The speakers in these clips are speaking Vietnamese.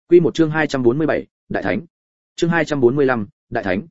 Quy một chương 247, Đại Thánh. Chương 245, Đại Thánh.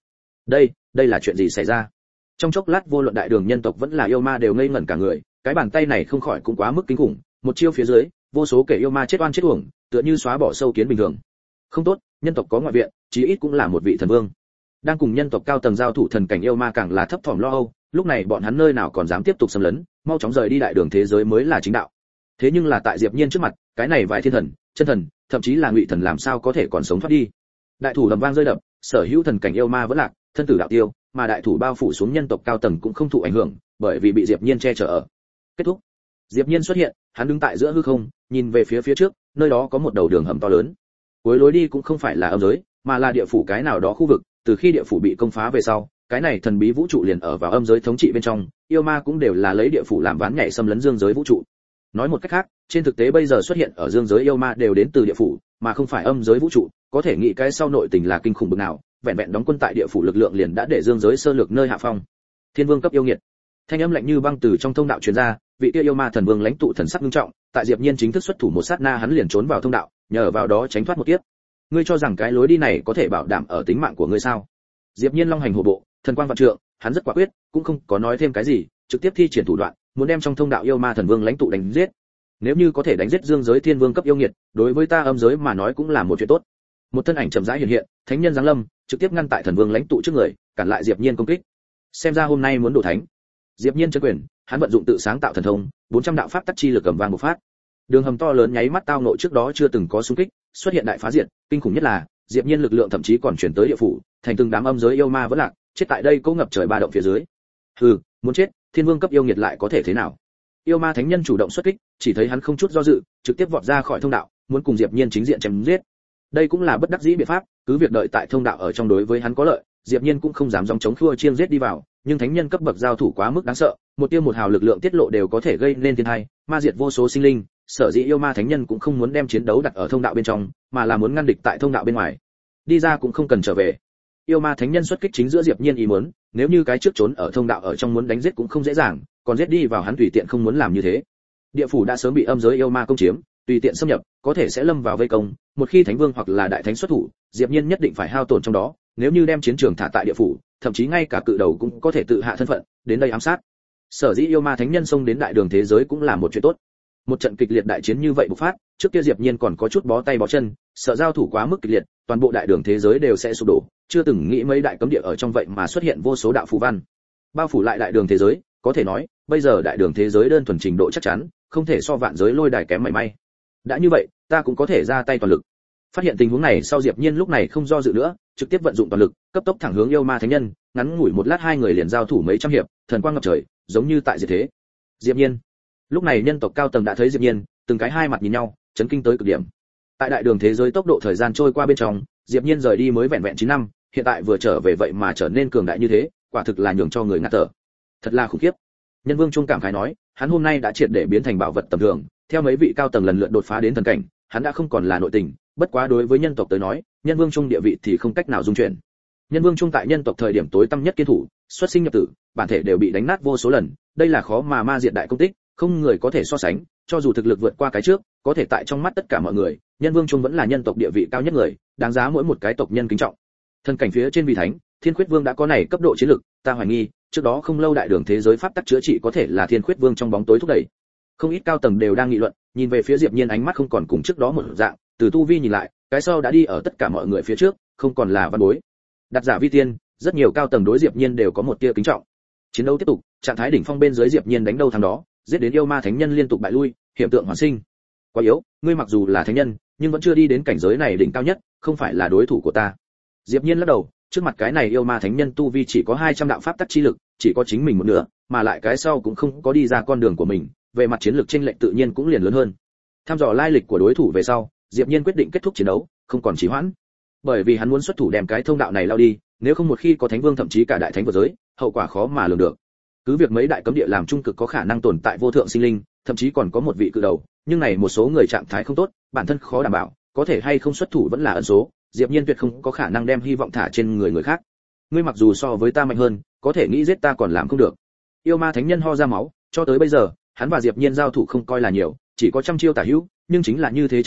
Đây là chuyện gì xảy ra? Trong chốc lát vô luận đại đường nhân tộc vẫn là yêu ma đều ngây ngẩn cả người, cái bàn tay này không khỏi cũng quá mức kinh khủng, một chiêu phía dưới, vô số kẻ yêu ma chết oan chết uổng, tựa như xóa bỏ sâu kiến bình thường. Không tốt, nhân tộc có ngoại viện, chí ít cũng là một vị thần vương. Đang cùng nhân tộc cao tầng giao thủ thần cảnh yêu ma càng là thấp thỏm lo âu, lúc này bọn hắn nơi nào còn dám tiếp tục xâm lấn, mau chóng rời đi đại đường thế giới mới là chính đạo. Thế nhưng là tại Diệp Nhiên trước mặt, cái này vài thiên thần, chân thần, thậm chí là ngụy thần làm sao có thể còn sống thoát đi. Đại thủ lầm vang rơi đập, sở hữu thần cảnh yêu ma vẫn lạc, thân tử đạo tiêu, mà đại thủ bao phủ xuống nhân tộc cao tầng cũng không thụ ảnh hưởng, bởi vì bị Diệp Nhiên che chở ở. Kết thúc. Diệp Nhiên xuất hiện, hắn đứng tại giữa hư không, nhìn về phía trước, nơi đó có một đầu đường hầm to lớn. Cuối lối đi cũng không phải là âm giới, mà là địa phủ cái nào đó khu vực, từ khi địa phủ bị công phá về sau, cái này thần bí vũ trụ liền ở vào âm giới thống trị bên trong, yêu ma cũng đều là lấy địa phủ làm ván nhảy xâm lấn dương giới vũ trụ. Nói một cách khác, trên thực tế bây giờ xuất hiện ở dương giới yêu ma đều đến từ địa phủ, mà không phải âm giới vũ trụ, có thể nghĩ cái sau nội tình là kinh khủng bực nào, vẹn vẹn đóng quân tại địa phủ lực lượng liền đã để dương giới sơ lược nơi hạ phong. Thiên vương cấp yêu nghiệt. Thanh âm lạnh như băng từ trong thông đạo truyền ra, vị kia yêu ma thần vương lãnh tụ thần sắc nghiêm trọng, tại Diệp Nhiên chính thức xuất thủ một sát na hắn liền trốn vào thông đạo, nhờ vào đó tránh thoát một kiếp. Ngươi cho rằng cái lối đi này có thể bảo đảm ở tính mạng của ngươi sao? Diệp Nhiên long hành hổ bộ, thần quang vạn trượng, hắn rất quả quyết, cũng không có nói thêm cái gì, trực tiếp thi triển thủ đoạn, muốn đem trong thông đạo yêu ma thần vương lãnh tụ đánh giết. Nếu như có thể đánh giết dương giới thiên vương cấp yêu nghiệt, đối với ta âm giới mà nói cũng là một chuyện tốt. Một thân ảnh chậm rãi hiện hiện, thánh nhân giáng lâm, trực tiếp ngăn tại thần vương lãnh tụ trước người, cản lại Diệp Nhiên công kích. Xem ra hôm nay muốn đổ thánh. Diệp Nhiên chân quyền, hắn vận dụng tự sáng tạo thần thông, 400 đạo pháp tắc chi lực cầm vang một phát. Đường hầm to lớn nháy mắt tao ngộ trước đó chưa từng có xung kích, xuất hiện đại phá diệt, kinh khủng nhất là, Diệp Nhiên lực lượng thậm chí còn chuyển tới địa phủ, thành từng đám âm giới yêu ma vẫn lạc, chết tại đây cũng ngập trời ba động phía dưới. Hừ, muốn chết, thiên vương cấp yêu nghiệt lại có thể thế nào? Yêu ma thánh nhân chủ động xuất kích, chỉ thấy hắn không chút do dự, trực tiếp vọt ra khỏi thông đạo, muốn cùng Diệp Nhiên chính diện chém giết. Đây cũng là bất đắc dĩ biện pháp, cứ việc đợi tại thông đạo ở trong đối với hắn có lợi, Diệp Nhiên cũng không dám gióng chống khua chiêng giết đi vào, nhưng thánh nhân cấp bậc giao thủ quá mức đáng sợ, một tia một hào lực lượng tiết lộ đều có thể gây nên thiên tai, ma diệt vô số sinh linh, sở dĩ yêu ma thánh nhân cũng không muốn đem chiến đấu đặt ở thông đạo bên trong, mà là muốn ngăn địch tại thông đạo bên ngoài. Đi ra cũng không cần trở về. Yêu ma thánh nhân xuất kích chính giữa Diệp Nhiên ý muốn, nếu như cái trước trốn ở thông đạo ở trong muốn đánh giết cũng không dễ dàng, còn giết đi vào hắn tùy tiện không muốn làm như thế. Địa phủ đã sớm bị âm giới yêu ma công chiếm, tùy tiện xâm nhập, có thể sẽ lâm vào vây công, một khi thánh vương hoặc là đại thánh xuất thủ, Diệp Nhiên nhất định phải hao tổn trong đó, nếu như đem chiến trường thả tại địa phủ, thậm chí ngay cả cự đầu cũng có thể tự hạ thân phận, đến đây ám sát. Sở dĩ yêu ma thánh nhân xông đến đại đường thế giới cũng là một chuyện tốt. Một trận kịch liệt đại chiến như vậy bộc phát, trước kia Diệp Nhiên còn có chút bó tay bó chân, sợ giao thủ quá mức kịch liệt, toàn bộ đại đường thế giới đều sẽ sụp đổ, chưa từng nghĩ mấy đại cấm địa ở trong vậy mà xuất hiện vô số đạo phù văn, bao phủ lại đại đường thế giới, có thể nói, bây giờ đại đường thế giới đơn thuần trình độ chắc chắn, không thể so vạn giới lôi đài kém mảy may. Đã như vậy, ta cũng có thể ra tay toàn lực. Phát hiện tình huống này sau Diệp Nhiên lúc này không do dự nữa, trực tiếp vận dụng toàn lực, cấp tốc thẳng hướng yêu ma thánh nhân, ngắn ngủi một lát hai người liền giao thủ mấy trăm hiệp, thần quang ngập trời, giống như tại diệt thế. Diệp Nhiên. Lúc này nhân tộc cao tầng đã thấy Diệp Nhiên, từng cái hai mặt nhìn nhau, chấn kinh tới cực điểm. Tại đại đường thế giới tốc độ thời gian trôi qua bên trong, Diệp Nhiên rời đi mới vẹn vẹn 9 năm, hiện tại vừa trở về vậy mà trở nên cường đại như thế, quả thực là nhường cho người ngạt thở. Thật là khủng khiếp. Nhân Vương Trung cảm khái nói, hắn hôm nay đã triệt để biến thành bảo vật tầm thường, theo mấy vị cao tầng lần lượt đột phá đến thần cảnh, hắn đã không còn là nội tình, bất quá đối với nhân tộc tới nói, Nhân Vương Trung địa vị thì không cách nào dung chuyển. Nhân Vương Trung tại nhân tộc thời điểm tối tăm nhất kiên thủ, xuất sinh nhập tử, bản thể đều bị đánh nát vô số lần, đây là khó mà ma diệt đại công tích, không người có thể so sánh, cho dù thực lực vượt qua cái trước, có thể tại trong mắt tất cả mọi người, Nhân Vương Trung vẫn là nhân tộc địa vị cao nhất người, đáng giá mỗi một cái tộc nhân kính trọng. Thần cảnh phía trên vị thánh, Thiên Khuyết Vương đã có này cấp độ chiến lực, ta hoài nghi, trước đó không lâu đại đường thế giới pháp tắc chữa trị có thể là Thiên Khuyết Vương trong bóng tối thúc đẩy. Không ít cao tầng đều đang nghị luận, nhìn về phía Diệp Nhiên ánh mắt không còn cùng trước đó một dạng, từ tu vi nhìn lại, cái sau đã đi ở tất cả mọi người phía trước, không còn là văn bối. Đặt giả vi tiên, rất nhiều cao tầng đối Diệp Nhiên đều có một tia kính trọng. Chiến đấu tiếp tục, trạng thái đỉnh phong bên dưới Diệp Nhiên đánh đâu thắng đó, giết đến yêu ma thánh nhân liên tục bại lui, hiện tượng hoàn sinh. Quá yếu, ngươi mặc dù là thánh nhân, nhưng vẫn chưa đi đến cảnh giới này đỉnh cao nhất, không phải là đối thủ của ta. Diệp Nhiên lắc đầu, trước mặt cái này yêu ma thánh nhân tu vi chỉ có 200 đạo pháp tắc chi lực, chỉ có chính mình một nửa, mà lại cái sau cũng không có đi ra con đường của mình, về mặt chiến lược chênh lệch tự nhiên cũng liền lớn hơn. Tham dò lai lịch của đối thủ về sau, Diệp Nhiên quyết định kết thúc chiến đấu, không còn trì hoãn. Bởi vì hắn muốn xuất thủ đem cái thông đạo này lao đi, nếu không một khi có thánh vương thậm chí cả đại thánh vượt giới, hậu quả khó mà lường được. Cứ việc mấy đại cấm địa làm trung cực có khả năng tồn tại vô thượng sinh linh, thậm chí còn có một vị cự đầu, nhưng này một số người trạng thái không tốt, bản thân khó đảm bảo, có thể hay không xuất thủ vẫn là ẩn số, Diệp Nhiên tuyệt không có khả năng đem hy vọng thả trên người khác. Ngươi mặc dù so với ta mạnh hơn, có thể nghĩ giết ta còn làm không được. Yêu ma thánh nhân ho ra máu, cho tới bây giờ, hắn và Diệp Nhiên giao thủ không coi là nhiều, chỉ có trăm chiêu tả hữu, nhưng chính là như thế trăm chiêu,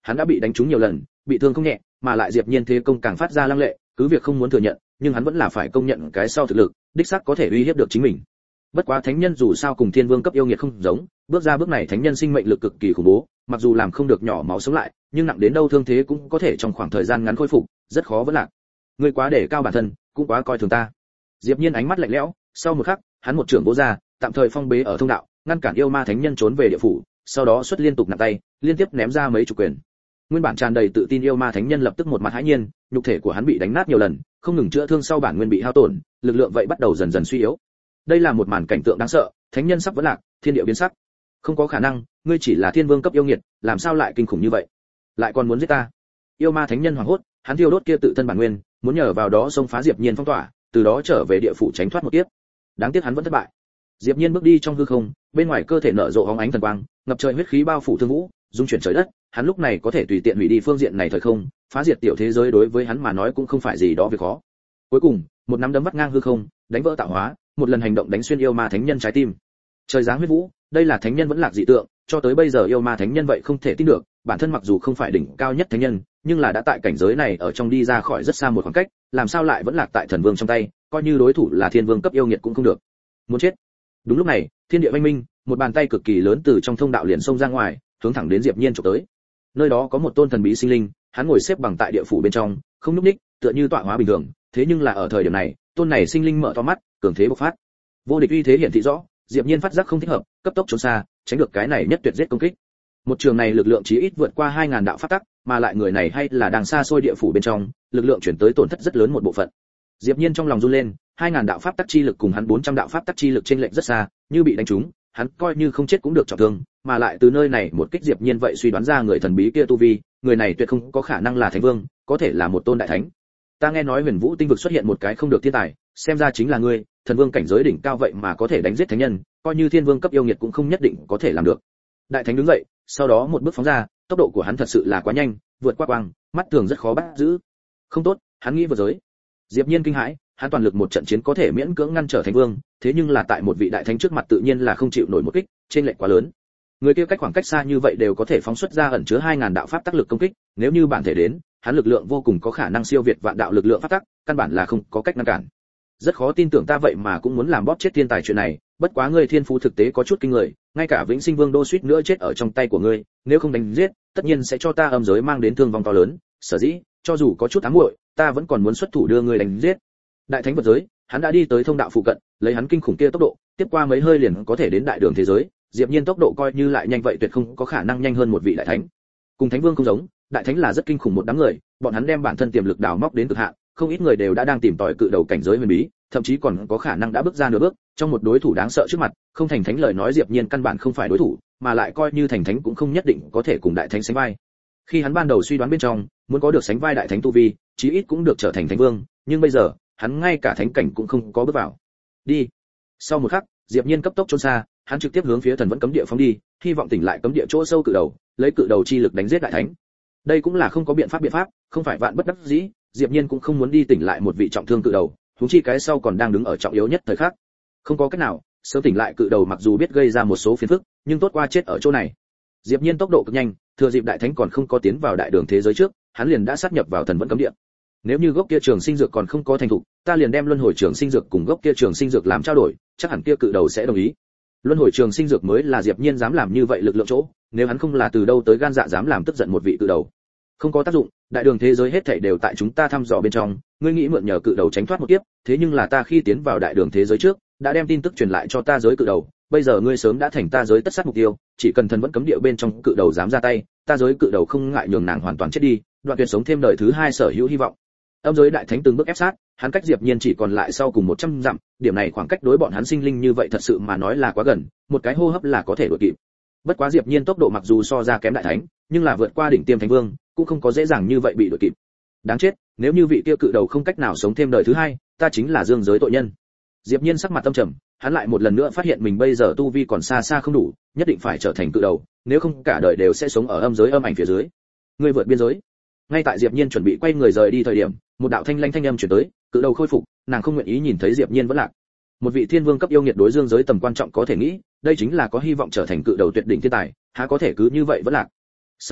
hắn đã bị đánh trúng nhiều lần, bị thương không nhẹ, mà lại Diệp Nhiên thế công càng phát ra lăng lệ, cứ việc không muốn thừa nhận, nhưng hắn vẫn là phải công nhận cái sau thực lực, đích xác có thể uy hiếp được chính mình. Bất quá thánh nhân dù sao cùng thiên vương cấp yêu nghiệt không giống, bước ra bước này thánh nhân sinh mệnh lực cực kỳ khủng bố, mặc dù làm không được nhỏ máu sống lại, nhưng nặng đến đâu thương thế cũng có thể trong khoảng thời gian ngắn khôi phục, rất khó vẫn lạc. Ngươi quá để cao bản thân, cũng quá coi thường ta. Diệp Nhiên ánh mắt lạnh lẽo, sau một khắc, hắn một trường vỗ ra, tạm thời phong bế ở thông đạo, ngăn cản yêu ma thánh nhân trốn về địa phủ, sau đó xuất liên tục nặng tay, liên tiếp ném ra mấy chục quyền. Nguyên bản tràn đầy tự tin yêu ma thánh nhân lập tức một mặt hãi nhiên, nhục thể của hắn bị đánh nát nhiều lần, không ngừng chữa thương sau bản nguyên bị hao tổn, lực lượng vậy bắt đầu dần dần suy yếu. Đây là một màn cảnh tượng đáng sợ, thánh nhân sắp vẫn lạc, thiên địa biến sắc. Không có khả năng, ngươi chỉ là thiên vương cấp yêu nghiệt, làm sao lại kinh khủng như vậy? Lại còn muốn giết ta? Yêu ma thánh nhân hoảng hốt, hắn thiêu đốt kia tự thân bản nguyên, muốn nhờ vào đó xông phá Diệp Nhiên phong tỏa, từ đó trở về địa phủ tránh thoát một kiếp. Đáng tiếc hắn vẫn thất bại. Diệp Nhiên bước đi trong hư không, bên ngoài cơ thể nở rộ hóng ánh thần quang, ngập trời huyết khí bao phủ thương vũ, dung chuyển trời đất, hắn lúc này có thể tùy tiện hủy đi phương diện này thời không, phá diệt tiểu thế giới đối với hắn mà nói cũng không phải gì đó việc khó. Cuối cùng, một nắm đấm vắt ngang hư không, đánh vỡ tạo hóa, một lần hành động đánh xuyên yêu ma thánh nhân trái tim. Trời giáng huyết vũ, đây là thánh nhân vẫn lạc dị tượng, cho tới bây giờ yêu ma thánh nhân vậy không thể tin được, bản thân mặc dù không phải đỉnh cao nhất thánh nhân, nhưng là đã tại cảnh giới này ở trong đi ra khỏi rất xa một khoảng cách, làm sao lại vẫn lạc tại thần vương trong tay, coi như đối thủ là thiên vương cấp yêu nghiệt cũng không được. Muốn chết. Đúng lúc này, thiên địa oanh minh, một bàn tay cực kỳ lớn từ trong thông đạo liền xông ra ngoài, hướng thẳng đến Diệp Nhiên chụp tới. Nơi đó có một tôn thần bí sinh linh, hắn ngồi xếp bằng tại địa phủ bên trong, không nhúc nhích, tựa như tọa hóa bình thường, thế nhưng là ở thời điểm này, tôn này sinh linh mở to mắt, cường thế bộc phát. Vô địch uy thế hiển thị rõ, Diệp Nhiên phát giác không thích hợp, cấp tốc trốn xa, tránh được cái này nhất tuyệt giết công kích. Một trường này lực lượng chí ít vượt qua 2000 đạo pháp tắc, mà lại người này hay là đang xa xôi địa phủ bên trong, lực lượng chuyển tới tổn thất rất lớn một bộ phận. Diệp Nhiên trong lòng run lên, 2000 đạo pháp tắc chi lực cùng hắn 400 đạo pháp tắc chi lực chênh lệch rất xa, như bị đánh trúng, hắn coi như không chết cũng được trọng thương, mà lại từ nơi này một kích Diệp Nhiên vậy suy đoán ra người thần bí kia tu vi, người này tuyệt không có khả năng là thánh vương, có thể là một tôn đại thánh. Ta nghe nói Huyền Vũ tinh vực xuất hiện một cái không được thiên tài, xem ra chính là ngươi, thần vương cảnh giới đỉnh cao vậy mà có thể đánh giết thánh nhân, coi như thiên vương cấp yêu nghiệt cũng không nhất định có thể làm được. Đại thánh đứng dậy, sau đó một bước phóng ra, tốc độ của hắn thật sự là quá nhanh, vượt qua quang, mắt thường rất khó bắt giữ. Không tốt, hắn nghĩ vượt giới. Diệp Nhiên kinh hãi, hắn toàn lực một trận chiến có thể miễn cưỡng ngăn trở thánh vương, thế nhưng là tại một vị đại thánh trước mặt tự nhiên là không chịu nổi một kích, trên lệch quá lớn. Người kia cách khoảng cách xa như vậy đều có thể phóng xuất ra ẩn chứa 2000 đạo pháp tác lực công kích, nếu như bản thể đến, hắn lực lượng vô cùng có khả năng siêu việt vạn đạo lực lượng pháp tắc, căn bản là không có cách ngăn cản. Rất khó tin tưởng ta vậy mà cũng muốn làm bóp chết thiên tài chuyện này, bất quá ngươi thiên phú thực tế có chút kinh người, ngay cả Vĩnh Sinh Vương đô suýt nữa chết ở trong tay của ngươi, nếu không đánh giết, tất nhiên sẽ cho ta âm giới mang đến thương vong to lớn, sở dĩ, cho dù có chút ám muội, ta vẫn còn muốn xuất thủ đưa ngươi đánh giết. Đại thánh vật giới, hắn đã đi tới thông đạo phụ cận, lấy hắn kinh khủng kia tốc độ, tiếp qua mấy hơi liền có thể đến đại đường thế giới, Diệp Nhiên tốc độ coi như lại nhanh vậy tuyệt không có khả năng nhanh hơn một vị đại thánh. Cùng thánh vương không giống, đại thánh là rất kinh khủng một đám người, bọn hắn đem bản thân tiềm lực đào móc đến cực hạn, không ít người đều đã đang tìm tòi cự đầu cảnh giới huyền bí, thậm chí còn có khả năng đã bước ra nửa bước, trong một đối thủ đáng sợ trước mặt, không thành thánh lời nói Diệp Nhiên căn bản không phải đối thủ, mà lại coi như thành thánh cũng không nhất định có thể cùng đại thánh sánh vai. Khi hắn ban đầu suy đoán bên trong, muốn có được sánh vai đại thánh tu vi, chí ít cũng được trở thành thánh vương, nhưng bây giờ, hắn ngay cả thánh cảnh cũng không có bước vào. Đi. Sau một khắc, Diệp Nhiên cấp tốc trốn xa, hắn trực tiếp hướng phía thần vẫn cấm địa phóng đi, hy vọng tỉnh lại cấm địa chỗ sâu cự đầu, lấy cự đầu chi lực đánh giết đại thánh. Đây cũng là không có biện pháp, không phải vạn bất đắc dĩ, Diệp Nhiên cũng không muốn đi tỉnh lại một vị trọng thương cự đầu, huống chi cái sau còn đang đứng ở trọng yếu nhất thời khắc. Không có cách nào, sớm tỉnh lại cự đầu mặc dù biết gây ra một số phiền phức, nhưng tốt qua chết ở chỗ này. Diệp Nhiên tốc độ cực nhanh, thừa dịp đại thánh còn không có tiến vào đại đường thế giới trước, hắn liền đã sát nhập vào thần vẫn cấm địa. Nếu như gốc kia trường sinh dược còn không có thành thục, ta liền đem luân hồi trường sinh dược cùng gốc kia trường sinh dược làm trao đổi, chắc hẳn kia cự đầu sẽ đồng ý. Luân hồi trường sinh dược mới là Diệp Nhiên dám làm như vậy lực lượng chỗ, nếu hắn không là từ đâu tới gan dạ dám làm tức giận một vị cự đầu. Không có tác dụng, đại đường thế giới hết thảy đều tại chúng ta thăm dò bên trong, ngươi nghĩ mượn nhờ cự đầu tránh thoát một kiếp, thế nhưng là ta khi tiến vào đại đường thế giới trước, đã đem tin tức truyền lại cho ta giới cự đầu, bây giờ ngươi sớm đã thành ta giới tất sát mục tiêu, chỉ cần thần vẫn cấm địa bên trong cự đầu dám ra tay, ta giới cự đầu không ngại nhường nàng hoàn toàn chết đi, đoạn tuyệt sống thêm đời thứ hai sở hữu hy vọng. Âm giới đại thánh từng bước ép sát, hắn cách Diệp Nhiên chỉ còn lại sau cùng 100 dặm, điểm này khoảng cách đối bọn hắn sinh linh như vậy thật sự mà nói là quá gần, một cái hô hấp là có thể đuổi kịp. Bất quá Diệp Nhiên tốc độ mặc dù so ra kém đại thánh, nhưng là vượt qua đỉnh tiêm thánh vương, cũng không có dễ dàng như vậy bị đuổi kịp. Đáng chết, nếu như vị kia cự đầu không cách nào sống thêm đời thứ hai, ta chính là dương giới tội nhân. Diệp Nhiên sắc mặt tâm trầm, hắn lại một lần nữa phát hiện mình bây giờ tu vi còn xa xa không đủ, nhất định phải trở thành cự đầu, nếu không cả đời đều sẽ sống ở âm giới âm ảnh phía dưới. Ngươi vượt biên giới. Ngay tại Diệp Nhiên chuẩn bị quay người rời đi thời điểm, một đạo thanh lãnh thanh âm truyền tới, cự đầu khôi phục, nàng không nguyện ý nhìn thấy Diệp Nhiên vẫn lạc. Một vị thiên vương cấp yêu nghiệt đối dương giới tầm quan trọng có thể nghĩ, đây chính là có hy vọng trở thành cự đầu tuyệt đỉnh thiên tài, há có thể cứ như vậy vẫn lạc. Sau một khắc,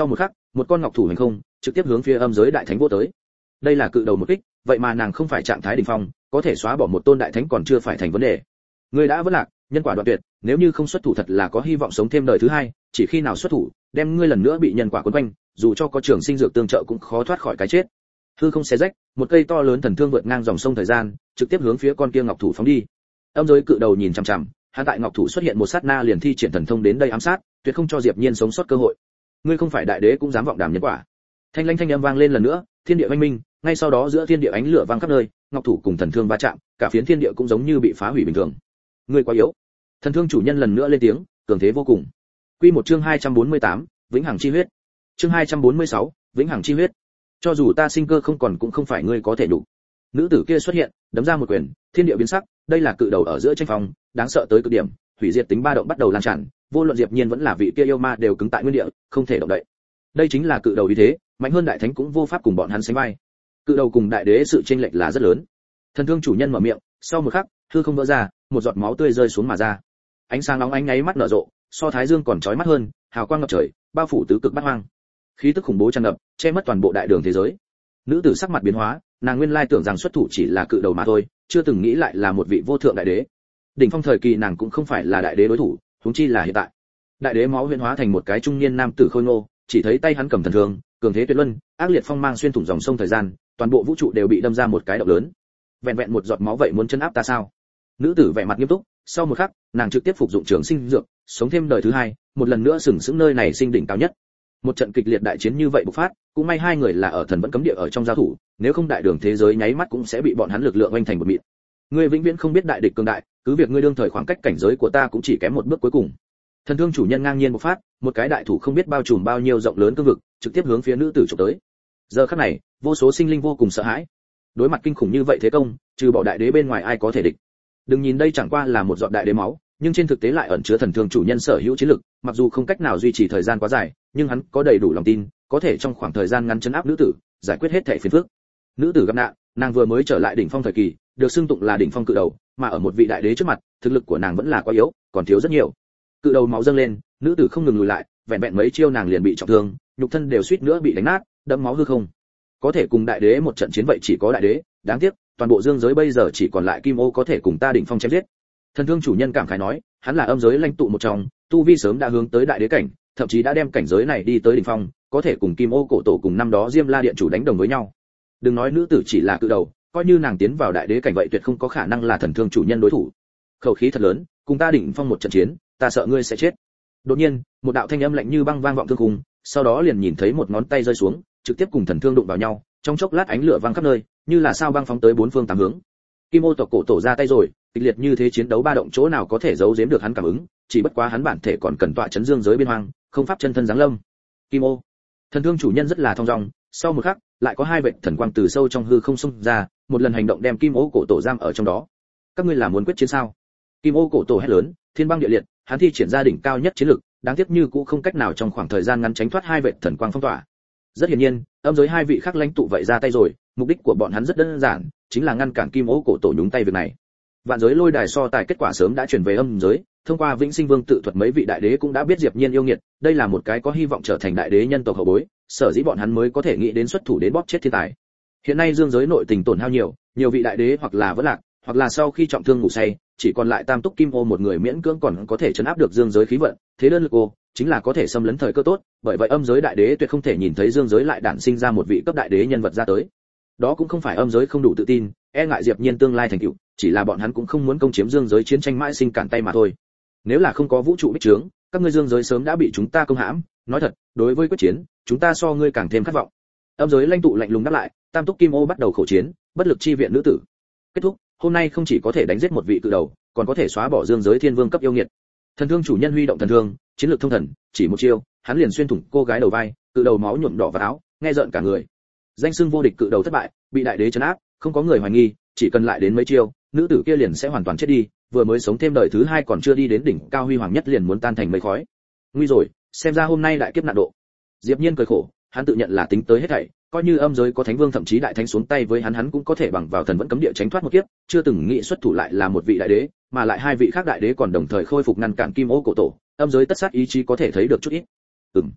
một con ngọc thủ hành không, trực tiếp hướng phía âm giới đại thánh vô tới. Đây là cự đầu một kích, vậy mà nàng không phải trạng thái đỉnh phong, có thể xóa bỏ một tôn đại thánh còn chưa phải thành vấn đề. Ngươi đã vỡ lạc, nhân quả đoạn tuyệt, nếu như không xuất thủ thật là có hy vọng sống thêm đời thứ hai, chỉ khi nào xuất thủ, đem ngươi lần nữa bị nhân quả cuốn quanh, dù cho có trường sinh dược tương trợ cũng khó thoát khỏi cái chết. Hư không xé rách, một cây to lớn thần thương vượt ngang dòng sông thời gian, trực tiếp hướng phía con kia ngọc thủ phóng đi. Âm giới cự đầu nhìn chằm chằm, hắn tại ngọc thủ xuất hiện một sát na liền thi triển thần thông đến đây ám sát, tuyệt không cho Diệp Nhiên sống sót cơ hội. Ngươi không phải đại đế cũng dám vọng đàm nhân quả. Thanh lãnh thanh âm vang lên lần nữa, thiên địa oanh minh, ngay sau đó giữa thiên địa ánh lửa vang khắp nơi, ngọc thủ cùng thần thương va chạm, cả phiến thiên địa cũng giống như bị phá hủy bình thường. Ngươi quá yếu. Thần thương chủ nhân lần nữa lên tiếng, cường thế vô cùng. Quy một chương 248, vĩnh hằng chi huyết. Chương 246, vĩnh hằng chi huyết. Cho dù ta sinh cơ không còn cũng không phải ngươi có thể đủ. Nữ tử kia xuất hiện, đấm ra một quyền, thiên địa biến sắc, đây là cự đầu ở giữa tranh phong, đáng sợ tới cực điểm, hủy diệt tính ba động bắt đầu lan tràn, vô luận Diệp Nhiên vẫn là vị kia yêu ma đều cứng tại nguyên địa, không thể động đậy. Đây chính là cự đầu uy thế, mạnh hơn đại thánh cũng vô pháp cùng bọn hắn sánh vai. Cự đầu cùng đại đế sự chênh lệch là rất lớn. Thần thương chủ nhân mở miệng, sau một khắc, hư không vỡ ra, một giọt máu tươi rơi xuống mà ra. Ánh sáng nóng ánh nháy mắt nở rộ, so thái dương còn chói mắt hơn, hào quang ngập trời, bao phủ tứ cực bát hoang. Khí tức khủng bố tràn ngập, che mất toàn bộ đại đường thế giới. Nữ tử sắc mặt biến hóa, nàng nguyên lai tưởng rằng xuất thủ chỉ là cự đầu mà thôi, chưa từng nghĩ lại là một vị vô thượng đại đế. Đỉnh phong thời kỳ nàng cũng không phải là đại đế đối thủ, huống chi là hiện tại. Đại đế máu huyễn hóa thành một cái trung niên nam tử khôi ngô, chỉ thấy tay hắn cầm thần thương, cường thế tuyệt luân, ác liệt phong mang xuyên thủng dòng sông thời gian, toàn bộ vũ trụ đều bị đâm ra một cái động lớn. Vẹn vẹn một giọt máu vậy muốn chấn áp ta sao? Nữ tử vẻ mặt nghiêm túc, sau một khắc, nàng trực tiếp phục dụng trường sinh dược, sống thêm đời thứ hai, một lần nữa sừng sững nơi này sinh đỉnh cao nhất. Một trận kịch liệt đại chiến như vậy bộc phát, cũng may hai người là ở thần vẫn cấm địa ở trong giao thủ, nếu không đại đường thế giới nháy mắt cũng sẽ bị bọn hắn lực lượng oanh thành một mịn. Ngươi vĩnh viễn không biết đại địch cường đại, cứ việc ngươi đương thời khoảng cách cảnh giới của ta cũng chỉ kém một bước cuối cùng. Thần thương chủ nhân ngang nhiên bộc phát, một cái đại thủ không biết bao trùm bao nhiêu rộng lớn cương vực, trực tiếp hướng phía nữ tử chụp tới. Giờ khắc này, vô số sinh linh vô cùng sợ hãi. Đối mặt kinh khủng như vậy thế công, trừ bỏ đại đế bên ngoài ai có thể địch. Đừng nhìn đây chẳng qua là một giọt đại đế máu, nhưng trên thực tế lại ẩn chứa thần thương chủ nhân sở hữu chiến lực, mặc dù không cách nào duy trì thời gian quá dài, nhưng hắn có đầy đủ lòng tin, có thể trong khoảng thời gian ngắn chấn áp nữ tử, giải quyết hết thảy phiền phức. Nữ tử gặp nạn, nàng vừa mới trở lại đỉnh phong thời kỳ, được xưng tụng là đỉnh phong cự đầu, mà ở một vị đại đế trước mặt, thực lực của nàng vẫn là quá yếu, còn thiếu rất nhiều. Cự đầu máu dâng lên, nữ tử không ngừng lùi lại, vẹn vẹn mấy chiêu nàng liền bị trọng thương, nhục thân đều suýt nữa bị đánh nát, đẫm máu hư không. Có thể cùng đại đế một trận chiến vậy chỉ có đại đế, đáng tiếc, toàn bộ dương giới bây giờ chỉ còn lại Kim Ô có thể cùng ta đỉnh phong chém giết. Thần thương chủ nhân cảm khái nói, hắn là âm giới lãnh tụ một trong, tu vi sớm đã hướng tới đại đế cảnh, thậm chí đã đem cảnh giới này đi tới đỉnh phong, có thể cùng Kim Ô cổ tổ cùng năm đó Diêm La điện chủ đánh đồng với nhau. Đừng nói nữ tử chỉ là cự đầu, coi như nàng tiến vào đại đế cảnh vậy tuyệt không có khả năng là thần thương chủ nhân đối thủ. Khẩu khí thật lớn, cùng ta đỉnh phong một trận chiến, ta sợ ngươi sẽ chết. Đột nhiên, một đạo thanh âm lạnh như băng vang vọng thương khung, sau đó liền nhìn thấy một ngón tay rơi xuống, trực tiếp cùng thần thương đụng vào nhau, trong chốc lát ánh lửa vang khắp nơi, như là sao băng phóng tới bốn phương tám hướng. Kim Ô tộc cổ tổ ra tay rồi, kịch liệt như thế chiến đấu ba động chỗ nào có thể giấu giếm được hắn cảm ứng, chỉ bất quá hắn bản thể còn cần tọa chấn dương giới biên hoang, không pháp chân thân giáng lâm. Kim Ô, thần thương chủ nhân rất là thong dong, sau một khắc, lại có hai vệt thần quang từ sâu trong hư không xông ra, một lần hành động đem Kim Ô cổ tổ giam ở trong đó. Các ngươi là muốn quyết chiến sao? Kim Ô cổ tổ hét lớn, thiên băng địa liệt, hắn thi triển ra đỉnh cao nhất chiến lực, đáng tiếc như cũng không cách nào trong khoảng thời gian ngắn tránh thoát hai vệt thần quang phong tỏa. Rất hiển nhiên, âm giới hai vị khác lãnh tụ vậy ra tay rồi, mục đích của bọn hắn rất đơn giản, chính là ngăn cản Kim Ô cổ tổ nhúng tay việc này. Vạn giới lôi đài so tài kết quả sớm đã truyền về âm giới, thông qua Vĩnh Sinh Vương tự thuật mấy vị đại đế cũng đã biết Diệp Nhiên yêu nghiệt, đây là một cái có hy vọng trở thành đại đế nhân tộc hậu bối, sở dĩ bọn hắn mới có thể nghĩ đến xuất thủ đến bóp chết thiên tài. Hiện nay dương giới nội tình tổn hao nhiều, nhiều vị đại đế hoặc là vỡ lạc, hoặc là sau khi trọng thương ngủ say, chỉ còn lại Tam Túc Kim Ô một người miễn cưỡng còn có thể trấn áp được dương giới khí vận, thế đơn lực ô chính là có thể xâm lấn thời cơ tốt, bởi vậy âm giới đại đế tuyệt không thể nhìn thấy dương giới lại đản sinh ra một vị cấp đại đế nhân vật ra tới. Đó cũng không phải âm giới không đủ tự tin, e ngại Diệp Nhiên tương lai thành tựu, chỉ là bọn hắn cũng không muốn công chiếm dương giới chiến tranh mãi sinh cản tay mà thôi. Nếu là không có vũ trụ bích trướng, các ngươi dương giới sớm đã bị chúng ta công hãm, nói thật, đối với quyết chiến, chúng ta so ngươi càng thêm khát vọng. Âm giới lãnh tụ lạnh lùng đáp lại, Tam Túc Kim Ô bắt đầu khẩu chiến, bất lực chi viện nữ tử. Kết thúc, hôm nay không chỉ có thể đánh giết một vị cự đầu, còn có thể xóa bỏ dương giới thiên vương cấp yêu nghiệt. Thần thương chủ nhân huy động thần thương, chiến lược thông thần, chỉ một chiêu, hắn liền xuyên thủng cô gái đầu vai, cự đầu máu nhuộm đỏ vào áo, nghe rợn cả người. Danh xưng vô địch cự đầu thất bại, bị đại đế trấn áp, không có người hoài nghi, chỉ cần lại đến mấy chiêu, nữ tử kia liền sẽ hoàn toàn chết đi, vừa mới sống thêm đời thứ hai còn chưa đi đến đỉnh cao huy hoàng nhất liền muốn tan thành mây khói. Nguy rồi, xem ra hôm nay đại kiếp nạn độ. Diệp Nhiên cười khổ, hắn tự nhận là tính tới hết thảy, coi như âm giới có thánh vương thậm chí đại thánh xuống tay với hắn cũng có thể bằng vào thần vẫn cấm địa tránh thoát một kiếp, chưa từng nghĩ xuất thủ lại là một vị đại đế, mà lại hai vị khác đại đế còn đồng thời khôi phục ngăn cản Kim Ô cổ tổ, âm giới tất sát ý chí có thể thấy được chút ít.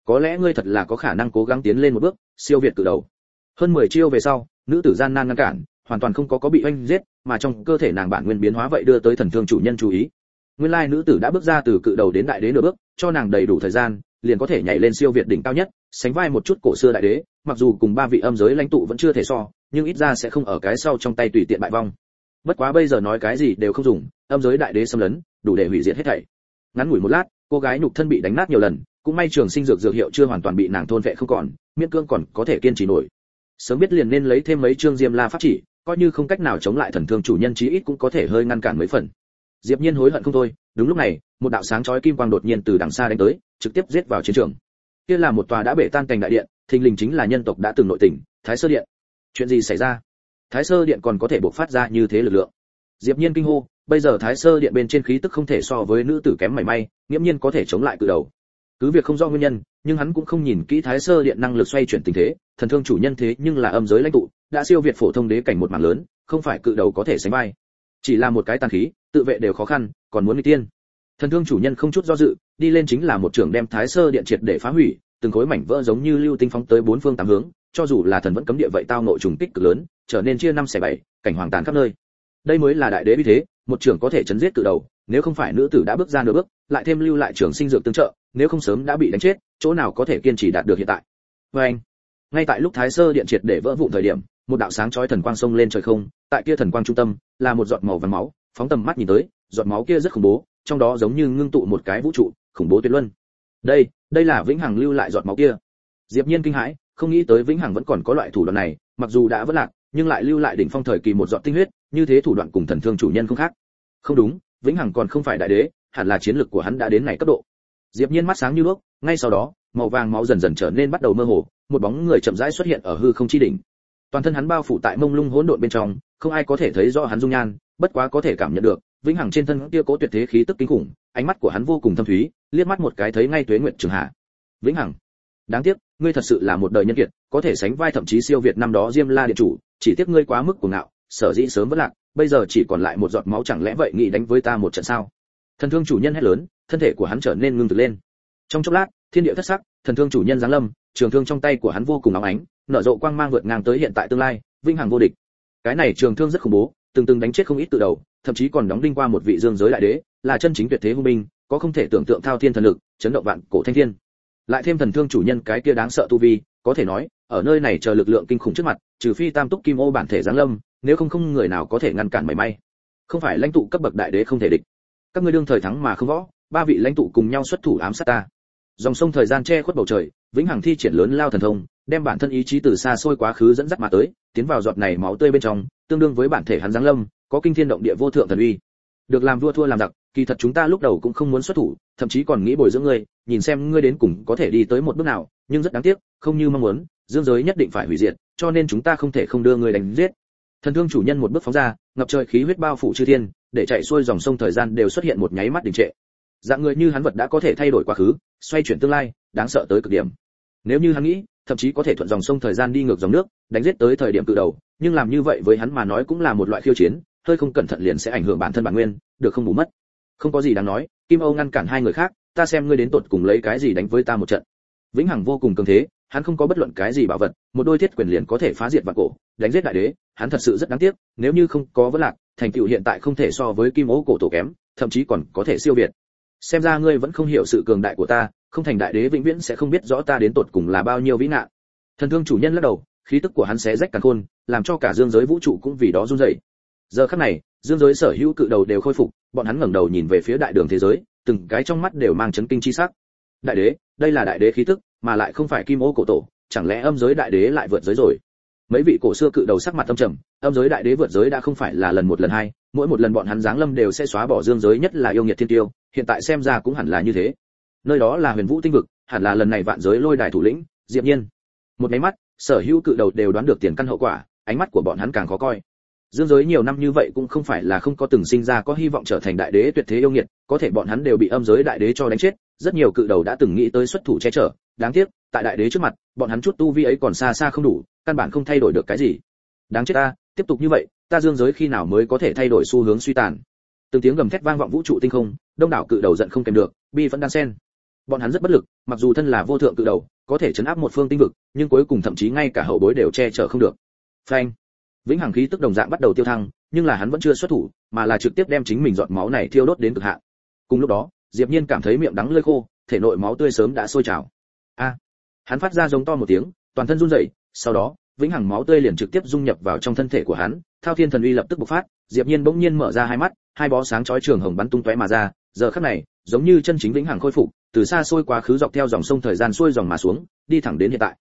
có lẽ ngươi thật là có khả năng cố gắng tiến lên một bước, siêu việt cự đầu. Hơn 10 chiêu về sau, nữ tử gian nan ngăn cản, hoàn toàn không có bị oanh giết, mà trong cơ thể nàng bản nguyên biến hóa vậy đưa tới thần thương chủ nhân chú ý. Nguyên lai nữ tử đã bước ra từ cự đầu đến đại đế nửa bước, cho nàng đầy đủ thời gian, liền có thể nhảy lên siêu việt đỉnh cao nhất, sánh vai một chút cổ xưa đại đế, mặc dù cùng ba vị âm giới lãnh tụ vẫn chưa thể so, nhưng ít ra sẽ không ở cái sau trong tay tùy tiện bại vong. Bất quá bây giờ nói cái gì đều không dùng, âm giới đại đế xâm lấn, đủ để hủy diệt hết thảy. Ngắn ngủi một lát, cô gái nhục thân bị đánh nát nhiều lần, cũng may trường sinh dược hiệu chưa hoàn toàn bị nàng thôn vệ không còn, miễn cưỡng còn có thể kiên trì nổi. Sớm biết liền nên lấy thêm mấy chương Diêm La pháp chỉ, coi như không cách nào chống lại thần thương chủ nhân chí ít cũng có thể hơi ngăn cản mấy phần. Diệp Nhiên hối hận không thôi, đúng lúc này, một đạo sáng chói kim quang đột nhiên từ đằng xa đánh tới, trực tiếp giết vào chiến trường. Kia là một tòa đã bể tan cành đại điện, thình lình chính là nhân tộc đã từng nội tỉnh, Thái Sơ Điện. Chuyện gì xảy ra? Thái Sơ Điện còn có thể bộc phát ra như thế lực lượng? Diệp Nhiên kinh hô, bây giờ Thái Sơ Điện bên trên khí tức không thể so với nữ tử kém mảy may, nghiễm nhiên có thể chống lại cự đầu. Cứ việc không rõ nguyên nhân, nhưng hắn cũng không nhìn kỹ Thái Sơ Điện năng lực xoay chuyển tình thế, thần thương chủ nhân thế nhưng là âm giới lãnh tụ, đã siêu việt phổ thông đế cảnh một mảng lớn, không phải cự đầu có thể sánh vai. Chỉ là một cái tàn khí, tự vệ đều khó khăn, còn muốn nguy tiên. Thần thương chủ nhân không chút do dự, đi lên chính là một trường đem Thái Sơ Điện triệt để phá hủy, từng khối mảnh vỡ giống như lưu tinh phóng tới bốn phương tám hướng, cho dù là thần vẫn cấm địa vậy tao nội trùng kích cực lớn, trở nên chia năm xẻ bảy, cảnh hoàng tàn khắp nơi. Đây mới là đại đế uy thế, một trường có thể chấn giết cự đầu, nếu không phải nữ tử đã bước ra nửa bước, lại thêm lưu lại trường sinh dược tương trợ, nếu không sớm đã bị đánh chết, chỗ nào có thể kiên trì đạt được hiện tại. Anh, ngay tại lúc Thái Sơ Điện triệt để vỡ vụn thời điểm, một đạo sáng chói thần quang xông lên trời không, tại kia thần quang trung tâm là một giọt màu vàng máu, phóng tầm mắt nhìn tới, giọt máu kia rất khủng bố, trong đó giống như ngưng tụ một cái vũ trụ, khủng bố tuyệt luân. Đây là vĩnh hằng lưu lại giọt máu kia. Diệp Nhiên kinh hãi, không nghĩ tới vĩnh hằng vẫn còn có loại thủ đoạn này, mặc dù đã vỡ lạc, nhưng lại lưu lại đỉnh phong thời kỳ một giọt tinh huyết, như thế thủ đoạn cùng thần thương chủ nhân không khác. Không đúng, vĩnh hằng còn không phải đại đế, hẳn là chiến lực của hắn đã đến này cấp độ. Diệp Nhiên mắt sáng như đuốc, ngay sau đó, màu vàng máu dần dần trở nên bắt đầu mơ hồ, một bóng người chậm rãi xuất hiện ở hư không chi đỉnh. Toàn thân hắn bao phủ tại mông lung hỗn độn bên trong, không ai có thể thấy rõ hắn dung nhan, bất quá có thể cảm nhận được, vĩnh hằng trên thân kia cố tuyệt thế khí tức kinh khủng, ánh mắt của hắn vô cùng thâm thúy, liếc mắt một cái thấy ngay tuế nguyệt trường hạ. Vĩnh hằng, đáng tiếc, ngươi thật sự là một đời nhân kiệt, có thể sánh vai thậm chí siêu việt năm đó Diêm La điện chủ, chỉ tiếc ngươi quá mức cuồng ngạo, sở dĩ sớm vỡ lạc, bây giờ chỉ còn lại một giọt máu, chẳng lẽ vậy nghĩ đánh với ta một trận sao? Thần thương chủ nhân hét lớn, thân thể của hắn trở nên ngưng thực lên. Trong chốc lát, thiên địa thất sắc, thần thương chủ nhân giáng lâm, trường thương trong tay của hắn vô cùng óng ánh, nở rộ quang mang vượt ngang tới hiện tại tương lai, vĩnh hằng vô địch. Cái này trường thương rất khủng bố, từng đánh chết không ít tự đầu, thậm chí còn đóng đinh qua một vị dương giới đại đế, là chân chính tuyệt thế hung binh, có không thể tưởng tượng thao thiên thần lực, chấn động vạn cổ thanh thiên. Lại thêm thần thương chủ nhân cái kia đáng sợ tu vi, có thể nói, ở nơi này chờ lực lượng kinh khủng trước mặt, trừ phi tam túc kim ô bản thể giáng lâm, nếu không người nào có thể ngăn cản mảy may. Không phải lãnh tụ cấp bậc đại đế không thể địch. Các ngươi đương thời thắng mà không võ, ba vị lãnh tụ cùng nhau xuất thủ ám sát ta. Dòng sông thời gian che khuất bầu trời, vĩnh hằng thi triển lớn lao thần thông, đem bản thân ý chí từ xa xôi quá khứ dẫn dắt mà tới, tiến vào giọt này máu tươi bên trong, tương đương với bản thể hắn giáng lâm, có kinh thiên động địa vô thượng thần uy. Được làm vua thua làm giặc, kỳ thật chúng ta lúc đầu cũng không muốn xuất thủ, thậm chí còn nghĩ bồi dưỡng ngươi, nhìn xem ngươi đến cùng có thể đi tới một bước nào, nhưng rất đáng tiếc, không như mong muốn, dương giới nhất định phải hủy diệt, cho nên chúng ta không thể không đưa ngươi đánh giết. Thần thương chủ nhân một bước phóng ra, ngập trời khí huyết bao phủ chư thiên, để chạy xuôi dòng sông thời gian đều xuất hiện một nháy mắt đình trệ. Dạng người như hắn vật đã có thể thay đổi quá khứ, xoay chuyển tương lai, đáng sợ tới cực điểm. Nếu như hắn nghĩ, thậm chí có thể thuận dòng sông thời gian đi ngược dòng nước, đánh giết tới thời điểm cự đầu, nhưng làm như vậy với hắn mà nói cũng là một loại khiêu chiến, hơi không cẩn thận liền sẽ ảnh hưởng bản thân bản nguyên, được không bù mất. Không có gì đáng nói, Kim Âu ngăn cản hai người khác, ta xem ngươi đến tột cùng lấy cái gì đánh với ta một trận. Vĩnh hằng vô cùng cường thế, hắn không có bất luận cái gì bảo vật, một đôi thiết quyền liền có thể phá diệt vạn cổ, đánh giết đại đế, hắn thật sự rất đáng tiếc, nếu như không có vỡ lạc, thành tựu hiện tại không thể so với Kim Âu cổ tổ kém, thậm chí còn có thể siêu việt. Xem ra ngươi vẫn không hiểu sự cường đại của ta, không thành đại đế vĩnh viễn sẽ không biết rõ ta đến tột cùng là bao nhiêu vĩ nạn. Thần thương chủ nhân lắc đầu, khí tức của hắn xé rách càn khôn, làm cho cả dương giới vũ trụ cũng vì đó run rẩy. Giờ khắc này, dương giới sở hữu cự đầu đều khôi phục, bọn hắn ngẩng đầu nhìn về phía đại đường thế giới, từng cái trong mắt đều mang chấn kinh chi sắc. Đại đế, đây là đại đế khí tức, mà lại không phải Kim Ô cổ tổ, chẳng lẽ âm giới đại đế lại vượt giới rồi? Mấy vị cổ xưa cự đầu sắc mặt âm trầm, âm giới đại đế vượt giới đã không phải là lần một lần hai, mỗi một lần bọn hắn giáng lâm đều sẽ xóa bỏ dương giới, nhất là yêu nghiệt thiên tiêu, hiện tại xem ra cũng hẳn là như thế. Nơi đó là Huyền Vũ tinh vực, hẳn là lần này vạn giới lôi đài thủ lĩnh, Diệp Nhiên. Một cái mắt, sở hữu cự đầu đều đoán được tiền căn hậu quả, ánh mắt của bọn hắn càng khó coi. Dương giới nhiều năm như vậy cũng không phải là không có từng sinh ra có hy vọng trở thành đại đế tuyệt thế yêu nghiệt, có thể bọn hắn đều bị âm giới đại đế cho đánh chết, rất nhiều cự đầu đã từng nghĩ tới xuất thủ che chở, đáng tiếc, tại đại đế trước mặt, bọn hắn chút tu vi ấy còn xa xa không đủ, căn bản không thay đổi được cái gì. Đáng chết ta, tiếp tục như vậy, ta dương giới khi nào mới có thể thay đổi xu hướng suy tàn. Từng tiếng gầm thét vang vọng vũ trụ tinh không, đông đảo cự đầu giận không kèm được, bi vẫn đang xen. Bọn hắn rất bất lực, mặc dù thân là vô thượng cự đầu, có thể chấn áp một phương tinh vực, nhưng cuối cùng thậm chí ngay cả hậu bối đều che chở không được. Phanh! Vĩnh hằng khí tức đồng dạng bắt đầu tiêu thăng, nhưng là hắn vẫn chưa xuất thủ, mà là trực tiếp đem chính mình giọt máu này thiêu đốt đến cực hạn. Cùng lúc đó, Diệp Nhiên cảm thấy miệng đắng lưỡi khô, thể nội máu tươi sớm đã sôi trào. A! Hắn phát ra giống to một tiếng, toàn thân run rẩy, sau đó, vĩnh hằng máu tươi liền trực tiếp dung nhập vào trong thân thể của hắn, Thao Thiên Thần Uy lập tức bộc phát, Diệp Nhiên bỗng nhiên mở ra hai mắt, hai bó sáng chói trường hồng bắn tung tóe mà ra, giờ khắc này, giống như chân chính vĩnh hằng khôi phục, từ xa xôi quá khứ dọc theo dòng sông thời gian xuôi dòng mà xuống, đi thẳng đến hiện tại.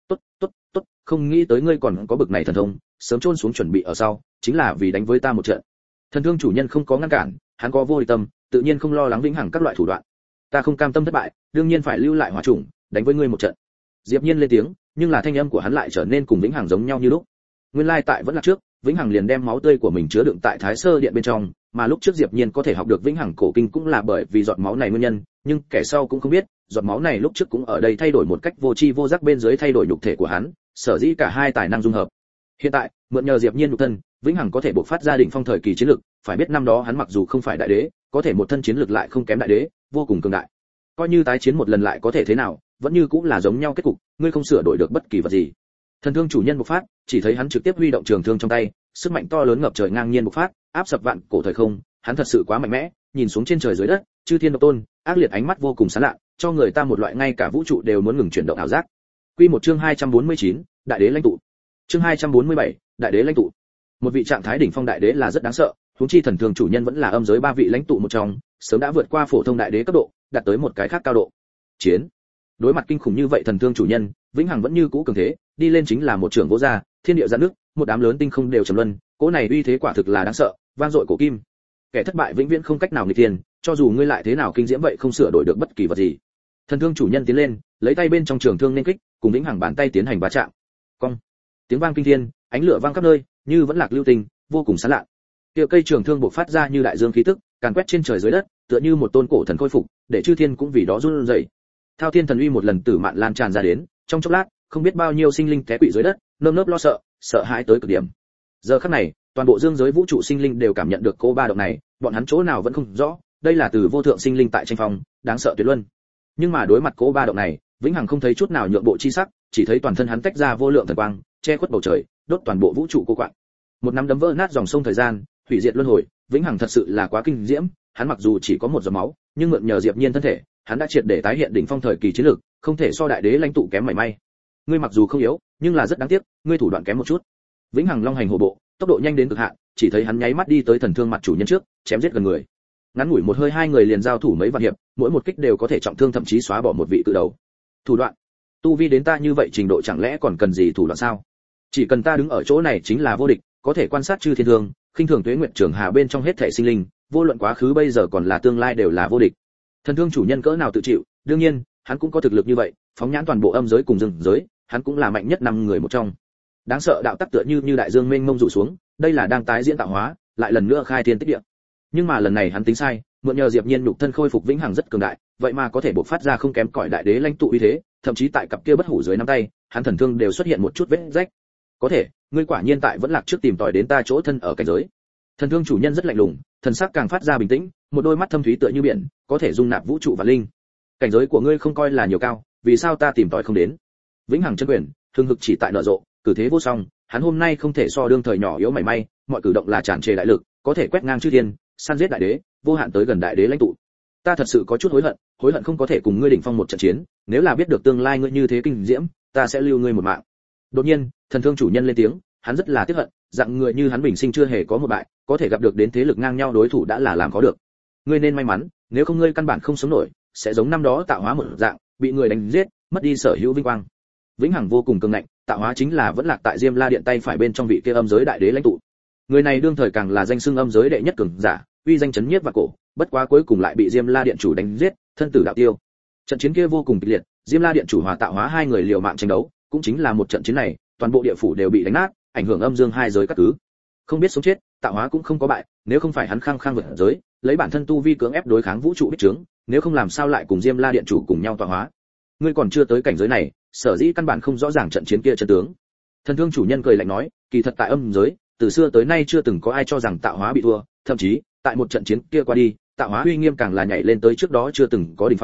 Tốt, không nghĩ tới ngươi còn có bực này thần thông, sớm chôn xuống chuẩn bị ở sau, chính là vì đánh với ta một trận. Thần thương chủ nhân không có ngăn cản, hắn có vô địch tâm, tự nhiên không lo lắng vĩnh hằng các loại thủ đoạn. Ta không cam tâm thất bại, đương nhiên phải lưu lại hỏa chủng, đánh với ngươi một trận. Diệp Nhiên lên tiếng, nhưng là thanh âm của hắn lại trở nên cùng vĩnh hằng giống nhau như lúc. Nguyên lai tại vẫn là trước, vĩnh hằng liền đem máu tươi của mình chứa đựng tại Thái Sơ Điện bên trong, mà lúc trước Diệp Nhiên có thể học được vĩnh hằng cổ kinh cũng là bởi vì giọt máu này nguyên nhân, nhưng kẻ sau cũng không biết, giọt máu này lúc trước cũng ở đây thay đổi một cách vô tri vô giác bên dưới thay đổi nhục thể của hắn, sở dĩ cả hai tài năng dung hợp. Hiện tại, mượn nhờ Diệp Nhiên nhục thân, vĩnh hằng có thể bộc phát ra đỉnh phong thời kỳ chiến lực, phải biết năm đó hắn mặc dù không phải đại đế, có thể một thân chiến lực lại không kém đại đế, vô cùng cường đại. Coi như tái chiến một lần lại có thể thế nào, vẫn như cũng là giống nhau kết cục, ngươi không sửa đổi được bất kỳ vật gì. Thần thương chủ nhân bộc phát, chỉ thấy hắn trực tiếp huy động trường thương trong tay, sức mạnh to lớn ngập trời ngang nhiên bộc phát, áp sập vạn cổ thời không, hắn thật sự quá mạnh mẽ, nhìn xuống trên trời dưới đất, chư thiên độc tôn, ác liệt ánh mắt vô cùng sáng lạ, cho người ta một loại ngay cả vũ trụ đều muốn ngừng chuyển động ảo giác. Quy một chương 249, đại đế lãnh tụ. Chương 247, đại đế lãnh tụ. Một vị trạng thái đỉnh phong đại đế là rất đáng sợ, huống chi thần thương chủ nhân vẫn là âm giới ba vị lãnh tụ một trong, sớm đã vượt qua phổ thông đại đế cấp độ, đạt tới một cái khác cao độ. Chiến. Đối mặt kinh khủng như vậy thần thương chủ nhân, vĩnh hằng vẫn như cũ cường thế, đi lên chính là một trường vỗ ra, thiên địa giãn nước, một đám lớn tinh không đều trầm luân, cỗ này uy thế quả thực là đáng sợ, vang dội cổ kim. Kẻ thất bại vĩnh viễn không cách nào nghịch tiền, cho dù ngươi lại thế nào kinh diễm vậy không sửa đổi được bất kỳ vật gì. Thần thương chủ nhân tiến lên, lấy tay bên trong trường thương nên kích, cùng vĩnh hằng bàn tay tiến hành va chạm. Cong. Tiếng vang kinh thiên, ánh lửa vang khắp nơi, như vẫn lạc lưu tình, vô cùng sáng lạ. Kia cây trường thương bộc phát ra như đại dương khí tức, càn quét trên trời dưới đất, tựa như một tôn cổ thần khôi phục, để chư thiên cũng vì đó run rẩy. Thao Thiên Thần Uy một lần tử mạn lan tràn ra đến, trong chốc lát, không biết bao nhiêu sinh linh té quỵ dưới đất, nơm nớp lo sợ, sợ hãi tới cực điểm. Giờ khắc này, toàn bộ dương giới vũ trụ sinh linh đều cảm nhận được cô ba động này, bọn hắn chỗ nào vẫn không rõ, đây là từ vô thượng sinh linh tại tranh phong, đáng sợ tuyệt luân. Nhưng mà đối mặt cô ba động này, vĩnh hằng không thấy chút nào nhượng bộ chi sắc, chỉ thấy toàn thân hắn tách ra vô lượng thần quang, che khuất bầu trời, đốt toàn bộ vũ trụ cô quạng. Một nắm đấm vỡ nát dòng sông thời gian, hủy diệt luân hồi, vĩnh hằng thật sự là quá kinh diễm, hắn mặc dù chỉ có một giọt máu, nhưng mượn nhờ Diệp Nhiên thân thể, hắn đã triệt để tái hiện đỉnh phong thời kỳ chiến lược, không thể so đại đế lãnh tụ kém mảy may. Ngươi mặc dù không yếu, nhưng là rất đáng tiếc, ngươi thủ đoạn kém một chút. Vĩnh hằng long hành hổ bộ, tốc độ nhanh đến cực hạn, chỉ thấy hắn nháy mắt đi tới thần thương mặt chủ nhân trước, chém giết gần người. Ngắn ngủi một hơi hai người liền giao thủ mấy vạn hiệp, mỗi một kích đều có thể trọng thương thậm chí xóa bỏ một vị cự đầu. Thủ đoạn, tu vi đến ta như vậy trình độ chẳng lẽ còn cần gì thủ đoạn sao? Chỉ cần ta đứng ở chỗ này chính là vô địch, có thể quan sát chư thiên thương, khinh thường tuế nguyệt trường hà bên trong hết thảy sinh linh, vô luận quá khứ bây giờ còn là tương lai đều là vô địch. Thần thương chủ nhân cỡ nào tự chịu, đương nhiên, hắn cũng có thực lực như vậy, phóng nhãn toàn bộ âm giới cùng rừng giới, hắn cũng là mạnh nhất năm người một trong. Đáng sợ đạo tắc tựa như đại dương mênh mông rủ xuống, đây là đang tái diễn tạo hóa, lại lần nữa khai thiên tích địa. Nhưng mà lần này hắn tính sai, mượn nhờ Diệp Nhiên nhục thân khôi phục vĩnh hằng rất cường đại, vậy mà có thể bộc phát ra không kém cỏi đại đế lãnh tụ uy thế, thậm chí tại cặp kia bất hủ dưới nắm tay, hắn thần thương đều xuất hiện một chút vết rách. Có thể, ngươi quả nhiên tại vẫn lạc trước tìm tòi đến ta chỗ thân ở cảnh giới. Thần thương chủ nhân rất lạnh lùng, thần sắc càng phát ra bình tĩnh, một đôi mắt thâm thúy tựa như biển, có thể dung nạp vũ trụ và linh. Cảnh giới của ngươi không coi là nhiều cao, vì sao ta tìm tòi không đến? Vĩnh hằng chân quyền, thương hực chỉ tại nợ rộ, cử thế vô song, hắn hôm nay không thể so đương thời nhỏ yếu mảy may, mọi cử động là tràn trề đại lực, có thể quét ngang chư thiên, săn giết đại đế, vô hạn tới gần đại đế lãnh tụ. Ta thật sự có chút hối hận không có thể cùng ngươi đỉnh phong một trận chiến, nếu là biết được tương lai ngươi như thế kinh diễm, ta sẽ lưu ngươi một mạng. Đột nhiên, thần thương chủ nhân lên tiếng, hắn rất là tiếc hận, dạng người như hắn bình sinh chưa hề có một bại, có thể gặp được đến thế lực ngang nhau đối thủ đã là làm có được. Ngươi nên may mắn, nếu không ngươi căn bản không sống nổi, sẽ giống năm đó tạo hóa một dạng, bị người đánh giết, mất đi sở hữu vinh quang. Vĩnh hằng vô cùng cường ngạnh, tạo hóa chính là vẫn lạc tại Diêm La Điện tay phải bên trong vị kia âm giới đại đế lãnh tụ. Người này đương thời càng là danh xưng âm giới đệ nhất cường giả, uy danh chấn nhiếp và cổ, bất quá cuối cùng lại bị Diêm La Điện chủ đánh giết, thân tử đạo tiêu. Trận chiến kia vô cùng kịch liệt, Diêm La Điện chủ hòa tạo hóa hai người liều mạng tranh đấu, cũng chính là một trận chiến này, toàn bộ địa phủ đều bị đánh nát, ảnh hưởng âm dương hai giới các cứ. Không biết sống chết, tạo hóa cũng không có bại, nếu không phải hắn khăng khăng vượt giới, lấy bản thân tu vi cưỡng ép đối kháng vũ trụ bích trướng, nếu không làm sao lại cùng Diêm La Điện chủ cùng nhau tọa hóa. Ngươi còn chưa tới cảnh giới này, sở dĩ căn bản không rõ ràng trận chiến kia chân tướng. Thần thương chủ nhân cười lạnh nói, kỳ thật tại âm giới, từ xưa tới nay chưa từng có ai cho rằng tạo hóa bị thua, thậm chí, tại một trận chiến kia qua đi, tạo hóa uy nghiêm càng là nhảy lên tới trước đó chưa từng có đỉnh phong,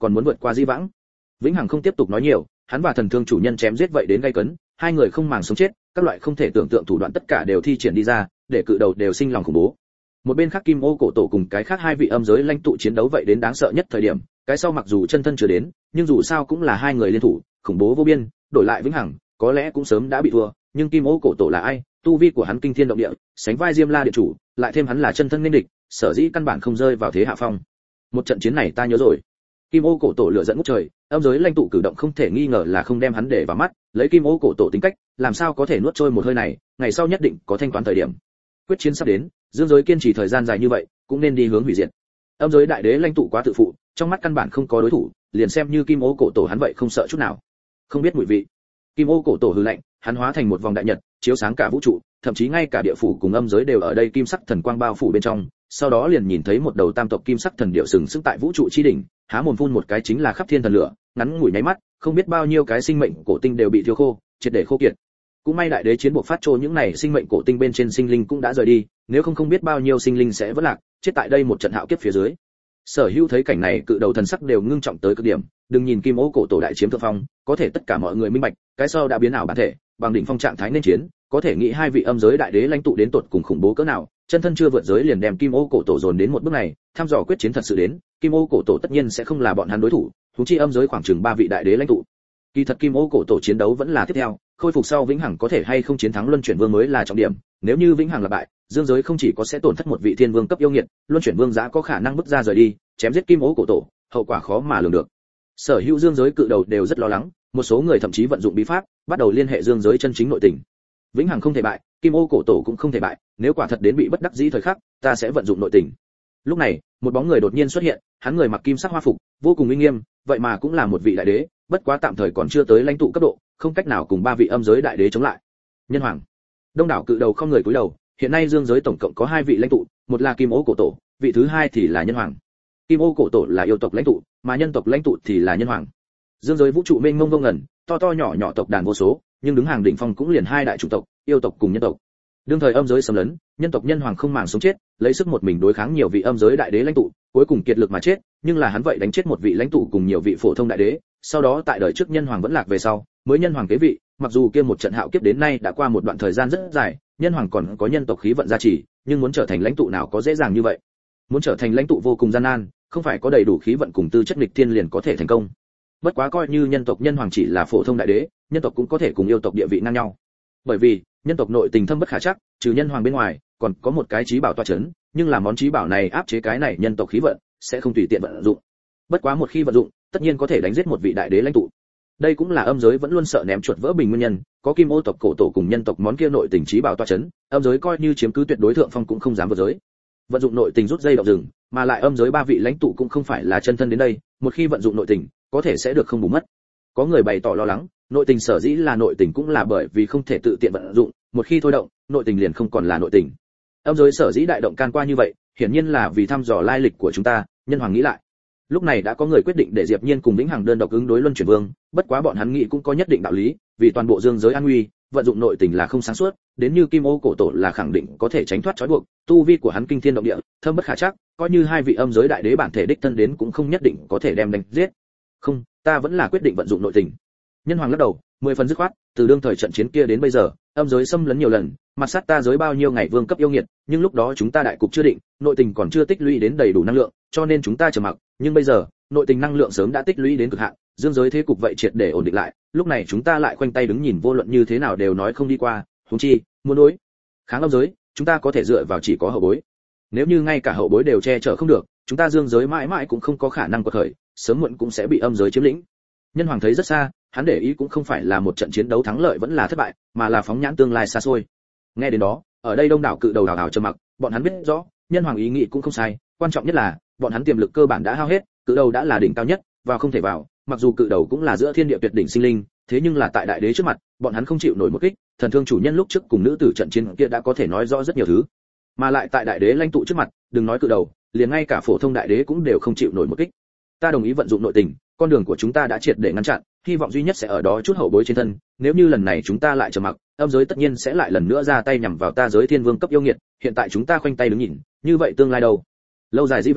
còn muốn vượt qua Di Vãng. Vĩnh Hằng không tiếp tục nói nhiều, hắn và thần thương chủ nhân chém giết vậy đến gay cấn, hai người không màng sống chết, các loại không thể tưởng tượng thủ đoạn tất cả đều thi triển đi ra, để cự đầu đều sinh lòng khủng bố. Một bên khác Kim Ô cổ tổ cùng cái khác hai vị âm giới lãnh tụ chiến đấu vậy đến đáng sợ nhất thời điểm, cái sau mặc dù chân thân chưa đến, nhưng dù sao cũng là hai người liên thủ, khủng bố vô biên, đổi lại Vĩnh Hằng, có lẽ cũng sớm đã bị thua, nhưng Kim Ô cổ tổ là ai? Tu vi của hắn kinh thiên động địa, sánh vai Diêm La điện chủ, lại thêm hắn là chân thân nên địch, sở dĩ căn bản không rơi vào thế hạ phong. Một trận chiến này ta nhớ rồi. Kim Ô cổ tổ lửa giận ngút trời, âm giới lãnh tụ cử động không thể nghi ngờ là không đem hắn để vào mắt, lấy Kim Ô cổ tổ tính cách, làm sao có thể nuốt trôi một hơi này, ngày sau nhất định có thanh toán thời điểm. Quyết chiến sắp đến, dương giới kiên trì thời gian dài như vậy, cũng nên đi hướng hủy diệt. Âm giới đại đế lãnh tụ quá tự phụ, trong mắt căn bản không có đối thủ, liền xem như Kim Ô cổ tổ hắn vậy không sợ chút nào. Không biết mùi vị. Kim Ô cổ tổ hừ lạnh, hắn hóa thành một vòng đại nhật, chiếu sáng cả vũ trụ, thậm chí ngay cả địa phủ cùng âm giới đều ở đây kim sắc thần quang bao phủ bên trong, sau đó liền nhìn thấy một đầu tam tộc kim sắc thần điệu sừng sững tại vũ trụ chi đỉnh, há mồm phun một cái chính là khắp thiên thần lửa, ngắn ngủi nháy mắt, không biết bao nhiêu cái sinh mệnh cổ tinh đều bị thiêu khô, triệt để khô kiệt. Cũng may đại đế chiến buộc phát trô những này sinh mệnh cổ tinh bên trên sinh linh cũng đã rời đi, nếu không biết bao nhiêu sinh linh sẽ vỡ lạc, chết tại đây một trận hạo kiếp phía dưới. Sở Hữu thấy cảnh này cự đầu thần sắc đều ngưng trọng tới cực điểm, đừng nhìn Kim Ô cổ tổ đại chiếm thượng phong, có thể tất cả mọi người minh bạch, cái sau đã biến ảo bản thể, bằng đỉnh phong trạng thái nên chiến, có thể nghĩ hai vị âm giới đại đế lãnh tụ đến tột cùng khủng bố cỡ nào, chân thân chưa vượt giới liền đem Kim Ô cổ tổ dồn đến một bước này, tham dò quyết chiến thật sự đến, Kim Ô cổ tổ tất nhiên sẽ không là bọn hắn đối thủ, huống chi âm giới khoảng chừng 3 vị đại đế lãnh tụ. Kỳ thật Kim Ô cổ tổ chiến đấu vẫn là tiếp theo, khôi phục sau Vĩnh Hằng có thể hay không chiến thắng Luân Chuyển Vương mới là trọng điểm, nếu như Vĩnh Hằng là bại, dương giới không chỉ có sẽ tổn thất một vị thiên vương cấp yêu nghiệt, Luân Chuyển Vương giá có khả năng bước ra rời đi, chém giết Kim Ô cổ tổ, hậu quả khó mà lường được. Sở hữu dương giới cự đầu đều rất lo lắng, một số người thậm chí vận dụng bí pháp, bắt đầu liên hệ dương giới chân chính nội tình. Vĩnh Hằng không thể bại, Kim Ô cổ tổ cũng không thể bại, nếu quả thật đến bị bất đắc dĩ thời khắc, ta sẽ vận dụng nội tình. Lúc này, một bóng người đột nhiên xuất hiện, hắn người mặc kim sắc hoa phục, vô cùng uy nghiêm, vậy mà cũng là một vị đại đế, bất quá tạm thời còn chưa tới lãnh tụ cấp độ, không cách nào cùng 3 vị âm giới đại đế chống lại. Nhân Hoàng. Đông đảo cự đầu không người cúi đầu, hiện nay dương giới tổng cộng có 2 vị lãnh tụ, một là Kim Ô cổ tổ, vị thứ hai thì là Nhân Hoàng. Kim Ô cổ tổ là yêu tộc lãnh tụ, mà nhân tộc lãnh tụ thì là Nhân Hoàng. Dương giới vũ trụ mênh mông vô ngần, to to nhỏ nhỏ tộc đàn vô số, nhưng đứng hàng đỉnh phong cũng liền 2 đại chủng tộc, yêu tộc cùng nhân tộc. Đương thời âm giới xâm lấn, nhân tộc Nhân Hoàng không màng sống chết, lấy sức một mình đối kháng nhiều vị âm giới đại đế lãnh tụ, cuối cùng kiệt lực mà chết, nhưng là hắn vậy đánh chết một vị lãnh tụ cùng nhiều vị phổ thông đại đế, sau đó tại đời trước Nhân Hoàng vẫn lạc về sau, mới Nhân Hoàng kế vị, mặc dù kia một trận hạo kiếp đến nay đã qua một đoạn thời gian rất dài, Nhân Hoàng còn có nhân tộc khí vận gia trì, nhưng muốn trở thành lãnh tụ nào có dễ dàng như vậy. Muốn trở thành lãnh tụ vô cùng gian nan, không phải có đầy đủ khí vận cùng tư chất nghịch thiên liền có thể thành công. Bất quá coi như nhân tộc Nhân Hoàng chỉ là phổ thông đại đế, nhân tộc cũng có thể cùng yêu tộc địa vị ngang nhau. Bởi vì, nhân tộc nội tình thâm bất khả trắc, trừ Nhân Hoàng bên ngoài, còn có một cái trí bảo tọa chấn, nhưng là món trí bảo này áp chế cái này nhân tộc khí vận, sẽ không tùy tiện vận dụng. Bất quá một khi vận dụng, tất nhiên có thể đánh giết một vị đại đế lãnh tụ. Đây cũng là âm giới vẫn luôn sợ ném chuột vỡ bình nguyên nhân, có Kim Ô tộc cổ tổ cùng nhân tộc món kia nội tình trí bảo tọa chấn, âm giới coi như chiếm cứ tuyệt đối thượng phong cũng không dám vượt giới. Vận dụng nội tình rút dây động rừng, mà lại âm giới 3 vị lãnh tụ cũng không phải là chân thân đến đây, một khi vận dụng nội tình, có thể sẽ được không bù mất. Có người bày tỏ lo lắng, nội tình sở dĩ là nội tình cũng là bởi vì không thể tự tiện vận dụng, một khi thôi động, nội tình liền không còn là nội tình. Âm giới sở dĩ đại động can qua như vậy, hiển nhiên là vì thăm dò lai lịch của chúng ta, Nhân Hoàng nghĩ lại. Lúc này đã có người quyết định để Diệp Nhiên cùng Vĩnh Hằng đơn độc ứng đối Luân Chuyển Vương, bất quá bọn hắn nghĩ cũng có nhất định đạo lý, vì toàn bộ dương giới an nguy, vận dụng nội tình là không sáng suốt, đến như Kim Ô cổ tổ là khẳng định có thể tránh thoát trói buộc, tu vi của hắn kinh thiên động địa, thâm bất khả trắc, coi như 2 vị âm giới đại đế bản thể đích thân đến cũng không nhất định có thể đem đánh giết. Không, ta vẫn là quyết định vận dụng nội tình. Nhân Hoàng lắc đầu, 10 phần dứt khoát, từ đương thời trận chiến kia đến bây giờ, âm giới xâm lấn nhiều lần, mặt sát ta giới bao nhiêu ngày vương cấp yêu nghiệt, nhưng lúc đó chúng ta đại cục chưa định, nội tình còn chưa tích lũy đến đầy đủ năng lượng, cho nên chúng ta trầm mặc, nhưng bây giờ, nội tình năng lượng sớm đã tích lũy đến cực hạn, dương giới thế cục vậy triệt để ổn định lại, lúc này chúng ta lại khoanh tay đứng nhìn vô luận như thế nào đều nói không đi qua, huống chi, muốn đối kháng âm giới, chúng ta có thể dựa vào chỉ có hậu bối. Nếu như ngay cả hậu bối đều che chở không được, chúng ta dương giới mãi mãi cũng không có khả năng quật khởi, sớm muộn cũng sẽ bị âm giới chiếm lĩnh. Nhân Hoàng thấy rất xa, hắn để ý cũng không phải là một trận chiến đấu thắng lợi vẫn là thất bại, mà là phóng nhãn tương lai xa xôi. Nghe đến đó, ở đây đông đảo cự đầu hào trầm mặc, bọn hắn biết rõ, Nhân Hoàng ý nghĩ cũng không sai, quan trọng nhất là, bọn hắn tiềm lực cơ bản đã hao hết, cự đầu đã là đỉnh cao nhất, vào không thể vào, mặc dù cự đầu cũng là giữa thiên địa tuyệt đỉnh sinh linh, thế nhưng là tại đại đế trước mặt, bọn hắn không chịu nổi một kích, thần thương chủ nhân lúc trước cùng nữ tử trận chiến kia đã có thể nói rõ rất nhiều thứ, mà lại tại đại đế lãnh tụ trước mặt, đừng nói cự đầu, liền ngay cả phổ thông đại đế cũng đều không chịu nổi một kích. Ta đồng ý vận dụng nội tình, con đường của chúng ta đã triệt để ngăn chặn, hy vọng duy nhất sẽ ở đó chút hậu bối trên thân, nếu như lần này chúng ta lại trầm mặc, âm giới tất nhiên sẽ lại lần nữa ra tay nhằm vào ta giới thiên vương cấp yêu nghiệt, hiện tại chúng ta khoanh tay đứng nhìn, như vậy tương lai đâu? Lâu dài Di Vãng,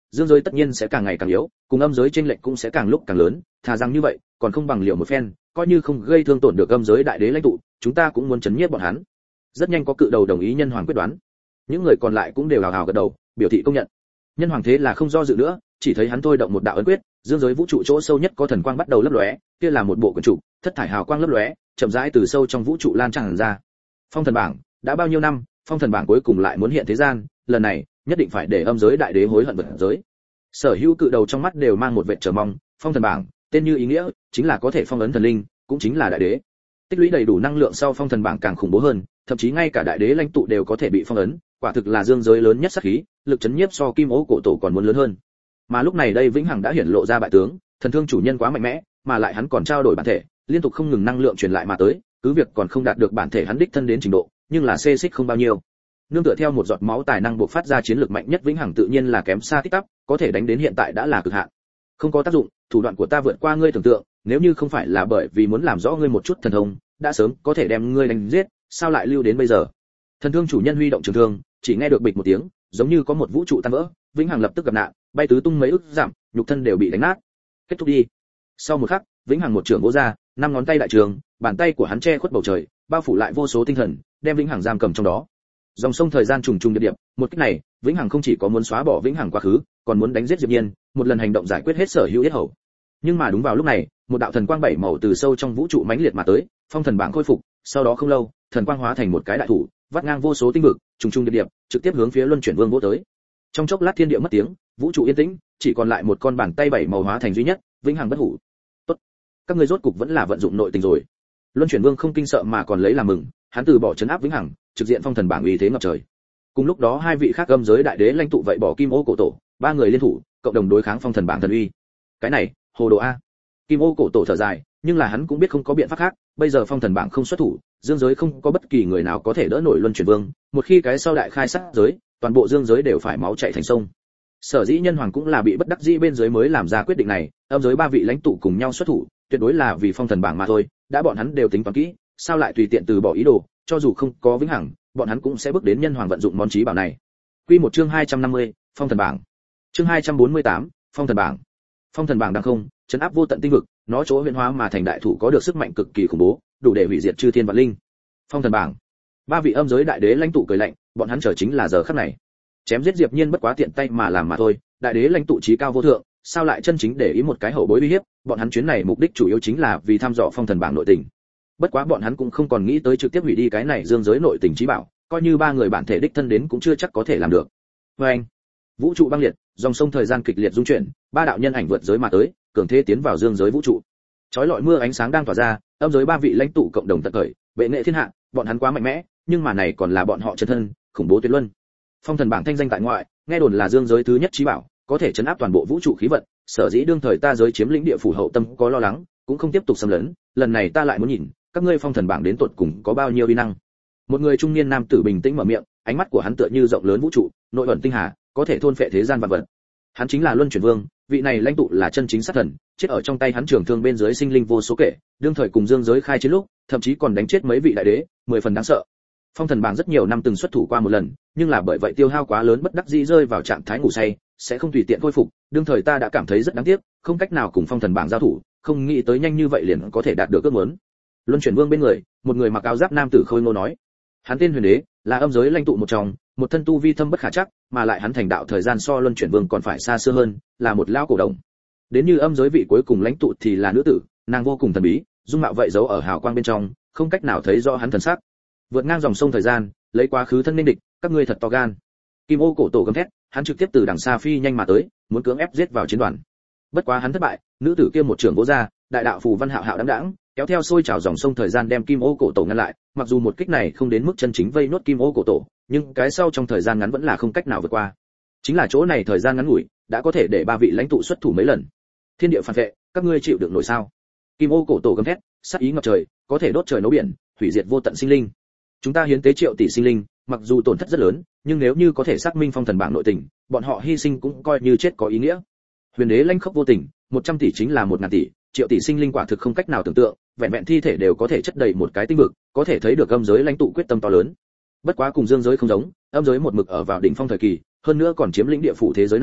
dương giới tất nhiên sẽ càng ngày càng yếu, cùng âm giới chênh lệch cũng sẽ càng lúc càng lớn, thà rằng như vậy, còn không bằng liều một phen, coi như không gây thương tổn được âm giới đại đế lãnh tụ, chúng ta cũng muốn chấn nhiếp bọn hắn. Rất nhanh có cự đầu đồng ý nhân hoàng quyết đoán. Những người còn lại cũng đều hào hào gật đầu, biểu thị công nhận. Nhân hoàng thế là không do dự nữa, chỉ thấy hắn thôi động một đạo ấn quyết, dương giới vũ trụ chỗ sâu nhất có thần quang bắt đầu lấp lóe, kia là một bộ quyển trục, thất thải hào quang lấp lóe, chậm rãi từ sâu trong vũ trụ lan tràn ra. Phong thần bảng, đã bao nhiêu năm, phong thần bảng cuối cùng lại muốn hiện thế gian, lần này nhất định phải để âm giới đại đế hối hận vật giới. Sở hữu cự đầu trong mắt đều mang một vẻ chờ mong, phong thần bảng, tên như ý nghĩa, chính là có thể phong ấn thần linh, cũng chính là đại đế. Tích lũy đầy đủ năng lượng sau phong thần bảng càng khủng bố hơn, thậm chí ngay cả đại đế lãnh tụ đều có thể bị phong ấn, quả thực là dương giới lớn nhất sát khí, lực chấn nhiếp so kim ố cổ tổ còn muốn lớn hơn. Mà lúc này đây vĩnh hằng đã hiển lộ ra bại tướng, thần thương chủ nhân quá mạnh mẽ, mà lại hắn còn trao đổi bản thể, liên tục không ngừng năng lượng truyền lại mà tới, cứ việc còn không đạt được bản thể hắn đích thân đến trình độ, nhưng là xê xích không bao nhiêu. Nương tựa theo một giọt máu tài năng bộc phát ra chiến lược mạnh nhất vĩnh hằng tự nhiên là kém xa tích tắp, có thể đánh đến hiện tại đã là cực hạn. Không có tác dụng, thủ đoạn của ta vượt qua ngươi tưởng tượng, nếu như không phải là bởi vì muốn làm rõ ngươi một chút thần thông, đã sớm có thể đem ngươi đánh giết, sao lại lưu đến bây giờ? Thần thương chủ nhân huy động trường thương, chỉ nghe được bịch một tiếng, giống như có một vũ trụ tan vỡ, vĩnh hằng lập tức gặp nạn, bay tứ tung mấy ức dặm, nhục thân đều bị đánh nát. Kết thúc đi. Sau một khắc, vĩnh hằng một trường vỗ ra, năm ngón tay đại trường, bàn tay của hắn che khuất bầu trời, bao phủ lại vô số tinh thần, đem vĩnh hằng giam cầm trong đó. Dòng sông thời gian trùng trùng điệp điệp, một cách này, vĩnh hằng không chỉ có muốn xóa bỏ vĩnh hằng quá khứ, còn muốn đánh giết Diệp Nhiên, một lần hành động giải quyết hết sở hữu yết hầu. Nhưng mà đúng vào lúc này, một đạo thần quang bảy màu từ sâu trong vũ trụ mãnh liệt mà tới, phong thần bảng khôi phục, sau đó không lâu, thần quang hóa thành một cái đại thủ, vắt ngang vô số tinh vực, trùng trùng điệp điệp, trực tiếp hướng phía Luân Chuyển Vương vỗ tới. Trong chốc lát thiên địa mất tiếng, vũ trụ yên tĩnh, chỉ còn lại một con bàn tay bảy màu hóa thành duy nhất, vĩnh hằng bất hủ. Tốt, các ngươi rốt cục vẫn là vận dụng nội tình rồi. Luân Chuyển Vương không kinh sợ mà còn lấy làm mừng, hắn từ bỏ trấn áp vĩnh hằng, trực diện phong thần bảng uy thế ngập trời. Cùng lúc đó hai vị khác âm giới đại đế lãnh tụ vậy bỏ kim ô cổ tổ, ba người liên thủ, cộng đồng đối kháng phong thần bảng thần uy. Cái này, hồ đồ a. Kim ô cổ tổ thở dài, nhưng là hắn cũng biết không có biện pháp khác, bây giờ phong thần bảng không xuất thủ, dương giới không có bất kỳ người nào có thể đỡ nổi Luân Chuyển Vương, một khi cái sau đại khai sát giới, toàn bộ dương giới đều phải máu chảy thành sông. Sở dĩ nhân hoàng cũng là bị bất đắc dĩ bên dưới mới làm ra quyết định này, âm giới ba vị lãnh tụ cùng nhau xuất thủ, tuyệt đối là vì phong thần bảng mà thôi, đã bọn hắn đều tính toán kỹ, sao lại tùy tiện từ bỏ ý đồ, cho dù không có vĩnh hằng, bọn hắn cũng sẽ bước đến nhân hoàng vận dụng món chí bảo này. Quy một chương 250, phong thần bảng. Chương 248, phong thần bảng. Phong thần bảng đang không, trấn áp vô tận tinh vực, nó chỗ huyền hóa mà thành đại thủ có được sức mạnh cực kỳ khủng bố, đủ để hủy diệt chư thiên vạn linh. Phong thần bảng. Ba vị âm giới đại đế lãnh tụ cười lạnh, bọn hắn chờ chính là giờ khắc này. Chém giết Diệp Nhiên bất quá tiện tay mà làm mà thôi, đại đế lãnh tụ chí cao vô thượng, sao lại chân chính để ý một cái hậu bối uy hiếp, bọn hắn chuyến này mục đích chủ yếu chính là vì thăm dò phong thần bảng nội tình. Bất quá bọn hắn cũng không còn nghĩ tới trực tiếp hủy đi cái này dương giới nội tình chí bảo, coi như ba người bản thể đích thân đến cũng chưa chắc có thể làm được. Anh, vũ trụ băng liệt, dòng sông thời gian kịch liệt dung chuyển, ba đạo nhân ảnh vượt giới mà tới, cường thế tiến vào dương giới vũ trụ. Chói lọi mưa ánh sáng đang tỏa ra, âm giới ba vị lãnh tụ cộng đồng tận khởi, bệ nghệ thiên hạ, bọn hắn quá mạnh mẽ, nhưng mà này còn là bọn họ chân thân, khủng bố tuyệt luân. Phong thần bảng thanh danh tại ngoại, nghe đồn là dương giới thứ nhất chí bảo, có thể trấn áp toàn bộ vũ trụ khí vận, sở dĩ đương thời ta giới chiếm lĩnh địa phủ hậu tâm có lo lắng, cũng không tiếp tục xâm lấn, lần này ta lại muốn nhìn, các ngươi phong thần bảng đến tột cùng có bao nhiêu uy năng. Một người trung niên nam tử bình tĩnh mở miệng, ánh mắt của hắn tựa như rộng lớn vũ trụ, nội ẩn tinh hà, có thể thôn phệ thế gian vạn vật. Hắn chính là Luân Chuyển Vương, vị này lãnh tụ là chân chính sát thần, chết ở trong tay hắn trường thương bên dưới sinh linh vô số kể, đương thời cùng dương giới khai chiến lúc, thậm chí còn đánh chết mấy vị đại đế, 10 phần đáng sợ. Phong thần bảng rất nhiều năm từng xuất thủ qua một lần, nhưng là bởi vậy tiêu hao quá lớn bất đắc dĩ rơi vào trạng thái ngủ say, sẽ không tùy tiện khôi phục, đương thời ta đã cảm thấy rất đáng tiếc, không cách nào cùng phong thần bảng giao thủ, không nghĩ tới nhanh như vậy liền có thể đạt được ước muốn. Luân Chuyển Vương bên người, một người mặc áo giáp nam tử khôi ngô nói, hắn tên Huyền Đế, là âm giới lãnh tụ một trong, một thân tu vi thâm bất khả trắc, mà lại hắn thành đạo thời gian so Luân Chuyển Vương còn phải xa xưa hơn, là một lão cổ đồng. Đến như âm giới vị cuối cùng lãnh tụ thì là nữ tử, nàng vô cùng thần bí, dung mạo vậy giấu ở hào quang bên trong, không cách nào thấy rõ hắn thần sắc. Vượt ngang dòng sông thời gian, lấy quá khứ thân nên địch, các ngươi thật to gan. Kim ô cổ tổ gầm thét, hắn trực tiếp từ đằng xa phi nhanh mà tới, muốn cưỡng ép giết vào chiến đoàn. Bất quá hắn thất bại, nữ tử kia một trường vỗ ra, đại đạo phù văn hạo hạo đãng đãng, kéo theo sôi trào dòng sông thời gian đem Kim ô cổ tổ ngăn lại, mặc dù một kích này không đến mức chân chính vây nốt Kim ô cổ tổ, nhưng cái sau trong thời gian ngắn vẫn là không cách nào vượt qua. Chính là chỗ này thời gian ngắn ngủi, đã có thể để ba vị lãnh tụ xuất thủ mấy lần. Thiên địa phản vệ, các ngươi chịu được nổi sao? Kim ô cổ tổ gầm thét, sát ý ngập trời, có thể đốt trời nấu biển, hủy diệt vô tận sinh linh. Chúng ta hiến tế triệu tỷ sinh linh, mặc dù tổn thất rất lớn, nhưng nếu như có thể xác minh phong thần bảng nội tình, bọn họ hy sinh cũng coi như chết có ý nghĩa. Huyền Đế lãnh khốc vô tình, 100 tỷ chính là 1000 tỷ, triệu tỷ sinh linh quả thực không cách nào tưởng tượng, vẹn vẹn thi thể đều có thể chất đầy một cái tinh vực, có thể thấy được âm giới lãnh tụ quyết tâm to lớn. Bất quá cùng dương giới không giống, âm giới một mực ở vào đỉnh phong thời kỳ, hơn nữa còn chiếm lĩnh địa phủ thế giới này,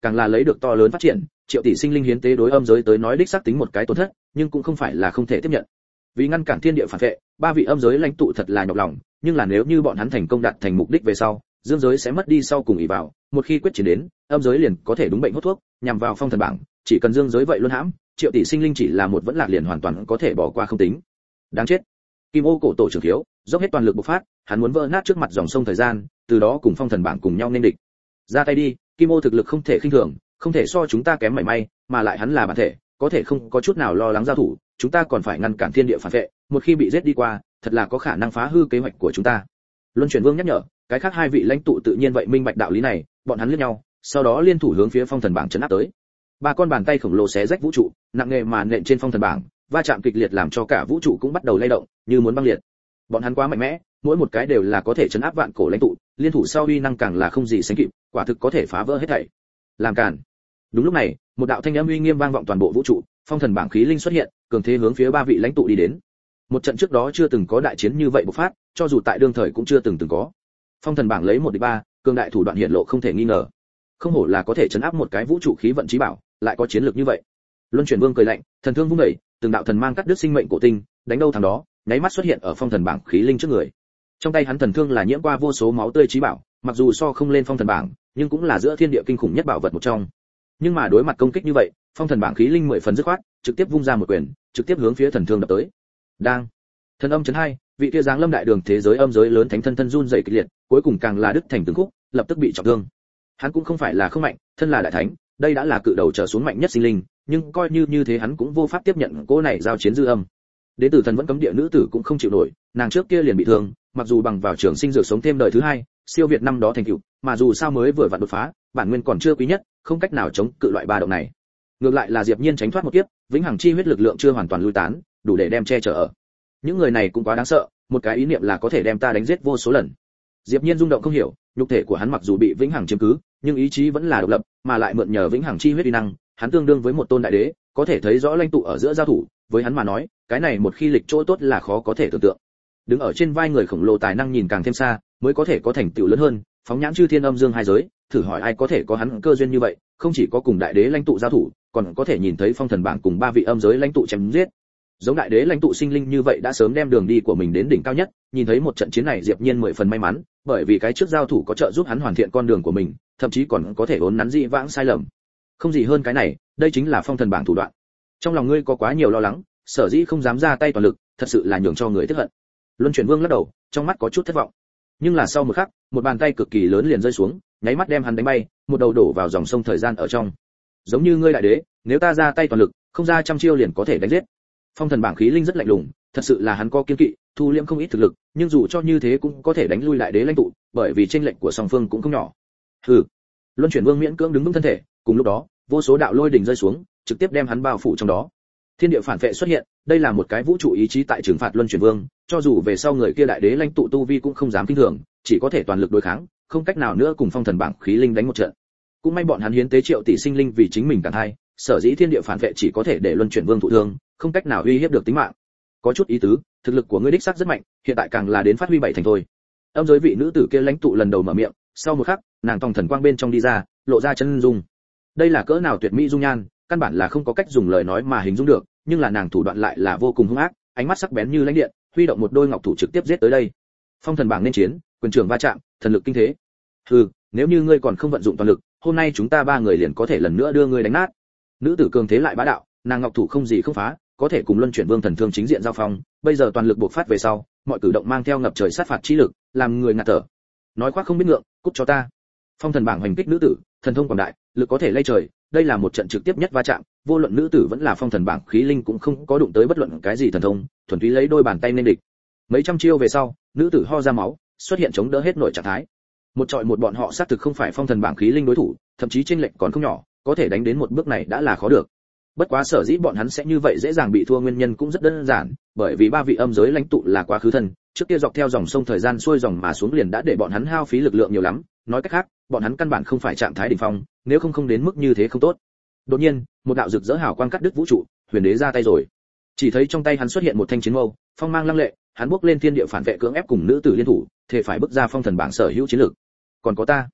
càng là lấy được to lớn phát triển, triệu tỷ sinh linh hiến tế đối âm giới tới nói đích xác tính một cái tổn thất, nhưng cũng không phải là không thể tiếp nhận. Vì ngăn cản thiên địa phản vệ, ba vị âm giới lãnh tụ thật là nhọc lòng, nhưng là nếu như bọn hắn thành công đạt thành mục đích về sau, dương giới sẽ mất đi sau cùng ỷ vào, một khi quyết chiến đến, âm giới liền có thể đúng bệnh hốt thuốc, nhằm vào phong thần bảng, chỉ cần dương giới vậy luôn hãm, triệu tỷ sinh linh chỉ là một vẫn lạc liền hoàn toàn có thể bỏ qua không tính. Đáng chết. Kim Ô cổ tổ trưởng thiếu, dốc hết toàn lực bộc phát, hắn muốn vỡ nát trước mặt dòng sông thời gian, từ đó cùng phong thần bảng cùng nhau nên địch. Ra tay đi, Kim Ô thực lực không thể khinh thường, không thể so chúng ta kém mảy may, mà lại hắn là bản thể, có thể không có chút nào lo lắng giao thủ, chúng ta còn phải ngăn cản thiên địa phản vệ, một khi bị giết đi qua, thật là có khả năng phá hư kế hoạch của chúng ta. Luân Chuyển Vương nhắc nhở, cái khác hai vị lãnh tụ tự nhiên vậy minh bạch đạo lý này, bọn hắn liếc nhau, sau đó liên thủ hướng phía phong thần bảng chấn áp tới. Ba con bàn tay khổng lồ xé rách vũ trụ, nặng nề mà nện trên phong thần bảng, va chạm kịch liệt làm cho cả vũ trụ cũng bắt đầu lay động, như muốn băng liệt. Bọn hắn quá mạnh mẽ, mỗi một cái đều là có thể chấn áp vạn cổ lãnh tụ, liên thủ sau uy năng càng là không gì sánh kịp, quả thực có thể phá vỡ hết thảy. Làm cản. Đúng lúc này, một đạo thanh âm uy nghiêm vang vọng toàn bộ vũ trụ, phong thần bảng khí linh xuất hiện, cường thế hướng phía ba vị lãnh tụ đi đến. Một trận trước đó chưa từng có đại chiến như vậy bộc phát, cho dù tại đương thời cũng chưa từng có. Phong thần bảng lấy 1-3, cường đại thủ đoạn hiện lộ không thể nghi ngờ. Không hổ là có thể chấn áp một cái vũ trụ khí vận chí bảo, lại có chiến lược như vậy. Luân Chuyển Vương cười lạnh, thần thương vung đẩy, từng đạo thần mang cắt đứt sinh mệnh cổ tinh, đánh đâu thằng đó, nháy mắt xuất hiện ở phong thần bảng khí linh trước người. Trong tay hắn thần thương là nhiễm qua vô số máu tươi chí bảo, mặc dù so không lên phong thần bảng, nhưng cũng là giữa thiên địa kinh khủng nhất bảo vật một trong. Nhưng mà đối mặt công kích như vậy, phong thần bảng khí linh 10 phần dứt khoát, trực tiếp vung ra một quyền, trực tiếp hướng phía thần thương đập tới. Đang. Thần âm chấn hai, vị kia giáng lâm đại đường thế giới âm giới lớn thánh thân run rẩy kịch liệt, cuối cùng càng là đứt thành từng khúc, lập tức bị trọng thương. Hắn cũng không phải là không mạnh, thân là đại thánh, đây đã là cự đầu trở xuống mạnh nhất sinh linh, nhưng coi như thế hắn cũng vô pháp tiếp nhận cô này giao chiến dư âm. Đến từ thần vẫn cấm địa nữ tử cũng không chịu nổi, nàng trước kia liền bị thương, mặc dù bằng vào trường sinh dược sống thêm đời thứ hai, siêu việt năm đó thành tựu, mà dù sao mới vừa vặn đột phá, bản nguyên còn chưa quý nhất, không cách nào chống cự loại ba động này. Ngược lại là Diệp Nhiên tránh thoát một kiếp, vĩnh hằng chi huyết lực lượng chưa hoàn toàn lui tán, đủ để đem che chở ở. Những người này cũng quá đáng sợ, một cái ý niệm là có thể đem ta đánh giết vô số lần. Diệp Nhiên rung động không hiểu, nhục thể của hắn mặc dù bị vĩnh hằng chiếm cứ, nhưng ý chí vẫn là độc lập, mà lại mượn nhờ vĩnh hằng chi huyết uy năng, hắn tương đương với một tôn đại đế, có thể thấy rõ lãnh tụ ở giữa giao thủ, với hắn mà nói, cái này một khi lịch chỗ tốt là khó có thể tưởng tượng. Đứng ở trên vai người khổng lồ tài năng nhìn càng thêm xa, mới có thể có thành tựu lớn hơn, phóng nhãn chư thiên âm dương hai giới, thử hỏi ai có thể có hắn cơ duyên như vậy, không chỉ có cùng đại đế lãnh tụ giao thủ, còn có thể nhìn thấy phong thần bảng cùng ba vị âm giới lãnh tụ chém giết. Giống đại đế lãnh tụ sinh linh như vậy đã sớm đem đường đi của mình đến đỉnh cao nhất, nhìn thấy một trận chiến này Diệp Nhiên 10 phần may mắn, bởi vì cái trước giao thủ có trợ giúp hắn hoàn thiện con đường của mình, thậm chí còn có thể uốn nắn dị vãng sai lầm. Không gì hơn cái này, đây chính là phong thần bảng thủ đoạn. Trong lòng ngươi có quá nhiều lo lắng, sở dĩ không dám ra tay toàn lực, thật sự là nhường cho người tức hận. Luân Chuyển Vương lắc đầu, trong mắt có chút thất vọng. Nhưng là sau một khắc, một bàn tay cực kỳ lớn liền rơi xuống, nháy mắt đem hắn đánh bay, một đầu đổ vào dòng sông thời gian ở trong. Giống như ngươi đại đế, nếu ta ra tay toàn lực, không ra trăm chiêu liền có thể đánh giết. Phong thần bảng khí linh rất lạnh lùng, thật sự là hắn có kiên kỵ, thu liễm không ít thực lực, nhưng dù cho như thế cũng có thể đánh lui đại đế lãnh tụ, bởi vì chênh lệch của song phương cũng không nhỏ. Hừ. Luân Chuyển Vương miễn cưỡng đứng vững thân thể, cùng lúc đó, vô số đạo lôi đỉnh rơi xuống, trực tiếp đem hắn bao phủ trong đó. Thiên địa phản vệ xuất hiện, đây là một cái vũ trụ ý chí tại trừng phạt Luân Chuyển Vương, cho dù về sau người kia đại đế lãnh tụ tu vi cũng không dám kinh thường, chỉ có thể toàn lực đối kháng, không cách nào nữa cùng phong thần bảng khí linh đánh một trận. Cũng may bọn hắn hiến tế triệu tỷ sinh linh vì chính mình càng hay, sở dĩ thiên địa phản vệ chỉ có thể để Luân Chuyển Vương thụ thương, không cách nào uy hiếp được tính mạng. Có chút ý tứ, thực lực của ngươi đích xác rất mạnh, hiện tại càng là đến phát huy bảy thành thôi. Âm giới vị nữ tử kia lãnh tụ lần đầu mở miệng, sau một khắc, nàng tòng thần quang bên trong đi ra, lộ ra chân dung. Đây là cỡ nào tuyệt mỹ dung nhan, căn bản là không có cách dùng lời nói mà hình dung được, nhưng là nàng thủ đoạn lại là vô cùng hung ác, ánh mắt sắc bén như lãnh điện, huy động một đôi ngọc thủ trực tiếp giết tới đây. Phong thần bảng nên chiến, quyền trưởng va chạm, thần lực kinh thế. Hừ, nếu như ngươi còn không vận dụng toàn lực, hôm nay chúng ta ba người liền có thể lần nữa đưa ngươi đánh nát. Nữ tử cường thế lại bá đạo, nàng ngọc thủ không gì không phá, có thể cùng Luân Chuyển Vương thần thương chính diện giao phong, bây giờ toàn lực bộc phát về sau, mọi cử động mang theo ngập trời sát phạt chi lực, làm người ngạt thở. Nói khoác không biết ngượng, cút cho ta. Phong thần bảng hoành kích nữ tử, thần thông quảng đại, lực có thể lay trời, đây là một trận trực tiếp nhất va chạm, vô luận nữ tử vẫn là phong thần bảng khí linh cũng không có đụng tới bất luận cái gì thần thông, thuần túy lấy đôi bàn tay nên địch. Mấy trăm chiêu về sau, nữ tử ho ra máu, xuất hiện chống đỡ hết nội trạng thái. Một trọi một bọn họ xác thực không phải phong thần bảng khí linh đối thủ, thậm chí chênh lệch còn không nhỏ, có thể đánh đến một bước này đã là khó được. Bất quá sở dĩ bọn hắn sẽ như vậy dễ dàng bị thua nguyên nhân cũng rất đơn giản, bởi vì ba vị âm giới lãnh tụ là quá khứ thân, trước kia dọc theo dòng sông thời gian xuôi dòng mà xuống liền đã để bọn hắn hao phí lực lượng nhiều lắm, nói cách khác, bọn hắn căn bản không phải trạng thái đỉnh phong, nếu không đến mức như thế không tốt. Đột nhiên, một đạo rực rỡ hào quang cắt đứt vũ trụ, Huyền Đế ra tay rồi. Chỉ thấy trong tay hắn xuất hiện một thanh chiến mâu, phong mang lăng lệ, hắn bước lên thiên địa phản vệ cưỡng ép cùng nữ tử liên thủ, thể phải bức ra phong thần bảng sở hữu chiến lực. Còn có ta.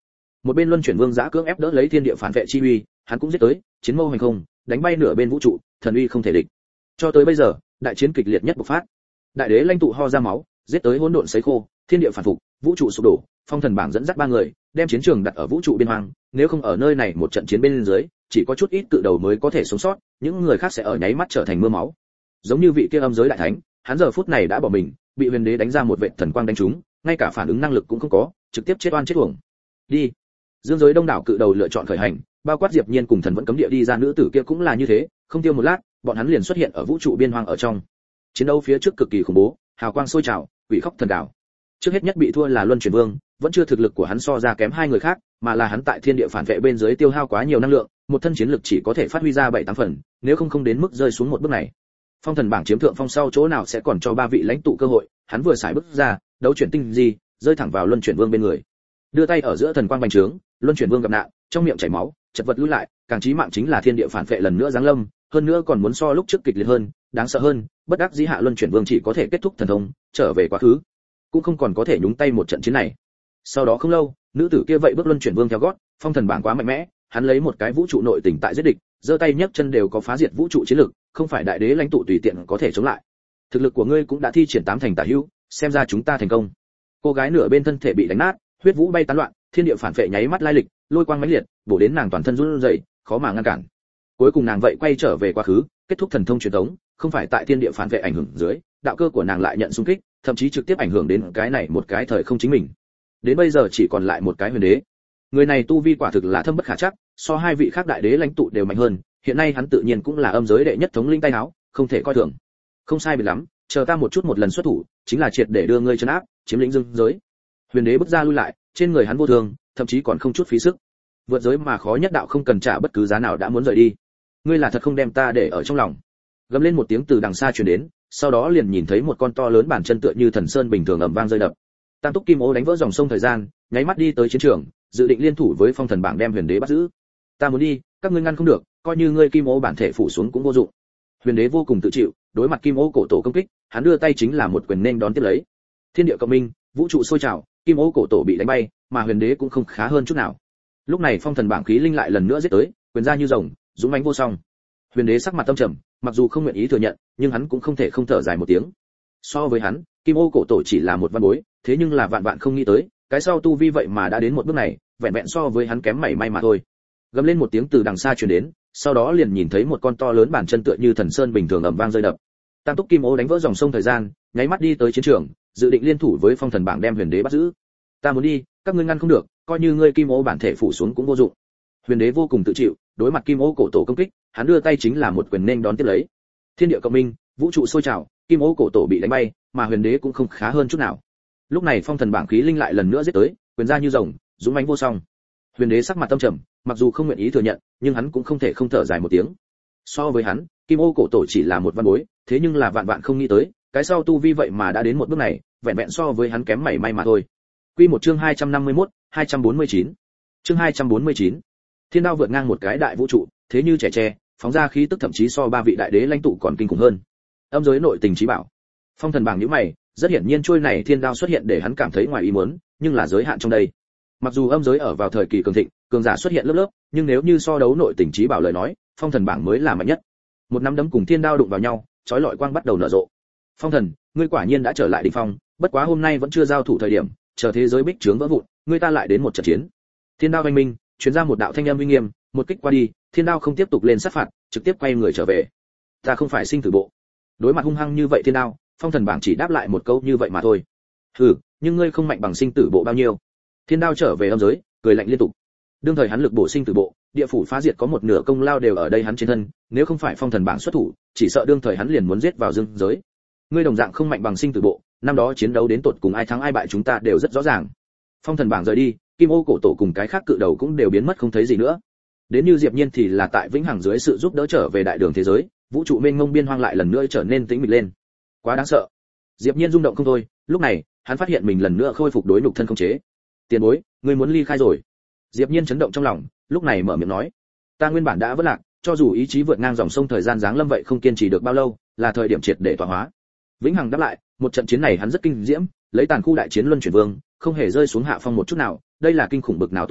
Một bên luân chuyển vương giã cưỡng ép đỡ lấy thiên địa phản vệ chi uy, hắn cũng giết tới, chiến mâu hành không, đánh bay nửa bên vũ trụ, thần uy không thể địch. Cho tới bây giờ, đại chiến kịch liệt nhất bộc phát. Đại đế lãnh tụ ho ra máu, giết tới hỗn độn sấy khô, thiên địa phản phục, vũ trụ sụp đổ, phong thần bảng dẫn dắt ba người, đem chiến trường đặt ở vũ trụ biên hoang, nếu không ở nơi này một trận chiến bên dưới, chỉ có chút ít cự đầu mới có thể sống sót, những người khác sẽ ở nháy mắt trở thành mưa máu. Giống như vị kia âm giới đại thánh, hắn giờ phút này đã bỏ mình, bị huyền đế đánh ra một vệt thần quang đánh trúng, ngay cả phản ứng năng lực cũng không có, trực tiếp chết oan chết uổng. Đi. Dương giới đông đảo cự đầu lựa chọn khởi hành, bao quát Diệp Nhiên cùng thần vẫn cấm địa đi ra, nữ tử kia cũng là như thế, không tiêu một lát, bọn hắn liền xuất hiện ở vũ trụ biên hoang ở trong. Chiến đấu phía trước cực kỳ khủng bố, hào quang sôi trào, quỷ khóc thần đảo. Trước hết nhất bị thua là Luân Chuyển Vương, vẫn chưa thực lực của hắn so ra kém hai người khác, mà là hắn tại thiên địa phản vệ bên dưới tiêu hao quá nhiều năng lượng, một thân chiến lực chỉ có thể phát huy ra 7-8 phần, nếu không đến mức rơi xuống một bước này. Phong thần bảng chiếm thượng phong sau chỗ nào sẽ còn cho ba vị lãnh tụ cơ hội, hắn vừa xài bước ra, đấu chuyển tinh gì, rơi thẳng vào Luân Chuyển Vương bên người. Đưa tay ở giữa thần quang bành trướng, Luân Chuyển Vương gặp nạn, trong miệng chảy máu, chật vật lùi lại, càng chí mạng chính là thiên địa phản vệ lần nữa giáng lâm, hơn nữa còn muốn so lúc trước kịch liệt hơn, đáng sợ hơn, bất đắc dĩ hạ Luân Chuyển Vương chỉ có thể kết thúc thần thông, trở về quá khứ, cũng không còn có thể nhúng tay một trận chiến này. Sau đó không lâu, nữ tử kia vậy bước Luân Chuyển Vương theo gót, phong thần bảng quá mạnh mẽ, hắn lấy một cái vũ trụ nội tình tại giết địch, giơ tay nhấc chân đều có phá diệt vũ trụ chiến lực, không phải đại đế lãnh tụ tùy tiện có thể chống lại. Thực lực của ngươi cũng đã thi triển 8 thành tả hữu, xem ra chúng ta thành công. Cô gái nửa bên thân thể bị đánh nát, huyết vũ bay tán loạn, thiên địa phản vệ nháy mắt lai lịch, lôi quang mãnh liệt, bổ đến nàng toàn thân run rẩy, khó mà ngăn cản. Cuối cùng nàng vậy quay trở về quá khứ, kết thúc thần thông truyền thống, không phải tại thiên địa phản vệ ảnh hưởng dưới, đạo cơ của nàng lại nhận xung kích, thậm chí trực tiếp ảnh hưởng đến cái này một cái thời không chính mình. Đến bây giờ chỉ còn lại một cái huyền đế. Người này tu vi quả thực là thâm bất khả trắc, so hai vị khác đại đế lãnh tụ đều mạnh hơn, hiện nay hắn tự nhiên cũng là âm giới đệ nhất thống linh tay áo, không thể coi thường. Không sai biệt lắm, chờ ta một chút một lần xuất thủ, chính là triệt để đưa ngươi trấn áp, chiếm lĩnh dương giới. Huyền đế bước ra lui lại, trên người hắn vô thường, thậm chí còn không chút phí sức. Vượt giới mà khó nhất đạo không cần trả bất cứ giá nào đã muốn rời đi. Ngươi là thật không đem ta để ở trong lòng. Gầm lên một tiếng từ đằng xa truyền đến, sau đó liền nhìn thấy một con to lớn bản chân tựa như thần sơn bình thường ầm vang rơi đập. Tam túc kim ô đánh vỡ dòng sông thời gian, nháy mắt đi tới chiến trường, dự định liên thủ với phong thần bảng đem huyền đế bắt giữ. Ta muốn đi, các ngươi ngăn không được, coi như ngươi kim ô bản thể phủ xuống cũng vô dụng. Huyền đế vô cùng tự chịu, đối mặt kim ô cổ tổ công kích, hắn đưa tay chính là một quyền nên đón tiếp lấy. Thiên địa cộng minh, vũ trụ sôi trào, kim ô cổ tổ bị đánh bay, mà huyền đế cũng không khá hơn chút nào. Lúc này phong thần bảng khí linh lại lần nữa giết tới, quyền ra như rồng, dũng mãnh vô song. Huyền đế sắc mặt tâm trầm, mặc dù không nguyện ý thừa nhận, nhưng hắn cũng không thể không thở dài một tiếng. So với hắn, kim ô cổ tổ chỉ là một văn bối, thế nhưng là vạn vạn không nghĩ tới, cái sau tu vi vậy mà đã đến một bước này, vẹn vẹn so với hắn kém mảy may mà thôi. Gầm lên một tiếng từ đằng xa truyền đến, sau đó liền nhìn thấy một con to lớn bản chân tựa như thần sơn bình thường ầm vang rơi đập. Tam túc kim ô đánh vỡ dòng sông thời gian, nháy mắt đi tới chiến trường, dự định liên thủ với phong thần bảng đem huyền đế bắt giữ. Ta muốn đi, các ngươi ngăn không được, coi như ngươi kim ô bản thể phủ xuống cũng vô dụng. Huyền đế vô cùng tự chịu, đối mặt kim ô cổ tổ công kích, hắn đưa tay chính là một quyền nên đón tiếp lấy. Thiên địa cộng minh, vũ trụ sôi trào, kim ô cổ tổ bị đánh bay, mà huyền đế cũng không khá hơn chút nào. Lúc này phong thần bảng khí linh lại lần nữa giết tới, quyền ra như rồng, dũng mãnh vô song. Huyền đế sắc mặt tâm trầm, mặc dù không nguyện ý thừa nhận, nhưng hắn cũng không thể không thở dài một tiếng. So với hắn, kim ô cổ tổ chỉ là một văn bối, thế nhưng là vạn vạn không nghĩ tới, cái sau tu vi vậy mà đã đến một bước này, vẹn vẹn so với hắn kém mảy may mà thôi. Quy một chương 251, 249. Chương 249. Thiên đao vượt ngang một cái đại vũ trụ, thế như trẻ tre, phóng ra khí tức thậm chí so ba vị đại đế lãnh tụ còn kinh khủng hơn. Âm giới nội tình trí bảo. Phong thần bảng nhíu mày, rất hiển nhiên trôi này thiên đao xuất hiện để hắn cảm thấy ngoài ý muốn, nhưng là giới hạn trong đây. Mặc dù âm giới ở vào thời kỳ cường thịnh, cường giả xuất hiện lớp lớp, nhưng nếu như so đấu nội tình trí bảo lời nói, phong thần bảng mới là mạnh nhất. Một nắm đấm cùng thiên đao đụng vào nhau, chói lọi quang bắt đầu nở rộ. Phong thần, ngươi quả nhiên đã trở lại đỉnh phong, bất quá hôm nay vẫn chưa giao thủ thời điểm, chờ thế giới bích trướng vỡ vụn, ngươi ta lại đến một trận chiến. Thiên đao vang minh, truyền ra một đạo thanh âm uy nghiêm, một kích qua đi, thiên đao không tiếp tục lên sát phạt, trực tiếp quay người trở về. Ta không phải sinh tử bộ. Đối mặt hung hăng như vậy thiên đao, phong thần bảng chỉ đáp lại một câu như vậy mà thôi. Hừ, nhưng ngươi không mạnh bằng sinh tử bộ bao nhiêu. Thiên đao trở về âm giới, cười lạnh liên tục. Đương thời hắn lực bổ sinh tử bộ, địa phủ phá diệt có một nửa công lao đều ở đây hắn trên thân, nếu không phải phong thần bảng xuất thủ, chỉ sợ đương thời hắn liền muốn giết vào dương giới. Ngươi đồng dạng không mạnh bằng sinh tử bộ, năm đó chiến đấu đến tột cùng ai thắng ai bại chúng ta đều rất rõ ràng. Phong thần bảng rời đi, kim ô cổ tổ cùng cái khác cự đầu cũng đều biến mất không thấy gì nữa. Đến như Diệp Nhiên thì là tại vĩnh hằng dưới sự giúp đỡ trở về đại đường thế giới, vũ trụ mênh mông biên hoang lại lần nữa trở nên tĩnh mịch lên. Quá đáng sợ. Diệp Nhiên rung động không thôi, lúc này, hắn phát hiện mình lần nữa khôi phục đối nhục thân không chế. Tiền bối, ngươi muốn ly khai rồi. Diệp Nhiên chấn động trong lòng, lúc này mở miệng nói, ta nguyên bản đã vỡ lạc, cho dù ý chí vượt ngang dòng sông thời gian giáng lâm vậy không kiên trì được bao lâu, là thời điểm triệt để tọa hóa. Vĩnh hằng đáp lại, một trận chiến này hắn rất kinh diễm, lấy tàn khu đại chiến luân chuyển vương, không hề rơi xuống hạ phong một chút nào, đây là kinh khủng bực nào tu vi,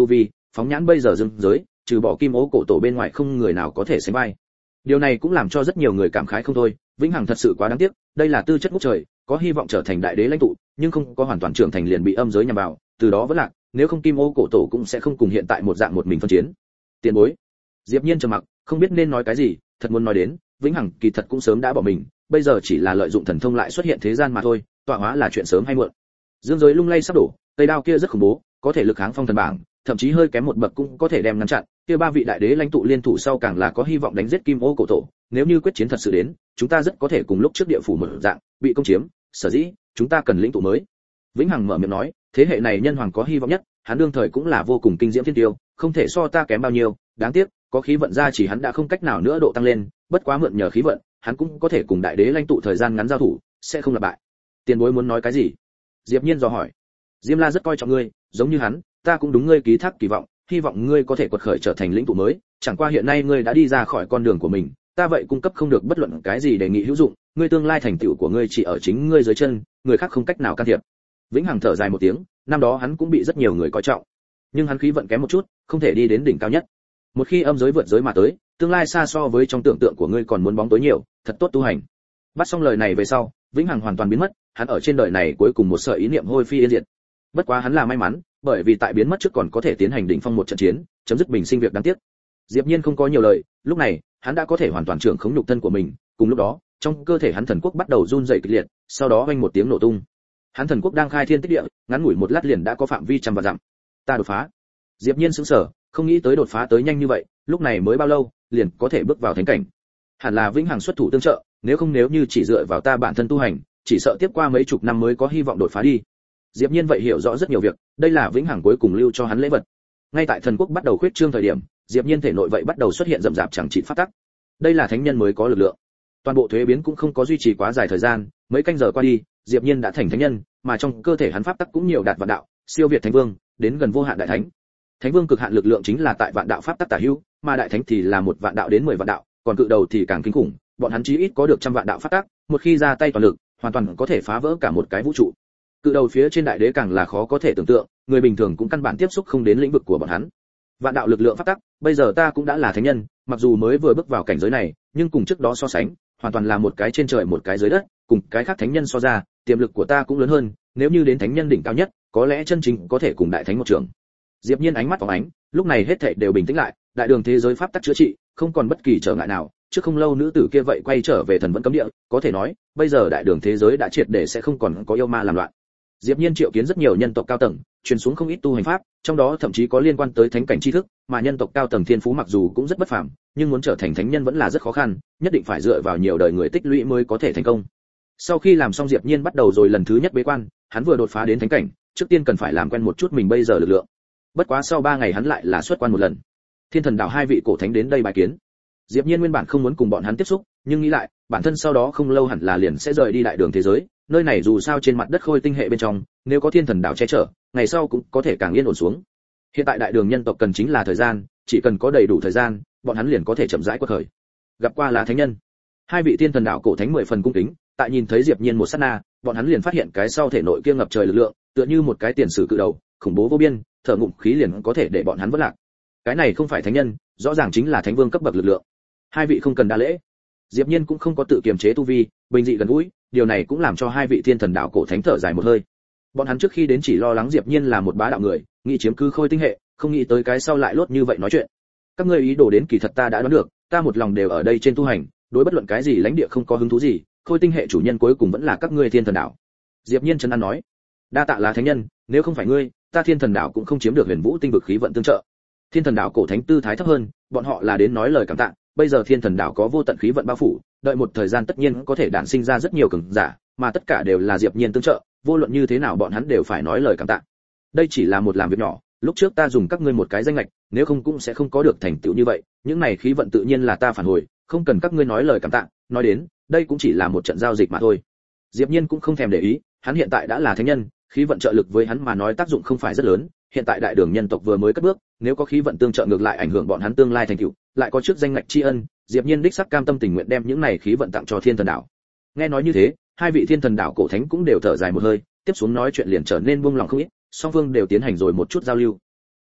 phóng nhãn bây giờ dương giới, trừ bỏ Kim Ô cổ tổ bên ngoài không người nào có thể sánh vai. Điều này cũng làm cho rất nhiều người cảm khái không thôi, Vĩnh Hằng thật sự quá đáng tiếc, đây là tư chất ngút trời, có hy vọng trở thành đại đế lãnh tụ, nhưng không có hoàn toàn trưởng thành liền bị âm giới nhằm vào, từ đó vẫn lạc, nếu không Kim Ô cổ tổ cũng sẽ không cùng hiện tại một dạng một mình phân chiến. Tiền bối. Diệp Nhiên trầm mặc, không biết nên nói cái gì, thật muốn nói đến, Vĩnh Hằng kỳ thật cũng sớm đã bỏ mình, bây giờ chỉ là lợi dụng thần thông lại xuất hiện thế gian mà thôi, tọa hóa là chuyện sớm hay muộn. Dương giới lung lay sắp đổ, cây đao kia rất khủng bố, có thể lực kháng phong thần bảng, thậm chí hơi kém một bậc cũng có thể đem ngăn chặn, kia ba vị đại đế lãnh tụ liên thủ sau càng là có hy vọng đánh giết Kim Ô cổ tổ, nếu như quyết chiến thật sự đến, chúng ta rất có thể cùng lúc trước địa phủ một dạng, bị công chiếm, sở dĩ, chúng ta cần lĩnh tụ mới. Vĩnh Hằng mở miệng nói, thế hệ này nhân hoàng có hy vọng nhất, hắn đương thời cũng là vô cùng kinh diễm thiên tiêu, không thể so ta kém bao nhiêu, đáng tiếc, có khí vận ra chỉ hắn đã không cách nào nữa độ tăng lên, bất quá mượn nhờ khí vận, hắn cũng có thể cùng đại đế lãnh tụ thời gian ngắn giao thủ, sẽ không là bại. Tiền bối muốn nói cái gì? Diệp Nhiên dò hỏi. Diêm La rất coi trọng ngươi, giống như hắn, ta cũng đúng ngươi ký thác kỳ vọng, hy vọng ngươi có thể quật khởi trở thành lĩnh tụ mới, chẳng qua hiện nay ngươi đã đi ra khỏi con đường của mình, ta vậy cung cấp không được bất luận cái gì đề nghị hữu dụng, ngươi tương lai thành tựu của ngươi chỉ ở chính ngươi dưới chân, người khác không cách nào can thiệp. Vĩnh Hằng thở dài một tiếng, năm đó hắn cũng bị rất nhiều người coi trọng, nhưng hắn khí vận kém một chút, không thể đi đến đỉnh cao nhất. Một khi âm giới vượt giới mà tới, tương lai xa so với trong tưởng tượng của ngươi còn muốn bóng tối nhiều, thật tốt tu hành. Bắt xong lời này về sau, Vĩnh Hằng hoàn toàn biến mất, hắn ở trên đời này cuối cùng một sợi ý niệm hôi phi yên diệt. Bất quá hắn là may mắn, bởi vì tại biến mất trước còn có thể tiến hành đỉnh phong một trận chiến, chấm dứt bình sinh việc đáng tiếc. Diệp Nhiên không có nhiều lời, lúc này, hắn đã có thể hoàn toàn trưởng khống nhục thân của mình, cùng lúc đó, trong cơ thể hắn thần quốc bắt đầu run rẩy kịch liệt, sau đó vang một tiếng nổ tung. Hắn thần quốc đang khai thiên tích địa, ngắn ngủi một lát liền đã có phạm vi trăm vạn dặm. Ta đột phá. Diệp Nhiên sững sờ, không nghĩ tới đột phá tới nhanh như vậy, lúc này mới bao lâu, liền có thể bước vào thánh cảnh. Hẳn là Vĩnh Hằng xuất thủ tương trợ, nếu như chỉ dựa vào ta bản thân tu hành, chỉ sợ tiếp qua mấy chục năm mới có hy vọng đột phá đi. Diệp Nhiên vậy hiểu rõ rất nhiều việc, đây là Vĩnh Hằng cuối cùng lưu cho hắn lễ vật. Ngay tại thần quốc bắt đầu khuyết trương thời điểm, Diệp Nhiên thể nội vậy bắt đầu xuất hiện rậm rạp chẳng trị pháp tắc. Đây là thánh nhân mới có lực lượng. Toàn bộ thuế biến cũng không có duy trì quá dài thời gian, mấy canh giờ qua đi, Diệp Nhiên đã thành thánh nhân, mà trong cơ thể hắn pháp tắc cũng nhiều đạt vạn đạo, siêu việt thánh vương, đến gần vô hạn đại thánh. Thánh vương cực hạn lực lượng chính là tại vạn đạo pháp tắc tả hữu, mà đại thánh thì là một vạn đạo đến 10 vạn đạo, còn cự đầu thì càng kinh khủng, bọn hắn chí ít có được trăm vạn đạo pháp tắc, một khi ra tay toàn lực, hoàn toàn có thể phá vỡ cả một cái vũ trụ. Cự đầu phía trên đại đế càng là khó có thể tưởng tượng, người bình thường cũng căn bản tiếp xúc không đến lĩnh vực của bọn hắn. Vạn đạo lực lượng pháp tắc, bây giờ ta cũng đã là thánh nhân, mặc dù mới vừa bước vào cảnh giới này, nhưng cùng trước đó so sánh, hoàn toàn là một cái trên trời một cái dưới đất, cùng cái khác thánh nhân so ra, tiềm lực của ta cũng lớn hơn, nếu như đến thánh nhân đỉnh cao nhất, có lẽ chân chính có thể cùng đại thánh một trường. Diệp Nhiên ánh mắt phóng ánh, lúc này hết thảy đều bình tĩnh lại, đại đường thế giới pháp tắc chữa trị, không còn bất kỳ trở ngại nào, trước không lâu nữ tử kia vậy quay trở về thần vẫn cấm địa, có thể nói, bây giờ đại đường thế giới đã triệt để sẽ không còn có yêu ma làm loạn. Diệp Nhiên triệu kiến rất nhiều nhân tộc cao tầng, truyền xuống không ít tu hành pháp, trong đó thậm chí có liên quan tới thánh cảnh tri thức, mà nhân tộc cao tầng thiên phú mặc dù cũng rất bất phàm, nhưng muốn trở thành thánh nhân vẫn là rất khó khăn, nhất định phải dựa vào nhiều đời người tích lũy mới có thể thành công. Sau khi làm xong Diệp Nhiên bắt đầu rồi lần thứ nhất bế quan, hắn vừa đột phá đến thánh cảnh, trước tiên cần phải làm quen một chút mình bây giờ lực lượng. Bất quá sau 3 ngày hắn lại là xuất quan một lần. Thiên Thần Đảo hai vị cổ thánh đến đây bài kiến. Diệp Nhiên nguyên bản không muốn cùng bọn hắn tiếp xúc, nhưng nghĩ lại, bản thân sau đó không lâu hẳn là liền sẽ rời đi đại đường thế giới, nơi này dù sao trên mặt đất khôi tinh hệ bên trong, nếu có Thiên Thần Đảo che chở, ngày sau cũng có thể càng yên ổn xuống. Hiện tại đại đường nhân tộc cần chính là thời gian, chỉ cần có đầy đủ thời gian, bọn hắn liền có thể chậm rãi quật khởi. Gặp qua là thánh nhân. Hai vị Thiên Thần Đảo cổ thánh 10 phần cung kính, tại nhìn thấy Diệp Nhiên một sát na, bọn hắn liền phát hiện cái sau thể nội kia ngập trời lực lượng, tựa như một cái tiền sử cự đầu, khủng bố vô biên, thở ngụm khí liền có thể để bọn hắn vỡ lạc. Cái này không phải thánh nhân, rõ ràng chính là thánh vương cấp bậc lực lượng. Hai vị không cần đa lễ. Diệp Nhiên cũng không có tự kiềm chế tu vi, bình dị gần gũi, điều này cũng làm cho hai vị Thiên Thần Đảo cổ thánh thở dài một hơi. Bọn hắn trước khi đến chỉ lo lắng Diệp Nhiên là một bá đạo người, nghĩ chiếm cứ khôi tinh hệ, không nghĩ tới cái sau lại lốt như vậy nói chuyện. Các ngươi ý đồ đến kỳ thật ta đã đoán được, ta một lòng đều ở đây trên tu hành, đối bất luận cái gì lãnh địa không có hứng thú gì, khôi tinh hệ chủ nhân cuối cùng vẫn là các ngươi Thiên Thần Đảo. Diệp Nhiên trấn an nói, đa tạ là thánh nhân, nếu không phải ngươi, ta Thiên Thần Đảo cũng không chiếm được Huyền Vũ tinh vực khí vận tương trợ. Thiên Thần Đảo cổ thánh tư thái thấp hơn, bọn họ là đến nói lời cảm tạ, bây giờ Thiên Thần Đảo có vô tận khí vận bao phủ, đợi một thời gian tất nhiên có thể đản sinh ra rất nhiều cường giả, mà tất cả đều là Diệp Nhiên tương trợ, vô luận như thế nào bọn hắn đều phải nói lời cảm tạ. Đây chỉ là một làm việc nhỏ, lúc trước ta dùng các ngươi một cái danh ngạch, nếu không cũng sẽ không có được thành tựu như vậy, những này khí vận tự nhiên là ta phản hồi, không cần các ngươi nói lời cảm tạ, nói đến, đây cũng chỉ là một trận giao dịch mà thôi. Diệp Nhiên cũng không thèm để ý, hắn hiện tại đã là thánh nhân, khí vận trợ lực với hắn mà nói tác dụng không phải rất lớn, hiện tại đại đường nhân tộc vừa mới cất bước, nếu có khí vận tương trợ ngược lại ảnh hưởng bọn hắn tương lai thành tựu, lại có trước danh ngạch tri ân, Diệp Nhiên đích xác cam tâm tình nguyện đem những này khí vận tặng cho Thiên Thần Đảo. Nghe nói như thế, hai vị Thiên Thần Đảo cổ thánh cũng đều thở dài một hơi, tiếp xuống nói chuyện liền trở nên buông lòng không ít, song phương đều tiến hành rồi một chút giao lưu.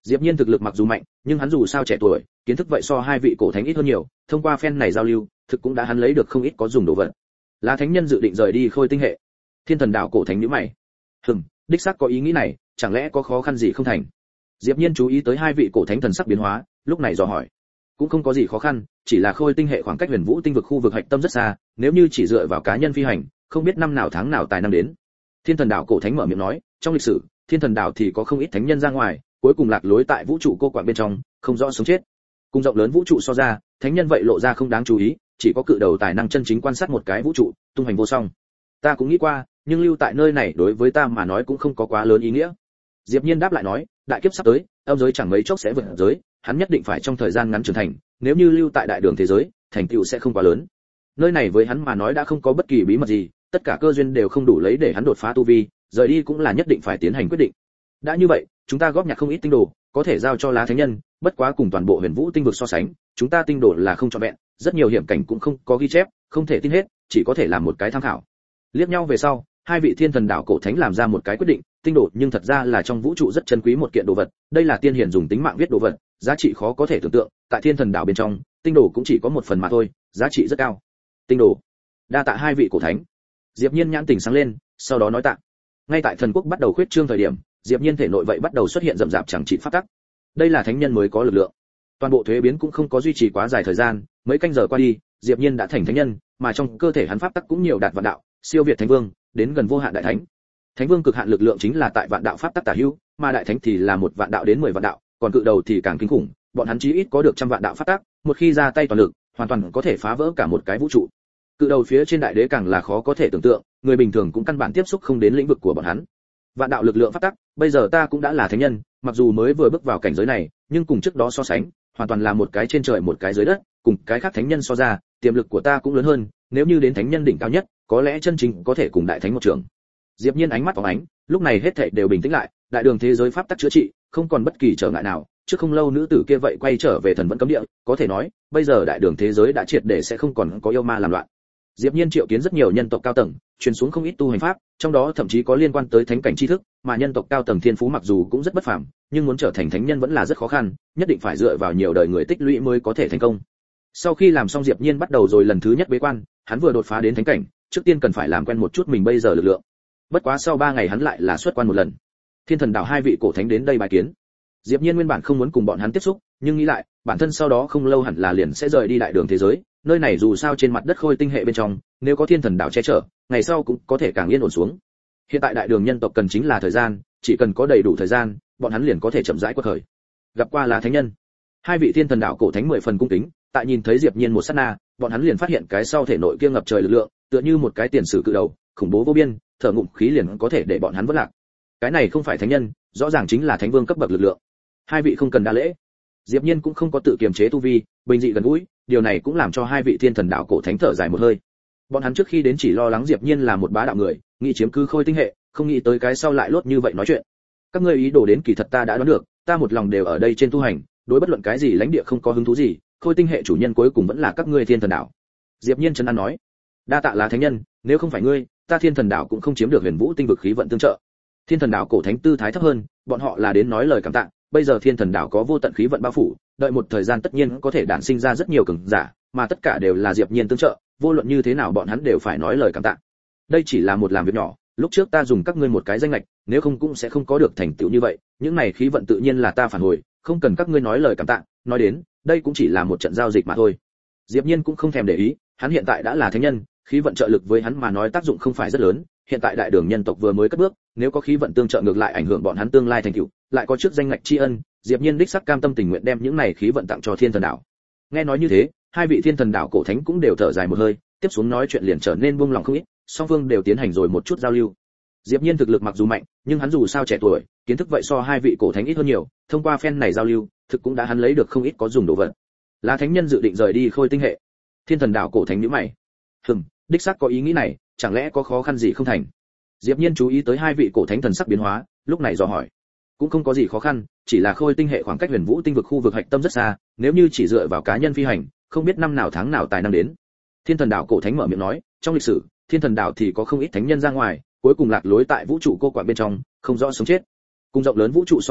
Diệp Nhiên thực lực mặc dù mạnh, nhưng hắn dù sao trẻ tuổi, kiến thức vậy so hai vị cổ thánh ít hơn nhiều, thông qua phen này giao lưu, thực cũng đã hắn lấy được không ít có dùng đồ vật. Lá thánh nhân dự định rời đi Khôi tinh hệ. Thiên Thần Đạo cổ thánh nhíu mày. Đích xác có ý nghĩ này, chẳng lẽ có khó khăn gì không thành? Diệp Nhiên chú ý tới hai vị cổ thánh thần sắc biến hóa, lúc này dò hỏi. Cũng không có gì khó khăn, chỉ là Khôi tinh hệ khoảng cách Huyền Vũ tinh vực khu vực hạch tâm rất xa, nếu như chỉ dựa vào cá nhân phi hành, không biết năm nào tháng nào tài năng đến. Thiên Thần Đạo cổ thánh mở miệng nói, trong lịch sử, Thiên Thần Đạo thì có không ít thánh nhân ra ngoài, cuối cùng lạc lối tại vũ trụ cô quạng bên trong, không rõ sống chết. Cùng rộng lớn vũ trụ so ra, thánh nhân vậy lộ ra không đáng chú ý, chỉ có cự đầu tài năng chân chính quan sát một cái vũ trụ, tung hành vô song. Ta cũng nghĩ qua, nhưng lưu tại nơi này đối với ta mà nói cũng không có quá lớn ý nghĩa. Diệp Nhiên đáp lại nói, đại kiếp sắp tới, âm giới chẳng mấy chốc sẽ vượt giới, hắn nhất định phải trong thời gian ngắn trưởng thành, nếu như lưu tại đại đường thế giới, thành tựu sẽ không quá lớn. Nơi này với hắn mà nói đã không có bất kỳ bí mật gì, tất cả cơ duyên đều không đủ lấy để hắn đột phá tu vi, rời đi cũng là nhất định phải tiến hành quyết định. Đã như vậy, chúng ta góp nhặt không ít tinh đồ, có thể giao cho Lá thánh nhân, bất quá cùng toàn bộ Huyền Vũ tinh vực so sánh, chúng ta tinh đồ là không trọn vẹn, rất nhiều hiểm cảnh cũng không có ghi chép, không thể tin hết, chỉ có thể làm một cái tham khảo. Liếc nhau về sau, hai vị Thiên Thần Đạo cổ thánh làm ra một cái quyết định, tinh đồ nhưng thật ra là trong vũ trụ rất chân quý một kiện đồ vật, đây là tiên hiền dùng tính mạng viết đồ vật, giá trị khó có thể tưởng tượng, tại Thiên Thần Đạo bên trong, tinh đồ cũng chỉ có một phần mà thôi, giá trị rất cao. Tinh đồ. Đa tạ hai vị cổ thánh. Diệp Nhiên nhãn tình sáng lên, sau đó nói tạ. Ngay tại thần quốc bắt đầu khuyết trương thời điểm, Diệp Nhiên thể nội vậy bắt đầu xuất hiện rậm rạp chẳng trị pháp tắc. Đây là thánh nhân mới có lực lượng. Toàn bộ thuế biến cũng không có duy trì quá dài thời gian, mấy canh giờ qua đi, Diệp Nhiên đã thành thánh nhân, mà trong cơ thể hắn pháp tắc cũng nhiều đạt vạn đạo, siêu việt thánh vương, đến gần vô hạn đại thánh. Thánh vương cực hạn lực lượng chính là tại vạn đạo pháp tắc tả hữu, mà đại thánh thì là một vạn đạo đến 10 vạn đạo, còn cự đầu thì càng kinh khủng, bọn hắn chí ít có được trăm vạn đạo pháp tắc, một khi ra tay toàn lực, hoàn toàn có thể phá vỡ cả một cái vũ trụ. Cự đầu phía trên đại đế càng là khó có thể tưởng tượng, người bình thường cũng căn bản tiếp xúc không đến lĩnh vực của bọn hắn. Vạn đạo lực lượng pháp tắc, bây giờ ta cũng đã là thánh nhân, mặc dù mới vừa bước vào cảnh giới này, nhưng cùng trước đó so sánh, hoàn toàn là một cái trên trời một cái dưới đất, cùng cái khác thánh nhân so ra, tiềm lực của ta cũng lớn hơn, nếu như đến thánh nhân đỉnh cao nhất, có lẽ chân chính có thể cùng đại thánh một trường. Diệp Nhiên ánh mắt phóng ánh, lúc này hết thảy đều bình tĩnh lại, đại đường thế giới pháp tắc chữa trị, không còn bất kỳ trở ngại nào, trước không lâu nữ tử kia vậy quay trở về thần vẫn cấm địa, có thể nói, bây giờ đại đường thế giới đã triệt để sẽ không còn có yêu ma làm loạn. Diệp Nhiên triệu kiến rất nhiều nhân tộc cao tầng, truyền xuống không ít tu hành pháp, trong đó thậm chí có liên quan tới thánh cảnh tri thức, mà nhân tộc cao tầng thiên phú mặc dù cũng rất bất phàm, nhưng muốn trở thành thánh nhân vẫn là rất khó khăn, nhất định phải dựa vào nhiều đời người tích lũy mới có thể thành công. Sau khi làm xong Diệp Nhiên bắt đầu rồi lần thứ nhất bế quan, hắn vừa đột phá đến thánh cảnh, trước tiên cần phải làm quen một chút mình bây giờ lực lượng. Bất quá sau 3 ngày hắn lại là xuất quan một lần. Thiên Thần Đạo hai vị cổ thánh đến đây bài kiến. Diệp Nhiên nguyên bản không muốn cùng bọn hắn tiếp xúc, nhưng nghĩ lại, bản thân sau đó không lâu hẳn là liền sẽ rời đi đại đường thế giới, nơi này dù sao trên mặt đất Khôi tinh hệ bên trong, nếu có Thiên Thần Đạo che chở, ngày sau cũng có thể càng yên ổn xuống. Hiện tại đại đường nhân tộc cần chính là thời gian, chỉ cần có đầy đủ thời gian, bọn hắn liền có thể chậm rãi quật khởi. Gặp qua là thánh nhân. Hai vị Thiên Thần Đạo cổ thánh 10 phần cung kính, tại nhìn thấy Diệp Nhiên một sát na, bọn hắn liền phát hiện cái sau thể nội kia ngập trời lực lượng, tựa như một cái tiền sử cự đầu, khủng bố vô biên, thở ngụm khí liền có thể để bọn hắn vỡ lạc. Cái này không phải thánh nhân, rõ ràng chính là thánh vương cấp bậc lực lượng. Hai vị không cần đa lễ. Diệp Nhiên cũng không có tự kiềm chế tu vi, bình dị gần gũi, điều này cũng làm cho hai vị Thiên Thần Đạo cổ thánh thở dài một hơi. Bọn hắn trước khi đến chỉ lo lắng Diệp Nhiên là một bá đạo người, nghĩ chiếm cứ Khôi tinh hệ, không nghĩ tới cái sau lại lốt như vậy nói chuyện. Các ngươi ý đồ đến kỳ thật ta đã đoán được, ta một lòng đều ở đây trên tu hành, đối bất luận cái gì lãnh địa không có hứng thú gì, Khôi tinh hệ chủ nhân cuối cùng vẫn là các ngươi Thiên Thần Đạo. Diệp Nhiên trấn an nói, đa tạ là thánh nhân, nếu không phải ngươi, ta Thiên Thần Đạo cũng không chiếm được Huyền Vũ tinh vực khí vận tương trợ. Thiên Thần Đạo cổ thánh tư thái thấp hơn, bọn họ là đến nói lời cảm tạ, bây giờ Thiên Thần Đạo có vô tận khí vận bao phủ, đợi một thời gian tất nhiên có thể đản sinh ra rất nhiều cường giả, mà tất cả đều là Diệp Nhiên tương trợ, vô luận như thế nào bọn hắn đều phải nói lời cảm tạ. Đây chỉ là một làm việc nhỏ, lúc trước ta dùng các ngươi một cái danh lệch, nếu không cũng sẽ không có được thành tựu như vậy, những này khí vận tự nhiên là ta phản hồi, không cần các ngươi nói lời cảm tạ, nói đến, đây cũng chỉ là một trận giao dịch mà thôi. Diệp Nhiên cũng không thèm để ý, hắn hiện tại đã là thánh nhân, khí vận trợ lực với hắn mà nói tác dụng không phải rất lớn, hiện tại đại đường nhân tộc vừa mới cất bước, nếu có khí vận tương trợ ngược lại ảnh hưởng bọn hắn tương lai thành tựu, lại có trước danh ngạch tri ân, Diệp Nhiên đích xác cam tâm tình nguyện đem những này khí vận tặng cho Thiên Thần Đạo. Nghe nói như thế, hai vị Thiên Thần Đạo cổ thánh cũng đều thở dài một hơi, tiếp xuống nói chuyện liền trở nên buông lòng không ít, song phương đều tiến hành rồi một chút giao lưu. Diệp Nhiên thực lực mặc dù mạnh, nhưng hắn dù sao trẻ tuổi, kiến thức vậy so hai vị cổ thánh ít hơn nhiều, thông qua phen này giao lưu, thực cũng đã hắn lấy được không ít có dùng đồ vật. Lá thánh nhân dự định rời đi Khôi tinh hệ. Thiên Thần Đạo cổ thánh nhíu mày. Đích xác có ý nghĩ này, chẳng lẽ có khó khăn gì không thành? Diệp Nhiên chú ý tới hai vị cổ thánh thần sắc biến hóa, lúc này dò hỏi. Cũng không có gì khó khăn, chỉ là Khôi tinh hệ khoảng cách Huyền Vũ tinh vực khu vực hạch tâm rất xa, nếu như chỉ dựa vào cá nhân phi hành, không biết năm nào tháng nào tài năng đến. Thiên Thần Đạo cổ thánh mở miệng nói, trong lịch sử, Thiên Thần Đạo thì có không ít thánh nhân ra ngoài, cuối cùng lạc lối tại vũ trụ cô quạng bên trong, không rõ sống chết. Cùng rộng lớn vũ trụ so ra,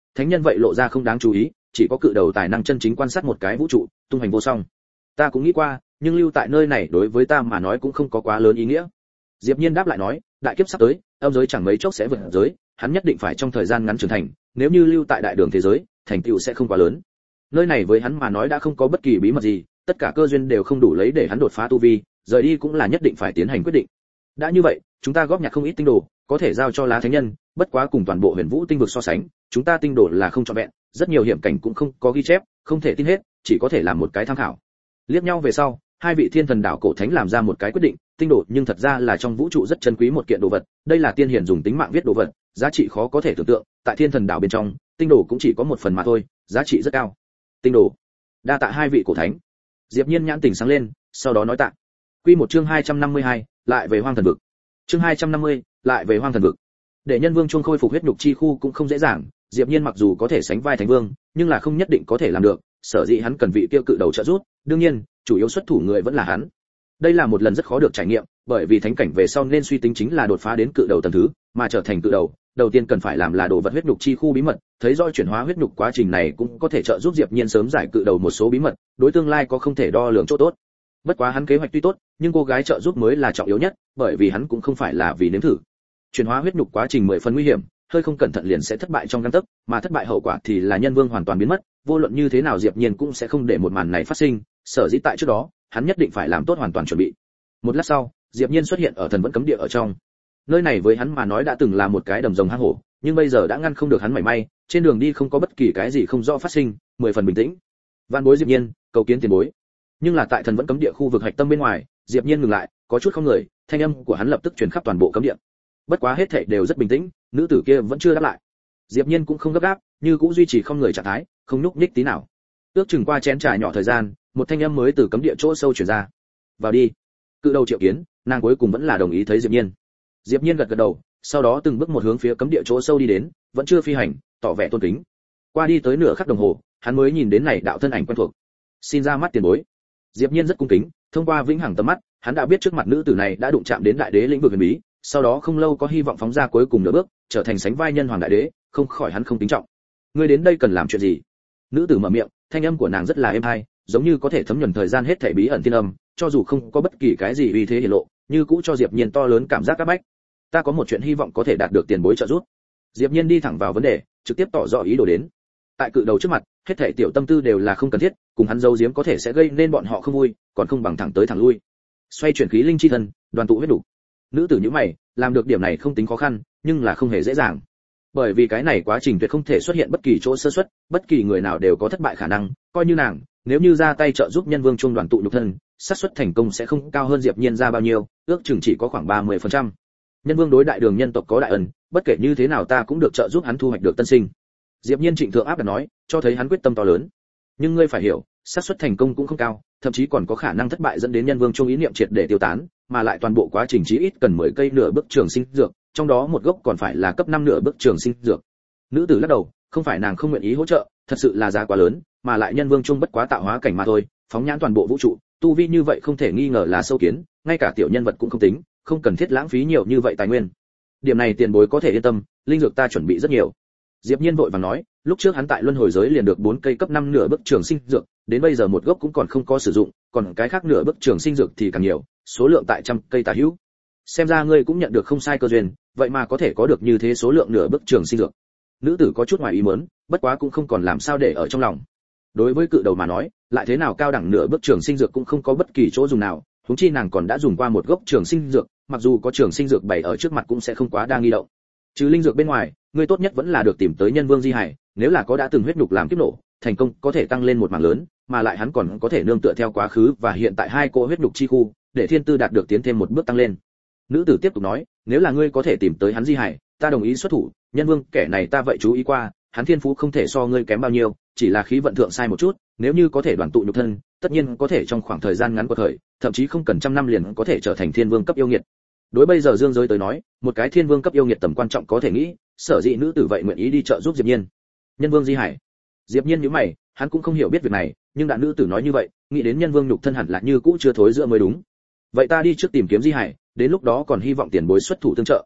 thánh nhân vậy lộ ra không đáng chú ý, chỉ có cự đầu tài năng chân chính quan sát một cái vũ trụ tung hành vô song. Ta cũng nghĩ qua, nhưng lưu tại nơi này đối với ta mà nói cũng không có quá lớn ý nghĩa. Diệp Nhiên đáp lại nói, đại kiếp sắp tới, âm giới chẳng mấy chốc sẽ vượt giới, hắn nhất định phải trong thời gian ngắn trưởng thành, nếu như lưu tại đại đường thế giới, thành tựu sẽ không quá lớn. Nơi này với hắn mà nói đã không có bất kỳ bí mật gì, tất cả cơ duyên đều không đủ lấy để hắn đột phá tu vi, rời đi cũng là nhất định phải tiến hành quyết định. Đã như vậy, chúng ta góp nhặt không ít tinh đồ, có thể giao cho Lá Thánh Nhân, bất quá cùng toàn bộ Huyền Vũ tinh vực so sánh, chúng ta tinh đồ là không trọn vẹn, rất nhiều hiểm cảnh cũng không có ghi chép, không thể tin hết, chỉ có thể làm một cái tham khảo. Liếc nhau về sau, hai vị Thiên Thần Đảo cổ thánh làm ra một cái quyết định, tinh đồ nhưng thật ra là trong vũ trụ rất chân quý một kiện đồ vật, đây là tiên hiền dùng tính mạng viết đồ vật, giá trị khó có thể tưởng tượng, tại Thiên Thần Đảo bên trong, tinh đồ cũng chỉ có một phần mà thôi, giá trị rất cao. Tinh đồ. Đa tạ hai vị cổ thánh. Diệp Nhiên nhãn tỉnh sáng lên, sau đó nói tạ. Quy một chương 252, lại về Hoang Thần vực. Chương 250, lại về Hoang Thần vực. Để Nhân Vương chuông khôi phục huyết nhục chi khu cũng không dễ dàng, Diệp Nhiên mặc dù có thể sánh vai Thánh Vương, nhưng là không nhất định có thể làm được, sở dĩ hắn cần vị kia cự đầu trợ giúp, đương nhiên, chủ yếu xuất thủ người vẫn là hắn. Đây là một lần rất khó được trải nghiệm, bởi vì thánh cảnh về sau nên suy tính chính là đột phá đến cự đầu tầng thứ, mà trở thành cự đầu, đầu tiên cần phải làm là đồ vật huyết nhục chi khu bí mật, thấy rõ chuyển hóa huyết nhục quá trình này cũng có thể trợ giúp Diệp Nhiên sớm giải cự đầu một số bí mật, đối tương lai có không thể đo lường chỗ tốt. Bất quá hắn kế hoạch tuy tốt, nhưng cô gái trợ giúp mới là trọng yếu nhất, bởi vì hắn cũng không phải là vì nếm thử. Chuyển hóa huyết nhục quá trình 10 phần nguy hiểm, hơi không cẩn thận liền sẽ thất bại trong gang tấc, mà thất bại hậu quả thì là Nhân Vương hoàn toàn biến mất, vô luận như thế nào Diệp Nhiên cũng sẽ không để một màn này phát sinh, sở dĩ tại trước đó, hắn nhất định phải làm tốt hoàn toàn chuẩn bị. Một lát sau, Diệp Nhiên xuất hiện ở Thần Vẫn Cấm Địa ở trong. Nơi này với hắn mà nói đã từng là một cái đầm rồng hang hổ, nhưng bây giờ đã ngăn không được hắn mảy may, trên đường đi không có bất kỳ cái gì không rõ phát sinh, 10 phần bình tĩnh. Vạn bối Diệp Nhiên, cầu kiến tiền bối. Nhưng là tại Thần Vẫn Cấm Địa khu vực hạch tâm bên ngoài, Diệp Nhiên ngừng lại, có chút không người, thanh âm của hắn lập tức truyền khắp toàn bộ cấm địa. Bất quá hết thảy đều rất bình tĩnh, nữ tử kia vẫn chưa đáp lại. Diệp Nhiên cũng không gấp gáp, như cũng duy trì không người trạng thái, không nhúc nhích tí nào. Ước chừng qua chén trà nhỏ thời gian, một thanh âm mới từ cấm địa chỗ sâu truyền ra. "Vào đi." Cự đầu Triệu Kiến, nàng cuối cùng vẫn là đồng ý thấy Diệp Nhiên. Diệp Nhiên gật gật đầu, sau đó từng bước một hướng phía cấm địa chỗ sâu đi đến, vẫn chưa phi hành, tỏ vẻ tôn kính. Qua đi tới nửa khắc đồng hồ, hắn mới nhìn đến này đạo thân ảnh quen thuộc. "Xin ra mắt tiền bối." Diệp Nhiên rất cung kính, thông qua vĩnh hằng tầm mắt, hắn đã biết trước mặt nữ tử này đã đụng chạm đến đại đế lĩnh vực huyền bí, sau đó không lâu có hy vọng phóng ra cuối cùng nửa bước, trở thành sánh vai nhân hoàng đại đế, không khỏi hắn không kính trọng. "Ngươi đến đây cần làm chuyện gì?" Nữ tử mở miệng, thanh âm của nàng rất là êm tai, giống như có thể thấm nhuần thời gian hết thảy bí ẩn thiên âm, cho dù không có bất kỳ cái gì uy thế hiển lộ, như cũ cho Diệp Nhiên to lớn cảm giác áp bách. "Ta có một chuyện hy vọng có thể đạt được tiền bối trợ giúp." Diệp Nhiên đi thẳng vào vấn đề, trực tiếp tỏ rõ ý đồ đến. Tại cự đầu trước mặt, hết thảy tiểu tâm tư đều là không cần thiết, cùng hắn giấu giếm có thể sẽ gây nên bọn họ không vui, còn không bằng thẳng tới thẳng lui. Xoay chuyển khí linh chi thân, đoàn tụ huyết đủ. Nữ tử như mày, làm được điểm này không tính khó khăn, nhưng là không hề dễ dàng. Bởi vì cái này quá trình tuyệt không thể xuất hiện bất kỳ chỗ sơ suất, bất kỳ người nào đều có thất bại khả năng, coi như nàng, nếu như ra tay trợ giúp Nhân Vương chung đoàn tụ nhục thân, xác suất thành công sẽ không cao hơn Diệp Nhiên ra bao nhiêu, ước chừng chỉ có khoảng 30%. Nhân Vương đối đại đường nhân tộc có đại ân, bất kể như thế nào ta cũng được trợ giúp hắn thu hoạch được tân sinh. Diệp Nhiên trịnh thượng áp đặt nói, cho thấy hắn quyết tâm to lớn. Nhưng ngươi phải hiểu, xác suất thành công cũng không cao, thậm chí còn có khả năng thất bại dẫn đến Nhân Vương chung ý niệm triệt để tiêu tán, mà lại toàn bộ quá trình chí ít cần 10 cây nửa bước trường sinh dược, trong đó một gốc còn phải là cấp 5 nửa bước trường sinh dược. Nữ tử lắc đầu, không phải nàng không nguyện ý hỗ trợ, thật sự là giá quá lớn, mà lại Nhân Vương chung bất quá tạo hóa cảnh mà thôi, phóng nhãn toàn bộ vũ trụ, tu vi như vậy không thể nghi ngờ là sâu kiến, ngay cả tiểu nhân vật cũng không tính, không cần thiết lãng phí nhiều như vậy tài nguyên. Điểm này tiền bối có thể yên tâm, linh dược ta chuẩn bị rất nhiều. Diệp Nhiên vội vàng nói, lúc trước hắn tại luân hồi giới liền được 4 cây cấp 5 nửa bước trường sinh dược, đến bây giờ một gốc cũng còn không có sử dụng, còn cái khác nửa bước trường sinh dược thì càng nhiều, số lượng tại trăm cây tà hữu. Xem ra ngươi cũng nhận được không sai cơ duyên, vậy mà có thể có được như thế số lượng nửa bước trường sinh dược. Nữ tử có chút ngoài ý muốn, bất quá cũng không còn làm sao để ở trong lòng. Đối với cự đầu mà nói, lại thế nào cao đẳng nửa bước trường sinh dược cũng không có bất kỳ chỗ dùng nào, huống chi nàng còn đã dùng qua một gốc trường sinh dược, mặc dù có trường sinh dược bày ở trước mặt cũng sẽ không quá đa nghi động. Trừ linh dược bên ngoài, ngươi tốt nhất vẫn là được tìm tới Nhân Vương di hải, nếu là có đã từng huyết nhục làm kiếp nổ, thành công có thể tăng lên một mảng lớn, mà lại hắn còn có thể nương tựa theo quá khứ và hiện tại hai cỗ huyết nhục chi khu, để thiên tư đạt được tiến thêm một bước tăng lên. Nữ tử tiếp tục nói, nếu là ngươi có thể tìm tới hắn di hải, ta đồng ý xuất thủ, Nhân Vương kẻ này ta vậy chú ý qua, hắn thiên phú không thể so ngươi kém bao nhiêu, chỉ là khí vận thượng sai một chút, nếu như có thể đoàn tụ nhục thân, tất nhiên có thể trong khoảng thời gian ngắn của thời, thậm chí không cần trăm năm liền có thể trở thành thiên vương cấp yêu nghiệt. Đối bây giờ dương giới tới nói, một cái thiên vương cấp yêu nghiệt tầm quan trọng có thể nghĩ, sở dĩ nữ tử vậy nguyện ý đi trợ giúp Diệp Nhiên. Nhân Vương di hải. Diệp Nhiên nhíu mày, hắn cũng không hiểu biết việc này, nhưng đã nữ tử nói như vậy, nghĩ đến Nhân Vương nhục thân hẳn là như cũ chưa thối giữa mới đúng. Vậy ta đi trước tìm kiếm di hải, đến lúc đó còn hy vọng tiền bối xuất thủ tương trợ.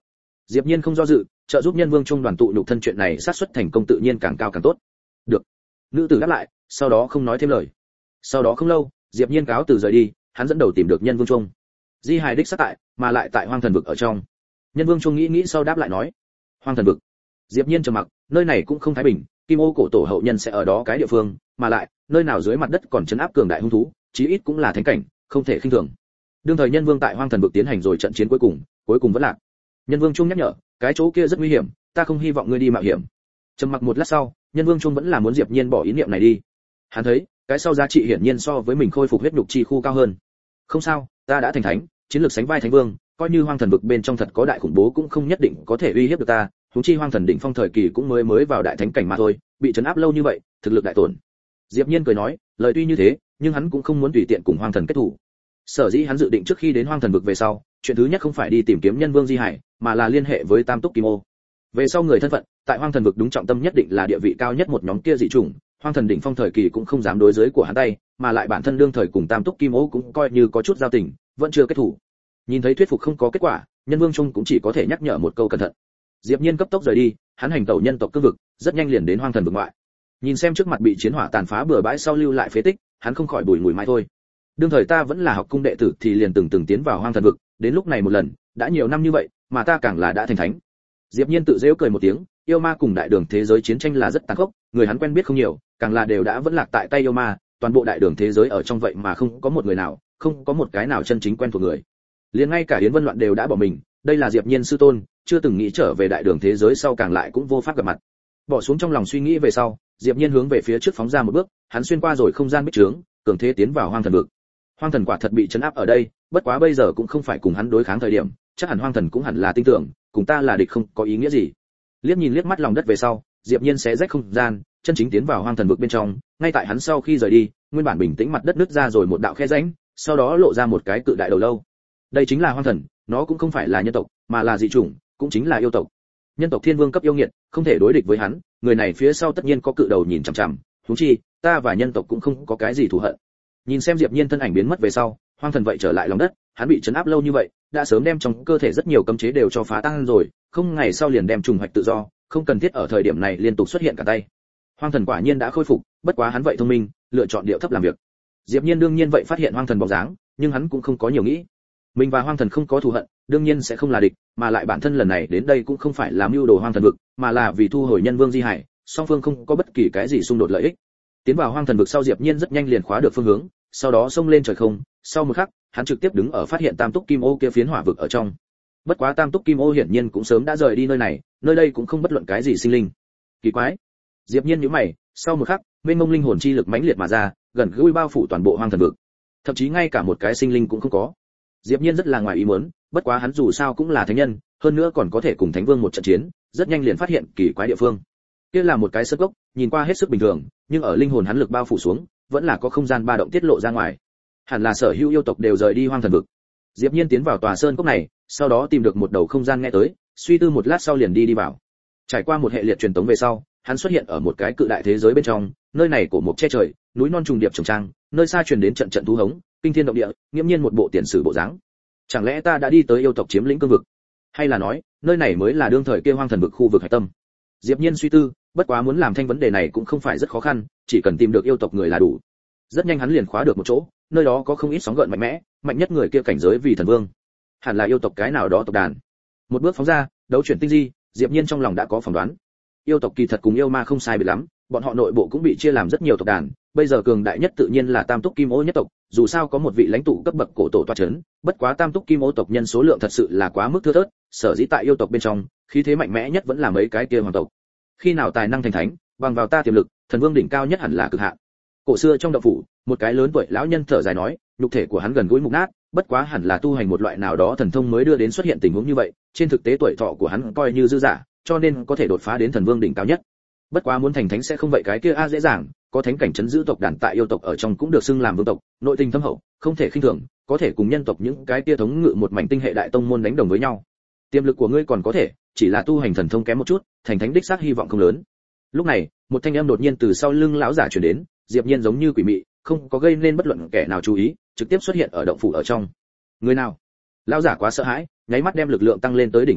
Diệp Nhiên không do dự, trợ giúp Nhân Vương Trung đoàn tụ nhục thân chuyện này xác suất thành công tự nhiên càng cao càng tốt. Được. Nữ tử đáp lại, sau đó không nói thêm lời. Sau đó không lâu, Diệp Nhiên cáo từ rời đi, hắn dẫn đầu tìm được Nhân Vương Trung. Di hài đích xác tại, mà lại tại Hoang Thần vực ở trong. Nhân Vương Trung nghĩ sau đáp lại nói, Hoang Thần vực. Diệp Nhiên trầm mặc, nơi này cũng không thái bình, Kim Ô cổ tổ hậu nhân sẽ ở đó cái địa phương, mà lại, nơi nào dưới mặt đất còn trấn áp cường đại hung thú, chí ít cũng là thánh cảnh, không thể khinh thường. Đương thời Nhân Vương tại Hoang Thần vực tiến hành rồi trận chiến cuối cùng vẫn lạc. Nhân Vương Trung nhắc nhở, cái chỗ kia rất nguy hiểm, ta không hy vọng ngươi đi mạo hiểm. Trầm mặc một lát sau, Nhân Vương Trung vẫn là muốn Diệp Nhiên bỏ ý niệm này đi. Hắn thấy, cái sau giá trị hiển nhiên so với mình khôi phục huyết nhục chi khu cao hơn. Không sao, ta đã thành thánh, chiến lược sánh vai thánh vương, coi như Hoang Thần vực bên trong thật có đại khủng bố cũng không nhất định có thể uy hiếp được ta, huống chi Hoang Thần đỉnh phong thời kỳ cũng mới vào đại thánh cảnh mà thôi, bị trấn áp lâu như vậy, thực lực đại tổn. Diệp Nhiên cười nói, lời tuy như thế, nhưng hắn cũng không muốn tùy tiện cùng Hoang Thần kết thủ. Sở dĩ hắn dự định trước khi đến Hoang Thần vực về sau, chuyện thứ nhất không phải đi tìm kiếm Nhân Vương Di Hải, mà là liên hệ với Tam Túc Kim Ô. Về sau người thân phận, tại Hoang Thần vực đúng trọng tâm nhất định là địa vị cao nhất một nhóm kia dị chủng, Hoang Thần đỉnh phong thời kỳ cũng không dám đối giới của hắn tay, mà lại bản thân đương thời cùng Tam Túc Kim Ô cũng coi như có chút giao tình, vẫn chưa kết thủ. Nhìn thấy thuyết phục không có kết quả, Nhân Vương Trung cũng chỉ có thể nhắc nhở một câu cẩn thận. Diệp Nhiên cấp tốc rời đi, hắn hành tẩu nhân tộc cương vực, rất nhanh liền đến Hoang Thần vực ngoại. Nhìn xem trước mặt bị chiến hỏa tàn phá bừa bãi sau lưu lại phế tích, hắn không khỏi bùi ngùi mãi thôi. Đương thời ta vẫn là học cung đệ tử thì liền từng tiến vào Hoang Thần vực, đến lúc này một lần, đã nhiều năm như vậy, mà ta càng là đã thành thánh. Diệp Nhiên tự giễu cười một tiếng, yêu ma cùng đại đường thế giới chiến tranh là rất tàn khốc, người hắn quen biết không nhiều, càng là đều đã vẫn lạc tại tay yêu ma, toàn bộ đại đường thế giới ở trong vậy mà không có một người nào, không có một cái nào chân chính quen thuộc người. Liền ngay cả Yến Vân Loạn đều đã bỏ mình, đây là Diệp Nhiên sư tôn, chưa từng nghĩ trở về đại đường thế giới sau càng lại cũng vô pháp gặp mặt. Bỏ xuống trong lòng suy nghĩ về sau, Diệp Nhiên hướng về phía trước phóng ra một bước, hắn xuyên qua rồi không gian bích trướng, cường thế tiến vào Hoang Thần vực. Hoang Thần quả thật bị trấn áp ở đây, bất quá bây giờ cũng không phải cùng hắn đối kháng thời điểm, chắc hẳn Hoang Thần cũng hẳn là tin tưởng, cùng ta là địch không có ý nghĩa gì. Liếc nhìn liếc mắt lòng đất về sau, Diệp Nhiên xé rách không gian, chân chính tiến vào Hoang Thần vực bên trong, ngay tại hắn sau khi rời đi, nguyên bản bình tĩnh mặt đất nứt ra rồi một đạo khe rãnh, sau đó lộ ra một cái cự đại đầu lâu. Đây chính là Hoang Thần, nó cũng không phải là nhân tộc, mà là dị chủng, cũng chính là yêu tộc. Nhân tộc thiên vương cấp yêu nghiệt, không thể đối địch với hắn, người này phía sau tất nhiên có cự đầu nhìn chằm chằm, huống chi, ta và nhân tộc cũng không có cái gì thù hận. Nhìn xem Diệp Nhiên thân ảnh biến mất về sau, Hoang Thần vậy trở lại lòng đất, hắn bị trấn áp lâu như vậy, đã sớm đem trong cơ thể rất nhiều cấm chế đều cho phá tan rồi, không ngày sau liền đem trùng hoạch tự do, không cần thiết ở thời điểm này liên tục xuất hiện cả tay. Hoang Thần quả nhiên đã khôi phục, bất quá hắn vậy thông minh, lựa chọn điệu thấp làm việc. Diệp Nhiên đương nhiên vậy phát hiện Hoang Thần bóng dáng, nhưng hắn cũng không có nhiều nghĩ. Mình và Hoang Thần không có thù hận, đương nhiên sẽ không là địch, mà lại bản thân lần này đến đây cũng không phải là mưu đồ Hoang Thần vực, mà là vì thu hồi Nhân Vương Di Hải, song phương không có bất kỳ cái gì xung đột lợi ích. Tiến vào Hoang Thần vực sau Diệp Nhiên rất nhanh liền khóa được phương hướng, sau đó xông lên trời không, sau một khắc, hắn trực tiếp đứng ở phát hiện Tam Túc Kim Ô kia phiến hỏa vực ở trong. Bất quá Tam Túc Kim Ô hiển nhiên cũng sớm đã rời đi nơi này, nơi đây cũng không bất luận cái gì sinh linh. Kỳ quái. Diệp Nhiên nhíu mày, sau một khắc, mênh mông linh hồn chi lực mãnh liệt mà ra, gần gũi bao phủ toàn bộ Hoang Thần vực. Thậm chí ngay cả một cái sinh linh cũng không có. Diệp Nhiên rất là ngoài ý muốn, bất quá hắn dù sao cũng là thánh nhân, hơn nữa còn có thể cùng thánh vương một trận chiến, rất nhanh liền phát hiện kỳ quái địa phương. Kia là một cái sơn cốc, nhìn qua hết sức bình thường, nhưng ở linh hồn hắn lực bao phủ xuống, vẫn là có không gian ba động tiết lộ ra ngoài. Hẳn là sở hữu yêu tộc đều rời đi Hoang Thần vực. Diệp Nhiên tiến vào tòa sơn cốc này, sau đó tìm được một đầu không gian nghe tới, suy tư một lát sau liền đi vào. Trải qua một hệ liệt truyền tống về sau, hắn xuất hiện ở một cái cự đại thế giới bên trong, nơi này cổ mục che trời, núi non trùng điệp trồng trang, nơi xa truyền đến trận trận thú hống, kinh thiên động địa, nghiêm nhiên một bộ tiền sử bộ dáng. Chẳng lẽ ta đã đi tới yêu tộc chiếm lĩnh cương vực, hay là nói, nơi này mới là đương thời kia Hoang Thần vực khu vực hải tâm? Diệp Nhiên suy tư, bất quá muốn làm thanh vấn đề này cũng không phải rất khó khăn, chỉ cần tìm được yêu tộc người là đủ. Rất nhanh hắn liền khóa được một chỗ, nơi đó có không ít sóng gợn mạnh mẽ, mạnh nhất người kia cảnh giới vì thần vương. Hẳn là yêu tộc cái nào đó tộc đàn. Một bước phóng ra, đấu chuyển tinh di, Diệp Nhiên trong lòng đã có phỏng đoán. Yêu tộc kỳ thật cùng yêu ma không sai biệt lắm, bọn họ nội bộ cũng bị chia làm rất nhiều tộc đàn, bây giờ cường đại nhất tự nhiên là Tam Túc Kim Ô nhất tộc, dù sao có một vị lãnh tụ cấp bậc cổ tổ tọa chấn, bất quá Tam Túc Kim Ô tộc nhân số lượng thật sự là quá mức thưa thớt, sở dĩ tại yêu tộc bên trong, khí thế mạnh mẽ nhất vẫn là mấy cái kia hoàng tộc. Khi nào tài năng thành thánh, bằng vào ta tiềm lực, thần vương đỉnh cao nhất hẳn là cực hạn. Cổ xưa trong động phủ, một cái lớn tuổi lão nhân thở dài nói, nhục thể của hắn gần gũi mục nát, bất quá hẳn là tu hành một loại nào đó thần thông mới đưa đến xuất hiện tình huống như vậy, trên thực tế tuổi thọ của hắn coi như dư giả, cho nên có thể đột phá đến thần vương đỉnh cao nhất. Bất quá muốn thành thánh sẽ không vậy cái kia dễ dàng, có thánh cảnh chấn giữ tộc đàn tại yêu tộc ở trong cũng được xưng làm vương tộc, nội tình thâm hậu, không thể khinh thường, có thể cùng nhân tộc những cái kia thống ngự một mảnh tinh hệ đại tông môn đánh đồng với nhau. Tiềm lực của ngươi còn có thể, chỉ là tu hành thần thông kém một chút, thành thánh đích xác hy vọng không lớn. Lúc này, một thanh âm đột nhiên từ sau lưng lão giả truyền đến, Diệp Nhiên giống như quỷ mị, không có gây nên bất luận kẻ nào chú ý, trực tiếp xuất hiện ở động phủ ở trong. Người nào? Lão giả quá sợ hãi, nháy mắt đem lực lượng tăng lên tới đỉnh cao nhất,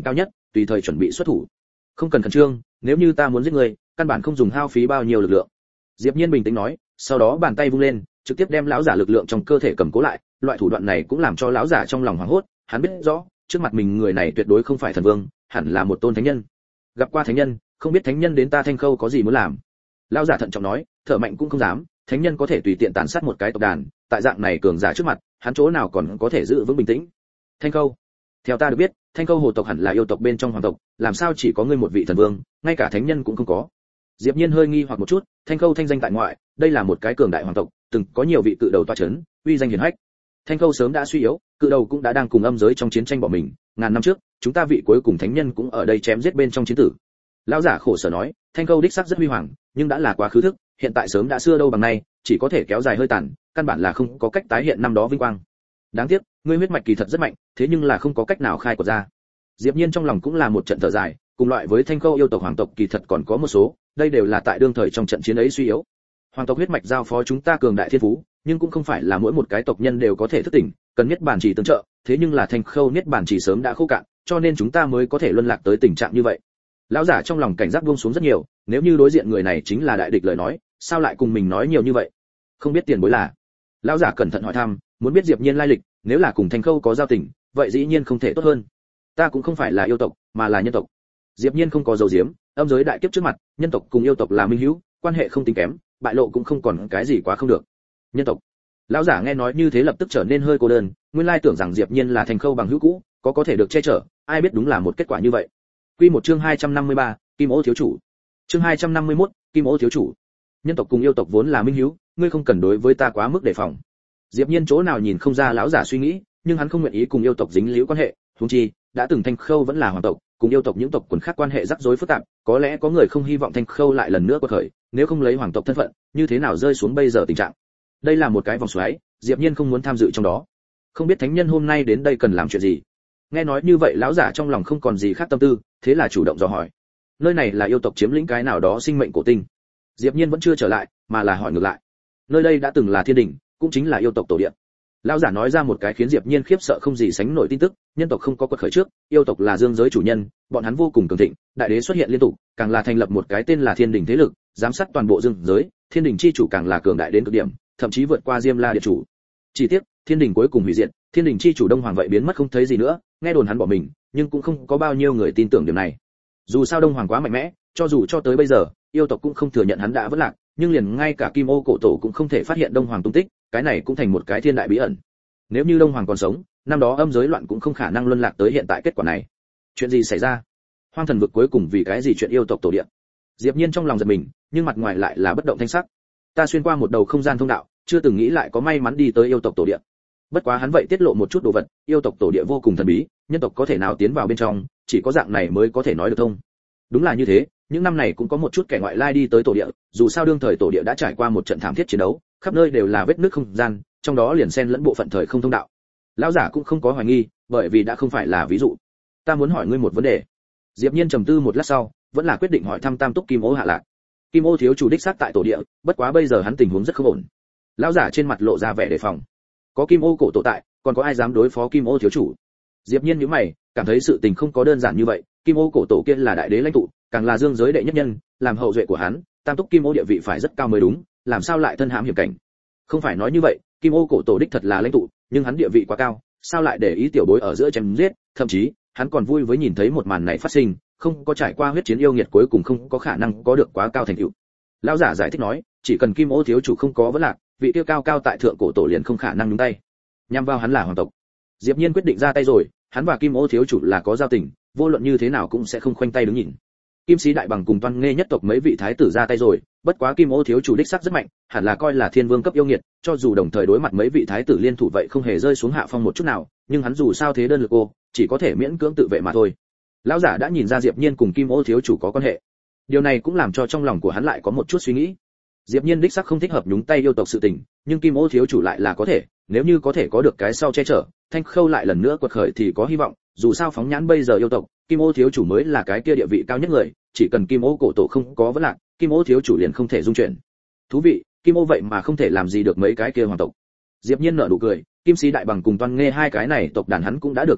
tùy thời chuẩn bị xuất thủ. Không cần khẩn trương, nếu như ta muốn giết ngươi, căn bản không dùng hao phí bao nhiêu lực lượng. Diệp Nhiên bình tĩnh nói, sau đó bàn tay vung lên, trực tiếp đem lão giả lực lượng trong cơ thể cầm cố lại, loại thủ đoạn này cũng làm cho lão giả trong lòng hoảng hốt, hắn biết rõ, trước mặt mình người này tuyệt đối không phải thần vương, hẳn là một tôn thánh nhân. Gặp qua thánh nhân, không biết thánh nhân đến ta Thanh Khâu có gì muốn làm. Lão giả thận trọng nói, thở mạnh cũng không dám, thánh nhân có thể tùy tiện tàn sát một cái tộc đàn, tại dạng này cường giả trước mặt, hắn chỗ nào còn có thể giữ vững bình tĩnh. Thanh Khâu, theo ta được biết, Thanh Khâu hồ tộc hẳn là yêu tộc bên trong hoàng tộc, làm sao chỉ có ngươi một vị thần vương, ngay cả thánh nhân cũng không có. Diệp Nhiên hơi nghi hoặc một chút, Thanh Khâu thanh danh tại ngoại, đây là một cái cường đại hoàng tộc, từng có nhiều vị cự đầu tọa chấn, uy danh hiển hách. Thanh Khâu sớm đã suy yếu, cự đầu cũng đã đang cùng âm giới trong chiến tranh bỏ mình, ngàn năm trước, chúng ta vị cuối cùng thánh nhân cũng ở đây chém giết bên trong chiến tử. Lão giả khổ sở nói, Thanh Khâu đích xác rất huy hoàng, nhưng đã là quá khứ thức, hiện tại sớm đã xưa đâu bằng nay, chỉ có thể kéo dài hơi tàn, căn bản là không có cách tái hiện năm đó vinh quang. Đáng tiếc, ngươi huyết mạch kỳ thật rất mạnh, thế nhưng là không có cách nào khai quật ra. Diệp Nhiên trong lòng cũng là một trận thở dài, cùng loại với Thanh Khâu yêu tộc hoàng tộc kỳ thật còn có một số, đây đều là tại đương thời trong trận chiến ấy suy yếu. Hoàng tộc huyết mạch giao phó chúng ta cường đại thiên phú, nhưng cũng không phải là mỗi một cái tộc nhân đều có thể thức tỉnh, cần niết bàn chỉ tương trợ, thế nhưng là Thanh Khâu niết bàn chỉ sớm đã khô cạn, cho nên chúng ta mới có thể luân lạc tới tình trạng như vậy. Lão giả trong lòng cảnh giác buông xuống rất nhiều, nếu như đối diện người này chính là đại địch lời nói, sao lại cùng mình nói nhiều như vậy? Không biết tiền bối là? Lão giả cẩn thận hỏi thăm, muốn biết Diệp Nhiên lai lịch, nếu là cùng Thanh Khâu có giao tình, vậy dĩ nhiên không thể tốt hơn. Ta cũng không phải là yêu tộc, mà là nhân tộc. Diệp Nhiên không có dầu diếm, âm giới đại kiếp trước mặt, nhân tộc cùng yêu tộc là minh hữu, quan hệ không tính kém, bại lộ cũng không còn cái gì quá không được. Nhân tộc. Lão giả nghe nói như thế lập tức trở nên hơi cô đơn, nguyên lai tưởng rằng Diệp Nhiên là Thanh Khâu bằng hữu cũ, có thể được che chở, ai biết đúng là một kết quả như vậy. Quy một chương 253, Kim Ô thiếu chủ. Chương 251, Kim Ô thiếu chủ. Nhân tộc cùng yêu tộc vốn là minh hữu, ngươi không cần đối với ta quá mức đề phòng. Diệp Nhiên chỗ nào nhìn không ra lão giả suy nghĩ, nhưng hắn không nguyện ý cùng yêu tộc dính líu quan hệ, huống chi, đã từng Thanh Khâu vẫn là hoàng tộc, cùng yêu tộc những tộc quần khác quan hệ rắc rối phức tạp, có lẽ có người không hy vọng Thanh Khâu lại lần nữa quật khởi, nếu không lấy hoàng tộc thân phận, như thế nào rơi xuống bây giờ tình trạng. Đây là một cái vòng xoáy, Diệp Nhiên không muốn tham dự trong đó. Không biết thánh nhân hôm nay đến đây cần làm chuyện gì. Nghe nói như vậy lão giả trong lòng không còn gì khác tâm tư, thế là chủ động dò hỏi. Nơi này là yêu tộc chiếm lĩnh cái nào đó sinh mệnh cổ tinh. Diệp Nhiên vẫn chưa trở lại, mà là hỏi ngược lại. Nơi đây đã từng là thiên đình, cũng chính là yêu tộc tổ địa. Lão giả nói ra một cái khiến Diệp Nhiên khiếp sợ không gì sánh nổi tin tức, nhân tộc không có quật khởi trước, yêu tộc là dương giới chủ nhân, bọn hắn vô cùng cường thịnh, đại đế xuất hiện liên tục, càng là thành lập một cái tên là Thiên Đình thế lực, giám sát toàn bộ dương giới, Thiên Đình chi chủ càng là cường đại đến cực điểm, thậm chí vượt qua Diêm La Điện chủ. Chỉ tiếc, Thiên Đình cuối cùng hủy diệt, Thiên Đình chi chủ Đông Hoàng vậy biến mất không thấy gì nữa, nghe đồn hắn bỏ mình, nhưng cũng không có bao nhiêu người tin tưởng điều này. Dù sao Đông Hoàng quá mạnh mẽ, cho dù cho tới bây giờ, yêu tộc cũng không thừa nhận hắn đã vất lạc, nhưng liền ngay cả Kim Ô cổ tổ cũng không thể phát hiện Đông Hoàng tung tích, cái này cũng thành một cái thiên đại bí ẩn. Nếu như Đông Hoàng còn sống, năm đó âm giới loạn cũng không khả năng luân lạc tới hiện tại kết quả này. Chuyện gì xảy ra? Hoang thần vực cuối cùng vì cái gì chuyện yêu tộc tổ địa? Diệp Nhiên trong lòng giật mình, nhưng mặt ngoài lại là bất động thanh sắc. Ta xuyên qua một đầu không gian thông đạo, chưa từng nghĩ lại có may mắn đi tới yêu tộc tổ địa. Bất quá hắn vậy tiết lộ một chút đồ vật, yêu tộc tổ địa vô cùng thần bí, nhân tộc có thể nào tiến vào bên trong, chỉ có dạng này mới có thể nói được thông. Đúng là như thế, những năm này cũng có một chút kẻ ngoại lai đi tới tổ địa, dù sao đương thời tổ địa đã trải qua một trận thảm thiết chiến đấu, khắp nơi đều là vết nứt không gian, trong đó liền xen lẫn bộ phận thời không thông đạo. Lão giả cũng không có hoài nghi, bởi vì đã không phải là ví dụ. Ta muốn hỏi ngươi một vấn đề. Diệp Nhiên trầm tư một lát sau, vẫn là quyết định hỏi thăm Tam Túc Kim Ô hạ lạc. Kim Ô thiếu chủ đích xác tại tổ địa, bất quá bây giờ hắn tình huống rất không ổn. Lão giả trên mặt lộ ra vẻ đề phòng. Có Kim Ô cổ tổ tại, còn có ai dám đối phó Kim Ô thiếu chủ? Diệp Nhiên nhíu mày, cảm thấy sự tình không có đơn giản như vậy, Kim Ô cổ tổ kia là đại đế lãnh tụ, càng là dương giới đệ nhất nhân, làm hậu duệ của hắn, Tam Túc Kim Ô địa vị phải rất cao mới đúng, làm sao lại thân hãm hiểm cảnh? Không phải nói như vậy, Kim Ô cổ tổ đích thật là lãnh tụ, nhưng hắn địa vị quá cao, sao lại để ý tiểu bối ở giữa chém giết, thậm chí, hắn còn vui với nhìn thấy một màn này phát sinh, không có trải qua huyết chiến yêu nghiệt cuối cùng không có khả năng có được quá cao thành tựu. Lão giả giải thích nói, chỉ cần Kim Ô thiếu chủ không có vấn lạc, vị tiêu cao cao tại thượng cổ tổ liền không khả năng nhúng tay. Nhằm vào hắn là hoàng tộc. Diệp Nhiên quyết định ra tay rồi, hắn và Kim Ô thiếu chủ là có giao tình, vô luận như thế nào cũng sẽ không khoanh tay đứng nhìn. Kim Sĩ Đại Bằng cùng Toan Nghê nhất tộc mấy vị thái tử ra tay rồi, bất quá Kim Ô thiếu chủ đích sắc rất mạnh, hẳn là coi là thiên vương cấp yêu nghiệt, cho dù đồng thời đối mặt mấy vị thái tử liên thủ vậy không hề rơi xuống hạ phong một chút nào, nhưng hắn dù sao thế đơn lực ô, chỉ có thể miễn cưỡng tự vệ mà thôi. Lão giả đã nhìn ra Diệp Nhiên cùng Kim Ô thiếu chủ có quan hệ. Điều này cũng làm cho trong lòng của hắn lại có một chút suy nghĩ. Diệp Nhiên đích xác không thích hợp nhúng tay yêu tộc sự tình, nhưng Kim Ô thiếu chủ lại là có thể, nếu như có thể có được cái sau che chở, Thanh Khâu lại lần nữa quật khởi thì có hy vọng, dù sao phóng nhãn bây giờ yêu tộc, Kim Ô thiếu chủ mới là cái kia địa vị cao nhất người, chỉ cần Kim Ô cổ tổ không có vấn lạc, Kim Ô thiếu chủ liền không thể dung chuyển. Thú vị, Kim Ô vậy mà không thể làm gì được mấy cái kia hoàng tộc. Diệp Nhiên nở nụ cười, Kim Sĩ Đại Bằng cùng Toan Nghê hai cái này tộc đàn hắn cũng đã được nghe nói,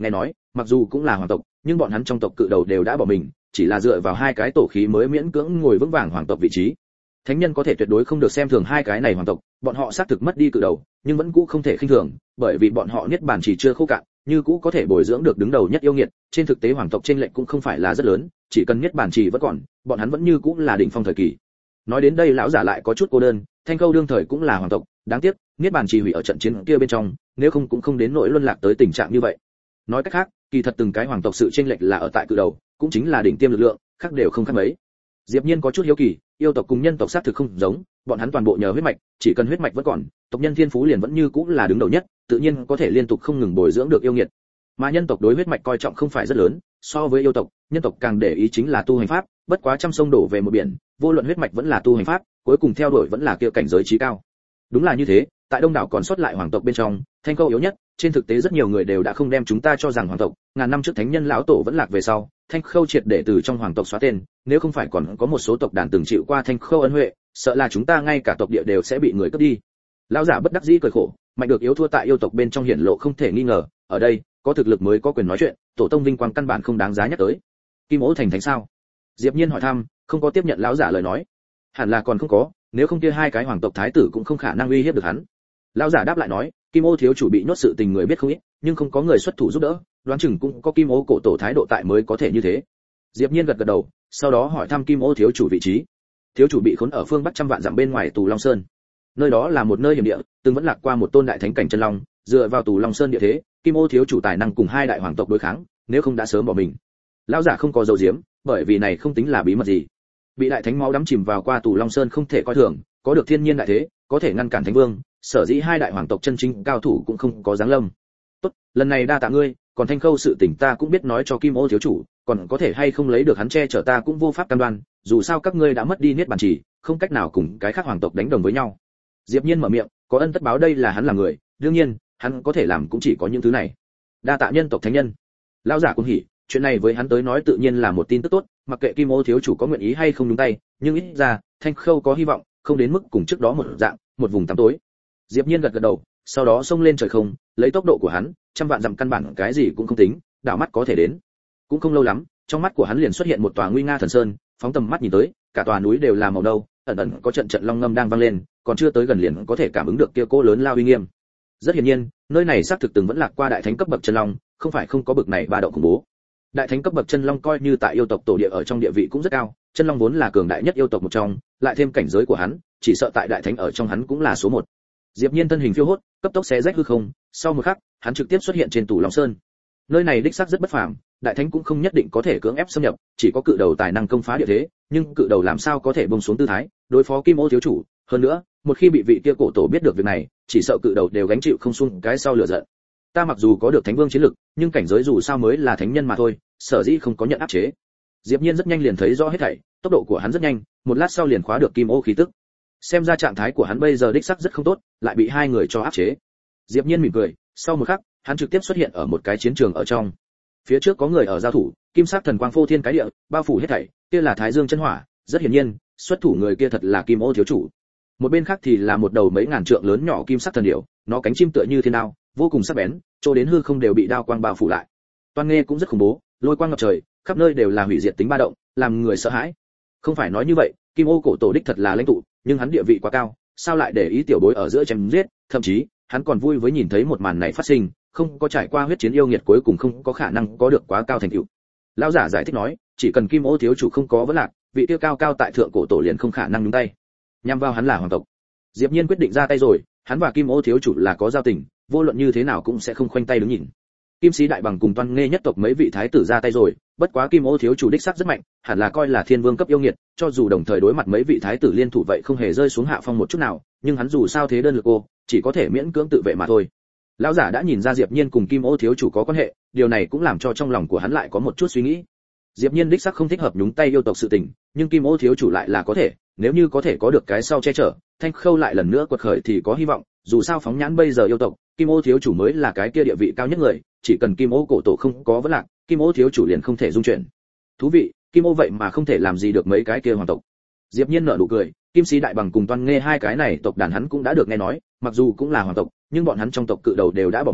mặc dù cũng là hoàng tộc, nhưng bọn hắn trong tộc cự đầu đều đã bỏ mình, chỉ là dựa vào hai cái tổ khí mới miễn cưỡng ngồi vững vàng hoàng tộc vị trí. Thánh nhân có thể tuyệt đối không được xem thường hai cái này hoàng tộc, bọn họ xác thực mất đi cự đầu, nhưng vẫn cũ không thể khinh thường, bởi vì bọn họ niết bàn chỉ chưa khô cạn, như cũ có thể bồi dưỡng được đứng đầu nhất yêu nghiệt, trên thực tế hoàng tộc trên lệnh cũng không phải là rất lớn, chỉ cần niết bàn chỉ vẫn còn, bọn hắn vẫn như cũ là đỉnh phong thời kỳ. Nói đến đây lão giả lại có chút cô đơn, Thanh Khâu đương thời cũng là hoàng tộc, đáng tiếc, niết bàn chỉ hủy ở trận chiến kia bên trong, nếu không cũng không đến nỗi luân lạc tới tình trạng như vậy. Nói cách khác, kỳ thật từng cái hoàng tộc sự chênh lệch là ở tại cự đầu, cũng chính là đỉnh tiêm lực lượng, khác đều không khác mấy. Diệp Nhiên có chút hiếu kỳ, yêu tộc cùng nhân tộc xác thực không giống, bọn hắn toàn bộ nhờ huyết mạch, chỉ cần huyết mạch vẫn còn, tộc nhân thiên phú liền vẫn như cũ là đứng đầu nhất, tự nhiên có thể liên tục không ngừng bồi dưỡng được yêu nghiệt. Mà nhân tộc đối huyết mạch coi trọng không phải rất lớn, so với yêu tộc, nhân tộc càng để ý chính là tu hành pháp, bất quá trăm sông đổ về một biển, vô luận huyết mạch vẫn là tu hành pháp, cuối cùng theo đuổi vẫn là kia cảnh giới chí cao. Đúng là như thế, tại đông đảo còn sót lại hoàng tộc bên trong, Thanh Khâu yếu nhất, trên thực tế rất nhiều người đều đã không đem chúng ta cho rằng hoàng tộc, ngàn năm trước thánh nhân lão tổ vẫn lạc về sau, Thanh Khâu triệt để từ trong hoàng tộc xóa tên, nếu không phải còn có một số tộc đàn từng chịu qua Thanh Khâu ân huệ, sợ là chúng ta ngay cả tộc địa đều sẽ bị người cướp đi. Lão giả bất đắc dĩ cười khổ, mạnh được yếu thua tại yêu tộc bên trong hiển lộ không thể nghi ngờ, ở đây, có thực lực mới có quyền nói chuyện, tổ tông vinh quang căn bản không đáng giá nhắc tới. Kim Ô thành thánh sao? Diệp Nhiên hỏi thăm, không có tiếp nhận lão giả lời nói. Hẳn là còn không có, nếu không kia hai cái hoàng tộc thái tử cũng không khả năng uy hiếp được hắn. Lão giả đáp lại nói, Kim Ô thiếu chủ bị nhốt sự tình người biết không ít, nhưng không có người xuất thủ giúp đỡ, đoán chừng cũng có Kim Ô cổ tổ thái độ tại mới có thể như thế. Diệp Nhiên gật gật đầu, sau đó hỏi thăm Kim Ô thiếu chủ vị trí. Thiếu chủ bị khốn ở phương bắc trăm vạn dặm bên ngoài Tù Long Sơn. Nơi đó là một nơi hiểm địa, từng vẫn lạc qua một tôn đại thánh cảnh chân long, dựa vào Tù Long Sơn địa thế, Kim Ô thiếu chủ tài năng cùng hai đại hoàng tộc đối kháng, nếu không đã sớm bỏ mình. Lão giả không có dầu diếm, bởi vì này không tính là bí mật gì. Bị đại thánh máu đắm chìm vào qua Tù Long Sơn không thể coi thường, có được thiên nhiên đại thế, có thể ngăn cản thánh vương, sở dĩ hai đại hoàng tộc chân chính cao thủ cũng không có dáng lâm. Tốt, lần này đa tạ ngươi, còn Thanh Khâu sự tình ta cũng biết nói cho Kim Ô thiếu chủ, còn có thể hay không lấy được hắn che chở ta cũng vô pháp cam đoan, dù sao các ngươi đã mất đi niết bàn chỉ, không cách nào cùng cái khác hoàng tộc đánh đồng với nhau. Diệp Nhiên mở miệng, có ân tất báo đây là hắn là người, đương nhiên, hắn có thể làm cũng chỉ có những thứ này. Đa tạ nhân tộc thánh nhân. Lão giả cũng hỉ, chuyện này với hắn tới nói tự nhiên là một tin tức tốt, mặc kệ Kim Ô thiếu chủ có nguyện ý hay không nhúng tay, nhưng ít ra, Thanh Khâu có hy vọng, không đến mức cùng trước đó một dạng, một vùng tăm tối. Diệp Nhiên gật gật đầu, sau đó xông lên trời không, lấy tốc độ của hắn, trăm vạn dặm căn bản cái gì cũng không tính, đảo mắt có thể đến. Cũng không lâu lắm, trong mắt của hắn liền xuất hiện một tòa nguy nga thần sơn, phóng tầm mắt nhìn tới, cả tòa núi đều là màu nâu, ẩn ẩn có trận trận long ngâm đang vang lên, còn chưa tới gần liền có thể cảm ứng được kia cỗ lớn lao uy nghiêm. Rất hiển nhiên, nơi này xác thực từng vẫn lạc qua đại thánh cấp bậc chân long, không phải không có bậc này ba động khủng bố. Đại thánh cấp bậc chân long coi như tại yêu tộc tổ địa ở trong địa vị cũng rất cao, chân long vốn là cường đại nhất yêu tộc một trong, lại thêm cảnh giới của hắn, chỉ sợ tại đại thánh ở trong hắn cũng là số một. Diệp Nhiên thân hình phiêu hốt, cấp tốc xé rách hư không, sau một khắc, hắn trực tiếp xuất hiện trên Tù Long Sơn. Nơi này đích xác rất bất phàm, đại thánh cũng không nhất định có thể cưỡng ép xâm nhập, chỉ có cự đầu tài năng công phá địa thế, nhưng cự đầu làm sao có thể buông xuống tư thái, đối phó Kim Ô thiếu chủ, hơn nữa, một khi bị vị kia cổ tổ biết được việc này, chỉ sợ cự đầu đều gánh chịu không xuông cái sau lửa giận. Ta mặc dù có được thánh vương chiến lực, nhưng cảnh giới dù sao mới là thánh nhân mà thôi, sở dĩ không có nhận áp chế. Diệp Nhiên rất nhanh liền thấy rõ hết thảy, tốc độ của hắn rất nhanh, một lát sau liền khóa được Kim Ô khí tức. Xem ra trạng thái của hắn bây giờ đích xác rất không tốt, lại bị hai người cho áp chế. Diệp Nhiên mỉm cười, sau một khắc, hắn trực tiếp xuất hiện ở một cái chiến trường ở trong. Phía trước có người ở giao thủ, kim sắc thần quang phô thiên cái địa, bao phủ hết thảy, kia là Thái Dương chân hỏa, rất hiển nhiên, xuất thủ người kia thật là Kim Ô thiếu chủ. Một bên khác thì là một đầu mấy ngàn trượng lớn nhỏ kim sắc thần điểu, nó cánh chim tựa như thiên đao, vô cùng sắc bén, chỗ đến hư không đều bị đao quang bao phủ lại. Toan nghe cũng rất khủng bố, lôi quang ngập trời, khắp nơi đều là hủy diệt tính ba động, làm người sợ hãi. Không phải nói như vậy, Kim Ô cổ tổ đích thật là lãnh tụ, nhưng hắn địa vị quá cao, sao lại để ý tiểu bối ở giữa chém giết, thậm chí, hắn còn vui với nhìn thấy một màn này phát sinh, không có trải qua huyết chiến yêu nghiệt cuối cùng không có khả năng có được quá cao thành tựu. Lão giả giải thích nói, chỉ cần Kim Ô thiếu chủ không có vấn lạc, vị tiêu cao cao tại thượng cổ tổ liền không khả năng nhúng tay. Nhằm vào hắn là hoàng tộc. Diệp Nhiên quyết định ra tay rồi, hắn và Kim Ô thiếu chủ là có giao tình, vô luận như thế nào cũng sẽ không khoanh tay đứng nhìn. Kim Sĩ Đại Bằng cùng Toan Nghê nhất tộc mấy vị thái tử ra tay rồi, bất quá Kim Ô thiếu chủ đích xác rất mạnh, hẳn là coi là thiên vương cấp yêu nghiệt, cho dù đồng thời đối mặt mấy vị thái tử liên thủ vậy không hề rơi xuống hạ phong một chút nào, nhưng hắn dù sao thế đơn lực ô, chỉ có thể miễn cưỡng tự vệ mà thôi. Lão giả đã nhìn ra Diệp Nhiên cùng Kim Ô thiếu chủ có quan hệ, điều này cũng làm cho trong lòng của hắn lại có một chút suy nghĩ. Diệp Nhiên đích xác không thích hợp nhúng tay yêu tộc sự tình, nhưng Kim Ô thiếu chủ lại là có thể, nếu như có thể có được cái sau che chở, Thanh Khâu lại lần nữa quật khởi thì có hy vọng, dù sao phóng nhãn bây giờ yêu tộc, Kim Ô thiếu chủ mới là cái kia địa vị cao nhất người, chỉ cần Kim Ô cổ tổ không có vấn lạc, Kim Ô thiếu chủ liền không thể dung chuyển. Thú vị, Kim Ô vậy mà không thể làm gì được mấy cái kia hoàng tộc. Diệp Nhiên nở nụ cười, Kim Sĩ Đại Bằng cùng Toan Nghê hai cái này tộc đàn hắn cũng đã được nghe nói, mặc dù cũng là hoàng tộc, nhưng bọn hắn trong tộc cự đầu đều đã bỏ mình,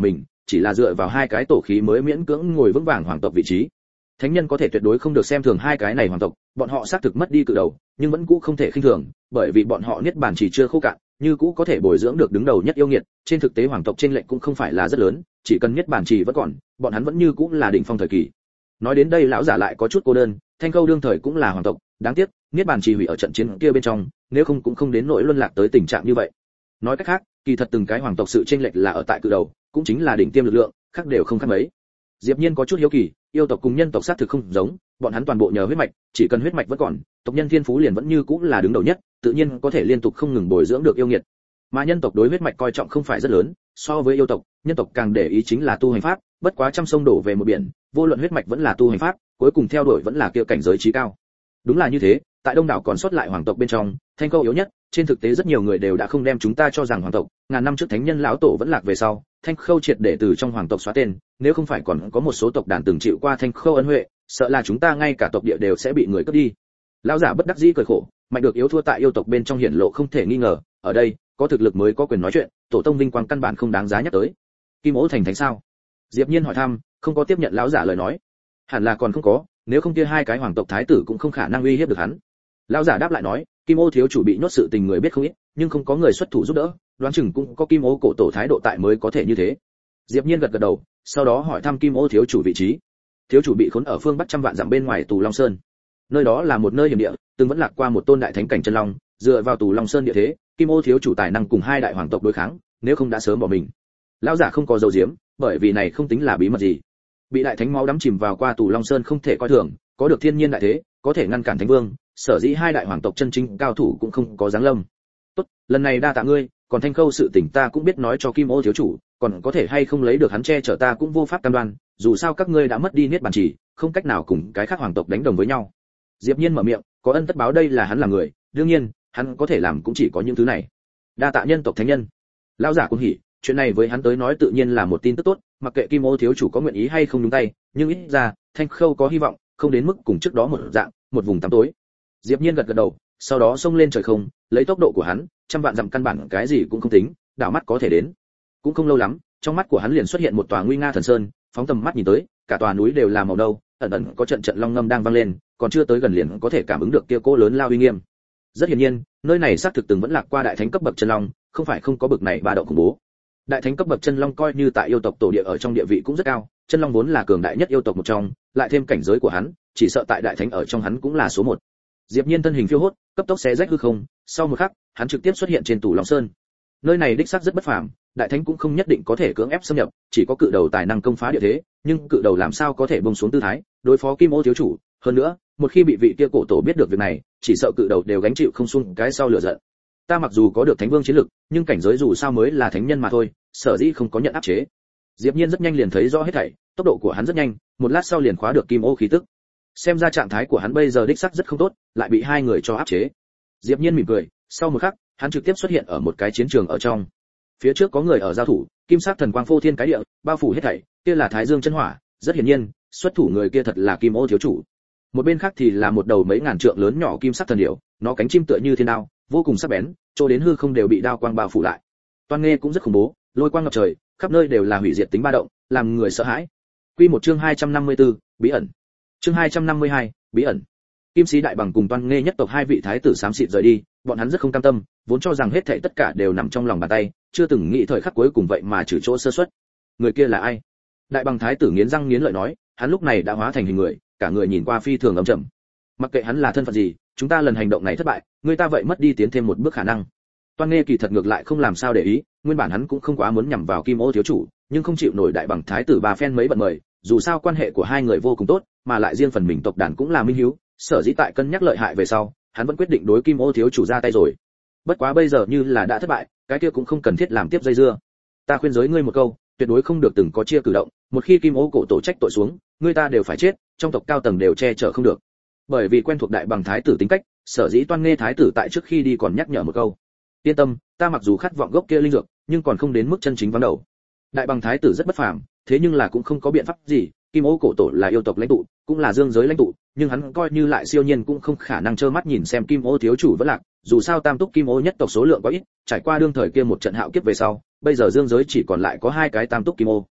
chỉ là dựa vào hai cái tổ khí mới miễn cưỡng ngồi vững vàng hoàng tộc vị trí. Thánh nhân có thể tuyệt đối không được xem thường hai cái này hoàng tộc, bọn họ xác thực mất đi cự đầu, nhưng vẫn cũ không thể khinh thường, bởi vì bọn họ niết bàn chỉ chưa khô cạn, như cũ có thể bồi dưỡng được đứng đầu nhất yêu nghiệt, trên thực tế hoàng tộc trên lệnh cũng không phải là rất lớn, chỉ cần niết bàn chỉ vẫn còn, bọn hắn vẫn như cũ là đỉnh phong thời kỳ. Nói đến đây lão giả lại có chút cô đơn, Thanh Khâu đương thời cũng là hoàng tộc, đáng tiếc, niết bàn chỉ hủy ở trận chiến kia bên trong, nếu không cũng không đến nỗi luân lạc tới tình trạng như vậy. Nói cách khác, kỳ thật từng cái hoàng tộc sự chênh lệch là ở tại cự đầu, cũng chính là đỉnh tiêm lực lượng, khác đều không khác mấy. Diệp Nhiên có chút hiếu kỳ, yêu tộc cùng nhân tộc xác thực không giống, bọn hắn toàn bộ nhờ huyết mạch, chỉ cần huyết mạch vẫn còn, tộc nhân thiên phú liền vẫn như cũ là đứng đầu nhất, tự nhiên có thể liên tục không ngừng bồi dưỡng được yêu nghiệt. Mà nhân tộc đối huyết mạch coi trọng không phải rất lớn, so với yêu tộc, nhân tộc càng để ý chính là tu hành pháp, bất quá trăm sông đổ về một biển, vô luận huyết mạch vẫn là tu hành pháp, cuối cùng theo đuổi vẫn là kia cảnh giới chí cao. Đúng là như thế, tại đông đảo còn sót lại hoàng tộc bên trong, Thanh Khâu yếu nhất, trên thực tế rất nhiều người đều đã không đem chúng ta cho rằng hoàng tộc, ngàn năm trước thánh nhân lão tổ vẫn lạc về sau, Thanh Khâu triệt để từ trong hoàng tộc xóa tên, nếu không phải còn có một số tộc đàn từng chịu qua Thanh Khâu ân huệ, sợ là chúng ta ngay cả tộc địa đều sẽ bị người cướp đi. Lão giả bất đắc dĩ cười khổ, mạnh được yếu thua tại yêu tộc bên trong hiển lộ không thể nghi ngờ, ở đây, có thực lực mới có quyền nói chuyện, tổ tông vinh quang căn bản không đáng giá nhắc tới. Kim Ố thành thánh sao? Diệp Nhiên hỏi thăm, không có tiếp nhận lão giả lời nói. Hẳn là còn không có, nếu không kia hai cái hoàng tộc thái tử cũng không khả năng uy hiếp được hắn. Lão giả đáp lại nói, Kim Ô thiếu chủ bị nhốt sự tình người biết không ít, nhưng không có người xuất thủ giúp đỡ, đoán chừng cũng có Kim Ô cổ tổ thái độ tại mới có thể như thế. Diệp Nhiên gật gật đầu, sau đó hỏi thăm Kim Ô thiếu chủ vị trí. Thiếu chủ bị khốn ở phương bắc trăm vạn dặm bên ngoài Tù Long Sơn. Nơi đó là một nơi hiểm địa, từng vẫn lạc qua một tôn đại thánh cảnh chân long, dựa vào Tù Long Sơn địa thế, Kim Ô thiếu chủ tài năng cùng hai đại hoàng tộc đối kháng, nếu không đã sớm bỏ mình. Lão giả không có dấu diếm, bởi vì này không tính là bí mật gì. Bị đại thánh máu đắm chìm vào qua Tù Long Sơn không thể coi thường, có được thiên nhiên đại thế, có thể ngăn cản thánh vương, sở dĩ hai đại hoàng tộc chân chính cao thủ cũng không có dáng lâm. Tốt, lần này đa tạ ngươi, còn Thanh Khâu sự tình ta cũng biết nói cho Kim Ô thiếu chủ, còn có thể hay không lấy được hắn che chở ta cũng vô pháp cam đoan, dù sao các ngươi đã mất đi niết bàn chỉ, không cách nào cùng cái khác hoàng tộc đánh đồng với nhau. Diệp Nhiên mở miệng, có ân tất báo đây là hắn là người, đương nhiên, hắn có thể làm cũng chỉ có những thứ này. Đa tạ nhân tộc thánh nhân. Lão giả cũng hỉ, chuyện này với hắn tới nói tự nhiên là một tin tức tốt, mặc kệ Kim Ô thiếu chủ có nguyện ý hay không nhúng tay, nhưng ít ra, Thanh Khâu có hy vọng, không đến mức cùng trước đó một dạng, một vùng tăm tối. Diệp Nhiên gật gật đầu, sau đó xông lên trời không, lấy tốc độ của hắn, trăm vạn dặm căn bản cái gì cũng không tính, đảo mắt có thể đến. Cũng không lâu lắm, trong mắt của hắn liền xuất hiện một tòa nguy nga thần sơn, phóng tầm mắt nhìn tới, cả tòa núi đều là màu nâu, ẩn ẩn có trận trận long ngâm đang vang lên, còn chưa tới gần liền có thể cảm ứng được kia cỗ lớn lao uy nghiêm. Rất hiển nhiên, nơi này xác thực từng vẫn lạc qua đại thánh cấp bậc chân long, không phải không có bực này ba động khủng bố. Đại thánh cấp bậc chân long coi như tại yêu tộc tổ địa ở trong địa vị cũng rất cao, chân long vốn là cường đại nhất yêu tộc một trong, lại thêm cảnh giới của hắn, chỉ sợ tại đại thánh ở trong hắn cũng là số một. Diệp Nhiên thân hình phiêu hốt, cấp tốc xé rách hư không, sau một khắc, hắn trực tiếp xuất hiện trên Tù Long Sơn. Nơi này đích xác rất bất phàm, đại thánh cũng không nhất định có thể cưỡng ép xâm nhập, chỉ có cự đầu tài năng công phá địa thế, nhưng cự đầu làm sao có thể buông xuống tư thái, đối phó Kim Ô thiếu chủ, hơn nữa, một khi bị vị kia cổ tổ biết được việc này, chỉ sợ cự đầu đều gánh chịu không xuông cái sau lửa giận. Ta mặc dù có được thánh vương chiến lực, nhưng cảnh giới dù sao mới là thánh nhân mà thôi, sở dĩ không có nhận áp chế. Diệp Nhiên rất nhanh liền thấy rõ hết thảy, tốc độ của hắn rất nhanh, một lát sau liền khóa được Kim Ô khí tức. Xem ra trạng thái của hắn bây giờ đích xác rất không tốt, lại bị hai người cho áp chế. Diệp Nhiên mỉm cười, sau một khắc, hắn trực tiếp xuất hiện ở một cái chiến trường ở trong. Phía trước có người ở giao thủ, kim sắc thần quang phô thiên cái địa, bao phủ hết thảy, kia là Thái Dương chân hỏa, rất hiển nhiên, xuất thủ người kia thật là Kim Ô thiếu chủ. Một bên khác thì là một đầu mấy ngàn trượng lớn nhỏ kim sắc thần điểu, nó cánh chim tựa như thiên đao, vô cùng sắc bén, chỗ đến hư không đều bị đao quang bao phủ lại. Toan nghe cũng rất khủng bố, lôi quang ngập trời, khắp nơi đều là hủy diệt tính ba động, làm người sợ hãi. Quy một chương 254, bí ẩn. Chương 252, bí ẩn. Kim Sĩ Đại Bằng cùng Toan Nghê nhất tộc hai vị thái tử xám xịt rời đi, bọn hắn rất không cam tâm, vốn cho rằng hết thảy tất cả đều nằm trong lòng bàn tay, chưa từng nghĩ thời khắc cuối cùng vậy mà trừ chỗ sơ suất. Người kia là ai? Đại Bằng thái tử nghiến răng nghiến lợi nói, hắn lúc này đã hóa thành hình người, cả người nhìn qua phi thường âm trầm. Mặc kệ hắn là thân phận gì, chúng ta lần hành động này thất bại, người ta vậy mất đi tiến thêm một bước khả năng. Toan Nghê kỳ thật ngược lại không làm sao để ý, nguyên bản hắn cũng không quá muốn nhằm vào Kim Ô thiếu chủ, nhưng không chịu nổi Đại Bằng thái tử ba phen mấy bận mời, dù sao quan hệ của hai người vô cùng tốt, mà lại riêng phần mình tộc đàn cũng là minh hiếu, sở dĩ tại cân nhắc lợi hại về sau, hắn vẫn quyết định đối Kim Ô thiếu chủ ra tay rồi. Bất quá bây giờ như là đã thất bại, cái kia cũng không cần thiết làm tiếp dây dưa. Ta khuyên giới ngươi một câu, tuyệt đối không được từng có chia cử động, một khi Kim Ô cổ tổ trách tội xuống, ngươi ta đều phải chết, trong tộc cao tầng đều che chở không được. Bởi vì quen thuộc Đại Bằng thái tử tính cách, sở dĩ Toan Nghê thái tử tại trước khi đi còn nhắc nhở một câu. Yên tâm, ta mặc dù khát vọng gốc kia linh dược, nhưng còn không đến mức chân chính vắng đầu. Đại Bằng thái tử rất bất phàm, thế nhưng là cũng không có biện pháp gì, Kim Ô cổ tổ là yêu tộc lãnh tụ, cũng là dương giới lãnh tụ, nhưng hắn coi như lại siêu nhiên cũng không khả năng trơ mắt nhìn xem Kim Ô thiếu chủ vẫn lạc, dù sao tam túc Kim Ô nhất tộc số lượng quá ít, trải qua đương thời kia một trận hạo kiếp về sau, bây giờ dương giới chỉ còn lại có hai cái tam túc Kim Ô.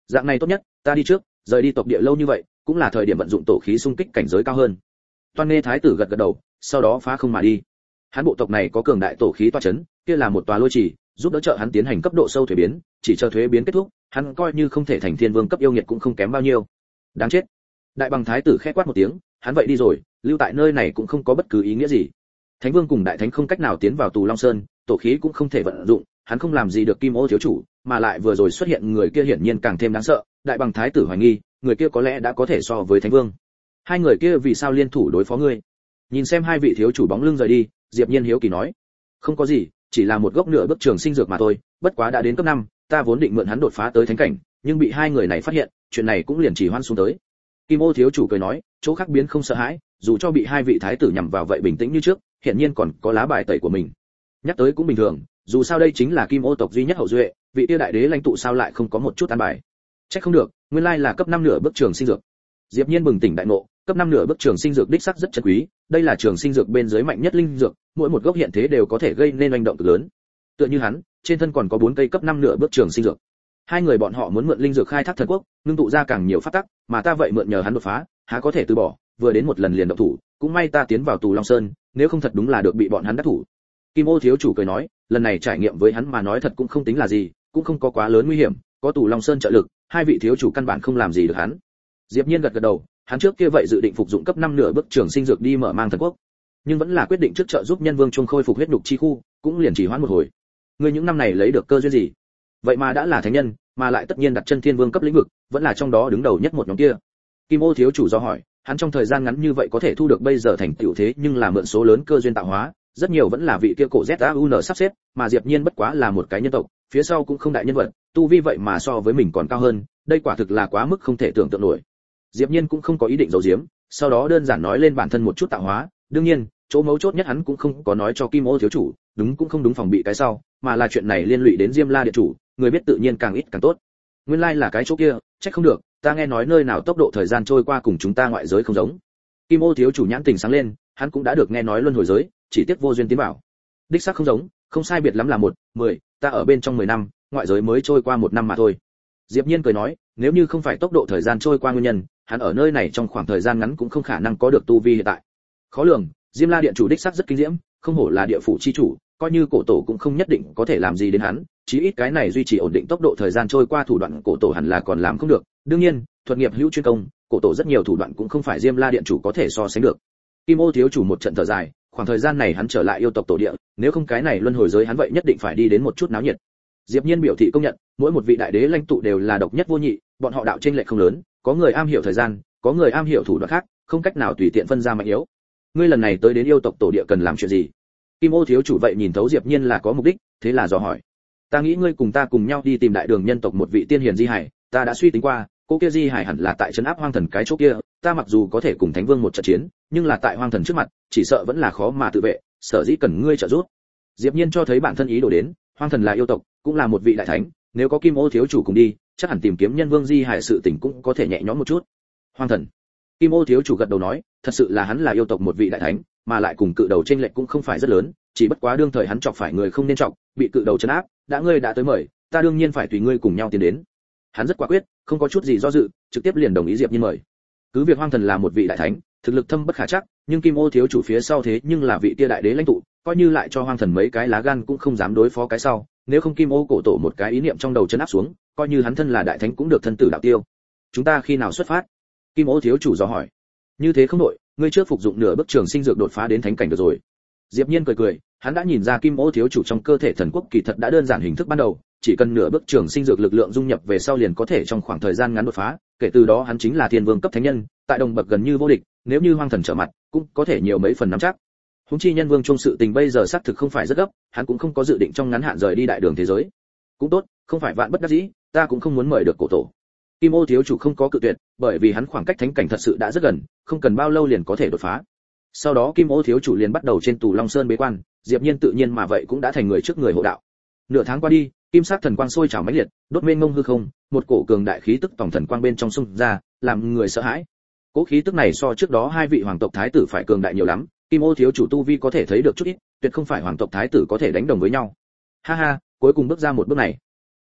Dạng này tốt nhất, ta đi trước, rời đi tộc địa lâu như vậy, cũng là thời điểm vận dụng tổ khí xung kích cảnh giới cao hơn. Toan Nghê thái tử gật gật đầu, sau đó phá không mà đi. Hắn bộ tộc này có cường đại tổ khí toa chấn, kia là một tòa lôi trì, giúp đỡ trợ hắn tiến hành cấp độ sâu thuế biến, chỉ chờ thuế biến kết thúc, hắn coi như không thể thành thiên vương cấp yêu nghiệt cũng không kém bao nhiêu. Đáng chết. Đại Bằng thái tử khẽ quát một tiếng, hắn vậy đi rồi, lưu tại nơi này cũng không có bất cứ ý nghĩa gì. Thánh vương cùng đại thánh không cách nào tiến vào Tù Long Sơn, tổ khí cũng không thể vận dụng, hắn không làm gì được Kim Ô thiếu chủ, mà lại vừa rồi xuất hiện người kia hiển nhiên càng thêm đáng sợ. Đại Bằng thái tử hoài nghi, người kia có lẽ đã có thể so với thánh vương. Hai người kia vì sao liên thủ đối phó ngươi? Nhìn xem hai vị thiếu chủ bóng lưng rời đi, Diệp Nhiên hiếu kỳ nói, không có gì, chỉ là một gốc nửa bước trường sinh dược mà thôi, bất quá đã đến cấp 5, ta vốn định mượn hắn đột phá tới thánh cảnh, nhưng bị hai người này phát hiện, chuyện này cũng liền chỉ hoãn xuống tới. Kim Ô thiếu chủ cười nói, chỗ khác biến không sợ hãi, dù cho bị hai vị thái tử nhằm vào vậy bình tĩnh như trước, hiện nhiên còn có lá bài tẩy của mình. Nhắc tới cũng bình thường, dù sao đây chính là Kim Ô tộc duy nhất hậu duệ, vị tiêu đại đế lãnh tụ sao lại không có một chút an bài. Chắc không được, nguyên lai là cấp 5 nửa bước trường sinh dược. Diệp Nhiên bừng tỉnh đại ngộ, cấp 5 nửa bước trường sinh dược đích sắc rất chân quý, đây là trường sinh dược bên dưới mạnh nhất linh dược, mỗi một gốc hiện thế đều có thể gây nên hành động cực lớn. Tựa như hắn, trên thân còn có 4 cây cấp 5 nửa bước trường sinh dược. Hai người bọn họ muốn mượn linh dược khai thác thần quốc, ngưng tụ ra càng nhiều pháp tắc, mà ta vậy mượn nhờ hắn đột phá, há có thể từ bỏ, vừa đến một lần liền động thủ, cũng may ta tiến vào Tù Long Sơn, nếu không thật đúng là được bị bọn hắn đắc thủ. Kim Ô thiếu chủ cười nói, lần này trải nghiệm với hắn mà nói thật cũng không tính là gì, cũng không có quá lớn nguy hiểm, có Tù Long Sơn trợ lực, hai vị thiếu chủ căn bản không làm gì được hắn. Diệp Nhiên gật gật đầu, hắn trước kia vậy dự định phục dụng cấp 5 nửa bước trường sinh dược đi mở mang thần quốc, nhưng vẫn là quyết định trước trợ giúp nhân vương trung khôi phục huyết nhục chi khu, cũng liền chỉ hoãn một hồi. Ngươi những năm này lấy được cơ duyên gì? Vậy mà đã là thánh nhân, mà lại tất nhiên đặt chân thiên vương cấp lĩnh vực, vẫn là trong đó đứng đầu nhất một nhóm kia. Kim Ô thiếu chủ do hỏi, hắn trong thời gian ngắn như vậy có thể thu được bây giờ thành tựu thế, nhưng là mượn số lớn cơ duyên tạo hóa, rất nhiều vẫn là vị kia cổ ZAUN sắp xếp, mà Diệp Nhiên bất quá là một cái nhân tộc, phía sau cũng không đại nhân vật, tu vi vậy mà so với mình còn cao hơn, đây quả thực là quá mức không thể tưởng tượng nổi. Diệp Nhiên cũng không có ý định giấu giếm, sau đó đơn giản nói lên bản thân một chút tạo hóa, đương nhiên, chỗ mấu chốt nhất hắn cũng không có nói cho Kim Ô thiếu chủ, đúng cũng không đúng phòng bị cái sau, mà là chuyện này liên lụy đến Diêm La điện chủ, người biết tự nhiên càng ít càng tốt. Nguyên lai là cái chỗ kia, trách không được, ta nghe nói nơi nào tốc độ thời gian trôi qua cùng chúng ta ngoại giới không giống. Kim Ô thiếu chủ nhãn tình sáng lên, hắn cũng đã được nghe nói luân hồi giới, chỉ tiếc vô duyên tiến vào. Đích xác không giống, không sai biệt lắm là 10, ta ở bên trong 10 năm, ngoại giới mới trôi qua 1 năm mà thôi. Diệp Nhiên cười nói, nếu như không phải tốc độ thời gian trôi qua nguyên nhân, hắn ở nơi này trong khoảng thời gian ngắn cũng không khả năng có được tu vi hiện tại. Khó lường, Diêm La điện chủ đích xác rất kinh diễm, không hổ là địa phủ chi chủ, coi như cổ tổ cũng không nhất định có thể làm gì đến hắn, chí ít cái này duy trì ổn định tốc độ thời gian trôi qua thủ đoạn cổ tổ hẳn là còn làm không được. Đương nhiên, thuật nghiệp hữu chuyên công, cổ tổ rất nhiều thủ đoạn cũng không phải Diêm La điện chủ có thể so sánh được. Kim Ô thiếu chủ một trận thở dài, khoảng thời gian này hắn trở lại yêu tộc tổ địa, nếu không cái này luân hồi giới hắn vậy nhất định phải đi đến một chút náo nhiệt. Diệp Nhiên biểu thị công nhận, mỗi một vị đại đế lãnh tụ đều là độc nhất vô nhị, bọn họ đạo chênh lệch không lớn, có người am hiểu thời gian, có người am hiểu thủ đoạn khác, không cách nào tùy tiện phân ra mạnh yếu. Ngươi lần này tới đến yêu tộc tổ địa cần làm chuyện gì? Kim Ô thiếu chủ vậy nhìn thấu Diệp Nhiên là có mục đích, thế là dò hỏi. Ta nghĩ ngươi cùng ta cùng nhau đi tìm đại đường nhân tộc một vị tiên hiền di hải, ta đã suy tính qua, cô kia di hải hẳn là tại trấn áp hoang thần cái chỗ kia, ta mặc dù có thể cùng thánh vương một trận chiến, nhưng là tại hoang thần trước mặt, chỉ sợ vẫn là khó mà tự vệ, sở dĩ cần ngươi trợ giúp. Diệp Nhiên cho thấy bản thân ý đồ đến, hoang thần là yêu tộc, cũng là một vị đại thánh, nếu có Kim Ô thiếu chủ cùng đi, chắc hẳn tìm kiếm nhân vương di hải sự tình cũng có thể nhẹ nhõm một chút. Hoang thần. Kim Ô thiếu chủ gật đầu nói, thật sự là hắn là yêu tộc một vị đại thánh, mà lại cùng cự đầu chênh lệch cũng không phải rất lớn, chỉ bất quá đương thời hắn chọc phải người không nên chọc, bị cự đầu trấn áp, đã ngươi đã tới mời, ta đương nhiên phải tùy ngươi cùng nhau tiến đến. Hắn rất quả quyết, không có chút gì do dự, trực tiếp liền đồng ý Diệp Nhiên mời. Cứ việc hoang thần là một vị đại thánh, thực lực thâm bất khả trắc, nhưng Kim Ô thiếu chủ phía sau thế nhưng là vị kia đại đế lãnh tụ, coi như lại cho hoang thần mấy cái lá gan cũng không dám đối phó cái sau, nếu không Kim Ô cổ tổ một cái ý niệm trong đầu trấn áp xuống, coi như hắn thân là đại thánh cũng được thân tử đạo tiêu. Chúng ta khi nào xuất phát? Kim Ô thiếu chủ dò hỏi. Như thế không đội, ngươi trước phục dụng nửa bước trường sinh dược đột phá đến thánh cảnh được rồi. Diệp Nhiên cười cười, hắn đã nhìn ra Kim Ô thiếu chủ trong cơ thể thần quốc kỳ thật đã đơn giản hình thức ban đầu, chỉ cần nửa bước trường sinh dược lực lượng dung nhập về sau liền có thể trong khoảng thời gian ngắn đột phá, kể từ đó hắn chính là thiên vương cấp thánh nhân, tại đồng bậc gần như vô địch, nếu như hoang thần trở mặt, cũng có thể nhiều mấy phần nắm chắc. Huống chi nhân vương chung sự tình bây giờ xác thực không phải rất gấp, hắn cũng không có dự định trong ngắn hạn rời đi đại đường thế giới. Cũng tốt, không phải vạn bất đắc dĩ, ta cũng không muốn mời được cổ tổ. Kim Ô thiếu chủ không có cự tuyệt, bởi vì hắn khoảng cách thánh cảnh thật sự đã rất gần, không cần bao lâu liền có thể đột phá. Sau đó Kim Ô thiếu chủ liền bắt đầu trên Tù Long Sơn bế quan, Diệp Nhiên tự nhiên mà vậy cũng đã thành người trước người hộ đạo. Nửa tháng qua đi, kim sắc thần quang sôi trào mãnh liệt, đốt mênh mông hư không, một cổ cường đại khí tức tổng thần quang bên trong xung ra, làm người sợ hãi. Cỗ khí tức này so trước đó hai vị hoàng tộc thái tử phải cường đại nhiều lắm, Kim Ô thiếu chủ tu vi có thể thấy được chút ít, tuyệt không phải hoàng tộc thái tử có thể đánh đồng với nhau. Ha ha, cuối cùng bước ra một bước này.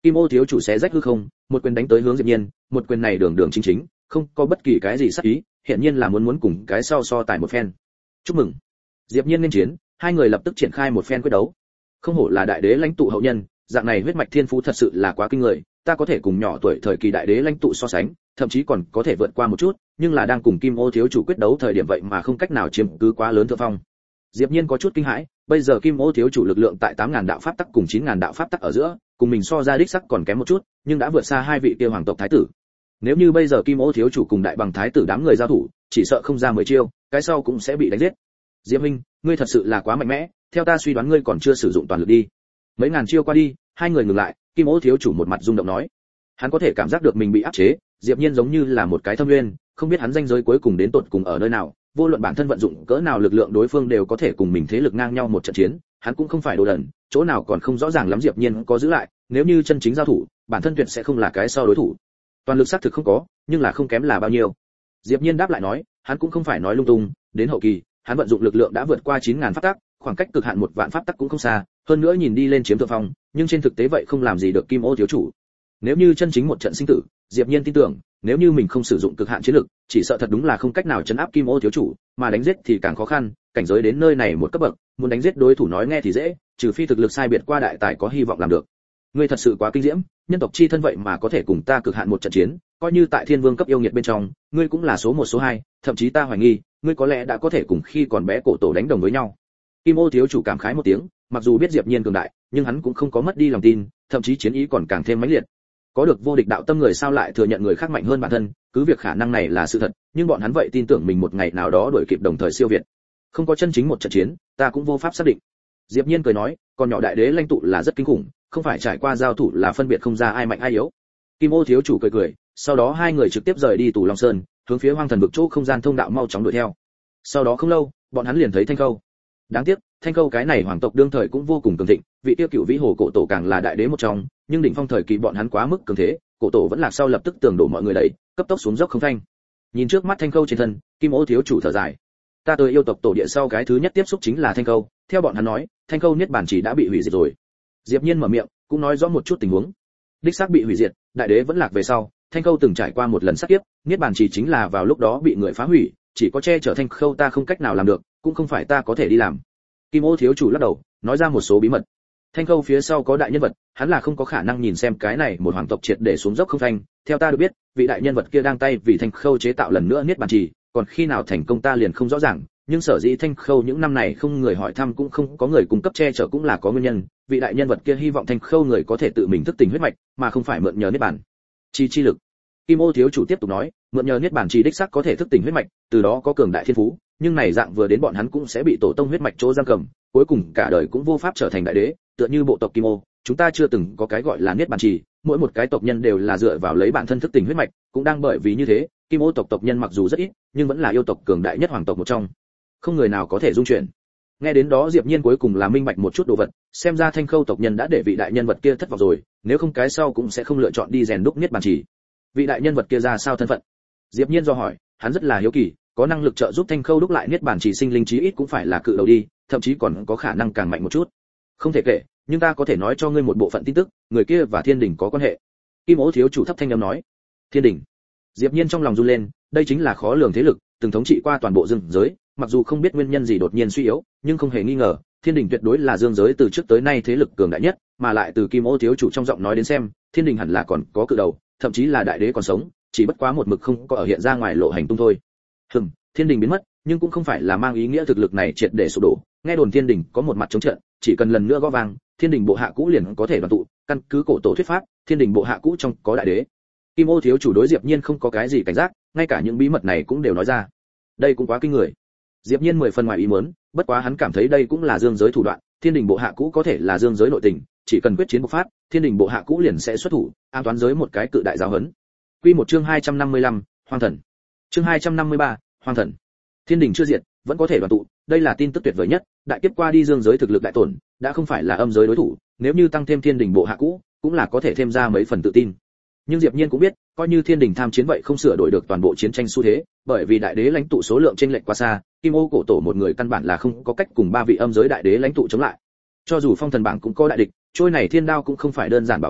Kim Ô thiếu chủ xé rách hư không, một quyền đánh tới hướng Diệp Nhiên, một quyền này đường đường chính chính, không có bất kỳ cái gì sắc ý, hiện nhiên là muốn cùng cái sau so tài một phen. Chúc mừng. Diệp Nhiên nên chiến, hai người lập tức triển khai một phen quyết đấu. Không hổ là đại đế lãnh tụ hậu nhân, dạng này huyết mạch thiên phú thật sự là quá kinh người, ta có thể cùng nhỏ tuổi thời kỳ đại đế lãnh tụ so sánh, thậm chí còn có thể vượt qua một chút, nhưng là đang cùng Kim Ô thiếu chủ quyết đấu thời điểm vậy mà không cách nào chiếm cứ quá lớn thượng phong. Diệp Nhiên có chút kinh hãi, bây giờ Kim Ô thiếu chủ lực lượng tại 8000 đạo pháp tắc cùng 9000 đạo pháp tắc ở giữa, cùng mình so ra đích sắc còn kém một chút, nhưng đã vượt xa hai vị kia hoàng tộc thái tử. Nếu như bây giờ Kim Ô thiếu chủ cùng đại bằng thái tử đám người giao thủ, chỉ sợ không ra 10 chiêu, cái sau cũng sẽ bị đánh giết. Diệp huynh, ngươi thật sự là quá mạnh mẽ, theo ta suy đoán ngươi còn chưa sử dụng toàn lực đi. Mấy ngàn chiêu qua đi, hai người ngừng lại, Kim Ô thiếu chủ một mặt rung động nói, hắn có thể cảm giác được mình bị áp chế, Diệp Nhiên giống như là một cái thâm nguyên, không biết hắn ranh giới cuối cùng đến tột cùng ở nơi nào, vô luận bản thân vận dụng cỡ nào lực lượng đối phương đều có thể cùng mình thế lực ngang nhau một trận chiến, hắn cũng không phải đồ đần, chỗ nào còn không rõ ràng lắm. Diệp Nhiên có giữ lại, nếu như chân chính giao thủ, bản thân tuyệt sẽ không là cái sau đối thủ. Toàn lực xác thực không có, nhưng là không kém là bao nhiêu. Diệp Nhiên đáp lại nói, hắn cũng không phải nói lung tung, đến hậu kỳ, hắn vận dụng lực lượng đã vượt qua 9000 pháp tắc, khoảng cách cực hạn 1 vạn pháp tắc cũng không xa, hơn nữa nhìn đi lên chiếm thượng phong, nhưng trên thực tế vậy không làm gì được Kim Ô thiếu chủ. Nếu như chân chính một trận sinh tử, Diệp Nhiên tin tưởng, nếu như mình không sử dụng cực hạn chiến lực, chỉ sợ thật đúng là không cách nào chấn áp Kim Ô thiếu chủ, mà đánh giết thì càng khó khăn, cảnh giới đến nơi này một cấp bậc, muốn đánh giết đối thủ nói nghe thì dễ, trừ phi thực lực sai biệt qua đại tài có hy vọng làm được. Ngươi thật sự quá kinh diễm, nhân tộc chi thân vậy mà có thể cùng ta cực hạn một trận chiến, coi như tại Thiên Vương cấp yêu nghiệt bên trong, ngươi cũng là số 1 số 2, thậm chí ta hoài nghi, ngươi có lẽ đã có thể cùng khi còn bé cổ tổ đánh đồng với nhau. Kim Ô thiếu chủ cảm khái một tiếng, mặc dù biết Diệp Nhiên cường đại, nhưng hắn cũng không có mất đi lòng tin, thậm chí chiến ý còn càng thêm mãnh liệt. Có được vô địch đạo tâm người sao lại thừa nhận người khác mạnh hơn bản thân, cứ việc khả năng này là sự thật, nhưng bọn hắn vậy tin tưởng mình một ngày nào đó đuổi kịp đồng thời siêu việt. Không có chân chính một trận chiến, ta cũng vô pháp xác định. Diệp Nhiên cười nói, còn nhỏ đại đế lãnh tụ là rất kinh khủng, không phải trải qua giao thủ là phân biệt không ra ai mạnh ai yếu. Kim Ô thiếu chủ cười cười, sau đó hai người trực tiếp rời đi Tù Long Sơn, hướng phía Hoang Thần vực chỗ không gian thông đạo mau chóng đuổi theo. Sau đó không lâu, bọn hắn liền thấy Thanh Khâu. Đáng tiếc, Thanh Khâu cái này hoàng tộc đương thời cũng vô cùng cường thịnh, vị tiêu cửu vĩ hồ cổ tổ càng là đại đế một trong, nhưng đỉnh phong thời kỳ bọn hắn quá mức cường thế, cổ tổ vẫn lạc sau lập tức tường đổ mọi người đẩy, cấp tốc xuống dốc không thanh. Nhìn trước mắt Thanh Khâu trên thân, Kim Ô thiếu chủ thở dài. Ta tới yêu tộc tổ địa sau cái thứ nhất tiếp xúc chính là Thanh Khâu, theo bọn hắn nói, Thanh Khâu niết bàn chỉ đã bị hủy diệt rồi. Diệp Nhiên mở miệng, cũng nói rõ một chút tình huống. Đích xác bị hủy diệt, đại đế vẫn lạc về sau, Thanh Khâu từng trải qua một lần sát kiếp, niết bàn chỉ chính là vào lúc đó bị người phá hủy, chỉ có che chở Thanh Khâu ta không cách nào làm được, cũng không phải ta có thể đi làm. Kim Ô thiếu chủ lắc đầu, nói ra một số bí mật. Thanh Khâu phía sau có đại nhân vật, hắn là không có khả năng nhìn xem cái này một hoàng tộc triệt để xuống dốc không thanh, theo ta được biết, vị đại nhân vật kia đang tay vì Thanh Khâu chế tạo lần nữa niết bàn trì, còn khi nào thành công ta liền không rõ ràng, nhưng sở dĩ Thanh Khâu những năm này không người hỏi thăm cũng không có người cung cấp che chở cũng là có nguyên nhân, vị đại nhân vật kia hy vọng Thanh Khâu người có thể tự mình thức tỉnh huyết mạch, mà không phải mượn nhờ niết bàn chi lực. Kim Ô thiếu chủ tiếp tục nói, mượn nhờ niết bàn chi đích xác có thể thức tỉnh huyết mạch, từ đó có cường đại thiên phú, nhưng này dạng vừa đến bọn hắn cũng sẽ bị tổ tông huyết mạch chỗ giam cầm, cuối cùng cả đời cũng vô pháp trở thành đại đế, tựa như bộ tộc Kim Ô, chúng ta chưa từng có cái gọi là niết bàn trì, mỗi một cái tộc nhân đều là dựa vào lấy bản thân thức tỉnh huyết mạch, cũng đang bởi vì như thế, Kim Ô tộc nhân mặc dù rất ít, nhưng vẫn là yêu tộc cường đại nhất hoàng tộc một trong, không người nào có thể dung chuyển. Nghe đến đó Diệp Nhiên cuối cùng là minh bạch một chút đồ vật, xem ra Thanh Khâu tộc nhân đã để vị đại nhân vật kia thất vọng rồi, nếu không cái sau cũng sẽ không lựa chọn đi rèn đúc niết bàn trì. Vị đại nhân vật kia ra sao thân phận? Diệp Nhiên do hỏi, hắn rất là hiếu kỳ, có năng lực trợ giúp Thanh Khâu đúc lại niết bàn trì sinh linh chí ít cũng phải là cự đầu đi, thậm chí còn có khả năng càng mạnh một chút. Không thể kể, nhưng ta có thể nói cho ngươi một bộ phận tin tức, người kia và Thiên Đình có quan hệ. Kim Ô thiếu chủ thấp thanh âm nói. Thiên Đình? Diệp Nhiên trong lòng run lên, đây chính là khó lường thế lực, từng thống trị qua toàn bộ dương giới, mặc dù không biết nguyên nhân gì đột nhiên suy yếu, nhưng không hề nghi ngờ, Thiên Đình tuyệt đối là dương giới từ trước tới nay thế lực cường đại nhất, mà lại từ Kim Ô thiếu chủ trong giọng nói đến xem, Thiên Đình hẳn là còn có cự đầu, thậm chí là đại đế còn sống, chỉ bất quá một mực không có ở hiện ra ngoài lộ hành tung thôi. Thiên Đình biến mất, nhưng cũng không phải là mang ý nghĩa thực lực này triệt để sụp đổ, nghe đồn Thiên Đình có một mặt chống trận, chỉ cần lần nữa gõ vang, Thiên Đình bộ hạ cũ liền có thể đoàn tụ, căn cứ cổ tổ thuyết pháp, Thiên Đình bộ hạ cũ trong có đại đế. Kim Ô thiếu chủ đối Diệp Nhiên không có cái gì cảnh giác, ngay cả những bí mật này cũng đều nói ra. Đây cũng quá kinh người. Diệp Nhiên 10 phần ngoài ý muốn, bất quá hắn cảm thấy đây cũng là dương giới thủ đoạn, Thiên Đình bộ hạ cũ có thể là dương giới nội tình, chỉ cần quyết chiến bộc phát, Thiên Đình bộ hạ cũ liền sẽ xuất thủ, an toán giới một cái cự đại giáo huấn. Quy một chương 255, Hoang Thần. Chương 253, Hoang Thần. Thiên Đình chưa diệt, vẫn có thể đoàn tụ, đây là tin tức tuyệt vời nhất, đại kiếp qua đi dương giới thực lực đại tổn, đã không phải là âm giới đối thủ, nếu như tăng thêm Thiên Đình bộ hạ cũ, cũng là có thể thêm ra mấy phần tự tin. Nhưng Diệp Nhiên cũng biết, coi như Thiên Đình tham chiến vậy không sửa đổi được toàn bộ chiến tranh xu thế, bởi vì đại đế lãnh tụ số lượng chênh lệch quá xa, Kim Ô cổ tổ một người căn bản là không có cách cùng ba vị âm giới đại đế lãnh tụ chống lại. Cho dù phong thần bảng cũng có đại địch, trôi này thiên đao cũng không phải đơn giản bảo vật,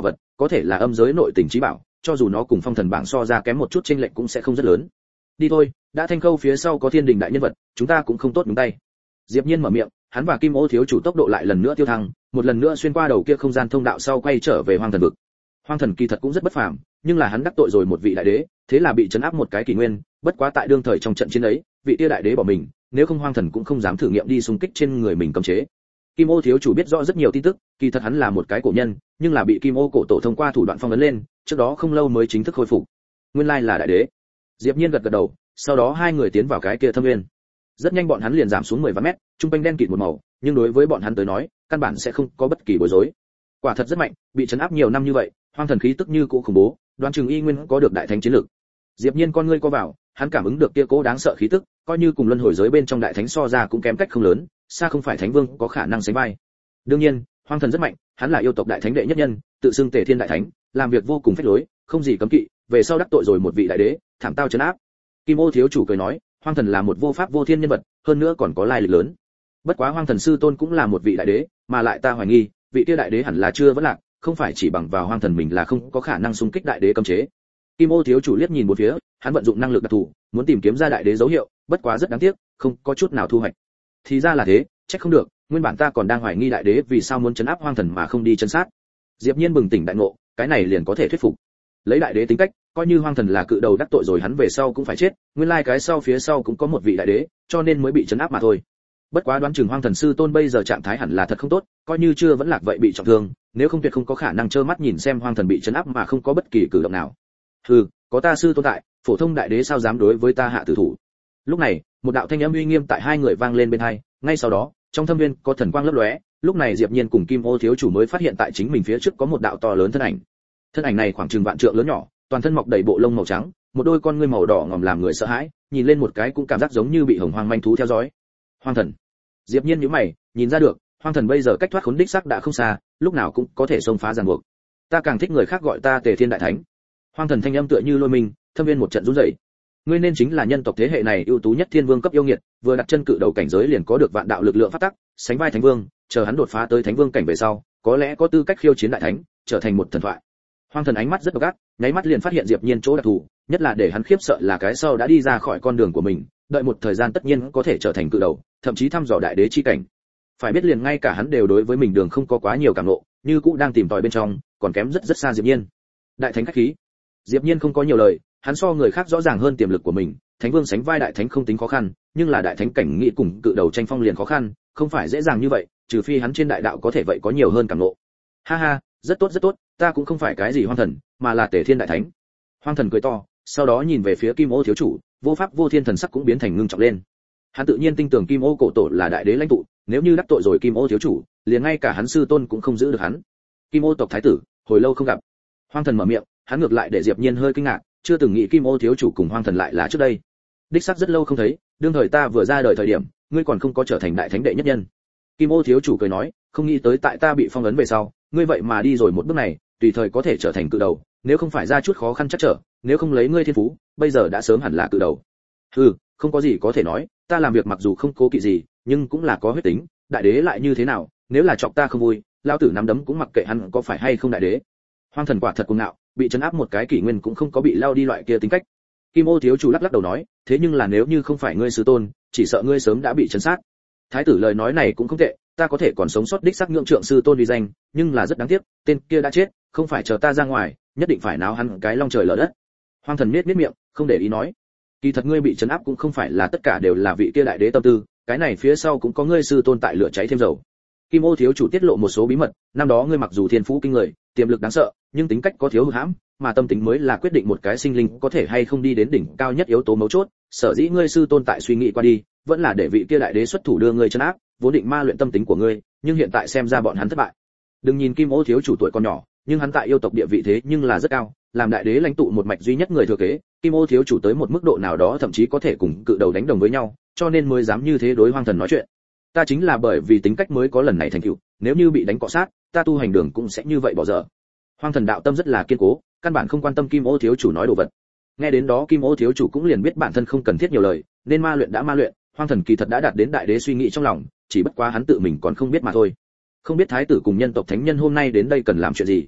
có thể là âm giới nội tình trí bảo, cho dù nó cùng phong thần bảng so ra kém một chút chênh lệch cũng sẽ không rất lớn. Đi thôi, đã Thanh Khâu phía sau có Thiên Đình đại nhân vật, chúng ta cũng không tốt nhúng tay. Diệp Nhiên mở miệng, hắn và Kim Ô thiếu chủ tốc độ lại lần nữa tiêu thăng, một lần nữa xuyên qua đầu kia không gian thông đạo sau quay trở về Hoang Thần vực. Hoang Thần kỳ thật cũng rất bất phàm, nhưng là hắn đắc tội rồi một vị đại đế, thế là bị trấn áp một cái kỷ nguyên, bất quá tại đương thời trong trận chiến ấy, vị kia đại đế bỏ mình, nếu không Hoang Thần cũng không dám thử nghiệm đi xung kích trên người mình cấm chế. Kim Ô thiếu chủ biết rõ rất nhiều tin tức, kỳ thật hắn là một cái cổ nhân, nhưng là bị Kim Ô cổ tổ thông qua thủ đoạn phong ấn lên, trước đó không lâu mới chính thức khôi phục. Nguyên lai là đại đế. Diệp Nhiên gật gật đầu, sau đó hai người tiến vào cái kia thâm nguyên. Rất nhanh bọn hắn liền giảm xuống 10 vạn mét, trung quanh đen kịt một màu, nhưng đối với bọn hắn tới nói, căn bản sẽ không có bất kỳ bối rối. Quả thật rất mạnh, bị trấn áp nhiều năm như vậy, Hoang Thần khí tức như cũ khủng bố, đoán chừng y nguyên có được đại thánh chiến lực. Diệp Nhiên con ngươi co vào, hắn cảm ứng được kia cố đáng sợ khí tức, coi như cùng luân hồi giới bên trong đại thánh so ra cũng kém cách không lớn, xa không phải thánh vương có khả năng sánh vai. Đương nhiên, Hoang Thần rất mạnh, hắn là yêu tộc đại thánh đệ nhất nhân, tự xưng Tề Thiên đại thánh, làm việc vô cùng phách lối, không gì cấm kỵ, về sau đắc tội rồi một vị đại đế, thảm tao trấn áp. Kim Ô thiếu chủ cười nói, Hoang Thần là một vô pháp vô thiên nhân vật, hơn nữa còn có lai lịch lớn. Bất quá Hoang Thần sư tôn cũng là một vị đại đế, mà lại ta hoài nghi, vị kia đại đế hẳn là chưa vẫn lạc, không phải chỉ bằng vào Hoang Thần mình là không có khả năng xung kích đại đế cấm chế. Kim Ô thiếu chủ liếc nhìn một phía, hắn vận dụng năng lực đặc thù, muốn tìm kiếm ra đại đế dấu hiệu, bất quá rất đáng tiếc, không có chút nào thu hoạch. Thì ra là thế, chắc không được, nguyên bản ta còn đang hoài nghi đại đế vì sao muốn trấn áp Hoang Thần mà không đi trấn sát. Diệp Nhiên bừng tỉnh đại ngộ, cái này liền có thể thuyết phục. Lấy đại đế tính cách, coi như Hoang Thần là cự đầu đắc tội rồi hắn về sau cũng phải chết, nguyên lai cái sau phía sau cũng có một vị đại đế, cho nên mới bị trấn áp mà thôi. Bất quá đoán chừng Hoang Thần sư tôn bây giờ trạng thái hẳn là thật không tốt, coi như chưa vẫn lạc vậy bị trọng thương, nếu không tuyệt không có khả năng trơ mắt nhìn xem Hoang Thần bị trấn áp mà không có bất kỳ cử động nào. Hừ, có ta sư tôn tại, phổ thông đại đế sao dám đối với ta hạ tử thủ. Lúc này, một đạo thanh âm uy nghiêm tại hai người vang lên bên tai, ngay sau đó, trong thâm viên có thần quang lấp lóe, lúc này Diệp Nhiên cùng Kim Ô thiếu chủ mới phát hiện tại chính mình phía trước có một đạo to lớn thân ảnh. Thân ảnh này khoảng chừng vạn trượng lớn nhỏ, toàn thân mọc đầy bộ lông màu trắng, một đôi con ngươi màu đỏ ngòm làm người sợ hãi, nhìn lên một cái cũng cảm giác giống như bị hồng hoang manh thú theo dõi. Hoang Thần. Diệp Nhiên nhíu mày, nhìn ra được, Hoang Thần bây giờ cách thoát khốn đích xác đã không xa, lúc nào cũng có thể xông phá ràng buộc. Ta càng thích người khác gọi ta Tề Thiên đại thánh. Hoang Thần thanh âm tựa như lôi minh, thâm viên một trận rung rẩy. Ngươi nên chính là nhân tộc thế hệ này ưu tú nhất thiên vương cấp yêu nghiệt, vừa đặt chân cự đầu cảnh giới liền có được vạn đạo lực lượng phát tắc, sánh vai thánh vương, chờ hắn đột phá tới thánh vương cảnh về sau, có lẽ có tư cách khiêu chiến đại thánh, trở thành một thần thoại. Hoang Thần ánh mắt rất độc ác, nháy mắt liền phát hiện Diệp Nhiên chỗ đặc thù, nhất là để hắn khiếp sợ là cái sau đã đi ra khỏi con đường của mình, đợi một thời gian tất nhiên có thể trở thành cự đầu, thậm chí thăm dò đại đế chi cảnh. Phải biết liền ngay cả hắn đều đối với mình đường không có quá nhiều cảm ngộ, như cũ đang tìm tòi bên trong, còn kém rất rất xa Diệp Nhiên. Đại thánh khách khí. Diệp Nhiên không có nhiều lời, hắn so người khác rõ ràng hơn tiềm lực của mình, thánh vương sánh vai đại thánh không tính khó khăn, nhưng là đại thánh cảnh nghĩ cùng cự đầu tranh phong liền khó khăn, không phải dễ dàng như vậy, trừ phi hắn trên đại đạo có thể vậy có nhiều hơn cảm ngộ. Ha ha, rất tốt, ta cũng không phải cái gì Hoang Thần, mà là Tề Thiên đại thánh. Hoang Thần cười to, sau đó nhìn về phía Kim Ô thiếu chủ, vô pháp vô thiên thần sắc cũng biến thành ngưng trọng lên. Hắn tự nhiên tin tưởng Kim Ô cổ tổ là đại đế lãnh tụ, nếu như đắc tội rồi Kim Ô thiếu chủ, liền ngay cả hắn sư tôn cũng không giữ được hắn. Kim Ô tộc thái tử, hồi lâu không gặp. Hoang Thần mở miệng, hắn ngược lại để Diệp Nhiên hơi kinh ngạc, chưa từng nghĩ Kim Ô thiếu chủ cùng Hoang Thần lại là trước đây. Đích xác rất lâu không thấy, đương thời ta vừa ra đời thời điểm, ngươi còn không có trở thành đại thánh đệ nhất nhân. Kim Ô thiếu chủ cười nói, không nghĩ tới tại ta bị phong ấn về sau, ngươi vậy mà đi rồi một bước này, tùy thời có thể trở thành cự đầu, nếu không phải ra chút khó khăn chắc trở, nếu không lấy ngươi thiên phú, bây giờ đã sớm hẳn là cự đầu. Hừ, không có gì có thể nói, ta làm việc mặc dù không cố kỵ gì, nhưng cũng là có huyết tính, đại đế lại như thế nào, nếu là chọc ta không vui, lão tử nắm đấm cũng mặc kệ hắn có phải hay không đại đế. Hoang Thần quả thật cuồng ngạo, bị trấn áp một cái kỷ nguyên cũng không có bị lao đi loại kia tính cách. Kim Ô thiếu chủ lắc lắc đầu nói, thế nhưng là nếu như không phải ngươi sư tôn, chỉ sợ ngươi sớm đã bị trấn sát. Thái tử lời nói này cũng không tệ, ta có thể còn sống sót đích xác ngưỡng trượng sư tôn uy danh, nhưng là rất đáng tiếc, tên kia đã chết, không phải chờ ta ra ngoài, nhất định phải náo hắn cái long trời lở đất. Hoang Thần miết miệng, không để ý nói, kỳ thật ngươi bị trấn áp cũng không phải là tất cả đều là vị kia đại đế tâm tư, cái này phía sau cũng có ngươi sư tôn tại lửa cháy thêm dầu. Kim Ô thiếu chủ tiết lộ một số bí mật, năm đó ngươi mặc dù thiên phú kinh người, tiềm lực đáng sợ, nhưng tính cách có thiếu hụt hãm, mà tâm tính mới là quyết định một cái sinh linh có thể hay không đi đến đỉnh cao nhất yếu tố mấu chốt. Sở dĩ ngươi sư tôn tại suy nghĩ qua đi, vẫn là để vị kia đại đế xuất thủ đưa ngươi trấn áp, vốn định ma luyện tâm tính của ngươi, nhưng hiện tại xem ra bọn hắn thất bại. Đừng nhìn Kim Ô thiếu chủ tuổi còn nhỏ, nhưng hắn tại yêu tộc địa vị thế nhưng là rất cao, làm đại đế lãnh tụ một mạch duy nhất người thừa kế, Kim Ô thiếu chủ tới một mức độ nào đó thậm chí có thể cùng cự đầu đánh đồng với nhau, cho nên mới dám như thế đối Hoang Thần nói chuyện. Ta chính là bởi vì tính cách mới có lần này thành tựu, nếu như bị đánh cọ sát, ta tu hành đường cũng sẽ như vậy bỏ dở. Hoang Thần đạo tâm rất là kiên cố, căn bản không quan tâm Kim Ô thiếu chủ nói đồ vật. Nghe đến đó Kim Ô thiếu chủ cũng liền biết bản thân không cần thiết nhiều lời, nên ma luyện đã ma luyện, Hoang Thần kỳ thật đã đạt đến đại đế suy nghĩ trong lòng, chỉ bất quá hắn tự mình còn không biết mà thôi. Không biết thái tử cùng nhân tộc thánh nhân hôm nay đến đây cần làm chuyện gì.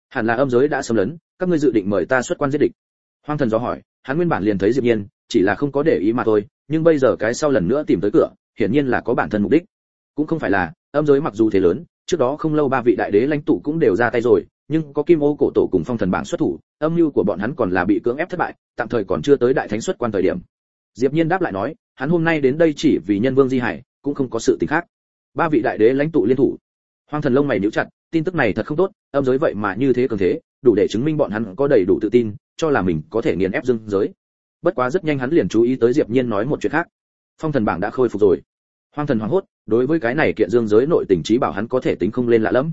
Hẳn là âm giới đã xâm lấn, các ngươi dự định mời ta xuất quan giết địch. Hoang Thần dò hỏi, hắn nguyên bản liền thấy Diệp Nhiên, chỉ là không có để ý mà thôi, nhưng bây giờ cái sau lần nữa tìm tới cửa, hiển nhiên là có bản thân mục đích. Cũng không phải là, âm giới mặc dù thế lớn, trước đó không lâu ba vị đại đế lãnh tụ cũng đều ra tay rồi, nhưng có Kim Ô cổ tổ cùng Phong Thần bảng xuất thủ, âm mưu của bọn hắn còn là bị cưỡng ép thất bại, tạm thời còn chưa tới đại thánh xuất quan thời điểm. Diệp Nhiên đáp lại nói, hắn hôm nay đến đây chỉ vì Nhân Vương Di Hải, cũng không có sự tình khác. Ba vị đại đế lãnh tụ liên thủ. Hoang Thần lông mày nhíu chặt, tin tức này thật không tốt, âm giới vậy mà như thế cường thế, đủ để chứng minh bọn hắn có đầy đủ tự tin, cho là mình có thể nghiền ép dương giới. Bất quá rất nhanh hắn liền chú ý tới Diệp Nhiên nói một chuyện khác. Phong Thần bảng đã khôi phục rồi. Hoang Thần hoảng hốt, đối với cái này kiện dương giới nội tình trí bảo hắn có thể tính không lên lạ lắm.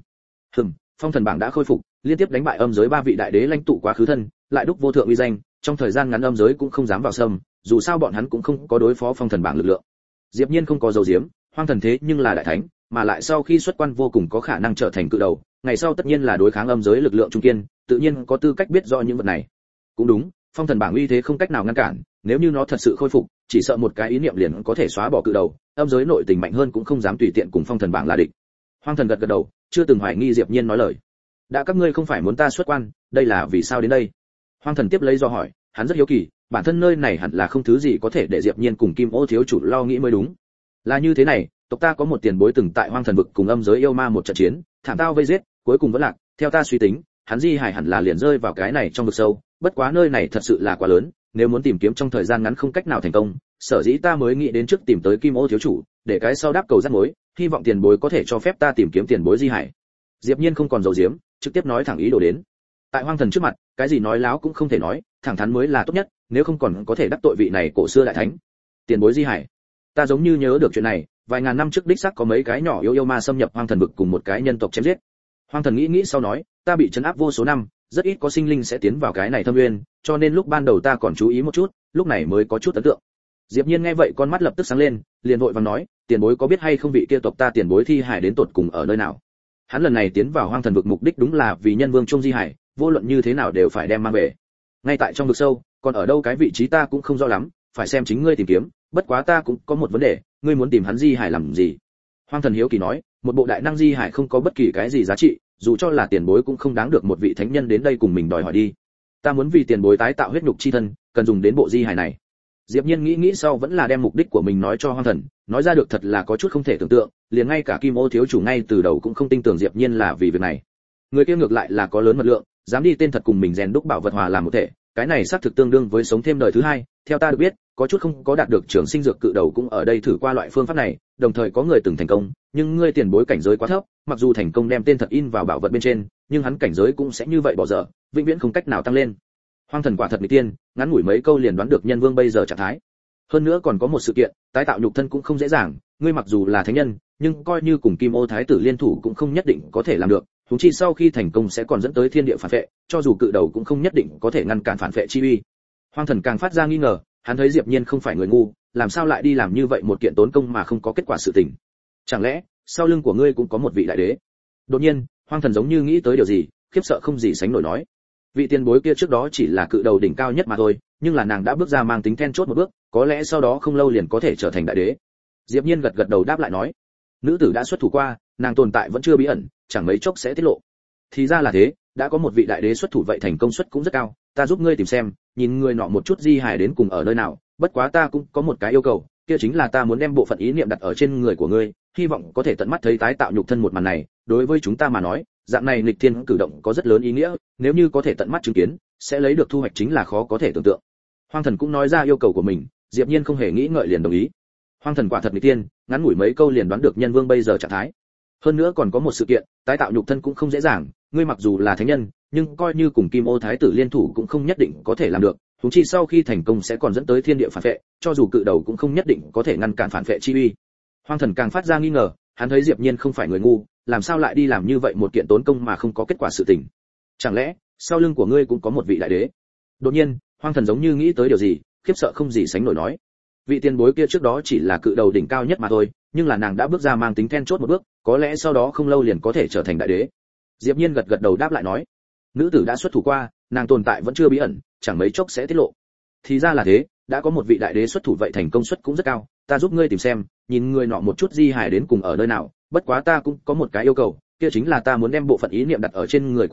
Phong Thần bảng đã khôi phục, liên tiếp đánh bại âm giới ba vị đại đế lãnh tụ quá khứ thân, lại đúc vô thượng uy danh, trong thời gian ngắn âm giới cũng không dám vào xâm, dù sao bọn hắn cũng không có đối phó Phong Thần bảng lực lượng. Diệp Nhiên không có dầu diếm, Hoang Thần thế nhưng là đại thánh, mà lại sau khi xuất quan vô cùng có khả năng trở thành cự đầu, ngày sau tất nhiên là đối kháng âm giới lực lượng trung kiên, tự nhiên có tư cách biết rõ những vật này. Cũng đúng, Phong Thần bảng uy thế không cách nào ngăn cản, nếu như nó thật sự khôi phục, chỉ sợ một cái ý niệm liền có thể xóa bỏ cự đầu, âm giới nội tình mạnh hơn cũng không dám tùy tiện cùng Phong Thần bảng là địch. Hoang Thần gật gật đầu, chưa từng hoài nghi Diệp Nhiên nói lời. Đã các ngươi không phải muốn ta xuất quan, đây là vì sao đến đây? Hoang Thần tiếp lấy do hỏi, hắn rất hiếu kỳ, bản thân nơi này hẳn là không thứ gì có thể để Diệp Nhiên cùng Kim Ô thiếu chủ lo nghĩ mới đúng. Là như thế này, tộc ta có một tiền bối từng tại Hoang Thần vực cùng âm giới yêu ma một trận chiến, thảm tao vây giết, cuối cùng vẫn lạc, theo ta suy tính, hắn Di Hải hẳn là liền rơi vào cái này trong vực sâu, bất quá nơi này thật sự là quá lớn, nếu muốn tìm kiếm trong thời gian ngắn không cách nào thành công, sở dĩ ta mới nghĩ đến trước tìm tới Kim Ô thiếu chủ, để cái sau đáp cầu dắt mối, hy vọng tiền bối có thể cho phép ta tìm kiếm tiền bối Di Hải. Diệp Nhiên không còn giấu giếm, trực tiếp nói thẳng ý đồ đến. Tại Hoang Thần trước mặt, cái gì nói láo cũng không thể nói, thẳng thắn mới là tốt nhất, nếu không còn có thể đắc tội vị này cổ xưa đại thánh. Tiền bối Di Hải, ta giống như nhớ được chuyện này, vài ngàn năm trước đích xác có mấy cái nhỏ yêu ma xâm nhập Hoang Thần vực cùng một cái nhân tộc chém giết. Hoang Thần nghĩ sau nói, ta bị trấn áp vô số năm, rất ít có sinh linh sẽ tiến vào cái này thâm nguyên, cho nên lúc ban đầu ta còn chú ý một chút, lúc này mới có chút ấn tượng. Diệp Nhiên nghe vậy con mắt lập tức sáng lên, liền vội vàng nói, tiền bối có biết hay không vị kia tộc ta tiền bối Thi Hải đến tột cùng ở nơi nào? Hắn lần này tiến vào Hoang Thần vực mục đích đúng là vì Nhân Vương Trung Di Hải, vô luận như thế nào đều phải đem mang về. Ngay tại trong vực sâu, còn ở đâu cái vị trí ta cũng không rõ lắm, phải xem chính ngươi tìm kiếm, bất quá ta cũng có một vấn đề, ngươi muốn tìm hắn Di Hải làm gì? Hoang Thần hiếu kỳ nói, một bộ đại năng Di Hải không có bất kỳ cái gì giá trị, dù cho là tiền bối cũng không đáng được một vị thánh nhân đến đây cùng mình đòi hỏi đi. Ta muốn vì tiền bối tái tạo huyết nhục chi thân, cần dùng đến bộ Di Hải này. Diệp Nhiên nghĩ sau vẫn là đem mục đích của mình nói cho Hoang Thần, nói ra được thật là có chút không thể tưởng tượng, liền ngay cả Kim Ô thiếu chủ ngay từ đầu cũng không tin tưởng Diệp Nhiên là vì việc này. Người kia ngược lại là có lớn mật lượng, dám đi tên thật cùng mình rèn đúc bảo vật hòa làm một thể, cái này xác thực tương đương với sống thêm đời thứ hai. Theo ta được biết, có chút không có đạt được trường sinh dược cự đầu cũng ở đây thử qua loại phương pháp này, đồng thời có người từng thành công, nhưng ngươi tiền bối cảnh giới quá thấp, mặc dù thành công đem tên thật in vào bảo vật bên trên, nhưng hắn cảnh giới cũng sẽ như vậy bỏ dở, vĩnh viễn không cách nào tăng lên. Hoang Thần quả thật mỹ tiên, ngắn ngủi mấy câu liền đoán được Nhân Vương bây giờ trạng thái. Hơn nữa còn có một sự kiện, tái tạo nhục thân cũng không dễ dàng, ngươi mặc dù là thánh nhân, nhưng coi như cùng Kim Ô thái tử liên thủ cũng không nhất định có thể làm được, huống chi sau khi thành công sẽ còn dẫn tới thiên địa phản vệ, cho dù cự đầu cũng không nhất định có thể ngăn cản phản vệ chi uy. Hoang Thần càng phát ra nghi ngờ, hắn thấy Diệp Nhiên không phải người ngu, làm sao lại đi làm như vậy một kiện tốn công mà không có kết quả sự tình? Chẳng lẽ sau lưng của ngươi cũng có một vị đại đế? Đột nhiên, Hoang Thần giống như nghĩ tới điều gì, khiếp sợ không gì sánh nổi nói, vị tiền bối kia trước đó chỉ là cự đầu đỉnh cao nhất mà thôi, nhưng là nàng đã bước ra mang tính then chốt một bước, có lẽ sau đó không lâu liền có thể trở thành đại đế. Diệp Nhiên gật gật đầu đáp lại nói, nữ tử đã xuất thủ qua, nàng tồn tại vẫn chưa bí ẩn, chẳng mấy chốc sẽ tiết lộ. Thì ra là thế, đã có một vị đại đế xuất thủ vậy thành công suất cũng rất cao, ta giúp ngươi tìm xem, nhìn người nọ một chút Di Hải đến cùng ở nơi nào, bất quá ta cũng có một cái yêu cầu, kia chính là ta muốn đem bộ phận ý niệm đặt ở trên người của ngươi, hy vọng có thể tận mắt thấy tái tạo nhục thân một màn này, đối với chúng ta mà nói, dạng này nghịch thiên cử động có rất lớn ý nghĩa, nếu như có thể tận mắt chứng kiến, sẽ lấy được thu hoạch chính là khó có thể tưởng tượng. Hoang Thần cũng nói ra yêu cầu của mình, Diệp Nhiên không hề nghĩ ngợi liền đồng ý. Hoang Thần quả thật nghịch thiên, ngắn ngủi mấy câu liền đoán được Nhân Vương bây giờ trạng thái. Hơn nữa còn có một sự kiện, tái tạo nhục thân cũng không dễ dàng, ngươi mặc dù là thánh nhân, nhưng coi như cùng Kim Ô thái tử liên thủ cũng không nhất định có thể làm được, huống chi sau khi thành công sẽ còn dẫn tới thiên địa phản vệ, cho dù cự đầu cũng không nhất định có thể ngăn cản phản vệ chi uy. Hoang Thần càng phát ra nghi ngờ, hắn thấy Diệp Nhiên không phải người ngu, làm sao lại đi làm như vậy một kiện tốn công mà không có kết quả sự tình? Chẳng lẽ sau lưng của ngươi cũng có một vị đại đế? Đột nhiên, Hoang Thần giống như nghĩ tới điều gì, khiếp sợ không gì sánh nổi nói, vị tiền bối kia trước đó chỉ là cự đầu đỉnh cao nhất mà thôi, nhưng là nàng đã bước ra mang tính then chốt một bước, có lẽ sau đó không lâu liền có thể trở thành đại đế. Diệp Nhiên gật gật đầu đáp lại nói, nữ tử đã xuất thủ qua, nàng tồn tại vẫn chưa bí ẩn, chẳng mấy chốc sẽ tiết lộ. Thì ra là thế, đã có một vị đại đế xuất thủ vậy thành công suất cũng rất cao, ta giúp ngươi tìm xem, nhìn người nọ một chút Di Hải đến cùng ở nơi nào, bất quá ta cũng có một cái yêu cầu, kia chính là ta muốn đem bộ phận ý niệm đặt ở trên người của ngươi,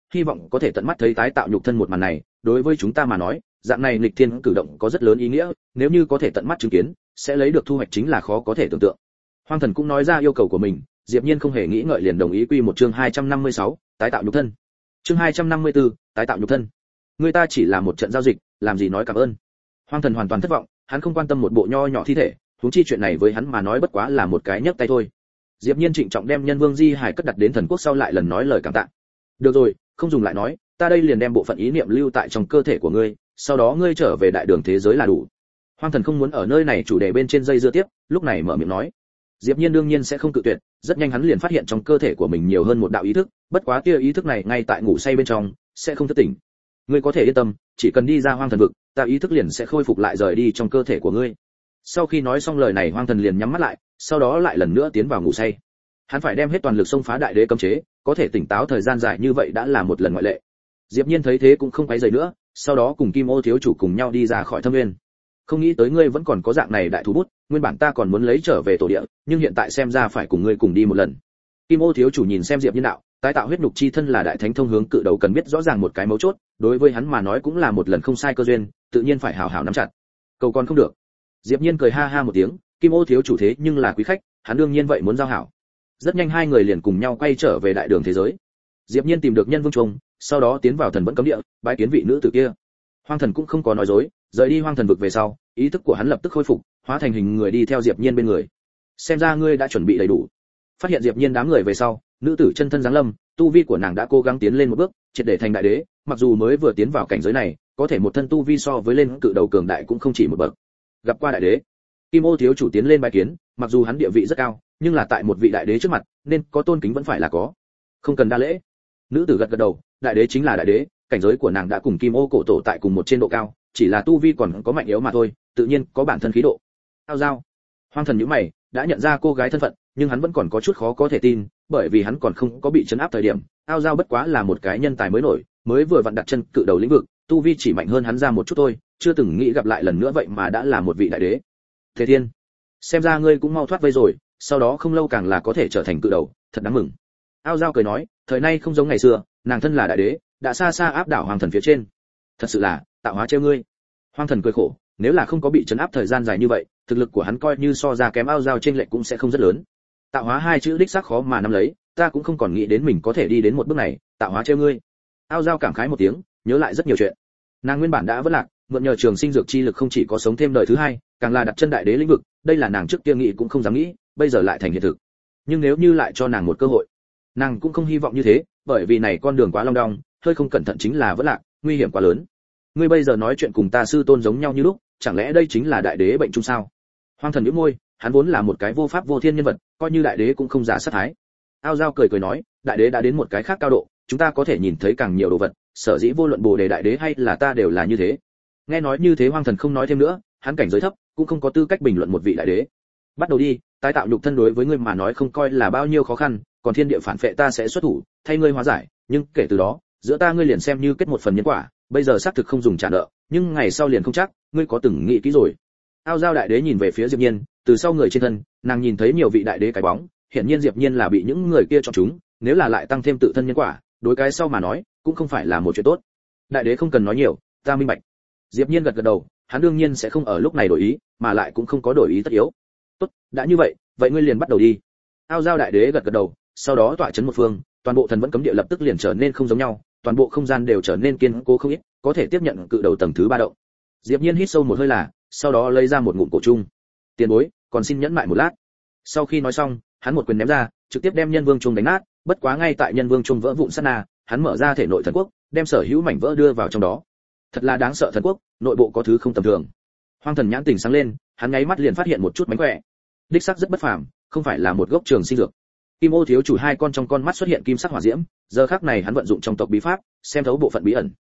hy vọng có thể tận mắt thấy tái tạo nhục thân một màn này, đối với chúng ta mà nói, dạng này nghịch thiên cử động có rất lớn ý nghĩa, nếu như có thể tận mắt chứng kiến, sẽ lấy được thu hoạch chính là khó có thể tưởng tượng. Hoang Thần cũng nói ra yêu cầu của mình, Diệp Nhiên không hề nghĩ ngợi liền đồng ý quy một chương 256, tái tạo nhục thân. Chương 254, tái tạo nhục thân. Người ta chỉ là một trận giao dịch, làm gì nói cảm ơn. Hoang Thần hoàn toàn thất vọng, hắn không quan tâm một bộ nho nhỏ thi thể, huống chi chuyện này với hắn mà nói bất quá là một cái nhấc tay thôi. Diệp Nhiên trịnh trọng đem Nhân Vương Di Hải cất đặt đến thần quốc sau lại lần nói lời cảm tạ. Được rồi, không dùng lại nói, ta đây liền đem bộ phận ý niệm lưu tại trong cơ thể của ngươi, sau đó ngươi trở về đại đường thế giới là đủ. Hoang Thần không muốn ở nơi này chủ đề bên trên dây dưa tiếp, lúc này mở miệng nói. Diệp Nhiên đương nhiên sẽ không cự tuyệt, rất nhanh hắn liền phát hiện trong cơ thể của mình nhiều hơn một đạo ý thức, bất quá kia ý thức này ngay tại ngủ say bên trong, sẽ không thức tỉnh. Ngươi có thể yên tâm, chỉ cần đi ra Hoang Thần vực, ta ý thức liền sẽ khôi phục lại rời đi trong cơ thể của ngươi. Sau khi nói xong lời này, Hoang Thần liền nhắm mắt lại, sau đó lại lần nữa tiến vào ngủ say. Hắn phải đem hết toàn lực xông phá đại đế cấm chế, có thể tỉnh táo thời gian dài như vậy đã là một lần ngoại lệ. Diệp Nhiên thấy thế cũng không quấy rầy nữa, sau đó cùng Kim Ô thiếu chủ cùng nhau đi ra khỏi Thâm Nguyên. Không nghĩ tới ngươi vẫn còn có dạng này đại thú bút, nguyên bản ta còn muốn lấy trở về tổ địa, nhưng hiện tại xem ra phải cùng ngươi cùng đi một lần. Kim Ô thiếu chủ nhìn xem Diệp Nhiên đạo, tái tạo huyết nhục chi thân là đại thánh thông hướng cự đầu cần biết rõ ràng một cái mấu chốt, đối với hắn mà nói cũng là một lần không sai cơ duyên, tự nhiên phải hảo hảo nắm chặt. Cầu còn không được. Diệp Nhiên cười ha ha một tiếng, Kim Ô thiếu chủ thế nhưng là quý khách, hắn đương nhiên vậy muốn giao hảo. Rất nhanh hai người liền cùng nhau quay trở về đại đường thế giới. Diệp Nhiên tìm được Nhân Vương Trung, sau đó tiến vào thần vẫn cấm địa, bái kiến vị nữ tử kia. Hoang Thần cũng không có nói dối, rời đi Hoang Thần vực về sau, ý thức của hắn lập tức khôi phục, hóa thành hình người đi theo Diệp Nhiên bên người. Xem ra ngươi đã chuẩn bị đầy đủ. Phát hiện Diệp Nhiên đám người về sau, nữ tử chân thân giáng lâm, tu vi của nàng đã cố gắng tiến lên một bước, triệt để thành đại đế, mặc dù mới vừa tiến vào cảnh giới này, có thể một thân tu vi so với lên cự đầu cường đại cũng không chỉ một bậc. Gặp qua đại đế. Kim Ô thiếu chủ tiến lên bái kiến, mặc dù hắn địa vị rất cao, nhưng là tại một vị đại đế trước mặt, nên có tôn kính vẫn phải là có. Không cần đa lễ. Nữ tử gật gật đầu, đại đế chính là đại đế, cảnh giới của nàng đã cùng Kim Ô cổ tổ tại cùng một trên độ cao, chỉ là tu vi còn có mạnh yếu mà thôi, tự nhiên có bản thân khí độ. Ao Giao. Hoang Thần nhíu mày, đã nhận ra cô gái thân phận, nhưng hắn vẫn còn có chút khó có thể tin, bởi vì hắn còn không có bị chấn áp thời điểm, Ao Giao bất quá là một cái nhân tài mới nổi, mới vừa vặn đặt chân cự đầu lĩnh vực, tu vi chỉ mạnh hơn hắn ra một chút thôi, chưa từng nghĩ gặp lại lần nữa vậy mà đã là một vị đại đế. Thế Thiên, xem ra ngươi cũng mau thoát vây rồi, sau đó không lâu càng là có thể trở thành cự đầu, thật đáng mừng. Ao Giao cười nói, thời nay không giống ngày xưa, nàng thân là đại đế, đã xa xa áp đảo Hoàng Thần phía trên. Thật sự là, tạo hóa trêu ngươi. Hoàng Thần cười khổ, nếu là không có bị chấn áp thời gian dài như vậy, thực lực của hắn coi như so ra kém Ao Giao trên lệch cũng sẽ không rất lớn. Tạo hóa hai chữ đích xác khó mà nắm lấy, ta cũng không còn nghĩ đến mình có thể đi đến một bước này, tạo hóa trêu ngươi. Ao Giao cảm khái một tiếng, nhớ lại rất nhiều chuyện. Nàng nguyên bản đã vất lạc, mượn nhờ trường sinh dược chi lực không chỉ có sống thêm đời thứ hai, càng là đặt chân đại đế lĩnh vực, đây là nàng trước kia nghĩ cũng không dám nghĩ, bây giờ lại thành hiện thực. Nhưng nếu như lại cho nàng một cơ hội, nàng cũng không hy vọng như thế, bởi vì này con đường quá long đong, hơi không cẩn thận chính là vất lạc, nguy hiểm quá lớn. Ngươi bây giờ nói chuyện cùng ta sư tôn giống nhau như lúc, chẳng lẽ đây chính là đại đế bệnh chung sao? Hoang Thần nhếch môi, hắn vốn là một cái vô pháp vô thiên nhân vật, coi như đại đế cũng không giả sát thái. Ao Giao cười cười nói, đại đế đã đến một cái khác cao độ, chúng ta có thể nhìn thấy càng nhiều đồ vật, sở dĩ vô luận Bồ Đề đại đế hay là ta đều là như thế. Nghe nói như thế Hoang Thần không nói thêm nữa, hắn cảnh giới thấp, cũng không có tư cách bình luận một vị đại đế. Bắt đầu đi, tái tạo nhục thân đối với ngươi mà nói không coi là bao nhiêu khó khăn, còn thiên địa phản phệ ta sẽ xuất thủ, thay ngươi hóa giải, nhưng kể từ đó, giữa ta ngươi liền xem như kết một phần nhân quả, bây giờ xác thực không dùng trả nợ, nhưng ngày sau liền không chắc, ngươi có từng nghĩ kỹ rồi. Ao Giao đại đế nhìn về phía Diệp Nhiên, từ sau người trên thân, nàng nhìn thấy nhiều vị đại đế cái bóng, hiển nhiên Diệp Nhiên là bị những người kia chọn chúng, nếu là lại tăng thêm tự thân nhân quả, đối cái sau mà nói, cũng không phải là một chuyện tốt. Đại đế không cần nói nhiều, ta minh bạch. Diệp Nhiên gật gật đầu, hắn đương nhiên sẽ không ở lúc này đổi ý, mà lại cũng không có đổi ý tất yếu. Tốt, đã như vậy, vậy ngươi liền bắt đầu đi. Ao Giao đại đế gật gật đầu, sau đó tọa chấn một phương, toàn bộ thần vẫn cấm địa lập tức liền trở nên không giống nhau, toàn bộ không gian đều trở nên kiên cố không ít, có thể tiếp nhận cự đầu tầng thứ 3 động. Diệp Nhiên hít sâu một hơi là, sau đó lấy ra một ngụm cổ trung. Tiền bối, còn xin nhẫn mại một lát. Sau khi nói xong, hắn một quyền ném ra, trực tiếp đem Nhân Vương Trung đánh nát, bất quá ngay tại Nhân Vương Trung vỡ vụn sát na, hắn mở ra thể nội thần quốc, đem sở hữu mảnh vỡ đưa vào trong đó. Thật là đáng sợ thần quốc, nội bộ có thứ không tầm thường. Hoang Thần nhãn tỉnh sáng lên, hắn nháy mắt liền phát hiện một chút mánh khỏe. Đích xác rất bất phàm, không phải là một gốc trường sinh dược. Kim Ô thiếu chủ hai con trong con mắt xuất hiện kim sắc hỏa diễm, giờ khắc này hắn vận dụng trong tộc bí pháp, xem thấu bộ phận bí ẩn.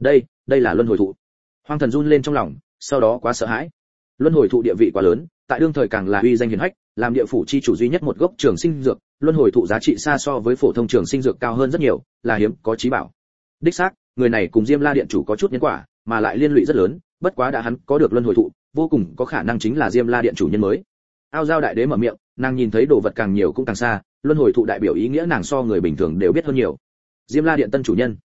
Đây là luân hồi thụ. Hoang Thần run lên trong lòng, sau đó quá sợ hãi. Luân hồi thụ địa vị quá lớn, tại đương thời càng là uy danh hiển hách, làm địa phủ chi chủ duy nhất một gốc trường sinh dược, luân hồi thụ giá trị xa so với phổ thông trường sinh dược cao hơn rất nhiều, là hiếm có chí bảo. Đích xác, người này cùng Diêm La điện chủ có chút nhân quả, mà lại liên lụy rất lớn, bất quá đã hắn có được luân hồi thụ, vô cùng có khả năng chính là Diêm La điện chủ nhân mới. Ao Giao đại đế mở miệng, nàng nhìn thấy đồ vật càng nhiều cũng càng xa, luân hồi thụ đại biểu ý nghĩa nàng so người bình thường đều biết hơn nhiều. Diêm La điện tân chủ nhân,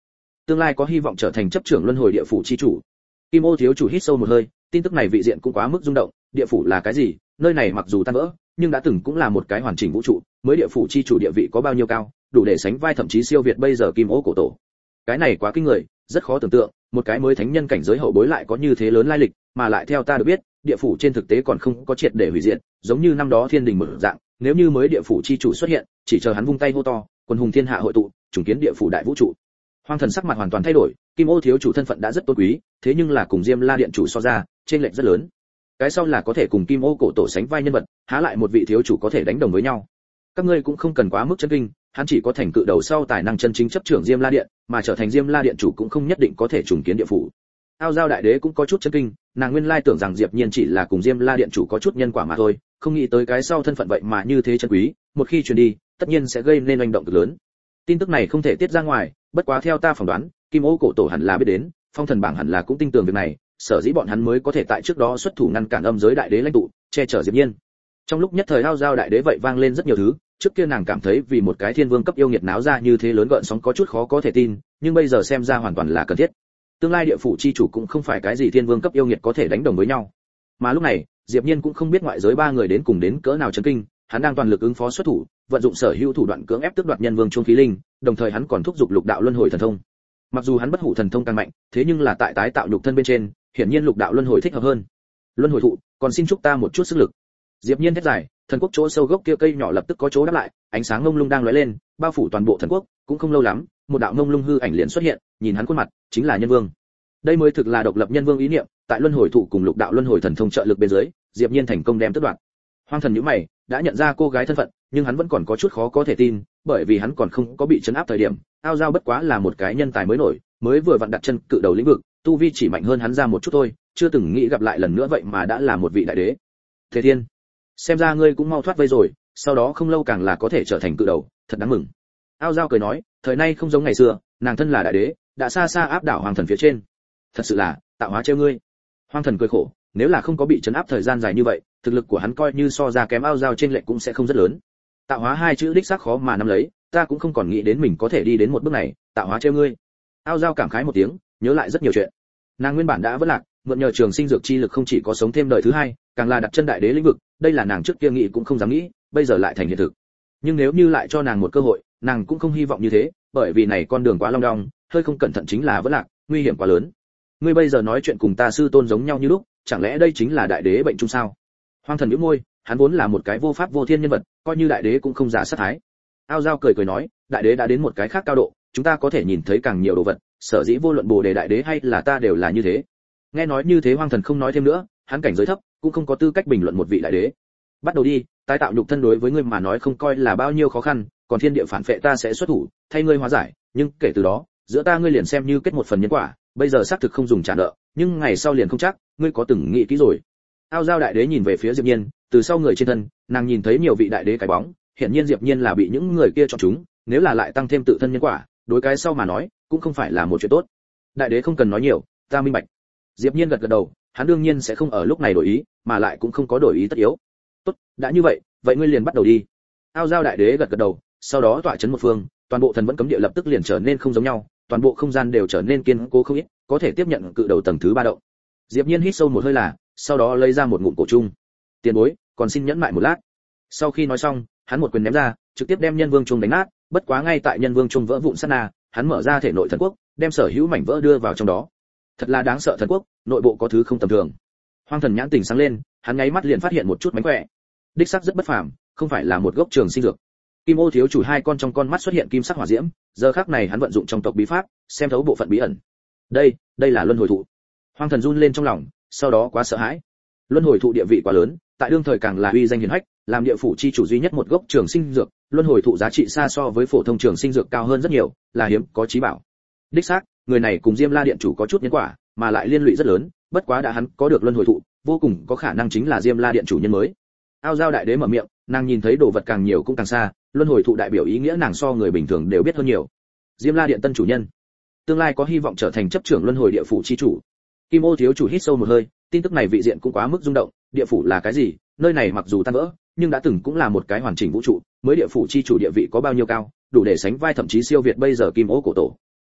tương lai có hy vọng trở thành chấp trưởng luân hồi địa phủ chi chủ. Kim Ô thiếu chủ hít sâu một hơi, tin tức này vị diện cũng quá mức rung động, địa phủ là cái gì, nơi này mặc dù tan vỡ, nhưng đã từng cũng là một cái hoàn chỉnh vũ trụ, mới địa phủ chi chủ địa vị có bao nhiêu cao, đủ để sánh vai thậm chí siêu việt bây giờ Kim Ô cổ tổ. Cái này quá kinh người, rất khó tưởng tượng, một cái mới thánh nhân cảnh giới hậu bối lại có như thế lớn lai lịch, mà lại theo ta được biết, địa phủ trên thực tế còn không có triệt để hủy diệt, giống như năm đó thiên đình mở dạng, nếu như mới địa phủ chi chủ xuất hiện, chỉ chờ hắn vung tay hô to, quân hùng thiên hạ hội tụ, trùng kiến địa phủ đại vũ trụ. Hoang Thần sắc mặt hoàn toàn thay đổi, Kim Ô thiếu chủ thân phận đã rất tôn quý, thế nhưng là cùng Diêm La điện chủ so ra, trên lệch rất lớn. Cái sau là có thể cùng Kim Ô cổ tổ sánh vai nhân vật, há lại một vị thiếu chủ có thể đánh đồng với nhau. Các ngươi cũng không cần quá mức chấn kinh, hắn chỉ có thành cự đầu sau tài năng chân chính chấp trưởng Diêm La điện, mà trở thành Diêm La điện chủ cũng không nhất định có thể trùng kiến địa phủ. Ao Giao đại đế cũng có chút chấn kinh, nàng nguyên lai tưởng rằng Diệp Nhiên chỉ là cùng Diêm La điện chủ có chút nhân quả mà thôi, không nghĩ tới cái sau thân phận vậy mà như thế chân quý, một khi truyền đi, tất nhiên sẽ gây nên oanh động cực lớn. Tin tức này không thể tiết ra ngoài, bất quá theo ta phỏng đoán, Kim Ô cổ tổ hẳn là biết đến, Phong Thần bảng hẳn là cũng tin tưởng việc này, sở dĩ bọn hắn mới có thể tại trước đó xuất thủ ngăn cản âm giới đại đế lãnh tụ, che chở Diệp Nhiên. Trong lúc nhất thời Ao Giao đại đế vậy vang lên rất nhiều thứ, trước kia nàng cảm thấy vì một cái thiên vương cấp yêu nghiệt náo ra như thế lớn gợn sóng có chút khó có thể tin, nhưng bây giờ xem ra hoàn toàn là cần thiết. Tương lai địa phủ chi chủ cũng không phải cái gì thiên vương cấp yêu nghiệt có thể đánh đồng với nhau. Mà lúc này, Diệp Nhiên cũng không biết ngoại giới ba người đến cùng đến cỡ nào chấn kinh, hắn đang toàn lực ứng phó xuất thủ, vận dụng sở hữu thủ đoạn cưỡng ép tước đoạt nhân vương chuông khí linh, đồng thời hắn còn thúc giục lục đạo luân hồi thần thông. Mặc dù hắn bất hủ thần thông càng mạnh, thế nhưng là tại tái tạo nhục thân bên trên, hiển nhiên lục đạo luân hồi thích hợp hơn. Luân hồi thụ, còn xin chúc ta một chút sức lực. Diệp Nhiên thét dài, thần quốc chỗ sâu gốc kia cây nhỏ lập tức có chỗ đáp lại, ánh sáng ngông lung đang lóe lên, bao phủ toàn bộ thần quốc, cũng không lâu lắm, một đạo ngông lung hư ảnh liền xuất hiện, nhìn hắn khuôn mặt, chính là nhân vương. Đây mới thực là độc lập nhân vương ý niệm, tại luân hồi thụ cùng lục đạo luân hồi thần thông trợ lực bên dưới, Diệp Nhiên thành công đem tước đoạt. Hoang Thần nhíu mày, đã nhận ra cô gái thân phận, nhưng hắn vẫn còn có chút khó có thể tin, bởi vì hắn còn không có bị trấn áp thời điểm, Ao Giao bất quá là một cái nhân tài mới nổi, mới vừa vặn đặt chân cự đầu lĩnh vực, tu vi chỉ mạnh hơn hắn ra một chút thôi, chưa từng nghĩ gặp lại lần nữa vậy mà đã là một vị đại đế. Thế Thiên, xem ra ngươi cũng mau thoát vây rồi, sau đó không lâu càng là có thể trở thành cự đầu, thật đáng mừng. Ao Giao cười nói, thời nay không giống ngày xưa, nàng thân là đại đế, đã xa xa áp đảo Hoàng Thần phía trên. Thật sự là, tạo hóa trêu ngươi. Hoàng Thần cười khổ, nếu là không có bị trấn áp thời gian dài như vậy, thực lực của hắn coi như so ra kém Ao Giao trên lệnh cũng sẽ không rất lớn. Tạo hóa hai chữ đích xác khó mà nắm lấy, ta cũng không còn nghĩ đến mình có thể đi đến một bước này, tạo hóa trêu ngươi. Ao Giao cảm khái một tiếng, nhớ lại rất nhiều chuyện. Nàng nguyên bản đã vỡ lạc, mượn nhờ trường sinh dược chi lực không chỉ có sống thêm đời thứ hai, càng là đặt chân đại đế lĩnh vực, đây là nàng trước kia nghĩ cũng không dám nghĩ, bây giờ lại thành hiện thực. Nhưng nếu như lại cho nàng một cơ hội, nàng cũng không hy vọng như thế, bởi vì này con đường quá long đong, hơi không cẩn thận chính là vỡ lạc, nguy hiểm quá lớn. Ngươi bây giờ nói chuyện cùng ta sư tôn giống nhau như lúc, chẳng lẽ đây chính là đại đế bệnh chung sao? Hoang Thần nhíu môi, hắn vốn là một cái vô pháp vô thiên nhân vật, coi như đại đế cũng không giả sát thái. Ao Giao cười cười nói, đại đế đã đến một cái khác cao độ, chúng ta có thể nhìn thấy càng nhiều đồ vật, sở dĩ vô luận Bồ đề đại đế hay là ta đều là như thế. Nghe nói như thế Hoang Thần không nói thêm nữa, hắn cảnh giới thấp, cũng không có tư cách bình luận một vị đại đế. Bắt đầu đi, tái tạo nhục thân đối với ngươi mà nói không coi là bao nhiêu khó khăn, còn thiên địa phản phệ ta sẽ xuất thủ, thay ngươi hóa giải, nhưng kể từ đó, giữa ta ngươi liền xem như kết một phần nhân quả, bây giờ xác thực không dùng trả nợ, nhưng ngày sau liền không chắc, ngươi có từng nghĩ kỹ rồi. Ao Giao đại đế nhìn về phía Diệp Nhiên, từ sau người trên thân, nàng nhìn thấy nhiều vị đại đế cái bóng, hiện nhiên Diệp Nhiên là bị những người kia chọn chúng, nếu là lại tăng thêm tự thân nhân quả, đối cái sau mà nói, cũng không phải là một chuyện tốt. Đại đế không cần nói nhiều, ta minh bạch. Diệp Nhiên gật gật đầu, hắn đương nhiên sẽ không ở lúc này đổi ý, mà lại cũng không có đổi ý tất yếu. Tốt, đã như vậy, vậy ngươi liền bắt đầu đi. Ao Giao đại đế gật gật đầu, sau đó tọa chấn một phương, toàn bộ thần vẫn cấm địa lập tức liền trở nên không giống nhau, toàn bộ không gian đều trở nên kiên cố không ít, có thể tiếp nhận cự đầu tầng thứ 3 động. Diệp Nhiên hít sâu một hơi là, sau đó lấy ra một ngụm cổ trung. Tiền bối, còn xin nhẫn mại một lát. Sau khi nói xong, hắn một quyền ném ra, trực tiếp đem nhân vương trung đánh nát, bất quá ngay tại nhân vương trung vỡ vụn sát na, hắn mở ra thể nội thần quốc, đem sở hữu mảnh vỡ đưa vào trong đó. Thật là đáng sợ thần quốc, nội bộ có thứ không tầm thường. Hoang Thần nhãn tỉnh sáng lên, hắn nháy mắt liền phát hiện một chút mánh khỏe. Đích xác rất bất phàm, không phải là một gốc trường sinh dược. Kim Ô thiếu chủ hai con trong con mắt xuất hiện kim sắc hỏa diễm, giờ khắc này hắn vận dụng trong tộc bí pháp, xem thấu bộ phận bí ẩn. Đây là luân hồi thụ. Hoang Thần run lên trong lòng, sau đó quá sợ hãi. Luân hồi thụ địa vị quá lớn, tại đương thời càng là uy danh hiển hách, làm địa phủ chi chủ duy nhất một gốc trường sinh dược, luân hồi thụ giá trị xa so với phổ thông trường sinh dược cao hơn rất nhiều, là hiếm có chí bảo. Đích xác, người này cùng Diêm La điện chủ có chút nhân quả, mà lại liên lụy rất lớn, bất quá đã hắn có được luân hồi thụ, vô cùng có khả năng chính là Diêm La điện chủ nhân mới. Ao Giao đại đế mở miệng, nàng nhìn thấy đồ vật càng nhiều cũng càng xa, luân hồi thụ đại biểu ý nghĩa nàng so người bình thường đều biết hơn nhiều. Diêm La điện tân chủ nhân, tương lai có hy vọng trở thành chấp trưởng luân hồi địa phủ chi chủ. Kim Ô thiếu chủ hít sâu một hơi, tin tức này vị diện cũng quá mức rung động, địa phủ là cái gì, nơi này mặc dù tan vỡ, nhưng đã từng cũng là một cái hoàn chỉnh vũ trụ, mới địa phủ chi chủ địa vị có bao nhiêu cao, đủ để sánh vai thậm chí siêu việt bây giờ Kim Ô cổ tổ.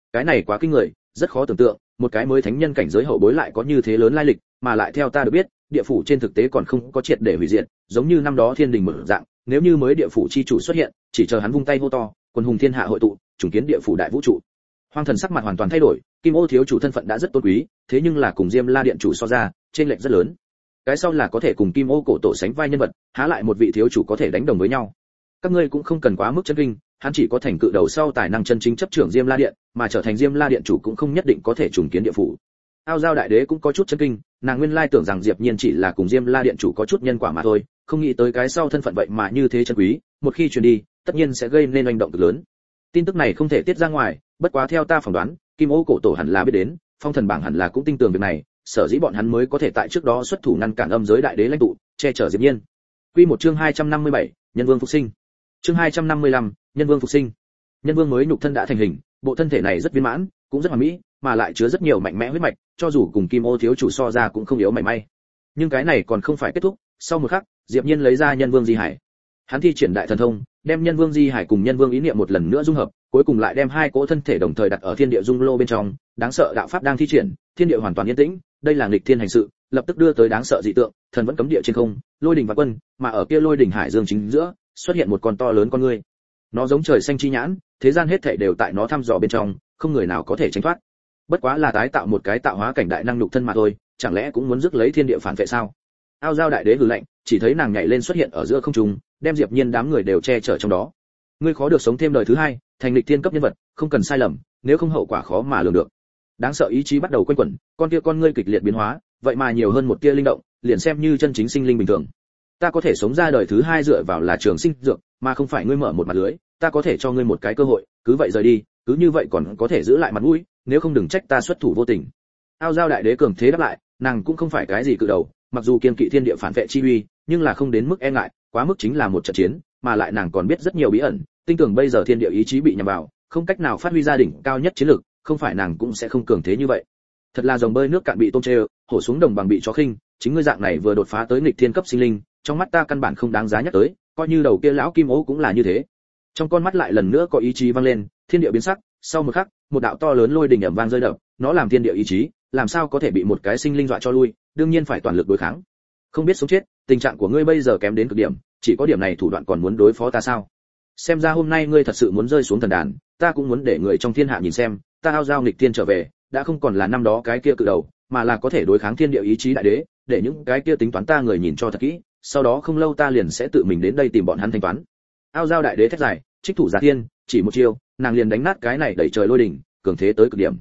cái này quá kinh người, rất khó tưởng tượng, một cái mới thánh nhân cảnh giới hậu bối lại có như thế lớn lai lịch, mà lại theo ta được biết, địa phủ trên thực tế còn không có triệt để hủy diệt, giống như năm đó thiên đình mở dạng, nếu như mới địa phủ chi chủ xuất hiện, chỉ chờ hắn vung tay hô to, quân hùng thiên hạ hội tụ, trùng kiến địa phủ đại vũ trụ. Hoang Thần sắc mặt hoàn toàn thay đổi, Kim Ô thiếu chủ thân phận đã rất tôn quý, thế nhưng là cùng Diêm La điện chủ so ra, trên lệch rất lớn. Cái sau là có thể cùng Kim Ô cổ tổ sánh vai nhân vật, há lại một vị thiếu chủ có thể đánh đồng với nhau. Các ngươi cũng không cần quá mức chấn kinh, hắn chỉ có thành cự đầu sau tài năng chân chính chấp trưởng Diêm La điện, mà trở thành Diêm La điện chủ cũng không nhất định có thể trùng kiến địa phủ. Ao Giao đại đế cũng có chút chấn kinh, nàng nguyên lai tưởng rằng Diệp Nhiên chỉ là cùng Diêm La điện chủ có chút nhân quả mà thôi, không nghĩ tới cái sau thân phận vậy mà như thế chân quý, một khi truyền đi, tất nhiên sẽ gây nên oanh động cực lớn. Tin tức này không thể tiết ra ngoài, bất quá theo ta phỏng đoán, Kim Ô cổ tổ hẳn là biết đến, Phong Thần bảng hẳn là cũng tin tưởng việc này, sở dĩ bọn hắn mới có thể tại trước đó xuất thủ ngăn cản âm giới đại đế lãnh tụ, che chở Diệp Nhiên. Quy một chương 257, Nhân Vương phục sinh. Chương 255, Nhân Vương phục sinh. Nhân Vương mới nhục thân đã thành hình, bộ thân thể này rất viên mãn, cũng rất hoàn mỹ, mà lại chứa rất nhiều mạnh mẽ huyết mạch, cho dù cùng Kim Ô thiếu chủ so ra cũng không yếu mảy may. Nhưng cái này còn không phải kết thúc, sau một khắc, Diệp Nhiên lấy ra Nhân Vương Di Hải. Hắn thi triển đại thần thông, đem Nhân Vương Di Hải cùng Nhân Vương ý niệm một lần nữa dung hợp, cuối cùng lại đem hai cỗ thân thể đồng thời đặt ở thiên địa dung lô bên trong, đáng sợ đạo pháp đang thi triển, thiên địa hoàn toàn yên tĩnh, đây là nghịch thiên hành sự, lập tức đưa tới đáng sợ dị tượng, thần vẫn cấm địa trên không, lôi đỉnh và quân, mà ở kia lôi đỉnh hải dương chính giữa, xuất hiện một con to lớn con ngươi. Nó giống trời xanh chi nhãn, thế gian hết thảy đều tại nó thăm dò bên trong, không người nào có thể tránh thoát. Bất quá là tái tạo một cái tạo hóa cảnh đại năng nhục thân mà thôi, chẳng lẽ cũng muốn rước lấy thiên địa phản vệ sao? Ao Giao đại đế hừ lạnh, chỉ thấy nàng nhảy lên xuất hiện ở giữa không trung, đem Diệp Nhiên đám người đều che chở trong đó. Ngươi khó được sống thêm đời thứ hai, thành lịch thiên cấp nhân vật, không cần sai lầm, nếu không hậu quả khó mà lường được. Đáng sợ ý chí bắt đầu quanh quẩn, con kia con ngươi kịch liệt biến hóa, vậy mà nhiều hơn một tia linh động, liền xem như chân chính sinh linh bình thường. Ta có thể sống ra đời thứ hai dựa vào là trường sinh dược, mà không phải ngươi mở một mặt lưới, ta có thể cho ngươi một cái cơ hội, cứ vậy rời đi, cứ như vậy còn có thể giữ lại mặt mũi, nếu không đừng trách ta xuất thủ vô tình. Ao Giao đại đế cường thế đáp lại, nàng cũng không phải cái gì cự đầu, mặc dù kiên kỵ thiên địa phản vệ chi uy, nhưng là không đến mức e ngại, quá mức chính là một trận chiến, mà lại nàng còn biết rất nhiều bí ẩn, tin tưởng bây giờ thiên địa ý chí bị nhằm vào, không cách nào phát huy ra đỉnh cao nhất chiến lực, không phải nàng cũng sẽ không cường thế như vậy. Thật là dòng bơi nước cạn bị tôm chê, hổ xuống đồng bằng bị chó khinh, chính ngươi dạng này vừa đột phá tới nghịch thiên cấp sinh linh, trong mắt ta căn bản không đáng giá nhắc tới, coi như đầu kia lão Kim Ô cũng là như thế. Trong con mắt lại lần nữa có ý chí vang lên, thiên địa biến sắc, sau một khắc, một đạo to lớn lôi đỉnh ầm vang rơi đập, nó làm thiên địa ý chí, làm sao có thể bị một cái sinh linh dọa cho lui, đương nhiên phải toàn lực đối kháng. Không biết sống chết, tình trạng của ngươi bây giờ kém đến cực điểm, chỉ có điểm này thủ đoạn còn muốn đối phó ta sao? Xem ra hôm nay ngươi thật sự muốn rơi xuống thần đàn, ta cũng muốn để người trong thiên hạ nhìn xem, ta Ao Giao nghịch thiên trở về, đã không còn là năm đó cái kia cự đầu, mà là có thể đối kháng thiên địa ý chí đại đế, để những cái kia tính toán ta người nhìn cho thật kỹ, sau đó không lâu ta liền sẽ tự mình đến đây tìm bọn hắn thanh toán. Ao Giao đại đế thét dài, trích thủ giả thiên, chỉ một chiêu, nàng liền đánh nát cái này đẩy trời lôi đỉnh, cường thế tới cực điểm.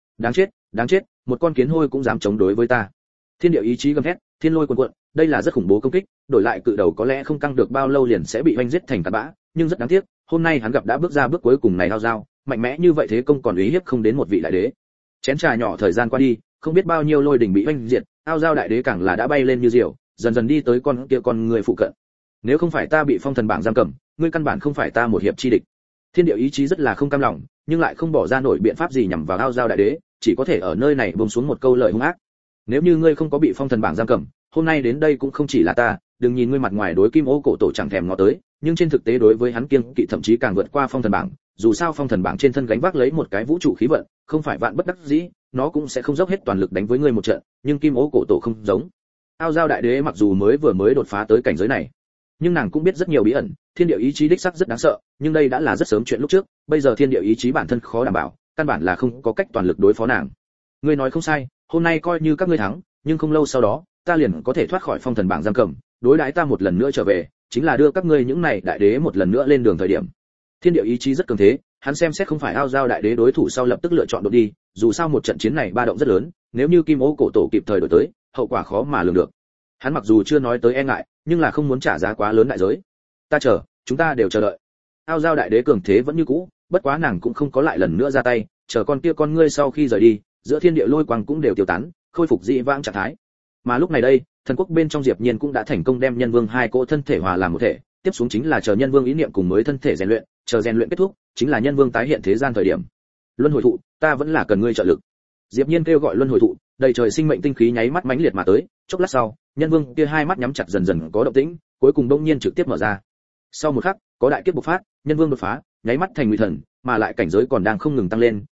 Đáng chết, một con kiến hôi cũng dám chống đối với ta. Thiên địa ý chí gầm thét, thiên lôi cuồn cuộn, đây là rất khủng bố công kích, đổi lại cự đầu có lẽ không căng được bao lâu liền sẽ bị oanh giết thành tàn bã, nhưng rất đáng tiếc, hôm nay hắn gặp đã bước ra bước cuối cùng này Ao Giao, mạnh mẽ như vậy thế công còn uy hiếp không đến một vị đại đế. Chén trà nhỏ thời gian qua đi, không biết bao nhiêu lôi đỉnh bị oanh diệt, Ao Giao đại đế càng là đã bay lên như diều, dần dần đi tới con kia con người phụ cận. Nếu không phải ta bị Phong Thần bảng giam cầm, ngươi căn bản không phải ta một hiệp chi địch. Thiên địa ý chí rất là không cam lòng, nhưng lại không bỏ ra nổi biện pháp gì nhằm vào Ao Giao đại đế, chỉ có thể ở nơi này buông xuống một câu lời hung ác. Nếu như ngươi không có bị Phong Thần bảng giam cầm, hôm nay đến đây cũng không chỉ là ta, đừng nhìn ngươi mặt ngoài đối Kim Ô cổ tổ chẳng thèm ngó tới, nhưng trên thực tế đối với hắn kiêng kỵ thậm chí càng vượt qua Phong Thần bảng, dù sao Phong Thần bảng trên thân gánh vác lấy một cái vũ trụ khí vận, không phải vạn bất đắc dĩ, nó cũng sẽ không dốc hết toàn lực đánh với ngươi một trận, nhưng Kim Ô cổ tổ không giống. Ao Giao đại đế mặc dù mới đột phá tới cảnh giới này, nhưng nàng cũng biết rất nhiều bí ẩn, thiên địa ý chí đích sắc rất đáng sợ, nhưng đây đã là rất sớm chuyện lúc trước, bây giờ thiên địa ý chí bản thân khó đảm bảo, căn bản là không có cách toàn lực đối phó nàng. Ngươi nói không sai, hôm nay coi như các ngươi thắng, nhưng không lâu sau đó, ta liền có thể thoát khỏi Phong Thần bảng giam cầm, đối đãi ta một lần nữa trở về, chính là đưa các ngươi những này đại đế một lần nữa lên đường thời điểm. Thiên địa ý chí rất cường thế, hắn xem xét không phải Ao Giao đại đế đối thủ sau lập tức lựa chọn đột đi, dù sao một trận chiến này ba động rất lớn, nếu như Kim Ô cổ tổ kịp thời đổi tới, hậu quả khó mà lường được. Hắn mặc dù chưa nói tới e ngại, nhưng là không muốn trả giá quá lớn đại giới. Chúng ta đều chờ đợi. Ao Giao đại đế cường thế vẫn như cũ, bất quá nàng cũng không có lại lần nữa ra tay, chờ con kia con ngươi sau khi rời đi, giữa thiên địa lôi quang cũng đều tiêu tán, khôi phục dị vãng trạng thái. Mà lúc này đây, thần quốc bên trong Diệp Nhiên cũng đã thành công đem Nhân Vương hai cỗ thân thể hòa làm một thể, tiếp xuống chính là chờ Nhân Vương ý niệm cùng mới thân thể rèn luyện, chờ rèn luyện kết thúc, chính là Nhân Vương tái hiện thế gian thời điểm. Luân hồi thụ, ta vẫn là cần ngươi trợ lực. Diệp Nhiên kêu gọi luân hồi thụ, đầy trời sinh mệnh tinh khí nháy mắt mãnh liệt mà tới, chốc lát sau, Nhân Vương kia hai mắt nhắm chặt dần dần có động tĩnh, cuối cùng đông nhiên trực tiếp mở ra. Sau một khắc, có đại kiếp bộc phát, Nhân Vương đột phá, nháy mắt thành Ngụy Thần, mà lại cảnh giới còn đang không ngừng tăng lên,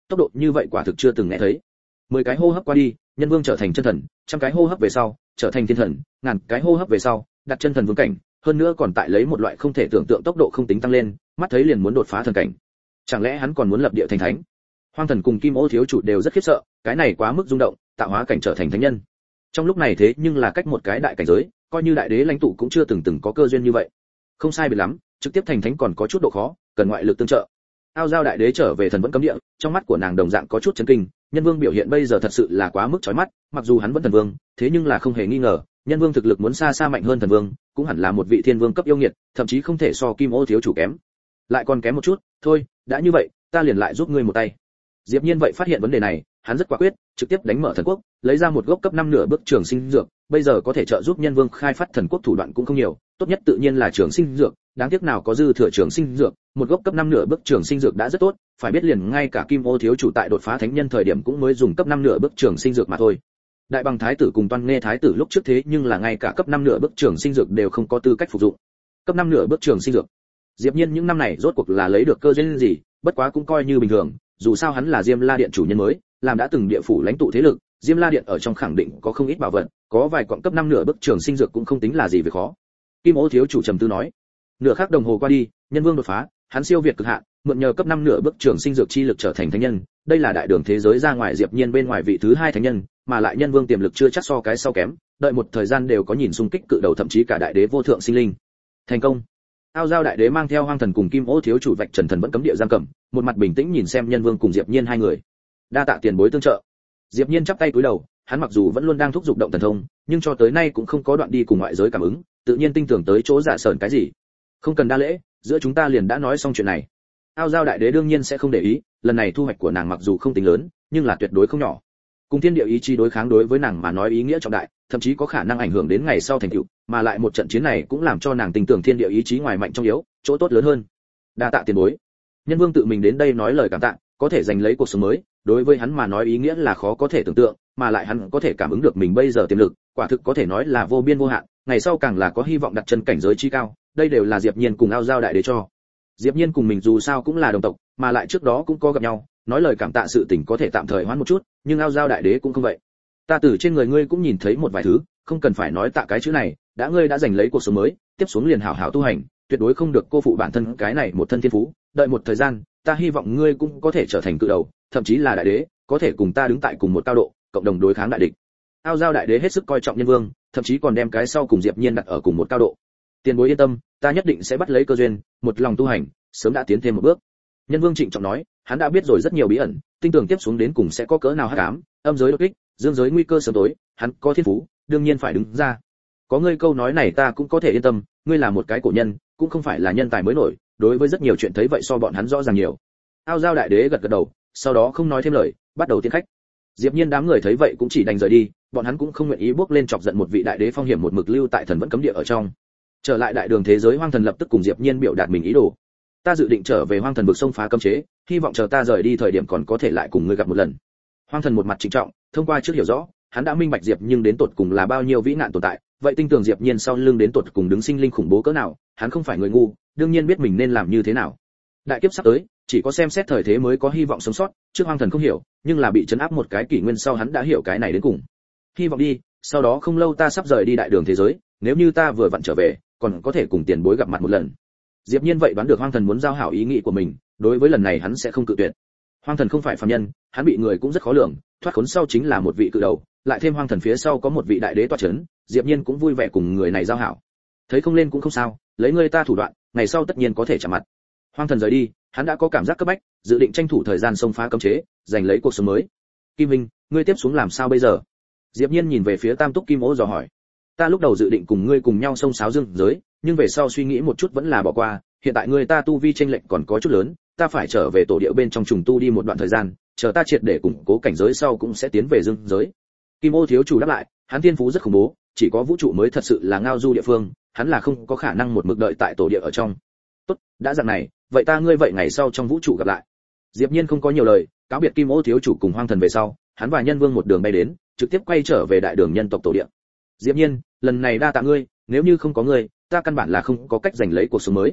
tốc độ như vậy quả thực chưa từng nghe thấy. 10 cái hô hấp qua đi, Nhân Vương trở thành chân thần, 100 cái hô hấp về sau, trở thành thiên thần, ngàn cái hô hấp về sau, đặt chân thần vương cảnh, hơn nữa còn tại lấy một loại không thể tưởng tượng tốc độ không tính tăng lên, mắt thấy liền muốn đột phá thần cảnh. Chẳng lẽ hắn còn muốn lập địa thành thánh? Hoang Thần cùng Kim Ô thiếu chủ đều rất khiếp sợ, cái này quá mức rung động, tạo hóa cảnh trở thành thánh nhân. Trong lúc này thế nhưng là cách một cái đại cảnh giới, coi như đại đế lãnh tụ cũng chưa từng có cơ duyên như vậy. Không sai biệt lắm, trực tiếp thành thánh còn có chút độ khó, cần ngoại lực tương trợ. Ao Giao đại đế trở về thần vẫn cấm địa, trong mắt của nàng đồng dạng có chút chấn kinh, Nhân Vương biểu hiện bây giờ thật sự là quá mức chói mắt, mặc dù hắn vẫn thần vương, thế nhưng là không hề nghi ngờ, Nhân Vương thực lực muốn xa xa mạnh hơn thần vương, cũng hẳn là một vị thiên vương cấp yêu nghiệt, thậm chí không thể so Kim Ô thiếu chủ kém. Lại còn kém một chút, thôi, đã như vậy, ta liền lại giúp ngươi một tay. Diệp Nhiên vậy phát hiện vấn đề này, hắn rất quả quyết, trực tiếp đánh mở thần quốc, lấy ra một gốc cấp 5 nửa bước trường sinh dược, bây giờ có thể trợ giúp Nhân Vương khai phát thần quốc thủ đoạn cũng không nhiều, tốt nhất tự nhiên là trường sinh dược, đáng tiếc nào có dư thừa trường sinh dược, một gốc cấp 5 nửa bước trường sinh dược đã rất tốt, phải biết liền ngay cả Kim Ô thiếu chủ tại đột phá thánh nhân thời điểm cũng mới dùng cấp 5 nửa bước trường sinh dược mà thôi. Đại Bằng thái tử cùng Toan Nghe thái tử lúc trước thế nhưng là ngay cả cấp 5 nửa bước trường sinh dược đều không có tư cách phục dụng. Cấp 5 nửa bước trường sinh dược. Diệp Nhiên những năm này rốt cuộc là lấy được cơ duyên gì, bất quá cũng coi như bình thường, dù sao hắn là Diêm La Điện chủ nhân mới, làm đã từng địa phủ lãnh tụ thế lực, Diêm La Điện ở trong khẳng định có không ít bảo vật, có vài quặng cấp 5 nửa bước trường sinh dược cũng không tính là gì về khó. Kim Ô thiếu chủ trầm tư nói. Nửa khắc đồng hồ qua đi, Nhân Vương đột phá, hắn siêu việt cực hạn, mượn nhờ cấp 5 nửa bước trường sinh dược chi lực trở thành thánh nhân, đây là đại đường thế giới ra ngoài Diệp Nhiên bên ngoài vị thứ 2 thánh nhân, mà lại Nhân Vương tiềm lực chưa chắc so cái sau kém, đợi một thời gian đều có nhìn xung kích cự đầu thậm chí cả đại đế vô thượng sinh linh. Thành công. Ao Giao đại đế mang theo Hoang Thần cùng Kim Ô thiếu chủ vạch trần thần vẫn cấm địa giam cầm, một mặt bình tĩnh nhìn xem Nhân Vương cùng Diệp Nhiên hai người. Đa tạ tiền bối tương trợ. Diệp Nhiên chắp tay cúi đầu, hắn mặc dù vẫn luôn đang thúc giục động thần thông, nhưng cho tới nay cũng không có đoạn đi cùng ngoại giới cảm ứng, tự nhiên tin tưởng tới chỗ giả sởn cái gì. Không cần đa lễ, giữa chúng ta liền đã nói xong chuyện này. Ao Giao đại đế đương nhiên sẽ không để ý, lần này thu hoạch của nàng mặc dù không tính lớn, nhưng là tuyệt đối không nhỏ. Cùng thiên địa ý chí đối kháng đối với nàng mà nói ý nghĩa trọng đại, thậm chí có khả năng ảnh hưởng đến ngày sau thành tựu, mà lại một trận chiến này cũng làm cho nàng tin tưởng thiên địa ý chí ngoài mạnh trong yếu, chỗ tốt lớn hơn. Đa tạ tiền bối. Nhân Vương tự mình đến đây nói lời cảm tạ, có thể giành lấy cuộc sống mới, đối với hắn mà nói ý nghĩa là khó có thể tưởng tượng, mà lại hắn có thể cảm ứng được mình bây giờ tiềm lực, quả thực có thể nói là vô biên vô hạn, ngày sau càng là có hy vọng đặt chân cảnh giới chi cao, đây đều là Diệp Nhiên cùng Ao Giao đại đế cho. Diệp Nhiên cùng mình dù sao cũng là đồng tộc, mà lại trước đó cũng có gặp nhau, nói lời cảm tạ sự tình có thể tạm thời hoãn một chút, nhưng Ao Giao đại đế cũng không vậy. Ta từ trên người ngươi cũng nhìn thấy một vài thứ, không cần phải nói tạ cái chữ này, đã ngươi đã giành lấy cuộc sống mới, tiếp xuống liền hảo hảo tu hành, tuyệt đối không được cô phụ bản thân cái này một thân thiên phú, đợi một thời gian, ta hy vọng ngươi cũng có thể trở thành cự đầu, thậm chí là đại đế, có thể cùng ta đứng tại cùng một cao độ, cộng đồng đối kháng đại địch. Ao Giao đại đế hết sức coi trọng Nhân Vương, thậm chí còn đem cái sau cùng Diệp Nhiên đặt ở cùng một cao độ. Tiền bối yên tâm, ta nhất định sẽ bắt lấy cơ duyên, một lòng tu hành, sớm đã tiến thêm một bước. Nhân Vương trịnh trọng nói, hắn đã biết rồi rất nhiều bí ẩn, tin tưởng tiếp xuống đến cùng sẽ có cỡ nào hắc ám, âm giới đột kích, dương giới nguy cơ sớm tối, hắn có thiên phú, đương nhiên phải đứng ra. Có ngươi câu nói này ta cũng có thể yên tâm, ngươi là một cái cổ nhân, cũng không phải là nhân tài mới nổi, đối với rất nhiều chuyện thấy vậy so bọn hắn rõ ràng nhiều. Ao Giao đại đế gật gật đầu, sau đó không nói thêm lời, bắt đầu tiến khách. Diệp Nhiên đám người thấy vậy cũng chỉ đành rời đi, bọn hắn cũng không nguyện ý bước lên chọc giận một vị đại đế phong hiểm một mực lưu tại thần vẫn cấm địa ở trong. Trở lại đại đường thế giới, Hoang Thần lập tức cùng Diệp Nhiên biểu đạt mình ý đồ. Ta dự định trở về Hoang Thần vực xông phá cấm chế, hy vọng chờ ta rời đi thời điểm còn có thể lại cùng ngươi gặp một lần. Hoang Thần một mặt trịnh trọng, thông qua trước hiểu rõ, hắn đã minh bạch Diệp nhưng đến tột cùng là bao nhiêu vĩ nạn tồn tại, vậy tin tưởng Diệp Nhiên sau lưng đến tột cùng đứng sinh linh khủng bố cỡ nào, hắn không phải người ngu, đương nhiên biết mình nên làm như thế nào. Đại kiếp sắp tới, chỉ có xem xét thời thế mới có hy vọng sống sót, trước Hoang Thần không hiểu, nhưng là bị trấn áp một cái kỷ nguyên sau hắn đã hiểu cái này đến cùng. Hy vọng đi, sau đó không lâu ta sắp rời đi đại đường thế giới, nếu như ta vừa vặn trở về, còn có thể cùng tiền bối gặp mặt một lần. Diệp Nhiên vậy đoán được Hoang Thần muốn giao hảo ý nghĩ của mình, đối với lần này hắn sẽ không cự tuyệt. Hoang Thần không phải phàm nhân, hắn bị người cũng rất khó lường, thoát khốn sau chính là một vị cự đầu, lại thêm Hoang Thần phía sau có một vị đại đế tọa chấn, Diệp Nhiên cũng vui vẻ cùng người này giao hảo. Thấy không lên cũng không sao, lấy ngươi ta thủ đoạn, ngày sau tất nhiên có thể chạm mặt. Hoang Thần rời đi, hắn đã có cảm giác cấp bách, dự định tranh thủ thời gian xông phá cấm chế, giành lấy cuộc sống mới. Kim Minh, ngươi tiếp xuống làm sao bây giờ? Diệp Nhiên nhìn về phía Tam Túc Kim Ô dò hỏi. Ta lúc đầu dự định cùng ngươi cùng nhau xông xáo dương giới, nhưng về sau suy nghĩ một chút vẫn là bỏ qua, hiện tại ngươi ta tu vi chênh lệch còn có chút lớn, ta phải trở về tổ địa bên trong trùng tu đi một đoạn thời gian, chờ ta triệt để củng cố cảnh giới sau cũng sẽ tiến về dương giới. Kim Ô thiếu chủ đáp lại, hắn thiên phú rất khủng bố, chỉ có vũ trụ mới thật sự là ngao du địa phương, hắn là không có khả năng một mực đợi tại tổ địa ở trong. Tốt, đã dạng này, vậy ta ngươi vậy ngày sau trong vũ trụ gặp lại. Diệp Nhiên không có nhiều lời, cáo biệt Kim Ô thiếu chủ cùng Hoang Thần về sau, hắn và Nhân Vương một đường bay đến, trực tiếp quay trở về đại đường nhân tộc tổ địa. Diệp Nhiên, lần này đa tạ ngươi, nếu như không có ngươi, ta căn bản là không có cách giành lấy cuộc sống mới.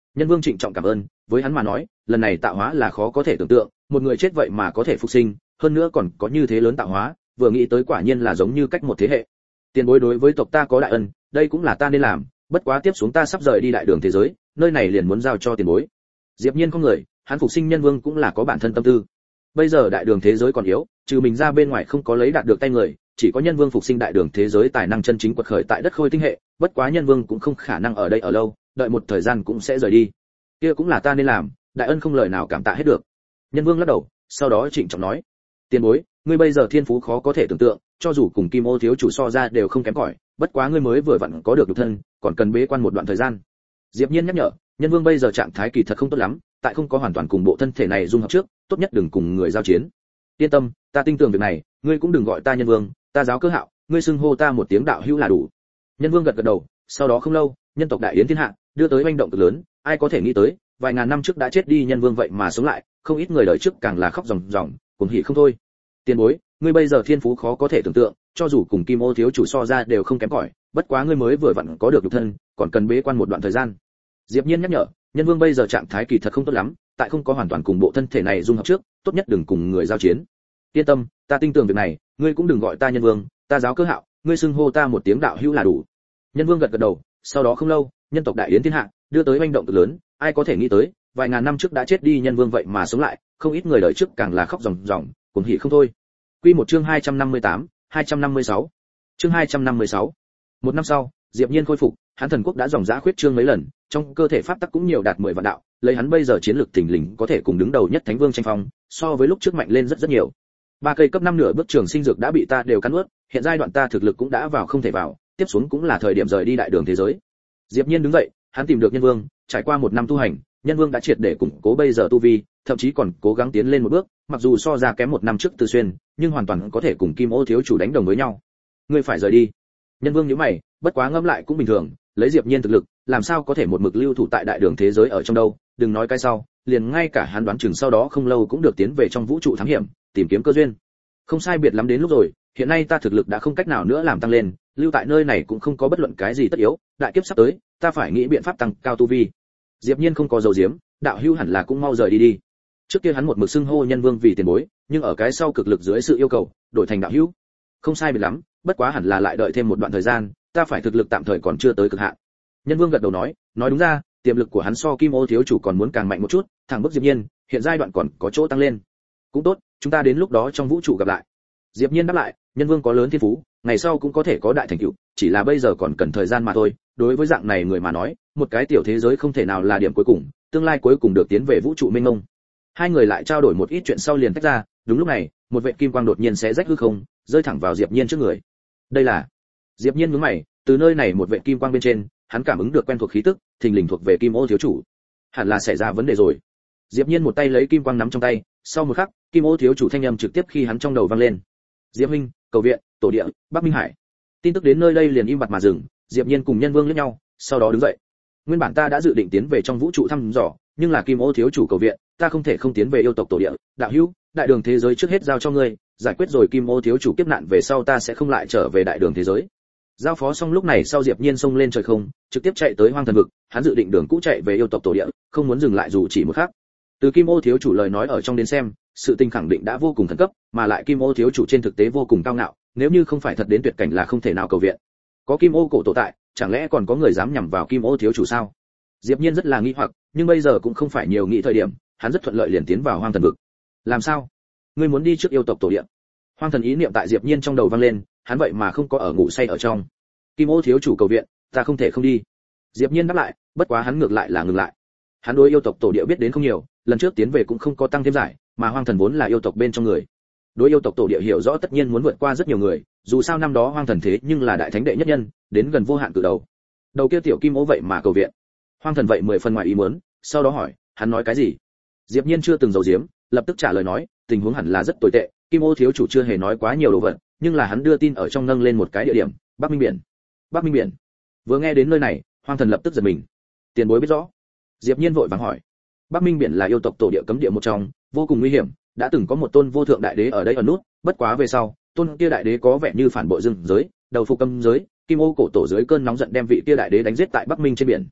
Nhân Vương trịnh trọng cảm ơn, với hắn mà nói, lần này tạo hóa là khó có thể tưởng tượng, một người chết vậy mà có thể phục sinh, hơn nữa còn có như thế lớn tạo hóa, vừa nghĩ tới quả nhiên là giống như cách một thế hệ. Tiền bối đối với tộc ta có đại ân, đây cũng là ta nên làm, bất quá tiếp xuống ta sắp rời đi đại đường thế giới, nơi này liền muốn giao cho tiền bối. Diệp Nhiên không người, hắn phục sinh Nhân Vương cũng là có bản thân tâm tư. Bây giờ đại đường thế giới còn yếu, trừ mình ra bên ngoài không có lấy đạt được tay người, chỉ có Nhân Vương phục sinh đại đường thế giới tài năng chân chính quật khởi tại đất Khôi tinh hệ, bất quá Nhân Vương cũng không khả năng ở đây ở lâu, đợi một thời gian cũng sẽ rời đi. Kia cũng là ta nên làm, đại ân không lời nào cảm tạ hết được. Nhân Vương lắc đầu, sau đó trịnh trọng nói: "Tiền bối, ngươi bây giờ thiên phú khó có thể tưởng tượng, cho dù cùng Kim Ô thiếu chủ so ra đều không kém cỏi, bất quá ngươi mới vừa vặn có được nhục thân, còn cần bế quan một đoạn thời gian." Diệp Nhiên nhắc nhở, Nhân Vương bây giờ trạng thái kỳ thật không tốt lắm, tại không có hoàn toàn cùng bộ thân thể này dung hợp trước, tốt nhất đừng cùng người giao chiến. Yên tâm, ta tin tưởng việc này, ngươi cũng đừng gọi ta Nhân Vương, ta giáo cơ hạo, ngươi xưng hô ta một tiếng đạo hữu là đủ. Nhân Vương gật gật đầu, sau đó không lâu, nhân tộc đại yến thiên hạ, đưa tới oanh động cực lớn, ai có thể nghĩ tới, vài ngàn năm trước đã chết đi Nhân Vương vậy mà sống lại, không ít người đời trước càng là khóc ròng ròng, cuồng hỉ không thôi. Tiền bối, ngươi bây giờ thiên phú khó có thể tưởng tượng, cho dù cùng Kim Ô thiếu chủ so ra đều không kém cỏi, bất quá ngươi mới vừa vặn có được nhục thân, còn cần bế quan một đoạn thời gian. Diệp Nhiên nhắc nhở, Nhân Vương bây giờ trạng thái kỳ thật không tốt lắm, tại không có hoàn toàn cùng bộ thân thể này dung hợp trước, tốt nhất đừng cùng người giao chiến. Yên tâm, ta tin tưởng việc này, ngươi cũng đừng gọi ta Nhân Vương, ta giáo cơ hạo, ngươi xưng hô ta một tiếng đạo hữu là đủ. Nhân Vương gật gật đầu, sau đó không lâu, nhân tộc đại yến thiên hạ, đưa tới oanh động cực lớn, ai có thể nghĩ tới, vài ngàn năm trước đã chết đi Nhân Vương vậy mà sống lại, không ít người đời trước càng là khóc ròng ròng, cuồng hỉ không thôi. Quy một chương 258, 256. Chương 256. Một năm sau, Diệp Nhiên khôi phục, hắn thần quốc đã dòng dã khuyết trương mấy lần, trong cơ thể pháp tắc cũng nhiều đạt 10 vạn đạo, lấy hắn bây giờ chiến lược thình lình có thể cùng đứng đầu nhất Thánh Vương tranh phong, so với lúc trước mạnh lên rất nhiều. Ba cây cấp 5 nửa bước trường sinh dược đã bị ta đều cắn nuốt, hiện giai đoạn ta thực lực cũng đã vào không thể vào, tiếp xuống cũng là thời điểm rời đi đại đường thế giới. Diệp Nhiên đứng dậy, hắn tìm được Nhân Vương, trải qua một năm tu hành, Nhân Vương đã triệt để củng cố bây giờ tu vi, thậm chí còn cố gắng tiến lên một bước, mặc dù so ra kém một năm trước Từ Xuyên, nhưng hoàn toàn có thể cùng Kim Ô thiếu chủ đánh đồng với nhau. Ngươi phải rời đi. Nhân Vương nhíu mày, bất quá ngẫm lại cũng bình thường, lấy Diệp Nhiên thực lực, làm sao có thể một mực lưu thủ tại đại đường thế giới ở trong đâu, đừng nói cái sau, liền ngay cả hắn đoán chừng sau đó không lâu cũng được tiến về trong vũ trụ thám hiểm, tìm kiếm cơ duyên. Không sai biệt lắm đến lúc rồi, hiện nay ta thực lực đã không cách nào nữa làm tăng lên, lưu tại nơi này cũng không có bất luận cái gì tất yếu, đại kiếp sắp tới, ta phải nghĩ biện pháp tăng cao tu vi. Diệp Nhiên không có dầu diếm, đạo hữu hẳn là cũng mau rời đi đi. Trước kia hắn một mực xưng hô Nhân Vương vì tiền bối, nhưng ở cái sau cực lực dưới sự yêu cầu, đổi thành đạo hữu. Không sai biệt lắm, bất quá hẳn là lại đợi thêm một đoạn thời gian, ta phải thực lực tạm thời còn chưa tới cực hạn. Nhân Vương gật đầu nói đúng ra, tiềm lực của hắn so Kim Ô thiếu chủ còn muốn càng mạnh một chút, thẳng bức Diệp Nhiên, hiện giai đoạn còn có chỗ tăng lên. Cũng tốt, chúng ta đến lúc đó trong vũ trụ gặp lại. Diệp Nhiên đáp lại, Nhân Vương có lớn thiên phú, ngày sau cũng có thể có đại thành tựu, chỉ là bây giờ còn cần thời gian mà thôi. Đối với dạng này người mà nói, một cái tiểu thế giới không thể nào là điểm cuối cùng, tương lai cuối cùng được tiến về vũ trụ mênh mông. Hai người lại trao đổi một ít chuyện sau liền tách ra, đúng lúc này, một vệt kim quang đột nhiên xé rách hư không, rơi thẳng vào Diệp Nhiên trước người. Đây là... Diệp Nhiên nhướng mày, từ nơi này một vệt kim quang bên trên, hắn cảm ứng được quen thuộc khí tức, thình lình thuộc về Kim Ô thiếu chủ. Hẳn là xảy ra vấn đề rồi. Diệp Nhiên một tay lấy kim quang nắm trong tay, sau một khắc, Kim Ô thiếu chủ thanh âm trực tiếp khi hắn trong đầu vang lên. Diệp huynh, cầu viện, tổ địa, Bắc Minh Hải. Tin tức đến nơi đây liền im bặt mà dừng, Diệp Nhiên cùng Nhân Vương liếc nhau, sau đó đứng dậy. Nguyên bản ta đã dự định tiến về trong vũ trụ thăm dò, nhưng là Kim Ô thiếu chủ cầu viện, ta không thể không tiến về yêu tộc tổ địa. Đạo hữu, đại đường thế giới trước hết giao cho ngươi, giải quyết rồi Kim Ô thiếu chủ kiếp nạn về sau ta sẽ không lại trở về đại đường thế giới. Giao phó xong lúc này sau Diệp Nhiên xông lên trời không, trực tiếp chạy tới Hoang Thần vực, hắn dự định đường cũ chạy về yêu tộc tổ địa, không muốn dừng lại dù chỉ một khắc. Từ Kim Ô thiếu chủ lời nói ở trong đến xem, sự tình khẳng định đã vô cùng khẩn cấp, mà lại Kim Ô thiếu chủ trên thực tế vô cùng cao ngạo, nếu như không phải thật đến tuyệt cảnh là không thể nào cầu viện. Có Kim Ô cổ tổ tại, chẳng lẽ còn có người dám nhằm vào Kim Ô thiếu chủ sao? Diệp Nhiên rất là nghi hoặc, nhưng bây giờ cũng không phải nhiều nghĩ thời điểm, hắn rất thuận lợi liền tiến vào Hoang Thần vực. Làm sao? Ngươi muốn đi trước yêu tộc tổ địa? Hoang Thần ý niệm tại Diệp Nhiên trong đầu vang lên, hắn vậy mà không có ở ngủ say ở trong. Kim Ô thiếu chủ cầu viện, ta không thể không đi. Diệp Nhiên đáp lại, bất quá hắn ngược lại là ngừng lại. Hắn đối yêu tộc tổ địa biết đến không nhiều, lần trước tiến về cũng không có tăng thêm giải, mà Hoang Thần vốn là yêu tộc bên trong người. Đối yêu tộc tổ địa hiểu rõ tất nhiên muốn vượt qua rất nhiều người, dù sao năm đó Hoang Thần thế nhưng là đại thánh đệ nhất nhân, đến gần vô hạn cự đầu. Đầu kia tiểu Kim Ô vậy mà cầu viện. Hoang Thần vậy 10 phần ngoài ý muốn, sau đó hỏi, hắn nói cái gì? Diệp Nhiên chưa từng giấu giếm, lập tức trả lời nói, tình huống hẳn là rất tồi tệ, Kim Ô thiếu chủ chưa hề nói quá nhiều đồ vật, nhưng là hắn đưa tin ở trong nâng lên một cái địa điểm, Bắc Minh biển. Bắc Minh biển. Vừa nghe đến nơi này, Hoang Thần lập tức giật mình. Tiền bối biết rõ? Diệp Nhiên vội vàng hỏi. Bắc Minh biển là yêu tộc tổ địa cấm địa một trong, vô cùng nguy hiểm, đã từng có một tôn vô thượng đại đế ở đây ở nút, bất quá về sau, tôn kia đại đế có vẻ như phản bội dương giới, đầu phục âm giới, Kim Ô cổ tổ dưới cơn nóng giận đem vị kia đại đế đánh giết tại Bắc Minh trên biển.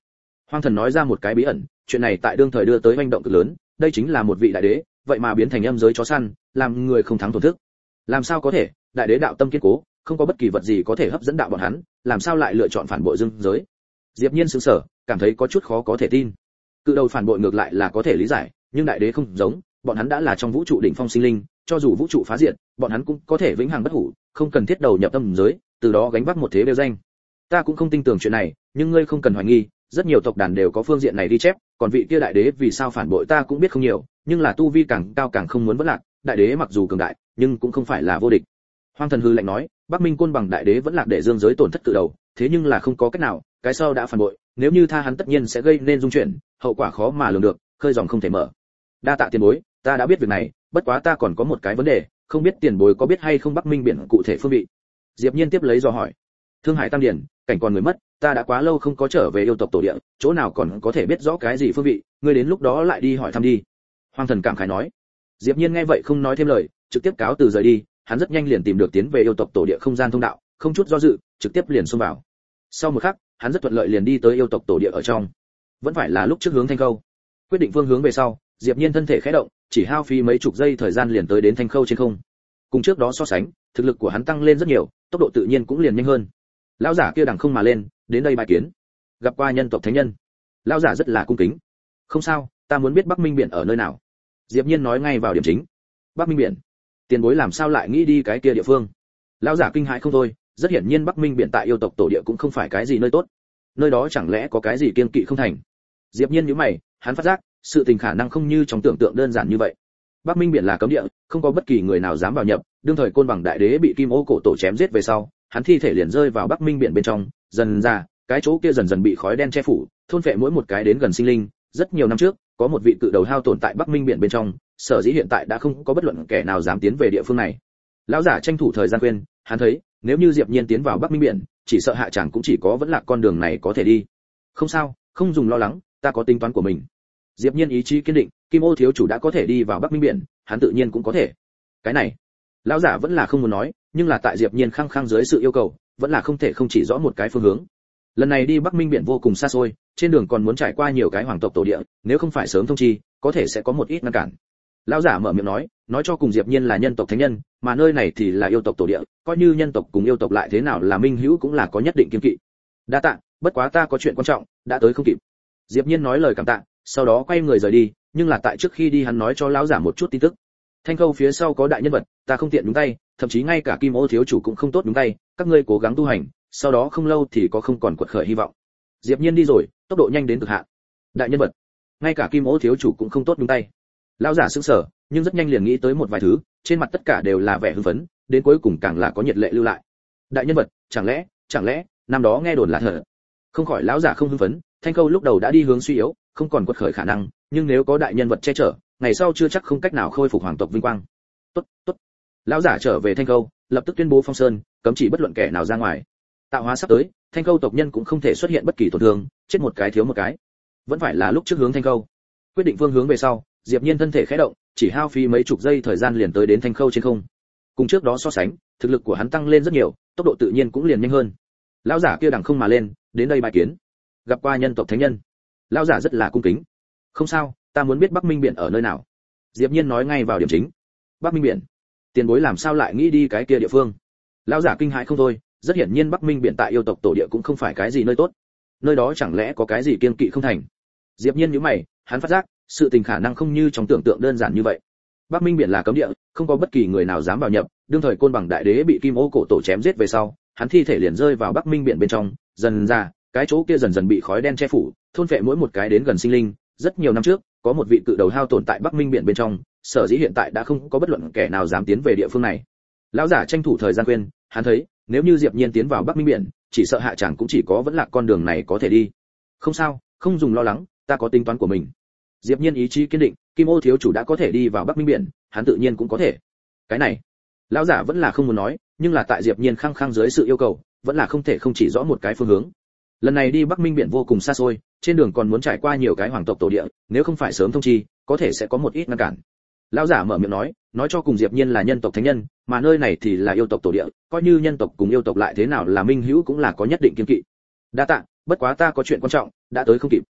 Hoang Thần nói ra một cái bí ẩn, chuyện này tại đương thời đưa tới hành động cực lớn, đây chính là một vị đại đế, vậy mà biến thành âm giới chó săn, làm người không thắng tổn thức. Làm sao có thể? Đại đế đạo tâm kiên cố, không có bất kỳ vật gì có thể hấp dẫn đạo bọn hắn, làm sao lại lựa chọn phản bội dương giới? Diệp Nhiên sững sờ, cảm thấy có chút khó có thể tin. Cự đầu phản bội ngược lại là có thể lý giải, nhưng đại đế không giống, bọn hắn đã là trong vũ trụ đỉnh phong sinh linh, cho dù vũ trụ phá diệt, bọn hắn cũng có thể vĩnh hằng bất hủ, không cần thiết đầu nhập âm giới, từ đó gánh vác một thế bêu danh. Ta cũng không tin tưởng chuyện này, nhưng ngươi không cần hoài nghi, rất nhiều tộc đàn đều có phương diện này ghi chép, còn vị kia đại đế vì sao phản bội ta cũng biết không nhiều, nhưng là tu vi càng cao càng không muốn vỡ lạc, đại đế mặc dù cường đại, nhưng cũng không phải là vô địch. Hoang Thần hư lạnh nói, Bắc Minh Côn bằng đại đế vẫn lạc để dương giới tổn thất cự đầu, thế nhưng là không có cách nào, cái sau đã phản bội, nếu như tha hắn tất nhiên sẽ gây nên dung chuyển, hậu quả khó mà lường được, khơi dòng không thể mở. Đa tạ tiền bối, ta đã biết việc này, bất quá ta còn có một cái vấn đề, không biết tiền bối có biết hay không Bắc Minh biển cụ thể phương vị. Diệp Nhiên tiếp lấy dò hỏi. Thương Hải Tam Điển, cảnh còn người mất, ta đã quá lâu không có trở về yêu tộc tổ địa, chỗ nào còn có thể biết rõ cái gì phương vị, ngươi đến lúc đó lại đi hỏi thăm đi. Hoang Thần cảm khái nói. Diệp Nhiên nghe vậy không nói thêm lời, trực tiếp cáo từ rời đi, hắn rất nhanh liền tìm được tiến về yêu tộc tổ địa không gian thông đạo, không chút do dự, trực tiếp liền xông vào. Sau một khắc, hắn rất thuận lợi liền đi tới yêu tộc tổ địa ở trong. Vẫn phải là lúc trước hướng Thanh Khâu. Quyết định phương hướng về sau, Diệp Nhiên thân thể khẽ động, chỉ hao phí mấy chục giây thời gian liền tới đến Thanh Khâu trên không. Cùng trước đó so sánh, thực lực của hắn tăng lên rất nhiều, tốc độ tự nhiên cũng liền nhanh hơn. Lão giả kia đằng không mà lên, đến đây bài kiến. Gặp qua nhân tộc thánh nhân. Lão giả rất là cung kính. Không sao, ta muốn biết Bắc Minh biển ở nơi nào. Diệp Nhiên nói ngay vào điểm chính. Bắc Minh biển? Tiền bối làm sao lại nghĩ đi cái kia địa phương? Lão giả kinh hãi không thôi, rất hiển nhiên Bắc Minh biển tại yêu tộc tổ địa cũng không phải cái gì nơi tốt. Nơi đó chẳng lẽ có cái gì kiêng kỵ không thành? Diệp Nhiên nhíu mày, hắn phát giác, sự tình khả năng không như trong tưởng tượng đơn giản như vậy. Bắc Minh biển là cấm địa, không có bất kỳ người nào dám vào nhập, đương thời Côn bằng đại đế bị Kim Ô cổ tổ chém giết về sau, hắn thi thể liền rơi vào Bắc Minh biển bên trong, dần ra, cái chỗ kia dần dần bị khói đen che phủ, thôn phệ mỗi một cái đến gần sinh linh, rất nhiều năm trước, có một vị cự đầu hao tồn tại Bắc Minh biển bên trong, sở dĩ hiện tại đã không có bất luận kẻ nào dám tiến về địa phương này. Lão giả tranh thủ thời gian khuyên, hắn thấy, nếu như Diệp Nhiên tiến vào Bắc Minh biển, chỉ sợ hạ chẳng cũng chỉ có vẫn là con đường này có thể đi. Không sao, không dùng lo lắng, ta có tính toán của mình. Diệp Nhiên ý chí kiên định, Kim Ô thiếu chủ đã có thể đi vào Bắc Minh biển, hắn tự nhiên cũng có thể. Cái này, lão giả vẫn là không muốn nói, nhưng là tại Diệp Nhiên khăng khăng dưới sự yêu cầu, vẫn là không thể không chỉ rõ một cái phương hướng. Lần này đi Bắc Minh biển vô cùng xa xôi, trên đường còn muốn trải qua nhiều cái hoàng tộc tổ địa, nếu không phải sớm thông chi, có thể sẽ có một ít ngăn cản. Lão giả mở miệng nói cho cùng Diệp Nhiên là nhân tộc thánh nhân, mà nơi này thì là yêu tộc tổ địa, coi như nhân tộc cùng yêu tộc lại thế nào là minh hữu cũng là có nhất định kiêng kỵ. Đa tạ, bất quá ta có chuyện quan trọng, đã tới không kịp. Diệp Nhiên nói lời cảm tạ, sau đó quay người rời đi, nhưng là tại trước khi đi hắn nói cho lão giả một chút tin tức. Thanh Khâu phía sau có đại nhân vật, ta không tiện nhúng tay, thậm chí ngay cả Kim Ô thiếu chủ cũng không tốt nhúng tay, các ngươi cố gắng tu hành, sau đó không lâu thì có không còn quật khởi hy vọng. Diệp Nhiên đi rồi, tốc độ nhanh đến cực hạn. Đại nhân vật, ngay cả Kim Ô thiếu chủ cũng không tốt nhúng tay. Lão giả sững sờ, nhưng rất nhanh liền nghĩ tới một vài thứ, trên mặt tất cả đều là vẻ hưng phấn, đến cuối cùng càng là có nhiệt lệ lưu lại. Đại nhân vật, chẳng lẽ, năm đó nghe đồn là thật? Không khỏi lão giả không hưng phấn, Thanh Khâu lúc đầu đã đi hướng suy yếu, không còn quật khởi khả năng, nhưng nếu có đại nhân vật che chở, ngày sau chưa chắc không cách nào khôi phục hoàng tộc vinh quang. Tốt. Lão giả trở về Thanh Khâu, lập tức tuyên bố phong sơn, cấm chỉ bất luận kẻ nào ra ngoài. Tạo hóa sắp tới, Thanh Khâu tộc nhân cũng không thể xuất hiện bất kỳ tổn thương, chết một cái thiếu một cái. Vẫn phải là lúc trước hướng Thanh Khâu. Quyết định phương hướng về sau, Diệp Nhiên thân thể khẽ động, chỉ hao phí mấy chục giây thời gian liền tới đến Thanh Khâu trên không. Cùng trước đó so sánh, thực lực của hắn tăng lên rất nhiều, tốc độ tự nhiên cũng liền nhanh hơn. Lão giả kia đằng không mà lên, đến đây bài kiến. Gặp qua nhân tộc thánh nhân. Lão giả rất là cung kính. Không sao, ta muốn biết Bắc Minh biển ở nơi nào. Diệp Nhiên nói ngay vào điểm chính. Bắc Minh biển? Tiền bối làm sao lại nghĩ đi cái kia địa phương? Lão giả kinh hãi không thôi, rất hiển nhiên Bắc Minh biển tại yêu tộc tổ địa cũng không phải cái gì nơi tốt. Nơi đó chẳng lẽ có cái gì kiêng kỵ không thành? Diệp Nhiên nhíu mày, hắn phát giác, sự tình khả năng không như trong tưởng tượng đơn giản như vậy. Bắc Minh biển là cấm địa, không có bất kỳ người nào dám vào nhập, đương thời Côn bằng đại đế bị Kim Ô cổ tổ chém giết về sau, hắn thi thể liền rơi vào Bắc Minh biển bên trong, dần ra, cái chỗ kia dần dần bị khói đen che phủ, thôn phệ mỗi một cái đến gần sinh linh, rất nhiều năm trước, có một vị cự đầu hao tồn tại Bắc Minh biển bên trong, sở dĩ hiện tại đã không có bất luận kẻ nào dám tiến về địa phương này. Lão giả tranh thủ thời gian khuyên, hắn thấy, nếu như Diệp Nhiên tiến vào Bắc Minh biển, chỉ sợ hạ chẳng cũng chỉ có vẫn là con đường này có thể đi. Không sao, không dùng lo lắng, ta có tính toán của mình. Diệp Nhiên ý chí kiên định, Kim Ô thiếu chủ đã có thể đi vào Bắc Minh biển, hắn tự nhiên cũng có thể. Cái này, lão giả vẫn là không muốn nói, nhưng là tại Diệp Nhiên khăng khăng dưới sự yêu cầu, vẫn là không thể không chỉ rõ một cái phương hướng. Lần này đi Bắc Minh biển vô cùng xa xôi, trên đường còn muốn trải qua nhiều cái hoàng tộc tổ địa, nếu không phải sớm thông chi, có thể sẽ có một ít ngăn cản. Lão giả mở miệng nói cho cùng Diệp Nhiên là nhân tộc thánh nhân, mà nơi này thì là yêu tộc tổ địa, coi như nhân tộc cùng yêu tộc lại thế nào là minh hữu cũng là có nhất định kiêng kỵ. Đa tạ, bất quá ta có chuyện quan trọng, đã tới không kịp.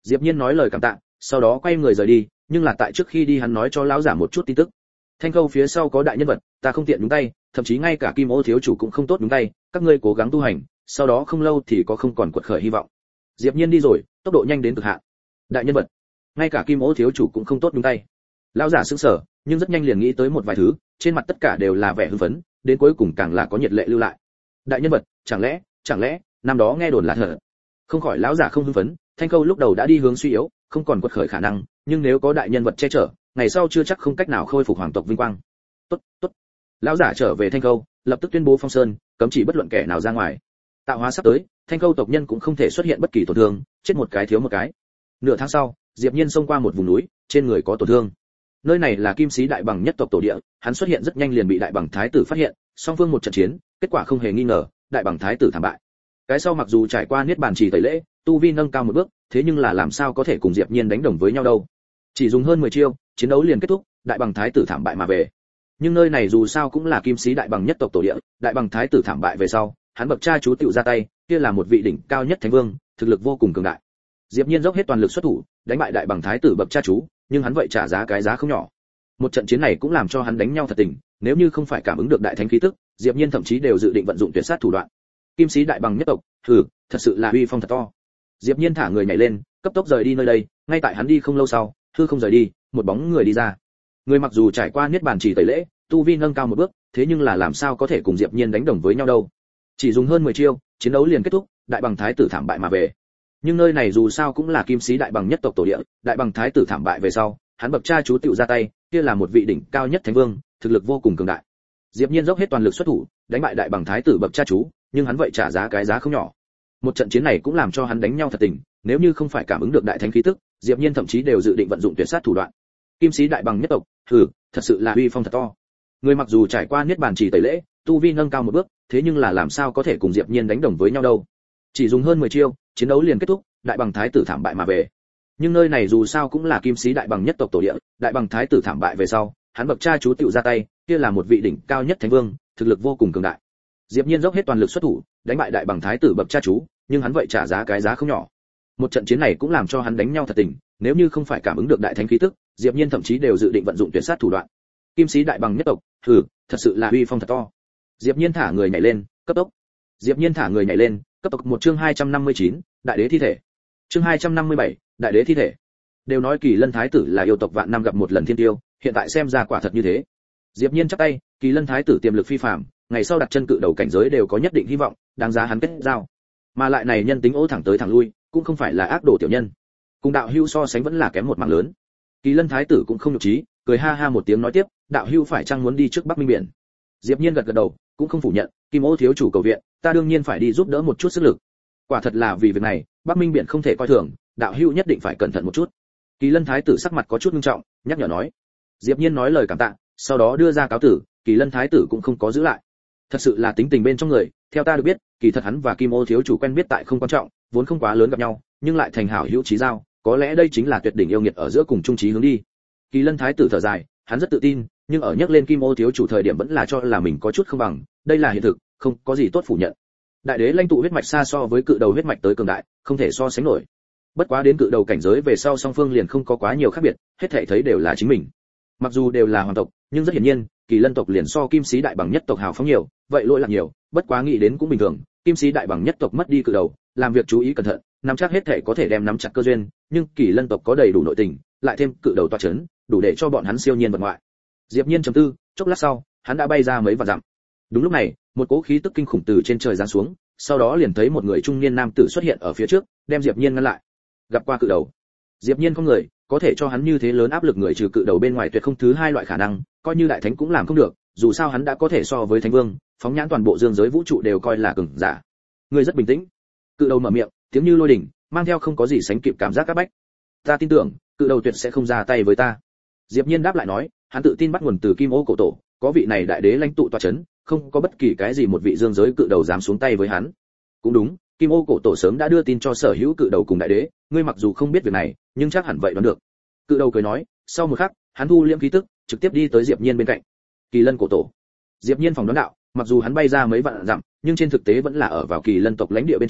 Diệp Nhiên nói lời cảm tạ, sau đó quay người rời đi, nhưng là tại trước khi đi hắn nói cho lão giả một chút tin tức. Thanh Khâu phía sau có đại nhân vật, ta không tiện nhúng tay, thậm chí ngay cả Kim Ô thiếu chủ cũng không tốt nhúng tay, các ngươi cố gắng tu hành, sau đó không lâu thì có không còn quật khởi hy vọng. Diệp Nhiên đi rồi, tốc độ nhanh đến cực hạn. Đại nhân vật, ngay cả Kim Ô thiếu chủ cũng không tốt nhúng tay. Lão giả sững sờ, nhưng rất nhanh liền nghĩ tới một vài thứ, trên mặt tất cả đều là vẻ hưng phấn, đến cuối cùng càng là có nhiệt lệ lưu lại. Đại nhân vật, chẳng lẽ năm đó nghe đồn là thật? Không khỏi lão giả không hưng phấn, Thanh Khâu lúc đầu đã đi hướng suy yếu, không còn quật khởi khả năng, nhưng nếu có đại nhân vật che chở, ngày sau chưa chắc không cách nào khôi phục hoàng tộc vinh quang. Tốt. Lão giả trở về Thanh Khâu, lập tức tuyên bố phong sơn, cấm chỉ bất luận kẻ nào ra ngoài. Tạo hóa sắp tới, Thanh Khâu tộc nhân cũng không thể xuất hiện bất kỳ tổn thương, chết một cái thiếu một cái. Nửa tháng sau, Diệp Nhiên xông qua một vùng núi, trên người có tổn thương. Nơi này là Kim Sĩ Đại Bằng nhất tộc tổ địa, hắn xuất hiện rất nhanh liền bị Đại Bằng thái tử phát hiện, song phương một trận chiến, kết quả không hề nghi ngờ, Đại Bằng thái tử thảm bại. Cái sau mặc dù trải qua niết bàn trì tẩy lễ, tu vi nâng cao một bước, thế nhưng là làm sao có thể cùng Diệp Nhiên đánh đồng với nhau đâu? Chỉ dùng hơn 10 chiêu, chiến đấu liền kết thúc, Đại Bằng thái tử thảm bại mà về. Nhưng nơi này dù sao cũng là Kim Sĩ Đại Bằng nhất tộc tổ địa, Đại Bằng thái tử thảm bại về sau, hắn bậc cha chú tiểu ra tay, kia là một vị đỉnh cao nhất thánh vương, thực lực vô cùng cường đại. Diệp Nhiên dốc hết toàn lực xuất thủ, đánh bại Đại Bằng thái tử bậc cha chú, nhưng hắn vậy trả giá cái giá không nhỏ. Một trận chiến này cũng làm cho hắn đánh nhau thật tình, nếu như không phải cảm ứng được đại thánh khí tức, Diệp Nhiên thậm chí đều dự định vận dụng tuyệt sát thủ đoạn. Kim Sĩ Đại Bằng nhất tộc, thật sự là uy phong thật to. Diệp Nhiên thả người nhảy lên, cấp tốc rời đi nơi đây, ngay tại hắn đi không lâu sau, hư không rời đi, một bóng người đi ra. Người mặc dù trải qua niết bàn chỉ tẩy lễ, tu vi nâng cao một bước, thế nhưng là làm sao có thể cùng Diệp Nhiên đánh đồng với nhau đâu? Chỉ dùng hơn 10 chiêu, chiến đấu liền kết thúc, Đại Bằng thái tử thảm bại mà về. Nhưng nơi này dù sao cũng là Kim Sĩ Đại Bằng nhất tộc tổ địa, Đại Bằng thái tử thảm bại về sau, hắn bậc cha chú tiểu ra tay, kia là một vị đỉnh cao nhất thánh vương, thực lực vô cùng cường đại. Diệp Nhiên dốc hết toàn lực xuất thủ, đánh bại Đại Bằng thái tử bậc cha chú, nhưng hắn vậy trả giá cái giá không nhỏ. Một trận chiến này cũng làm cho hắn đánh nhau thật tình, nếu như không phải cảm ứng được đại thánh khí tức, Diệp Nhiên thậm chí đều dự định vận dụng tuyệt sát thủ đoạn. Kim Sĩ Đại Bằng nhất tộc, thật sự là uy phong thật to. Người mặc dù trải qua niết bàn chỉ tẩy lễ, tu vi nâng cao một bước, thế nhưng là làm sao có thể cùng Diệp Nhiên đánh đồng với nhau đâu? Chỉ dùng hơn 10 chiêu, chiến đấu liền kết thúc, Đại Bằng thái tử thảm bại mà về. Nhưng nơi này dù sao cũng là Kim Sĩ Đại Bằng nhất tộc tổ địa, Đại Bằng thái tử thảm bại về sau, hắn bậc cha chú tiểu ra tay, kia là một vị đỉnh cao nhất thánh vương, thực lực vô cùng cường đại. Diệp Nhiên dốc hết toàn lực xuất thủ, đánh bại Đại Bằng thái tử bậc cha chú, nhưng hắn vậy trả giá cái giá không nhỏ. Một trận chiến này cũng làm cho hắn đánh nhau thật tình, nếu như không phải cảm ứng được đại thánh khí tức, Diệp Nhiên thậm chí đều dự định vận dụng tuyệt sát thủ đoạn. Kim Sĩ Đại Bằng nhất tộc, thật sự là uy phong thật to. Diệp Nhiên thả người nhảy lên, cấp tốc. Diệp Nhiên thả người nhảy lên, cấp tốc. Một chương 259, đại đế thi thể. Chương 257, đại đế thi thể. Đều nói Kỳ Lân thái tử là yêu tộc vạn năm gặp một lần thiên tiêu, hiện tại xem ra quả thật như thế. Diệp Nhiên chắp tay, Kỳ Lân thái tử tiềm lực phi phàm, ngày sau đặt chân cự đầu cảnh giới đều có nhất định hy vọng, đáng giá hắn kết giao. Mà lại này nhân tính ố thẳng tới thẳng lui, cũng không phải là ác đồ tiểu nhân. Cùng đạo hữu so sánh vẫn là kém một mảng lớn. Kỳ Lân thái tử cũng không nhục trí, cười ha ha một tiếng nói tiếp, đạo hữu phải chăng muốn đi trước Bắc Minh biển? Diệp Nhiên gật gật đầu, cũng không phủ nhận, Kim Ô thiếu chủ cầu viện, ta đương nhiên phải đi giúp đỡ một chút sức lực. Quả thật là vì việc này, Bắc Minh biển không thể coi thường, đạo hữu nhất định phải cẩn thận một chút. Kỳ Lân thái tử sắc mặt có chút nghiêm trọng, nhắc nhở nói. Diệp Nhiên nói lời cảm tạ, sau đó đưa ra cáo tử, Kỳ Lân thái tử cũng không có giữ lại. Thật sự là tính tình bên trong người, theo ta được biết, kỳ thật hắn và Kim Ô thiếu chủ quen biết tại không quan trọng, vốn không quá lớn gặp nhau, nhưng lại thành hảo hữu chí giao, có lẽ đây chính là tuyệt đỉnh yêu nghiệt ở giữa cùng chung chí hướng đi. Kỳ Lân thái tử thở dài, hắn rất tự tin, nhưng ở nhắc lên Kim Ô thiếu chủ thời điểm vẫn là cho là mình có chút không bằng, đây là hiện thực, không có gì tốt phủ nhận. Đại đế lãnh tụ huyết mạch xa so với cự đầu huyết mạch tới cường đại, không thể so sánh nổi. Bất quá đến cự đầu cảnh giới về sau song phương liền không có quá nhiều khác biệt, hết thảy thấy đều là chính mình. Mặc dù đều là hoàng tộc, nhưng rất hiển nhiên, Kỳ Lân tộc liền so Kim Sĩ Đại Bằng nhất tộc hào phóng nhiều, vậy lỗi lạc nhiều, bất quá nghĩ đến cũng bình thường, Kim Sĩ Đại Bằng nhất tộc mất đi cự đầu, làm việc chú ý cẩn thận, nắm chắc hết thảy có thể đem nắm chặt cơ duyên, nhưng Kỳ Lân tộc có đầy đủ nội tình, lại thêm cự đầu tọa chấn, đủ để cho bọn hắn siêu nhiên vật ngoại. Diệp Nhiên trầm tư, chốc lát sau, hắn đã bay ra mấy vạn dặm. Đúng lúc này, một cỗ khí tức kinh khủng từ trên trời giáng xuống, sau đó liền thấy một người trung niên nam tử xuất hiện ở phía trước, đem Diệp Nhiên ngăn lại. Gặp qua cự đầu. Diệp Nhiên không người, có thể cho hắn như thế lớn áp lực người trừ cự đầu bên ngoài tuyệt không thứ hai loại khả năng, coi như đại thánh cũng làm không được, dù sao hắn đã có thể so với thánh vương, phóng nhãn toàn bộ dương giới vũ trụ đều coi là cường giả. Người rất bình tĩnh. Cự đầu mở miệng, tiếng như lôi đỉnh, mang theo không có gì sánh kịp cảm giác các bách. Ta tin tưởng, cự đầu tuyệt sẽ không ra tay với ta. Diệp Nhiên đáp lại nói, hắn tự tin bắt nguồn từ Kim Ô cổ tổ, có vị này đại đế lãnh tụ tọa chấn, không có bất kỳ cái gì một vị dương giới cự đầu dám xuống tay với hắn. Cũng đúng, Kim Ô cổ tổ sớm đã đưa tin cho sở hữu cự đầu cùng đại đế, ngươi mặc dù không biết việc này, nhưng chắc hẳn vậy đoán được. Cự đầu cười nói, sau một khắc, hắn thu liễm khí tức, trực tiếp đi tới Diệp Nhiên bên cạnh. Kỳ Lân cổ tổ. Diệp Nhiên phỏng đoán đạo, mặc dù hắn bay ra mấy vạn dặm, nhưng trên thực tế vẫn là ở vào Kỳ Lân tộc lãnh địa bên trong,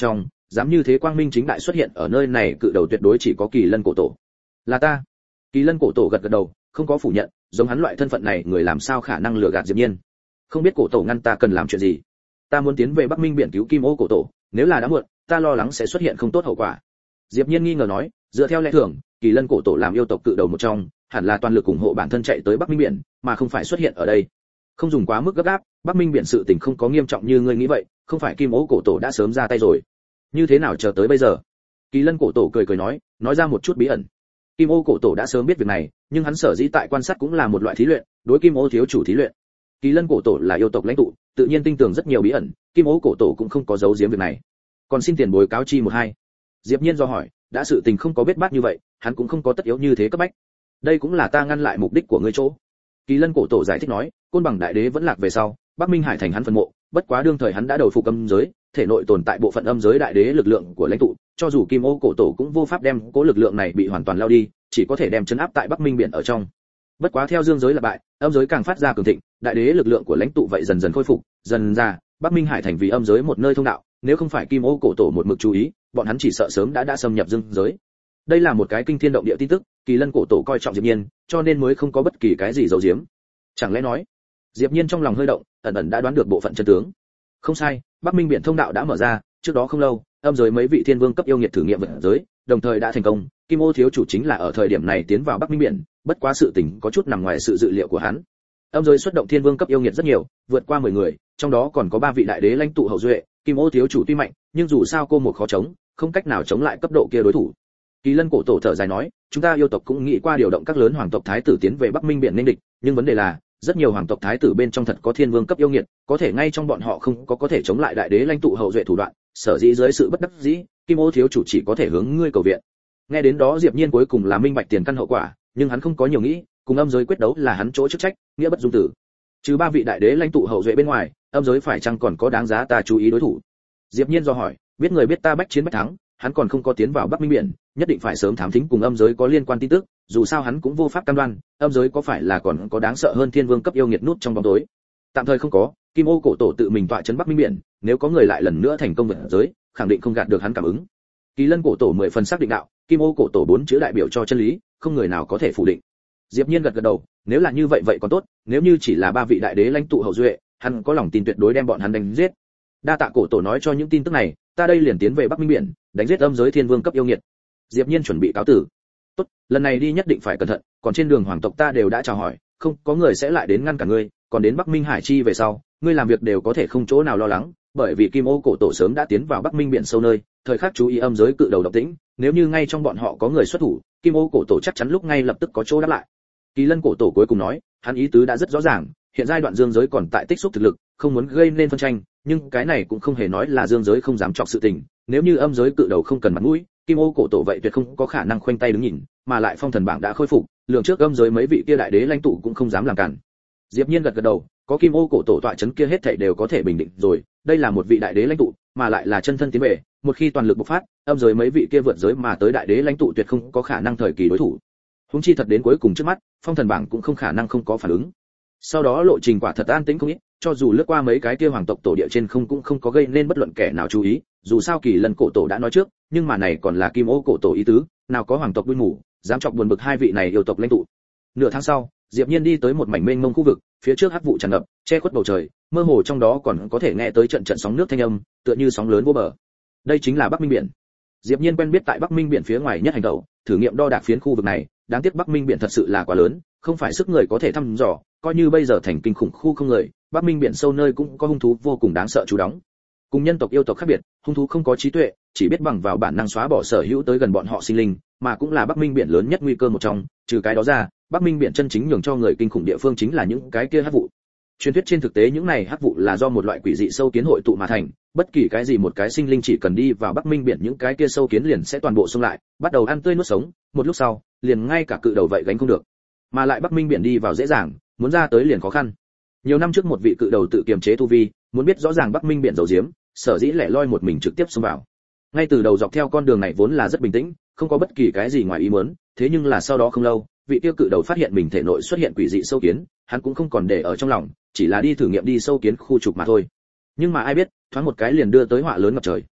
dám như thế quang minh chính đại xuất hiện ở nơi này, cự đầu tuyệt đối chỉ có Kỳ Lân cổ tổ. Là ta. Kỳ Lân cổ tổ gật gật đầu, không có phủ nhận, giống hắn loại thân phận này người làm sao khả năng lừa gạt Diệp Nhiên. Không biết cổ tổ ngăn ta cần làm chuyện gì? Ta muốn tiến về Bắc Minh biển cứu Kim Ô cổ tổ, nếu là đã muộn, ta lo lắng sẽ xuất hiện không tốt hậu quả. Diệp Nhiên nghi ngờ nói, dựa theo lẽ thường, Kỳ Lân cổ tổ làm yêu tộc cự đầu một trong, hẳn là toàn lực ủng hộ bản thân chạy tới Bắc Minh biển, mà không phải xuất hiện ở đây. Không dùng quá mức gấp gáp, Bắc Minh biển sự tình không có nghiêm trọng như ngươi nghĩ vậy, không phải Kim Ô cổ tổ đã sớm ra tay rồi. Như thế nào chờ tới bây giờ? Kỳ Lân cổ tổ cười cười nói ra một chút bí ẩn. Kim Ô cổ tổ đã sớm biết việc này, nhưng hắn sở dĩ tại quan sát cũng là một loại thí luyện, đối Kim Ô thiếu chủ thí luyện. Kỳ Lân cổ tổ là yêu tộc lãnh tụ, tự nhiên tin tưởng rất nhiều bí ẩn, Kim Ô cổ tổ cũng không có giấu giếm việc này. Còn xin tiền bối cáo chi một hai. Diệp Nhiên do hỏi, đã sự tình không có biết bát như vậy, hắn cũng không có tất yếu như thế cấp bách. Đây cũng là ta ngăn lại mục đích của ngươi chỗ. Kỳ Lân cổ tổ giải thích nói, Côn Bằng đại đế vẫn lạc về sau, Bắc Minh Hải thành hắn phân mộ, bất quá đương thời hắn đã đầu phục âm giới, thể nội tồn tại bộ phận âm giới đại đế lực lượng của lãnh tụ, cho dù Kim Ô cổ tổ cũng vô pháp đem cố lực lượng này bị hoàn toàn lao đi, chỉ có thể đem chấn áp tại Bắc Minh biển ở trong. Bất quá theo dương giới là bại, âm giới càng phát ra cường thịnh, đại đế lực lượng của lãnh tụ vậy dần dần khôi phục, dần ra, Bắc Minh Hải thành vì âm giới một nơi thông đạo, nếu không phải Kim Ô cổ tổ một mực chú ý, bọn hắn chỉ sợ sớm đã xâm nhập dương giới. Đây là một cái kinh thiên động địa tin tức, Kỳ Lân cổ tổ coi trọng Diệp Nhiên, cho nên mới không có bất kỳ cái gì giấu giếm. Chẳng lẽ nói, Diệp Nhiên trong lòng hơi động, ẩn ẩn đã đoán được bộ phận chân tướng. Không sai, Bắc Minh biển thông đạo đã mở ra, trước đó không lâu, âm giới mấy vị thiên vương cấp yêu nghiệt thử nghiệm vượt giới, đồng thời đã thành công, Kim Ô thiếu chủ chính là ở thời điểm này tiến vào Bắc Minh biển, bất quá sự tình có chút nằm ngoài sự dự liệu của hắn. Âm giới xuất động thiên vương cấp yêu nghiệt rất nhiều, vượt qua 10 người, trong đó còn có 3 vị đại đế lãnh tụ hậu duệ, Kim Ô thiếu chủ tuy mạnh, nhưng dù sao cô một khó chống, không cách nào chống lại cấp độ kia đối thủ. Kỳ Lân cổ tổ thở dài nói, chúng ta yêu tộc cũng nghĩ qua điều động các lớn hoàng tộc thái tử tiến về Bắc Minh biển nghênh địch, nhưng vấn đề là, rất nhiều hoàng tộc thái tử bên trong thật có thiên vương cấp yêu nghiệt, có thể ngay trong bọn họ không có thể chống lại đại đế lãnh tụ hậu duệ thủ đoạn, sở dĩ dưới sự bất đắc dĩ, Kim Ô thiếu chủ chỉ có thể hướng ngươi cầu viện. Nghe đến đó Diệp Nhiên cuối cùng là minh bạch tiền căn hậu quả, nhưng hắn không có nhiều nghĩ, cùng âm giới quyết đấu là hắn chỗ chức trách, nghĩa bất dung tử. Trừ 3 vị đại đế lãnh tụ hậu duệ bên ngoài, âm giới phải chăng còn có đáng giá ta chú ý đối thủ? Diệp Nhiên do hỏi, biết người biết ta bách chiến bách thắng, hắn còn không có tiến vào Bắc Minh biển, nhất định phải sớm thám thính cùng âm giới có liên quan tin tức, dù sao hắn cũng vô pháp cam đoan, âm giới có phải là còn có đáng sợ hơn thiên vương cấp yêu nghiệt nút trong bóng tối. Tạm thời không có, Kim Ô cổ tổ tự mình tọa trấn Bắc Minh biển, nếu có người lại lần nữa thành công vượt giới, khẳng định không gạt được hắn cảm ứng. Kỳ Lân cổ tổ 10 phần xác định đạo, Kim Ô cổ tổ 4 chữ đại biểu cho chân lý, không người nào có thể phủ định. Diệp Nhiên gật gật đầu, nếu là như vậy vậy còn tốt, nếu như chỉ là 3 vị đại đế lãnh tụ hậu duệ, hắn có lòng tin tuyệt đối đem bọn hắn đánh giết. Đa tạ cổ tổ nói cho những tin tức này, ta đây liền tiến về Bắc Minh biển, đánh giết âm giới thiên vương cấp yêu nghiệt. Diệp Nhiên chuẩn bị cáo tử. Tốt, lần này đi nhất định phải cẩn thận, còn trên đường hoàng tộc ta đều đã chào hỏi, không có người sẽ lại đến ngăn cả ngươi, còn đến Bắc Minh Hải chi về sau, ngươi làm việc đều có thể không chỗ nào lo lắng, bởi vì Kim Ô cổ tổ sớm đã tiến vào Bắc Minh biển sâu nơi, thời khắc chú ý âm giới cự đầu động tĩnh, nếu như ngay trong bọn họ có người xuất thủ, Kim Ô cổ tổ chắc chắn lúc ngay lập tức có chỗ đáp lại. Kỳ Lân cổ tổ cuối cùng nói, hắn ý tứ đã rất rõ ràng, hiện giai đoạn dương giới còn tại tích xúc thực lực, không muốn gây nên phân tranh, nhưng cái này cũng không hề nói là dương giới không dám chọc sự tình, nếu như âm giới cự đầu không cần mặt mũi, Kim Ô cổ tổ vậy tuyệt không có khả năng khoanh tay đứng nhìn, mà lại phong thần bảng đã khôi phục, lượng trước âm giới mấy vị kia đại đế lãnh tụ cũng không dám làm cản. Diệp Nhiên gật gật đầu, có Kim Ô cổ tổ tọa chấn kia hết thảy đều có thể bình định rồi, đây là một vị đại đế lãnh tụ, mà lại là chân thân tiến về, một khi toàn lực bộc phát, âm giới mấy vị kia vượt giới mà tới đại đế lãnh tụ tuyệt không có khả năng thời kỳ đối thủ. Huống chi thật đến cuối cùng trước mắt, phong thần bảng cũng không khả năng không có phản ứng. Sau đó lộ trình quả thật an tĩnh không ít, cho dù lướt qua mấy cái kia hoàng tộc tổ địa trên không cũng không có gây nên bất luận kẻ nào chú ý, dù sao Kỳ Lân cổ tổ đã nói trước, nhưng mà này còn là Kim Ô cổ tổ ý tứ, nào có hoàng tộc đuôi mù, dám chọc buồn bực hai vị này yêu tộc lãnh tụ. Nửa tháng sau, Diệp Nhiên đi tới một mảnh mênh mông khu vực, phía trước hắc vụ tràn ngập, che khuất bầu trời, mơ hồ trong đó còn có thể nghe tới trận trận sóng nước thanh âm, tựa như sóng lớn vô bờ. Đây chính là Bắc Minh biển. Diệp Nhiên quen biết tại Bắc Minh biển phía ngoài nhất hành động, thử nghiệm đo đạc phiến khu vực này, đáng tiếc Bắc Minh biển thật sự là quá lớn, không phải sức người có thể thăm dò, coi như bây giờ thành kinh khủng khu không người, Bắc Minh biển sâu nơi cũng có hung thú vô cùng đáng sợ trú đóng. Cùng nhân tộc yêu tộc khác biệt, hung thú không có trí tuệ, chỉ biết bằng vào bản năng xóa bỏ sở hữu tới gần bọn họ sinh linh, mà cũng là Bắc Minh biển lớn nhất nguy cơ một trong, trừ cái đó ra, Bắc Minh biển chân chính nhường cho người kinh khủng địa phương chính là những cái kia hắc vụ. Truyền thuyết trên thực tế những này hắc vụ là do một loại quỷ dị sâu kiến hội tụ mà thành, bất kỳ cái gì một cái sinh linh chỉ cần đi vào Bắc Minh biển những cái kia sâu kiến liền sẽ toàn bộ xông lại, bắt đầu ăn tươi nuốt sống, một lúc sau, liền ngay cả cự đầu vậy gánh không được. Mà lại Bắc Minh biển đi vào dễ dàng, muốn ra tới liền khó khăn. Nhiều năm trước một vị cự đầu tự kiềm chế tu vi, muốn biết rõ ràng Bắc Minh biển dầu diếm, sở dĩ lẻ loi một mình trực tiếp xông vào. Ngay từ đầu dọc theo con đường này vốn là rất bình tĩnh, không có bất kỳ cái gì ngoài ý muốn, thế nhưng là sau đó không lâu, vị tiêu cự đầu phát hiện mình thể nội xuất hiện quỷ dị sâu kiến, hắn cũng không còn để ở trong lòng, chỉ là đi thử nghiệm đi sâu kiến khu trục mà thôi. Nhưng mà ai biết, thoáng một cái liền đưa tới họa lớn ngập trời.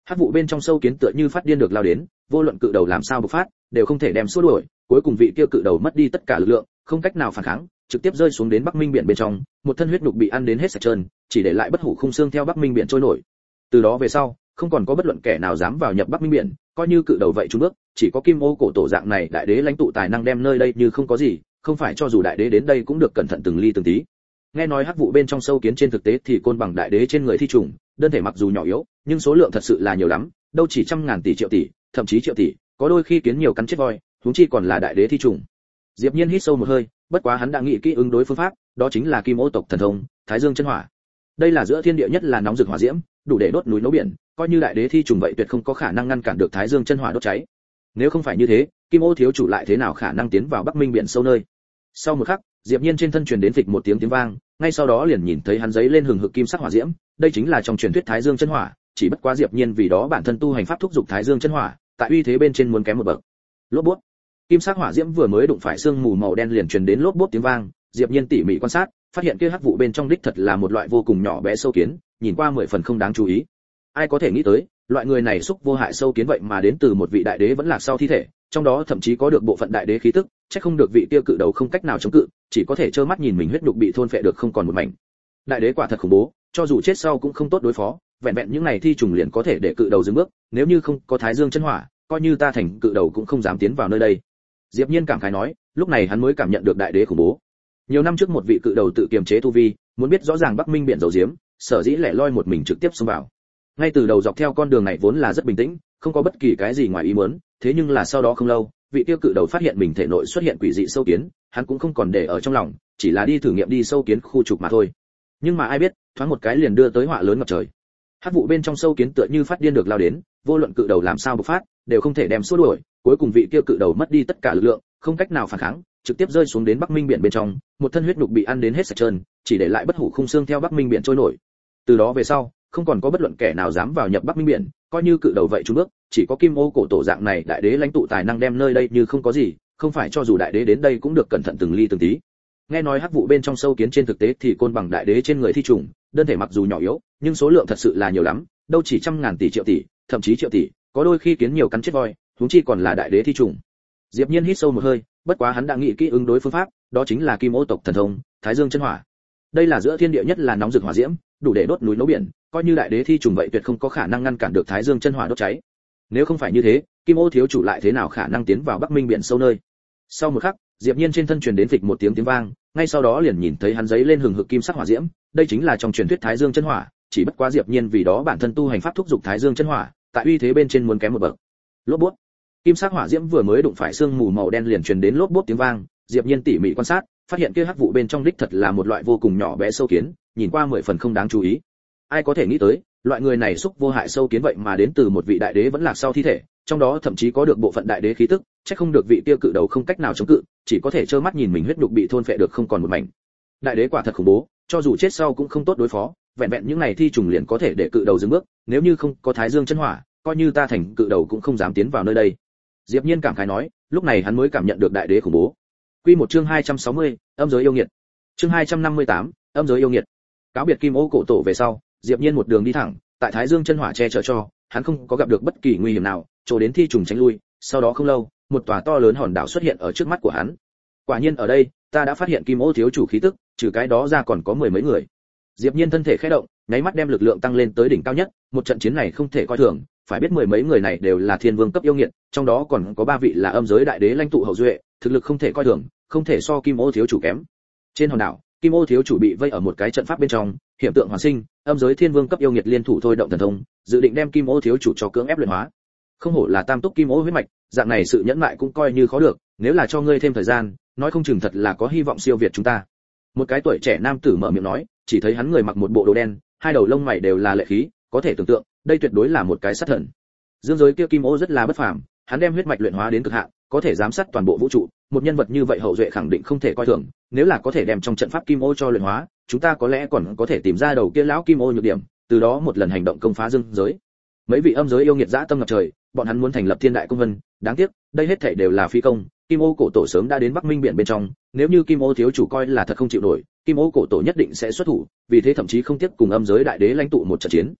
Hắc vụ bên trong sâu kiến tựa như phát điên được lao đến, vô luận cự đầu làm sao bộc phát, đều không thể đem xua đuổi, cuối cùng vị kia cự đầu mất đi tất cả lực lượng, không cách nào phản kháng, trực tiếp rơi xuống đến Bắc Minh biển bên trong, một thân huyết nhục bị ăn đến hết sạch trơn, chỉ để lại bất hủ khung xương theo Bắc Minh biển trôi nổi. Từ đó về sau, không còn có bất luận kẻ nào dám vào nhập Bắc Minh biển, coi như cự đầu vậy trốn bước, chỉ có Kim Ô cổ tổ dạng này đại đế lãnh tụ tài năng đem nơi đây như không có gì, không phải cho dù đại đế đến đây cũng được cẩn thận từng ly từng tí. Nghe nói hắc vụ bên trong sâu kiến trên thực tế thì côn bằng đại đế trên người thi trùng, đơn thể mặc dù nhỏ yếu, nhưng số lượng thật sự là nhiều lắm, đâu chỉ trăm ngàn tỷ triệu tỷ, thậm chí triệu tỷ, có đôi khi kiến nhiều cắn chết voi, huống chi còn là đại đế thi trùng. Diệp Nhiên hít sâu một hơi, bất quá hắn đã nghĩ kỹ ứng đối phương pháp, đó chính là Kim Ô tộc thần thông, Thái Dương chân hỏa. Đây là giữa thiên địa nhất là nóng rực hỏa diễm, đủ để đốt núi nấu biển, coi như đại đế thi trùng vậy tuyệt không có khả năng ngăn cản được Thái Dương chân hỏa đốt cháy. Nếu không phải như thế, Kim Ô thiếu chủ lại thế nào khả năng tiến vào Bắc Minh biển sâu nơi? Sau một khắc, Diệp Nhiên trên thân truyền đến phịch một tiếng vang, ngay sau đó liền nhìn thấy hắn giấy lên hừng hực kim sắc hỏa diễm, đây chính là trong truyền thuyết Thái Dương chân hỏa, chỉ bất quá Diệp Nhiên vì đó bản thân tu hành pháp thúc dục Thái Dương chân hỏa, tại uy thế bên trên muốn kém một bậc. Lốp bút. Kim sắc hỏa diễm vừa mới đụng phải sương mù màu đen liền truyền đến lốp bút tiếng vang, Diệp Nhiên tỉ mỉ quan sát, phát hiện kia hắc vụ bên trong đích thật là một loại vô cùng nhỏ bé sâu kiến, nhìn qua 10 phần không đáng chú ý. Ai có thể nghĩ tới, loại người này xúc vô hại sâu kiến vậy mà đến từ một vị đại đế vẫn lạc sau thi thể, trong đó thậm chí có được bộ phận đại đế khí tức, chắc không được vị kia cự đầu không cách nào chống cự, chỉ có thể trơ mắt nhìn mình huyết nhục bị thôn phệ được không còn một mảnh. Đại đế quả thật khủng bố, cho dù chết sau cũng không tốt đối phó, vẹn vẹn những này thi trùng liền có thể để cự đầu dừng bước, nếu như không có Thái Dương chân hỏa, coi như ta thành cự đầu cũng không dám tiến vào nơi đây. Diệp Nhiên cảm khái nói, lúc này hắn mới cảm nhận được đại đế khủng bố. Nhiều năm trước một vị cự đầu tự kiềm chế tu vi, muốn biết rõ ràng Bắc Minh biển dầu diếm, sở dĩ lẻ loi một mình trực tiếp xông vào. Ngay từ đầu dọc theo con đường này vốn là rất bình tĩnh, không có bất kỳ cái gì ngoài ý muốn, thế nhưng là sau đó không lâu, vị tiêu cự đầu phát hiện mình thể nội xuất hiện quỷ dị sâu kiến, hắn cũng không còn để ở trong lòng, chỉ là đi thử nghiệm đi sâu kiến khu trục mà thôi. Nhưng mà ai biết, thoáng một cái liền đưa tới họa lớn ngập trời. Hắc vụ bên trong sâu kiến tựa như phát điên được lao đến, vô luận cự đầu làm sao bộc phát, đều không thể đem xua đuổi, cuối cùng vị kia cự đầu mất đi tất cả lực lượng, không cách nào phản kháng, trực tiếp rơi xuống đến Bắc Minh biển bên trong, một thân huyết nhục bị ăn đến hết sạch trơn, chỉ để lại bất hủ khung xương theo Bắc Minh biển trôi nổi. Từ đó về sau, không còn có bất luận kẻ nào dám vào nhập Bắc Minh biển, coi như cự đầu vậy trốn bước, chỉ có Kim Ô cổ tổ dạng này đại đế lãnh tụ tài năng đem nơi đây như không có gì, không phải cho dù đại đế đến đây cũng được cẩn thận từng ly từng tí. Nghe nói hắc vụ bên trong sâu kiến trên thực tế thì côn bằng đại đế trên người thi trùng, đơn thể mặc dù nhỏ yếu, nhưng số lượng thật sự là nhiều lắm, đâu chỉ trăm ngàn tỷ triệu tỷ, thậm chí triệu tỷ, có đôi khi kiến nhiều cắn chết voi, huống chi còn là đại đế thi trùng. Diệp Nhiên hít sâu một hơi, bất quá hắn đã nghĩ kỹ ứng đối phương pháp, đó chính là Kim Ô tộc thần thông, Thái Dương chân hỏa. Đây là giữa thiên địa nhất là nóng rực hỏa diễm, đủ để đốt núi nấu biển, coi như đại đế thi trùng vậy tuyệt không có khả năng ngăn cản được Thái Dương chân hỏa đốt cháy. Nếu không phải như thế, Kim Ô thiếu chủ lại thế nào khả năng tiến vào Bắc Minh biển sâu nơi? Sau một khắc, Diệp Nhiên trên thân truyền đến phịch một tiếng vang, ngay sau đó liền nhìn thấy hắn giấy lên hừng hực kim sắc hỏa diễm, đây chính là trong truyền thuyết Thái Dương chân hỏa, chỉ bất quá Diệp Nhiên vì đó bản thân tu hành pháp thúc dục Thái Dương chân hỏa, tại uy thế bên trên muốn kém một bậc. Lốp bút. Kim sắc hỏa diễm vừa mới đụng phải sương mù màu đen liền truyền đến lốp bút tiếng vang, Diệp Nhiên tỉ mỉ quan sát, phát hiện kia hắc vụ bên trong đích thật là một loại vô cùng nhỏ bé sâu kiến, nhìn qua 10 phần không đáng chú ý. Ai có thể nghĩ tới, loại người này xúc vô hại sâu kiến vậy mà đến từ một vị đại đế vẫn lạc sau thi thể, trong đó thậm chí có được bộ phận đại đế khí tức, chắc không được vị tiêu cự đầu không cách nào chống cự, chỉ có thể trơ mắt nhìn mình huyết nhục bị thôn phệ được không còn một mảnh. Đại đế quả thật khủng bố, cho dù chết sau cũng không tốt đối phó, vẹn vẹn những này thi trùng liền có thể để cự đầu dừng bước, nếu như không có Thái Dương chân hỏa, coi như ta thành cự đầu cũng không dám tiến vào nơi đây. Diệp Nhiên cảm khái nói, lúc này hắn mới cảm nhận được đại đế khủng bố. Quy một chương 260, âm giới yêu nghiệt. Chương 258, âm giới yêu nghiệt. Cáo biệt Kim Ô cổ tổ về sau, Diệp Nhiên một đường đi thẳng, tại Thái Dương chân hỏa che chở cho, hắn không có gặp được bất kỳ nguy hiểm nào, chỗ đến thi trùng tránh lui, sau đó không lâu, một tòa to lớn hòn đảo xuất hiện ở trước mắt của hắn. Quả nhiên ở đây, ta đã phát hiện Kim Ô thiếu chủ khí tức, trừ cái đó ra còn có mười mấy người. Diệp Nhiên thân thể khẽ động, nháy mắt đem lực lượng tăng lên tới đỉnh cao nhất, một trận chiến này không thể coi thường, phải biết mười mấy người này đều là thiên vương cấp yêu nghiệt, trong đó còn có 3 vị là âm giới đại đế lãnh tụ hậu duệ, thực lực không thể coi thường, không thể so Kim Ô thiếu chủ kém. Trên hòn đảo, Kim Ô thiếu chủ bị vây ở một cái trận pháp bên trong, hiện tượng hoàn sinh, âm giới thiên vương cấp yêu nghiệt liên thủ thôi động thần thông, dự định đem Kim Ô thiếu chủ cho cưỡng ép luyện hóa. Không hổ là tam túc Kim Ô huyết mạch, dạng này sự nhẫn nại cũng coi như khó được, nếu là cho ngươi thêm thời gian, nói không chừng thật là có hy vọng siêu việt chúng ta. Một cái tuổi trẻ nam tử mở miệng nói, chỉ thấy hắn người mặc một bộ đồ đen, hai đầu lông mày đều là lệ khí, có thể tưởng tượng, đây tuyệt đối là một cái sát thần. Dương giới kia Kim Ô rất là bất phàm, hắn đem huyết mạch luyện hóa đến cực hạn, có thể giám sát toàn bộ vũ trụ, một nhân vật như vậy hậu duệ khẳng định không thể coi thường, nếu là có thể đem trong trận pháp Kim Ô cho luyện hóa, chúng ta có lẽ còn có thể tìm ra đầu kia lão Kim Ô nhược điểm, từ đó một lần hành động công phá dương giới. Mấy vị âm giới yêu nghiệt dã tâm ngập trời, bọn hắn muốn thành lập Thiên Đại Công Vân, đáng tiếc, đây hết thảy đều là phi công, Kim Ô cổ tổ sớm đã đến Bắc Minh biển bên trong, nếu như Kim Ô thiếu chủ coi là thật không chịu nổi, Kim Ô cổ tổ nhất định sẽ xuất thủ, vì thế thậm chí không tiếc cùng âm giới đại đế lãnh tụ một trận chiến.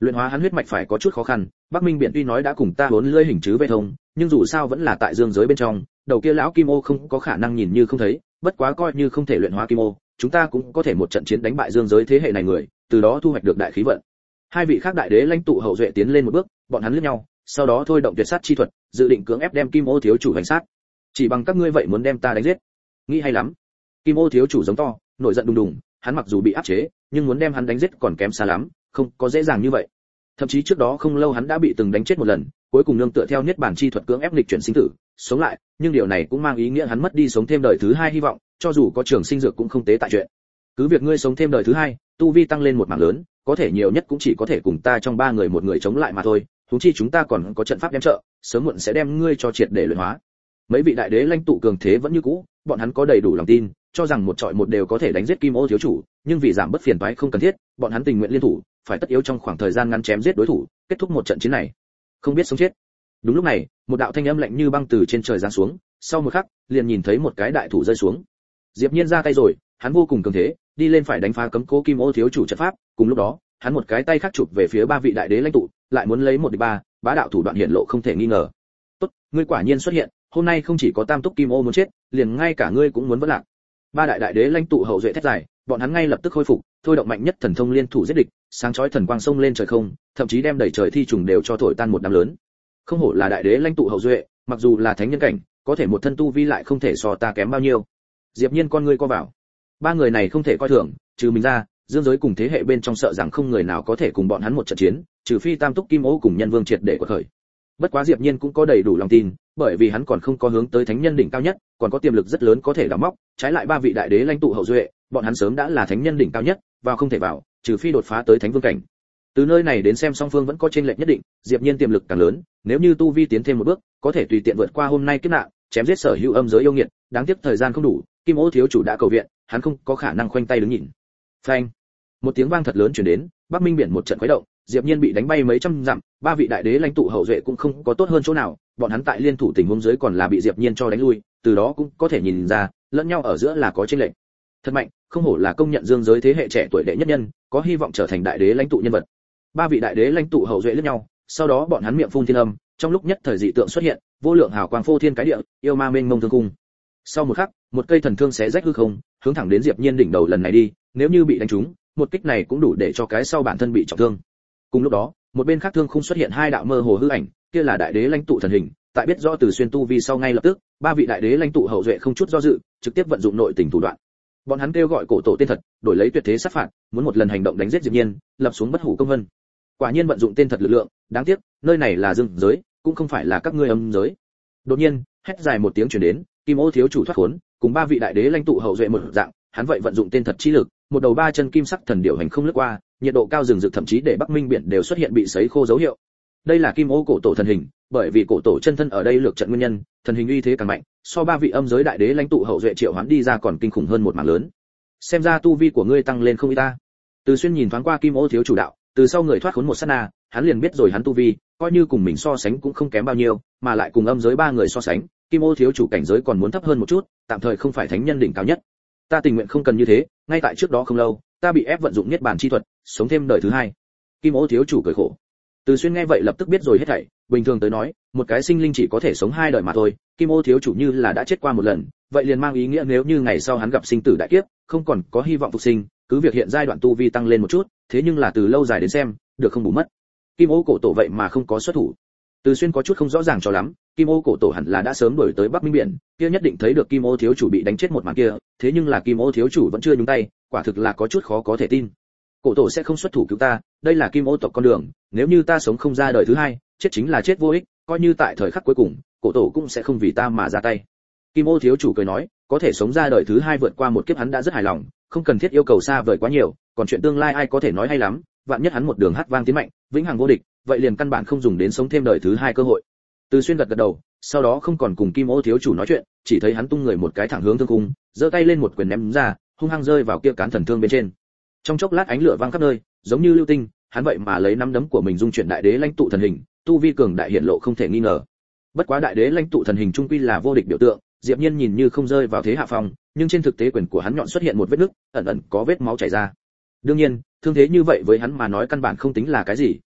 Luyện hóa hắn huyết mạch phải có chút khó khăn, Bắc Minh Biển tuy nói đã cùng ta huấn lưỡi hình chứ về thông, nhưng dù sao vẫn là tại dương giới bên trong, đầu kia lão kim ô không có khả năng nhìn như không thấy, bất quá coi như không thể luyện hóa kim ô, chúng ta cũng có thể một trận chiến đánh bại dương giới thế hệ này người, từ đó thu hoạch được đại khí vận. Hai vị khác đại đế lãnh tụ hậu duệ tiến lên một bước, bọn hắn liếc nhau, sau đó thôi động tuyệt sát chi thuật, dự định cưỡng ép đem kim ô thiếu chủ hành sát. Chỉ bằng các ngươi vậy muốn đem ta đánh giết? Nghĩ hay lắm. Kim ô thiếu chủ giống to, nổi giận đùng đùng, hắn mặc dù bị áp chế, nhưng muốn đem hắn đánh giết còn kém xa lắm, không có dễ dàng như vậy. Thậm chí trước đó không lâu hắn đã bị từng đánh chết một lần, cuối cùng nương tựa theo niết bàn chi thuật cưỡng ép nghịch chuyển sinh tử, sống lại, nhưng điều này cũng mang ý nghĩa hắn mất đi sống thêm đời thứ hai hy vọng, cho dù có trường sinh dược cũng không tế tại chuyện. Cứ việc ngươi sống thêm đời thứ hai, tu vi tăng lên một mảng lớn, có thể nhiều nhất cũng chỉ có thể cùng ta trong ba người một người chống lại mà thôi, huống chi chúng ta còn có trận pháp đem trợ, sớm muộn sẽ đem ngươi cho triệt để luyện hóa. Mấy vị đại đế lãnh tụ cường thế vẫn như cũ, bọn hắn có đầy đủ lòng tin, cho rằng một trọi một đều có thể đánh giết Kim Ô thiếu chủ, nhưng vì giảm bớt phiền toái không cần thiết, bọn hắn tình nguyện liên thủ, phải tất yếu trong khoảng thời gian ngắn chém giết đối thủ, kết thúc một trận chiến này. Không biết sống chết. Đúng lúc này, một đạo thanh âm lạnh như băng từ trên trời giáng xuống, sau một khắc, liền nhìn thấy một cái đại thủ rơi xuống. Diệp Nhiên ra tay rồi, hắn vô cùng cường thế, đi lên phải đánh phá cấm cố Kim Ô thiếu chủ trận pháp, cùng lúc đó, hắn một cái tay khác chụp về phía ba vị đại đế lãnh tụ, lại muốn lấy một địch ba, bá đạo thủ đoạn hiện lộ không thể nghi ngờ. Tốt, ngươi quả nhiên xuất hiện, hôm nay không chỉ có Tam Túc Kim Ô muốn chết, liền ngay cả ngươi cũng muốn vỡ lạc. Ba đại đế lãnh tụ hậu duệ thét dài, bọn hắn ngay lập tức khôi phục, thôi động mạnh nhất thần thông liên thủ giết địch, sáng chói thần quang sông lên trời không, thậm chí đem đẩy trời thi trùng đều cho thổi tan một đám lớn. Không hổ là đại đế lãnh tụ hậu duệ, mặc dù là thánh nhân cảnh, có thể một thân tu vi lại không thể so ta kém bao nhiêu. Diệp Nhiên con ngươi co vào. Ba người này không thể coi thường, trừ mình ra, dương giới cùng thế hệ bên trong sợ rằng không người nào có thể cùng bọn hắn một trận chiến, trừ phi Tam Túc Kim Ô cùng Nhân Vương triệt để quật khởi. Bất quá Diệp Nhiên cũng có đầy đủ lòng tin, bởi vì hắn còn không có hướng tới thánh nhân đỉnh cao nhất, còn có tiềm lực rất lớn có thể đào móc, trái lại ba vị đại đế lãnh tụ hậu duệ, bọn hắn sớm đã là thánh nhân đỉnh cao nhất, vào không thể vào, trừ phi đột phá tới thánh vương cảnh. Từ nơi này đến xem song phương vẫn có chênh lệch nhất định, Diệp Nhiên tiềm lực càng lớn, nếu như tu vi tiến thêm một bước, có thể tùy tiện vượt qua hôm nay kiếp nạn, chém giết sở hữu âm giới yêu nghiệt, đáng tiếc thời gian không đủ, Kim Ô thiếu chủ đã cầu viện, hắn không có khả năng khoanh tay đứng nhìn. Phanh! Một tiếng vang thật lớn truyền đến, Bắc Minh Biển một trận khuấy động, Diệp Nhiên bị đánh bay mấy trăm dặm, ba vị đại đế lãnh tụ hậu duệ cũng không có tốt hơn chỗ nào, bọn hắn tại liên thủ tình huống dưới còn là bị Diệp Nhiên cho đánh lui, từ đó cũng có thể nhìn ra, lẫn nhau ở giữa là có chênh lệch. Thật mạnh, không hổ là công nhận dương giới thế hệ trẻ tuổi đệ nhất nhân, có hy vọng trở thành đại đế lãnh tụ nhân vật. Ba vị đại đế lãnh tụ hậu duệ liếc nhau, sau đó bọn hắn miệng phun thiên âm, trong lúc nhất thời dị tượng xuất hiện, vô lượng hào quang phô thiên cái địa, yêu ma mênh mông thương cung. Sau một khắc, một cây thần thương xé rách hư không, hướng thẳng đến Diệp Nhiên đỉnh đầu lần này đi, nếu như bị đánh trúng, một kích này cũng đủ để cho cái sau bản thân bị trọng thương. Cùng lúc đó, một bên khác thương khung xuất hiện hai đạo mơ hồ hư ảnh, kia là đại đế lãnh tụ thần hình, tại biết rõ Từ Xuyên tu vi sau ngay lập tức, ba vị đại đế lãnh tụ hậu duệ không chút do dự, trực tiếp vận dụng nội tình thủ đoạn. Bọn hắn kêu gọi cổ tổ tên thật, đổi lấy tuyệt thế sát phạt, muốn một lần hành động đánh giết Diệp Nhiên, lập xuống bất hủ công vân. Quả nhiên vận dụng tên thật lực lượng, đáng tiếc, nơi này là dương giới, cũng không phải là các ngươi âm giới. Đột nhiên, hét dài một tiếng truyền đến, Kim Ô thiếu chủ thoát khốn, cùng ba vị đại đế lãnh tụ hậu duệ một dạng, hắn vậy vận dụng tên thật chi lực, một đầu ba chân kim sắc thần điểu hành không lướt qua, nhiệt độ cao rừng rực thậm chí để Bắc Minh Biển đều xuất hiện bị sấy khô dấu hiệu. Đây là Kim Ô cổ tổ thần hình, bởi vì cổ tổ chân thân ở đây lược trận nguyên nhân, thần hình uy thế càng mạnh, so ba vị âm giới đại đế lãnh tụ hậu duệ triệu hoán đi ra còn kinh khủng hơn một mảng lớn. Xem ra tu vi của ngươi tăng lên không ít ta. Từ Xuyên nhìn thoáng qua Kim Ô thiếu chủ đạo, từ sau người thoát khốn một sát na, hắn liền biết rồi hắn tu vi, coi như cùng mình so sánh cũng không kém bao nhiêu, mà lại cùng âm giới ba người so sánh, Kim Ô thiếu chủ cảnh giới còn muốn thấp hơn một chút, tạm thời không phải thánh nhân đỉnh cao nhất. Ta tình nguyện không cần như thế, ngay tại trước đó không lâu, ta bị ép vận dụng niết bàn chi thuật, sống thêm đời thứ hai. Kim Ô thiếu chủ cười khổ. Từ Xuyên nghe vậy lập tức biết rồi hết thảy, bình thường tới nói, một cái sinh linh chỉ có thể sống hai đời mà thôi, Kim Ô thiếu chủ như là đã chết qua một lần, vậy liền mang ý nghĩa nếu như ngày sau hắn gặp sinh tử đại kiếp, không còn có hy vọng phục sinh, cứ việc hiện giai đoạn tu vi tăng lên một chút, thế nhưng là từ lâu dài đến xem, được không bù mất. Kim Ô cổ tổ vậy mà không có xuất thủ. Từ Xuyên có chút không rõ ràng cho lắm, Kim Ô cổ tổ hẳn là đã sớm đuổi tới Bắc Minh Biển, kia nhất định thấy được Kim Ô thiếu chủ bị đánh chết một màn kia, thế nhưng là Kim Ô thiếu chủ vẫn chưa nhúng tay, quả thực là có chút khó có thể tin. Cổ tổ sẽ không xuất thủ cứu ta, đây là Kim Ô tộc con đường, nếu như ta sống không ra đời thứ hai, chết chính là chết vô ích, coi như tại thời khắc cuối cùng, cổ tổ cũng sẽ không vì ta mà ra tay. Kim Ô thiếu chủ cười nói, có thể sống ra đời thứ hai vượt qua một kiếp hắn đã rất hài lòng, không cần thiết yêu cầu xa vời quá nhiều, còn chuyện tương lai ai có thể nói hay lắm, vạn nhất hắn một đường hát vang tiến mạnh, vĩnh hằng vô địch, vậy liền căn bản không dùng đến sống thêm đời thứ hai cơ hội. Từ Xuyên gật gật đầu, sau đó không còn cùng Kim Ô thiếu chủ nói chuyện, chỉ thấy hắn tung người một cái thẳng hướng thương cung, giơ tay lên một quyền ném ra, hung hăng rơi vào kia cán thần thương bên trên. Trong chốc lát ánh lửa vang khắp nơi, giống như lưu tinh, hắn vậy mà lấy nắm đấm của mình dung chuyển đại đế lãnh tụ thần hình, tu vi cường đại hiện lộ không thể nghi ngờ. Bất quá đại đế lãnh tụ thần hình trung quy là vô địch biểu tượng, Diệp Nhiên nhìn như không rơi vào thế hạ phong, nhưng trên thực tế quyền của hắn nhọn xuất hiện một vết nứt, ẩn ẩn có vết máu chảy ra. Đương nhiên, thương thế như vậy với hắn mà nói căn bản không tính là cái gì,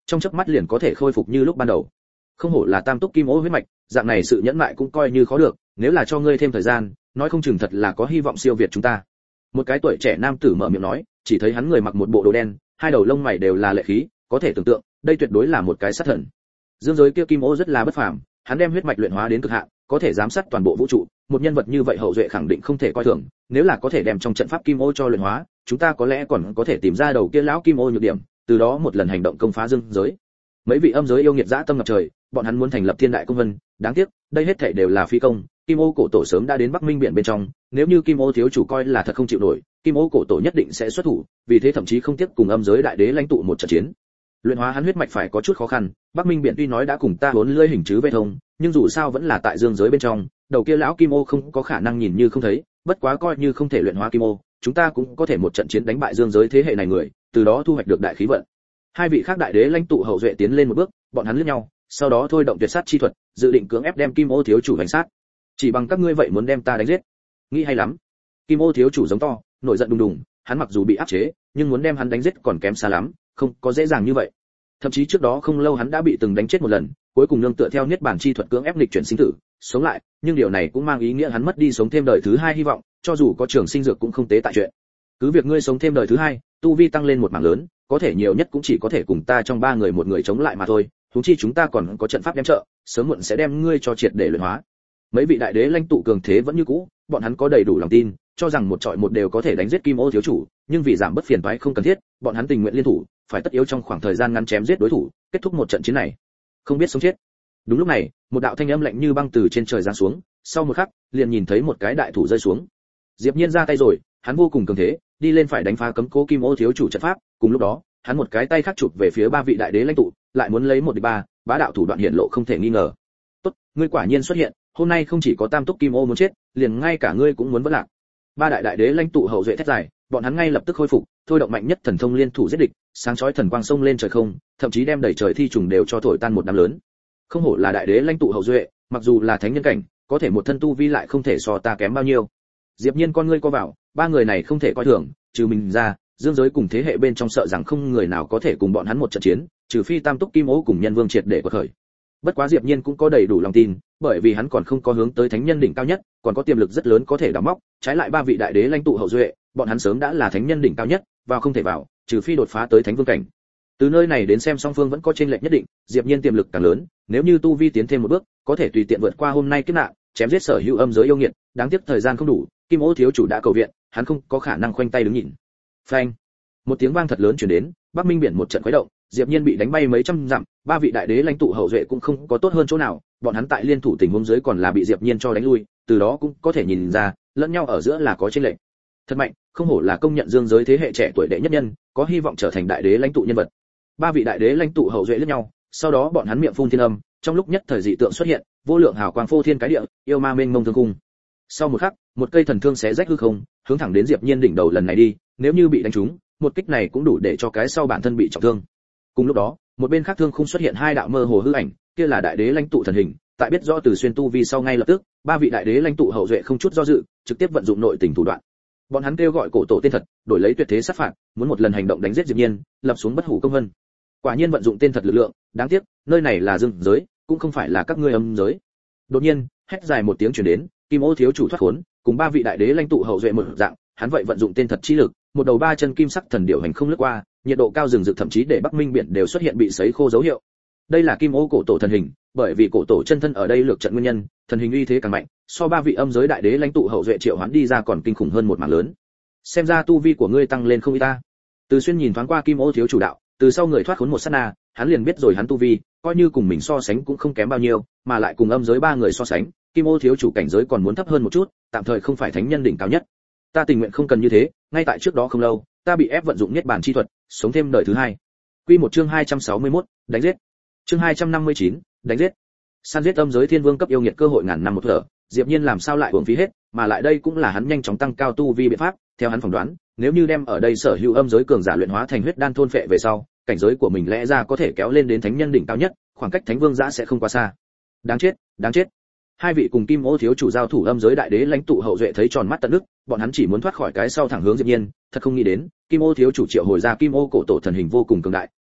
trong chớp mắt liền có thể khôi phục như lúc ban đầu. Không hổ là tam túc kim ô huyết mạch, dạng này sự nhẫn nại cũng coi như khó được, nếu là cho ngươi thêm thời gian, nói không chừng thật là có hy vọng siêu việt chúng ta. Một cái tuổi trẻ nam tử mở miệng nói, chỉ thấy hắn người mặc một bộ đồ đen, hai đầu lông mày đều là lệ khí, có thể tưởng tượng, đây tuyệt đối là một cái sát thần. Dương giới kia kim ô rất là bất phàm, hắn đem huyết mạch luyện hóa đến cực hạn, có thể giám sát toàn bộ vũ trụ, một nhân vật như vậy hậu duệ khẳng định không thể coi thường, nếu là có thể đem trong trận pháp kim ô cho luyện hóa, chúng ta có lẽ còn có thể tìm ra đầu kia lão kim ô nhược điểm, từ đó một lần hành động công phá dương giới. Mấy vị âm giới yêu nghiệt dã tâm ngập trời, bọn hắn muốn thành lập thiên đại công vân, đáng tiếc, đây hết thảy đều là phi công, kim ô cổ tổ sớm đã đến Bắc Minh biển bên trong, nếu như kim ô thiếu chủ coi là thật không chịu nổi, kim ô cổ tổ nhất định sẽ xuất thủ, vì thế thậm chí không tiếp cùng âm giới đại đế lãnh tụ một trận chiến. Luyện hóa hắn huyết mạch phải có chút khó khăn, Bắc Minh biển tuy nói đã cùng ta huấn lưỡi hình chứ về thông, nhưng dù sao vẫn là tại dương giới bên trong, đầu kia lão kim ô không có khả năng nhìn như không thấy, bất quá coi như không thể luyện hóa kim ô, chúng ta cũng có thể một trận chiến đánh bại dương giới thế hệ này người, từ đó thu hoạch được đại khí vận. Hai vị khác đại đế lãnh tụ hậu duệ tiến lên một bước, bọn hắn liếc nhau, sau đó thôi động tuyệt sát chi thuật, dự định cưỡng ép đem kim ô thiếu chủ đánh sát. Chỉ bằng các ngươi vậy muốn đem ta đánh giết? Nghĩ hay lắm. Kim ô thiếu chủ giống to, nổi giận đùng đùng, hắn mặc dù bị áp chế, nhưng muốn đem hắn đánh giết còn kém xa lắm, không có dễ dàng như vậy. Thậm chí trước đó không lâu hắn đã bị từng đánh chết một lần, cuối cùng nương tựa theo niết bàn chi thuật cưỡng ép nghịch chuyển sinh tử, sống lại, nhưng điều này cũng mang ý nghĩa hắn mất đi sống thêm đời thứ hai hy vọng, cho dù có trường sinh dược cũng không tế tại chuyện. Cứ việc ngươi sống thêm đời thứ hai, tu vi tăng lên một mảng lớn, có thể nhiều nhất cũng chỉ có thể cùng ta trong ba người một người chống lại mà thôi, huống chi chúng ta còn có trận pháp đem trợ, sớm muộn sẽ đem ngươi cho triệt để luyện hóa. Mấy vị đại đế lãnh tụ cường thế vẫn như cũ, bọn hắn có đầy đủ lòng tin, cho rằng một trọi một đều có thể đánh giết kim ô thiếu chủ, nhưng vì giảm bất phiền toái không cần thiết, bọn hắn tình nguyện liên thủ, phải tất yếu trong khoảng thời gian ngắn chém giết đối thủ, kết thúc một trận chiến này. Không biết sống chết. Đúng lúc này, một đạo thanh âm lạnh như băng từ trên trời giáng xuống, sau một khắc, liền nhìn thấy một cái đại thủ rơi xuống. Diệp Nhiên ra tay rồi, hắn vô cùng cường thế, đi lên phải đánh phá cấm cố kim ô thiếu chủ trận pháp, cùng lúc đó, hắn một cái tay khác chụp về phía ba vị đại đế lãnh tụ, lại muốn lấy một địch ba, bá đạo thủ đoạn hiện lộ không thể nghi ngờ. Tốt, ngươi quả nhiên xuất hiện, hôm nay không chỉ có tam túc kim ô muốn chết, liền ngay cả ngươi cũng muốn vỡ lạc. Ba đại đại đế lãnh tụ hậu duệ thét dài, bọn hắn ngay lập tức khôi phục, thôi động mạnh nhất thần thông liên thủ giết địch, sáng chói thần quang sông lên trời không, thậm chí đem đầy trời thi trùng đều cho thổi tan một đám lớn. Không hổ là đại đế lãnh tụ hậu duệ, mặc dù là thánh nhân cảnh, có thể một thân tu vi lại không thể so ta kém bao nhiêu. Diệp Nhiên con ngươi co vào, ba người này không thể coi thường, trừ mình ra, dương giới cùng thế hệ bên trong sợ rằng không người nào có thể cùng bọn hắn một trận chiến, trừ phi tam túc kim ô cùng nhân vương triệt để quật khởi. Bất quá Diệp Nhiên cũng có đầy đủ lòng tin, bởi vì hắn còn không có hướng tới thánh nhân đỉnh cao nhất, còn có tiềm lực rất lớn có thể đào móc, trái lại ba vị đại đế lãnh tụ hậu duệ, bọn hắn sớm đã là thánh nhân đỉnh cao nhất, vào không thể vào, trừ phi đột phá tới thánh vương cảnh. Từ nơi này đến xem song phương vẫn có chênh lệch nhất định, Diệp Nhiên tiềm lực càng lớn, nếu như tu vi tiến thêm một bước, có thể tùy tiện vượt qua hôm nay kiếp nạn, chém giết sở hữu âm giới yêu nghiệt, đáng tiếc thời gian không đủ, Kim Ô thiếu chủ đã cầu viện, hắn không có khả năng khoanh tay đứng nhìn. Phanh! Một tiếng vang thật lớn truyền đến, Bắc Minh biển một trận khuấy động, Diệp Nhiên bị đánh bay mấy trăm dặm, ba vị đại đế lãnh tụ hậu duệ cũng không có tốt hơn chỗ nào, bọn hắn tại liên thủ tình huống dưới còn là bị Diệp Nhiên cho đánh lui, từ đó cũng có thể nhìn ra, lẫn nhau ở giữa là có chênh lệch. Thật mạnh, không hổ là công nhận dương giới thế hệ trẻ tuổi đệ nhất nhân, có hy vọng trở thành đại đế lãnh tụ nhân vật. Ba vị đại đế lãnh tụ hậu duệ liếc nhau, sau đó bọn hắn miệng phun thiên âm, trong lúc nhất thời dị tượng xuất hiện, vô lượng hào quang phô thiên cái địa, yêu ma mênh mông thương cung. Sau một khắc, một cây thần thương xé rách hư không, hướng thẳng đến Diệp Nhiên đỉnh đầu lần này đi, nếu như bị đánh trúng, một kích này cũng đủ để cho cái sau bản thân bị trọng thương. Cùng lúc đó, một bên khác thương khung xuất hiện hai đạo mơ hồ hư ảnh, kia là đại đế lãnh tụ thần hình, tại biết rõ Từ Xuyên tu vi sau ngay lập tức, ba vị đại đế lãnh tụ hậu duệ không chút do dự, trực tiếp vận dụng nội tình thủ đoạn. Bọn hắn kêu gọi cổ tổ tên thật, đổi lấy tuyệt thế sát phạt, muốn một lần hành động đánh giết Diệp Nhiên, lập xuống bất hủ công vân. Quả nhiên vận dụng tên thật lực lượng, đáng tiếc, nơi này là dương giới, cũng không phải là các ngươi âm giới. Đột nhiên, hét dài một tiếng truyền đến, Kim Ô thiếu chủ thoát khốn, cùng ba vị đại đế lãnh tụ hậu duệ một dạng, hắn vậy vận dụng tên thật chi lực, một đầu ba chân kim sắc thần điểu hành không lướt qua, nhiệt độ cao rừng rực thậm chí để Bắc Minh biển đều xuất hiện bị sấy khô dấu hiệu. Đây là Kim Ô cổ tổ thần hình, bởi vì cổ tổ chân thân ở đây lược trận nguyên nhân, thần hình uy thế càng mạnh, so ba vị âm giới đại đế lãnh tụ hậu duệ triệu hoán đi ra còn kinh khủng hơn một mảng lớn. Xem ra tu vi của ngươi tăng lên không ít ta. Từ Xuyên nhìn thoáng qua Kim Ô thiếu chủ đạo, từ sau người thoát khốn một sát na, hắn liền biết rồi hắn tu vi, coi như cùng mình so sánh cũng không kém bao nhiêu, mà lại cùng âm giới ba người so sánh, Kim Ô thiếu chủ cảnh giới còn muốn thấp hơn một chút, tạm thời không phải thánh nhân đỉnh cao nhất. Ta tình nguyện không cần như thế, ngay tại trước đó không lâu, ta bị ép vận dụng niết bàn chi thuật, sống thêm đời thứ hai. Quy một chương 261, đánh giết. Chương 259, đánh giết. Săn giết âm giới thiên vương cấp yêu nghiệt cơ hội ngàn năm một thở, Diệp Nhiên làm sao lại uổng phí hết, mà lại đây cũng là hắn nhanh chóng tăng cao tu vi biện pháp, theo hắn phỏng đoán, nếu như đem ở đây sở hữu âm giới cường giả luyện hóa thành huyết đan thôn phệ về sau, cảnh giới của mình lẽ ra có thể kéo lên đến thánh nhân đỉnh cao nhất, khoảng cách thánh vương giả sẽ không quá xa. Đáng chết, đáng chết. Hai vị cùng Kim Ô thiếu chủ giao thủ âm giới đại đế lãnh tụ hậu duệ thấy tròn mắt tận nước, bọn hắn chỉ muốn thoát khỏi cái sau thẳng hướng Diệp Nhiên, thật không nghĩ đến, Kim Ô thiếu chủ triệu hồi ra Kim Ô cổ tổ thần hình vô cùng cường đại,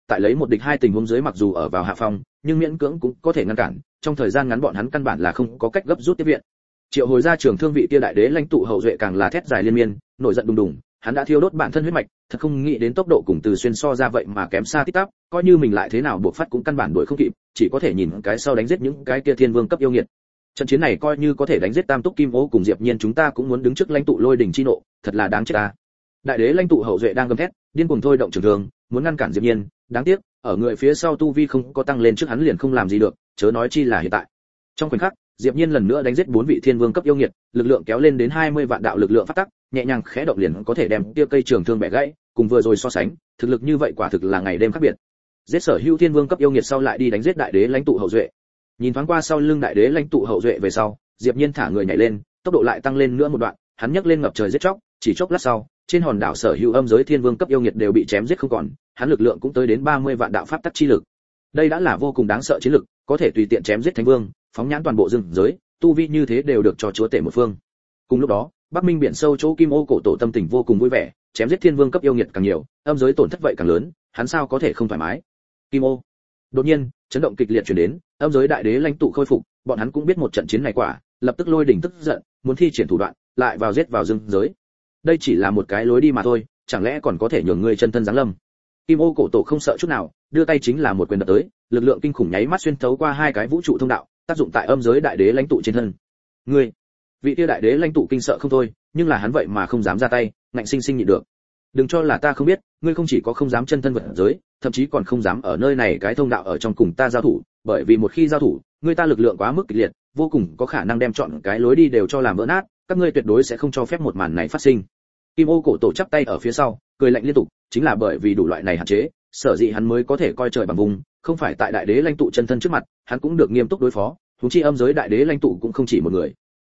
tại lấy một địch hai tình huống dưới mặc dù ở vào hạ phong, nhưng miễn cưỡng cũng có thể ngăn cản, trong thời gian ngắn bọn hắn căn bản là không có cách gấp rút tiếp viện. Triệu hồi ra trường thương vị kia đại đế lãnh tụ hậu duệ càng là thét dài liên miên, nổi giận đùng đùng, hắn đã thiêu đốt bản thân huyết mạch, thật không nghĩ đến tốc độ cùng Từ Xuyên so ra vậy mà kém xa tít tắp, coi như mình lại thế nào buộc phát cũng căn bản đuổi không kịp, chỉ có thể nhìn cái sau đánh giết những cái kia thiên vương cấp yêu nghiệt. Trận chiến này coi như có thể đánh giết Tam Túc Kim Ô cùng Diệp Nhiên chúng ta cũng muốn đứng trước lãnh tụ lôi đỉnh chi nộ, thật là đáng chết ta. Đại đế lãnh tụ hậu duệ đang gầm thét, điên cuồng thôi động trường thương, muốn ngăn cản Diệp Nhiên, đáng tiếc, ở người phía sau tu vi không có tăng lên trước hắn liền không làm gì được, chớ nói chi là hiện tại. Trong khoảnh khắc, Diệp Nhiên lần nữa đánh giết 4 vị thiên vương cấp yêu nghiệt, lực lượng kéo lên đến 20 vạn đạo lực lượng phát tắc, nhẹ nhàng khẽ động liền có thể đem tia cây trường thương bẻ gãy, cùng vừa rồi so sánh, thực lực như vậy quả thực là ngày đêm khác biệt. Giết sở hữu thiên vương cấp yêu nghiệt sau lại đi đánh giết đại đế lãnh tụ hậu duệ. Nhìn thoáng qua sau lưng đại đế lãnh tụ hậu duệ về sau, Diệp Nhiên thả người nhảy lên, tốc độ lại tăng lên nữa một đoạn, hắn nhấc lên ngập trời giết chóc, chỉ chốc lát sau, trên hòn đảo sở hữu âm giới thiên vương cấp yêu nghiệt đều bị chém giết không còn, hắn lực lượng cũng tới đến 30 vạn đạo pháp tắc chi lực. Đây đã là vô cùng đáng sợ chiến lực, có thể tùy tiện chém giết thánh vương, phóng nhãn toàn bộ rừng giới, tu vi như thế đều được cho chúa tể một phương. Cùng lúc đó, Bắc Minh biển sâu chỗ Kim Ô cổ tổ tâm tình vô cùng vui vẻ, chém giết thiên vương cấp yêu nghiệt càng nhiều, âm giới tổn thất vậy càng lớn, hắn sao có thể không thoải mái. Kim Ô. Đột nhiên, chấn động kịch liệt truyền đến, âm giới đại đế lãnh tụ khôi phục, bọn hắn cũng biết một trận chiến này quả, lập tức lôi đỉnh tức giận, muốn thi triển thủ đoạn, lại vào giết vào rừng giới. Đây chỉ là một cái lối đi mà thôi, chẳng lẽ còn có thể nhường ngươi chân thân giáng lâm. Kim Ô cổ tổ không sợ chút nào, đưa tay chính là một quyền đập tới, lực lượng kinh khủng nháy mắt xuyên thấu qua hai cái vũ trụ thông đạo, tác dụng tại âm giới đại đế lãnh tụ trên thân. Ngươi, vị kia đại đế lãnh tụ kinh sợ không thôi, nhưng là hắn vậy mà không dám ra tay, ngạnh sinh sinh nhịn được. Đừng cho là ta không biết, ngươi không chỉ có không dám chân thân vật giới, thậm chí còn không dám ở nơi này cái thông đạo ở trong cùng ta giao thủ, bởi vì một khi giao thủ, ngươi ta lực lượng quá mức kịch liệt, vô cùng có khả năng đem chọn cái lối đi đều cho làm vỡ nát, các ngươi tuyệt đối sẽ không cho phép một màn này phát sinh. Kim Ô cổ tổ chắp tay ở phía sau, cười lạnh liên tục, chính là bởi vì đủ loại này hạn chế, sở dĩ hắn mới có thể coi trời bằng vùng, không phải tại đại đế lãnh tụ chân thân trước mặt, hắn cũng được nghiêm túc đối phó, huống chi âm giới đại đế lãnh tụ cũng không chỉ một người.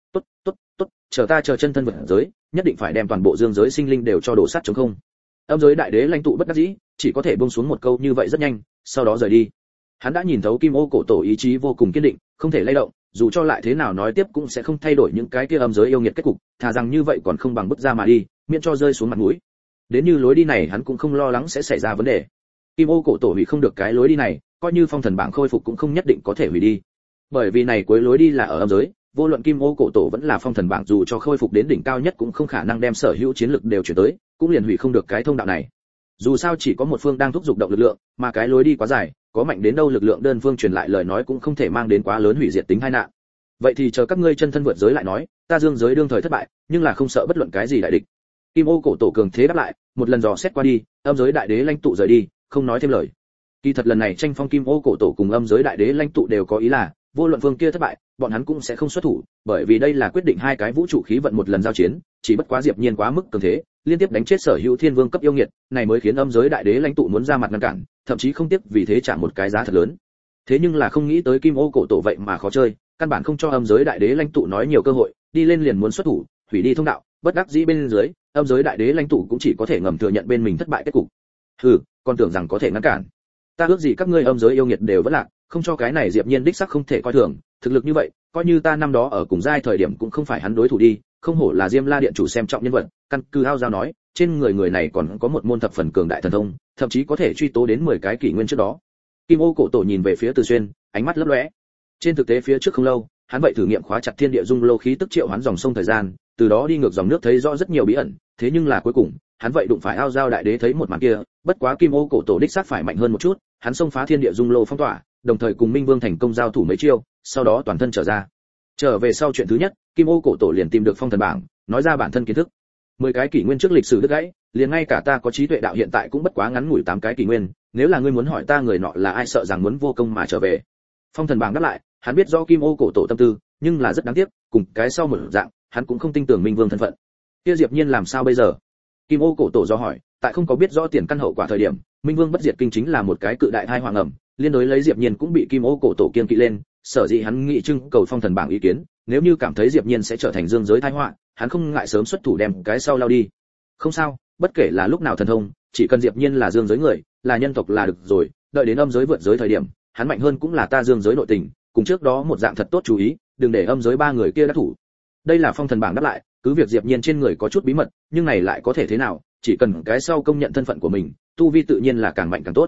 Tốt, chờ ta chờ chân thân vật giới, nhất định phải đem toàn bộ dương giới sinh linh đều cho đổ sát chống không. Âm giới đại đế lãnh tụ bất đắc dĩ, chỉ có thể buông xuống một câu như vậy rất nhanh, sau đó rời đi. Hắn đã nhìn thấu Kim Ô cổ tổ ý chí vô cùng kiên định, không thể lay động, dù cho lại thế nào nói tiếp cũng sẽ không thay đổi những cái kia âm giới yêu nghiệt kết cục, thà rằng như vậy còn không bằng bước ra mà đi, miễn cho rơi xuống mặt mũi. Đến như lối đi này hắn cũng không lo lắng sẽ xảy ra vấn đề. Kim Ô cổ tổ hủy không được cái lối đi này, coi như phong thần bảng khôi phục cũng không nhất định có thể hủy đi. Bởi vì này cuối lối đi là ở âm giới, vô luận Kim Ô cổ tổ vẫn là phong thần bảng dù cho khôi phục đến đỉnh cao nhất cũng không khả năng đem sở hữu chiến lực đều chuyển tới, cũng liền hủy không được cái thông đạo này. Dù sao chỉ có một phương đang thúc giục động lực lượng, mà cái lối đi quá dài, có mạnh đến đâu lực lượng đơn phương truyền lại lời nói cũng không thể mang đến quá lớn hủy diệt tính tai nạn. Vậy thì chờ các ngươi chân thân vượt giới lại nói, ta dương giới đương thời thất bại, nhưng là không sợ bất luận cái gì đại địch. Kim Ô cổ tổ cường thế đáp lại, một lần dò xét qua đi, âm giới đại đế lãnh tụ rời đi, không nói thêm lời. Kỳ thật lần này tranh phong Kim Ô cổ tổ cùng âm giới đại đế lãnh tụ đều có ý là, vô luận phương kia thất bại, bọn hắn cũng sẽ không xuất thủ, bởi vì đây là quyết định hai cái vũ trụ khí vận một lần giao chiến, chỉ bất quá Diệp Nhiên quá mức cường thế, liên tiếp đánh chết sở hữu thiên vương cấp yêu nghiệt, này mới khiến âm giới đại đế lãnh tụ muốn ra mặt ngăn cản, thậm chí không tiếc vì thế trả một cái giá thật lớn. Thế nhưng là không nghĩ tới Kim Ô cổ tổ vậy mà khó chơi, căn bản không cho âm giới đại đế lãnh tụ nói nhiều cơ hội, đi lên liền muốn xuất thủ, hủy đi thông đạo, bất đắc dĩ bên dưới, âm giới đại đế lãnh tụ cũng chỉ có thể ngầm thừa nhận bên mình thất bại kết cục. Hừ, còn tưởng rằng có thể ngăn cản. Ta ước gì các ngươi âm giới yêu nghiệt đều vẫn lạc, không cho cái này Diệp Nhiên đích sắc không thể coi thường, thực lực như vậy, coi như ta năm đó ở cùng giai thời điểm cũng không phải hắn đối thủ đi, không hổ là Diêm La điện chủ xem trọng nhân vật, căn cứ ao giao nói, trên người này còn có một môn thập phần cường đại thần thông, thậm chí có thể truy tố đến 10 cái kỷ nguyên trước đó. Kim Ô cổ tổ nhìn về phía Từ Xuyên, ánh mắt lấp lóe. Trên thực tế phía trước không lâu, hắn vậy thử nghiệm khóa chặt thiên địa dung lô khí tức triệu hoán dòng sông thời gian, từ đó đi ngược dòng nước thấy rõ rất nhiều bí ẩn, thế nhưng là cuối cùng, hắn vậy đụng phải ao giao đại đế thấy một màn kia, bất quá Kim Ô cổ tổ đích xác phải mạnh hơn một chút, hắn xông phá thiên địa dung lô phong tỏa, đồng thời cùng Minh Vương thành công giao thủ mấy chiêu, sau đó toàn thân trở ra. Trở về sau chuyện thứ nhất, Kim Ô cổ tổ liền tìm được phong thần bảng, nói ra bản thân kiến thức. 10 cái kỷ nguyên trước lịch sử đứt gãy, liền ngay cả ta có trí tuệ đạo hiện tại cũng bất quá ngắn ngủi 8 cái kỷ nguyên, nếu là ngươi muốn hỏi ta người nọ là ai sợ rằng muốn vô công mà trở về. Phong thần bảng đáp lại, hắn biết rõ Kim Ô cổ tổ tâm tư, nhưng là rất đáng tiếc, cùng cái sau một dạng, hắn cũng không tin tưởng Minh Vương thân phận. Kia Diệp Nhiên làm sao bây giờ? Kim Ô cổ tổ do hỏi, tại không có biết rõ tiền căn hậu quả thời điểm, Minh Vương bất diệt kinh chính là một cái cự đại tai họa ngầm, liên đối lấy Diệp Nhiên cũng bị Kim Ô cổ tổ kiên kỵ lên, sở dĩ hắn nghị trưng cầu phong thần bảng ý kiến, nếu như cảm thấy Diệp Nhiên sẽ trở thành dương giới tai họa, hắn không ngại sớm xuất thủ đem cái sau lao đi. Không sao, bất kể là lúc nào thần thông, chỉ cần Diệp Nhiên là dương giới người, là nhân tộc là được rồi, đợi đến âm giới vượt giới thời điểm, hắn mạnh hơn cũng là ta dương giới nội tình, cùng trước đó một dạng thật tốt chú ý, đừng để âm giới ba người kia đắc thủ. Đây là phong thần bảng đáp lại, cứ việc Diệp Nhiên trên người có chút bí mật, nhưng này lại có thể thế nào, chỉ cần cái sau công nhận thân phận của mình, tu vi tự nhiên là càng mạnh càng tốt.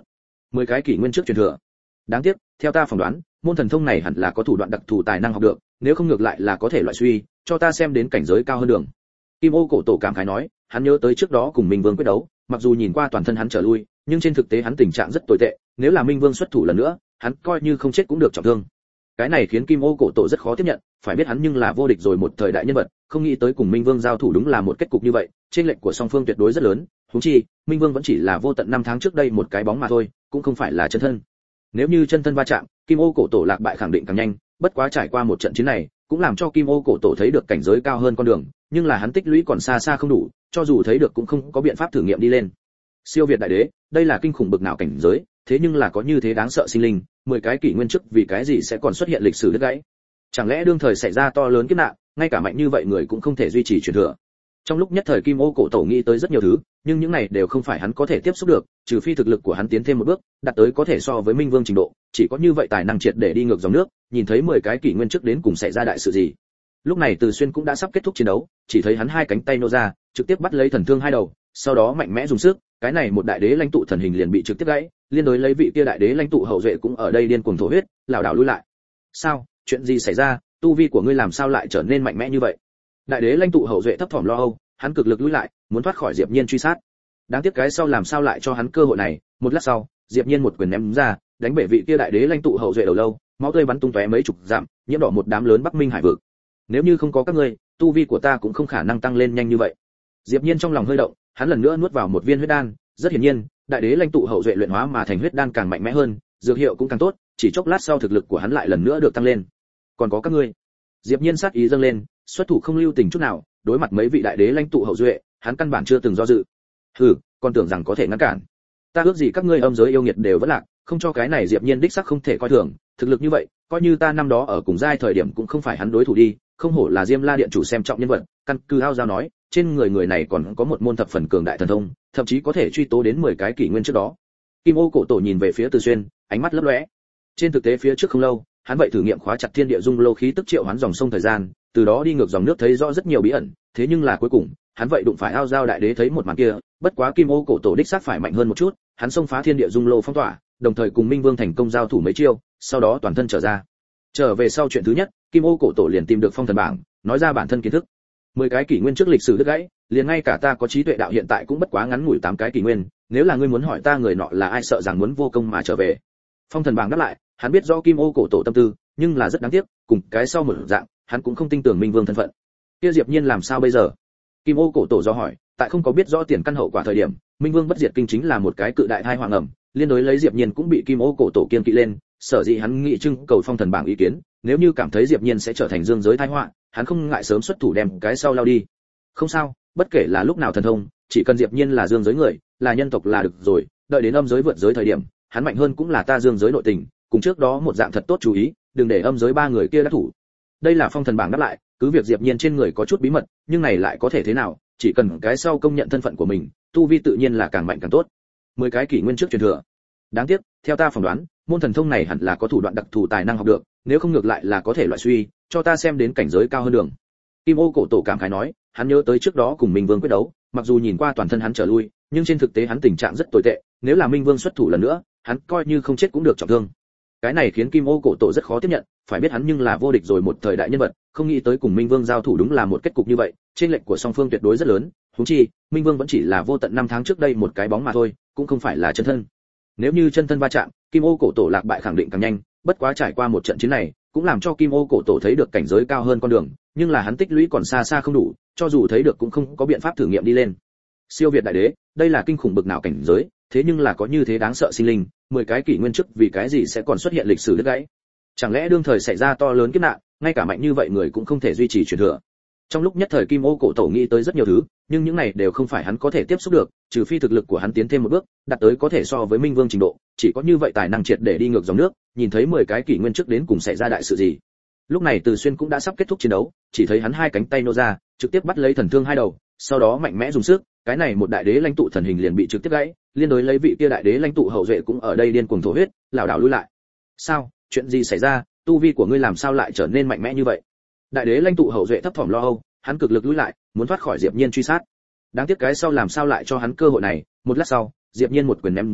10 cái kỷ nguyên trước truyền thừa. Đáng tiếc, theo ta phỏng đoán, môn thần thông này hẳn là có thủ đoạn đặc thù tài năng học được, nếu không ngược lại là có thể loại suy, cho ta xem đến cảnh giới cao hơn đường. Kim Ô cổ tổ cảm khái nói, hắn nhớ tới trước đó cùng Minh Vương quyết đấu, mặc dù nhìn qua toàn thân hắn trở lui, nhưng trên thực tế hắn tình trạng rất tồi tệ, nếu là Minh Vương xuất thủ lần nữa, hắn coi như không chết cũng được trọng thương. Cái này khiến Kim Ô cổ tổ rất khó tiếp nhận, phải biết hắn nhưng là vô địch rồi một thời đại nhân vật, không nghĩ tới cùng Minh Vương giao thủ đúng là một kết cục như vậy, trên lệch của song phương tuyệt đối rất lớn, huống chi, Minh Vương vẫn chỉ là vô tận năm tháng trước đây một cái bóng mà thôi, cũng không phải là chân thân. Nếu như chân thân va chạm, Kim Ô cổ tổ lạc bại khẳng định càng nhanh, bất quá trải qua một trận chiến này, cũng làm cho Kim Ô cổ tổ thấy được cảnh giới cao hơn con đường, nhưng là hắn tích lũy còn xa xa không đủ, cho dù thấy được cũng không có biện pháp thử nghiệm đi lên. Siêu việt đại đế, đây là kinh khủng bực nào cảnh giới, thế nhưng là có như thế đáng sợ sinh linh, 10 cái kỷ nguyên trước vì cái gì sẽ còn xuất hiện lịch sử đứt gãy? Chẳng lẽ đương thời xảy ra to lớn kiếp nạn, ngay cả mạnh như vậy người cũng không thể duy trì truyền thừa? Trong lúc nhất thời Kim Ô cổ tổ nghĩ tới rất nhiều thứ, nhưng những này đều không phải hắn có thể tiếp xúc được, trừ phi thực lực của hắn tiến thêm một bước, đạt tới có thể so với Minh Vương trình độ, chỉ có như vậy tài năng triệt để đi ngược dòng nước, nhìn thấy 10 cái kỷ nguyên trước đến cùng xảy ra đại sự gì. Lúc này Từ Xuyên cũng đã sắp kết thúc chiến đấu, chỉ thấy hắn hai cánh tay nô ra, trực tiếp bắt lấy thần thương hai đầu, sau đó mạnh mẽ dùng sức, cái này một đại đế lãnh tụ thần hình liền bị trực tiếp gãy, liên đối lấy vị kia đại đế lãnh tụ hậu duệ cũng ở đây điên cuồng thổ huyết, lảo đảo lui lại. Sao, chuyện gì xảy ra, tu vi của ngươi làm sao lại trở nên mạnh mẽ như vậy? Đại đế lãnh tụ hậu duệ thấp thỏm lo âu, hắn cực lực lui lại, muốn thoát khỏi Diệp Nhiên truy sát. Đáng tiếc cái sau làm sao lại cho hắn cơ hội này, một lát sau, Diệp Nhiên một quyền ném ra, đánh bể vị kia đại đế lãnh tụ hậu duệ đầu lâu, máu tươi bắn tung tóe mấy chục dặm, nhiễm đỏ một đám lớn Bắc Minh hải vực. Nếu như không có các ngươi, tu vi của ta cũng không khả năng tăng lên nhanh như vậy. Diệp Nhiên trong lòng hơi động, hắn lần nữa nuốt vào một viên huyết đan, rất hiển nhiên, đại đế lãnh tụ hậu duệ luyện hóa mà thành huyết đan càng mạnh mẽ hơn, dược hiệu cũng càng tốt, chỉ chốc lát sau thực lực của hắn lại lần nữa được tăng lên. Còn có các ngươi. Diệp Nhiên sát ý dâng lên, xuất thủ không lưu tình chút nào, đối mặt mấy vị đại đế lãnh tụ hậu duệ, hắn căn bản chưa từng do dự. Hừ, còn tưởng rằng có thể ngăn cản. Ta ước gì các ngươi âm giới yêu nghiệt đều vẫn lạc, không cho cái này Diệp Nhiên đích xác không thể coi thường, thực lực như vậy, coi như ta năm đó ở cùng giai thời điểm cũng không phải hắn đối thủ đi, không hổ là Diêm La điện chủ xem trọng nhân vật, căn cứ Hao Giao nói, trên người này còn có một môn thập phần cường đại thần thông, thậm chí có thể truy tố đến 10 cái kỷ nguyên trước đó. Kim Ô cổ tổ nhìn về phía Từ Xuyên, ánh mắt lấp lóe. Trên thực tế phía trước không lâu, hắn vậy thử nghiệm khóa chặt thiên địa dung lô khí tức triệu hoán dòng sông thời gian, từ đó đi ngược dòng nước thấy rõ rất nhiều bí ẩn, thế nhưng là cuối cùng, hắn vậy đụng phải Hao Giao đại đế thấy một màn kia, bất quá Kim Ô cổ tổ đích xác phải mạnh hơn một chút, hắn xông phá thiên địa dung lô phong tỏa, đồng thời cùng Minh Vương thành công giao thủ mấy chiêu, sau đó toàn thân trở ra. Trở về sau chuyện thứ nhất, Kim Ô cổ tổ liền tìm được phong thần bảng, nói ra bản thân kiến thức. 10 cái kỷ nguyên trước lịch sử đứt gãy, liền ngay cả ta có trí tuệ đạo hiện tại cũng bất quá ngắn ngủi 8 cái kỷ nguyên, nếu là ngươi muốn hỏi ta người nọ là ai sợ rằng muốn vô công mà trở về. Phong thần bảng đáp lại, hắn biết rõ Kim Ô cổ tổ tâm tư, nhưng là rất đáng tiếc, cùng cái sau một dạng, hắn cũng không tin tưởng Minh Vương thân phận. Kia Diệp Nhiên làm sao bây giờ? Kim Ô cổ tổ do hỏi, tại không có biết rõ tiền căn hậu quả thời điểm, Minh Vương bất diệt kinh chính là một cái cự đại tai họa ngầm, liên đối lấy Diệp Nhiên cũng bị Kim Ô cổ tổ kiêng kỵ lên, sở dĩ hắn nghị trưng cầu phong thần bảng ý kiến, nếu như cảm thấy Diệp Nhiên sẽ trở thành dương giới tai họa, hắn không ngại sớm xuất thủ đem cái sau lao đi. Không sao, bất kể là lúc nào thần thông, chỉ cần Diệp Nhiên là dương giới người, là nhân tộc là được rồi, đợi đến âm giới vượt giới thời điểm, hắn mạnh hơn cũng là ta dương giới nội tình, cùng trước đó một dạng thật tốt chú ý, đừng để âm giới ba người kia đắc thủ. Đây là phong thần bảng đáp lại, cứ việc Diệp Nhiên trên người có chút bí mật, nhưng này lại có thể thế nào, chỉ cần cái sau công nhận thân phận của mình, tu vi tự nhiên là càng mạnh càng tốt. 10 cái kỷ nguyên trước truyền thừa. Đáng tiếc, theo ta phỏng đoán, môn thần thông này hẳn là có thủ đoạn đặc thù tài năng học được, nếu không ngược lại là có thể loại suy, cho ta xem đến cảnh giới cao hơn đường. Kim Ô cổ tổ cảm khái nói, hắn nhớ tới trước đó cùng Minh Vương quyết đấu, mặc dù nhìn qua toàn thân hắn trở lui, nhưng trên thực tế hắn tình trạng rất tồi tệ, nếu là Minh Vương xuất thủ lần nữa, hắn coi như không chết cũng được trọng thương. Cái này khiến Kim Ô cổ tổ rất khó tiếp nhận, phải biết hắn nhưng là vô địch rồi một thời đại nhân vật, không nghĩ tới cùng Minh Vương giao thủ đúng là một kết cục như vậy, trên lệch của song phương tuyệt đối rất lớn, huống chi, Minh Vương vẫn chỉ là vô tận năm tháng trước đây một cái bóng mà thôi, cũng không phải là chân thân. Nếu như chân thân va chạm, Kim Ô cổ tổ lạc bại khẳng định càng nhanh, bất quá trải qua một trận chiến này, cũng làm cho Kim Ô cổ tổ thấy được cảnh giới cao hơn con đường, nhưng là hắn tích lũy còn xa xa không đủ, cho dù thấy được cũng không có biện pháp thử nghiệm đi lên. Siêu việt đại đế, đây là kinh khủng bực nào cảnh giới, thế nhưng là có như thế đáng sợ sinh linh, 10 cái kỷ nguyên trước vì cái gì sẽ còn xuất hiện lịch sử đứt gãy? Chẳng lẽ đương thời xảy ra to lớn kiếp nạn, ngay cả mạnh như vậy người cũng không thể duy trì truyền thừa? Trong lúc nhất thời Kim Ô cổ tổ nghĩ tới rất nhiều thứ, nhưng những này đều không phải hắn có thể tiếp xúc được, trừ phi thực lực của hắn tiến thêm một bước, đạt tới có thể so với Minh Vương trình độ, chỉ có như vậy tài năng triệt để đi ngược dòng nước, nhìn thấy 10 cái kỷ nguyên trước đến cùng xảy ra đại sự gì. Lúc này Từ Xuyên cũng đã sắp kết thúc chiến đấu, chỉ thấy hắn hai cánh tay nô ra, trực tiếp bắt lấy thần thương hai đầu, sau đó mạnh mẽ dùng sức, cái này một đại đế lãnh tụ thần hình liền bị trực tiếp gãy, liên đối lấy vị kia đại đế lãnh tụ hậu duệ cũng ở đây điên cuồng thổ huyết, lảo đảo lui lại. Sao, chuyện gì xảy ra, tu vi của ngươi làm sao lại trở nên mạnh mẽ như vậy? Đại đế lãnh tụ hậu duệ thấp thỏm lo âu, hắn cực lực lui lại, muốn thoát khỏi Diệp Nhiên truy sát. Đáng tiếc cái sau làm sao lại cho hắn cơ hội này, một lát sau, Diệp Nhiên một quyền ném ra,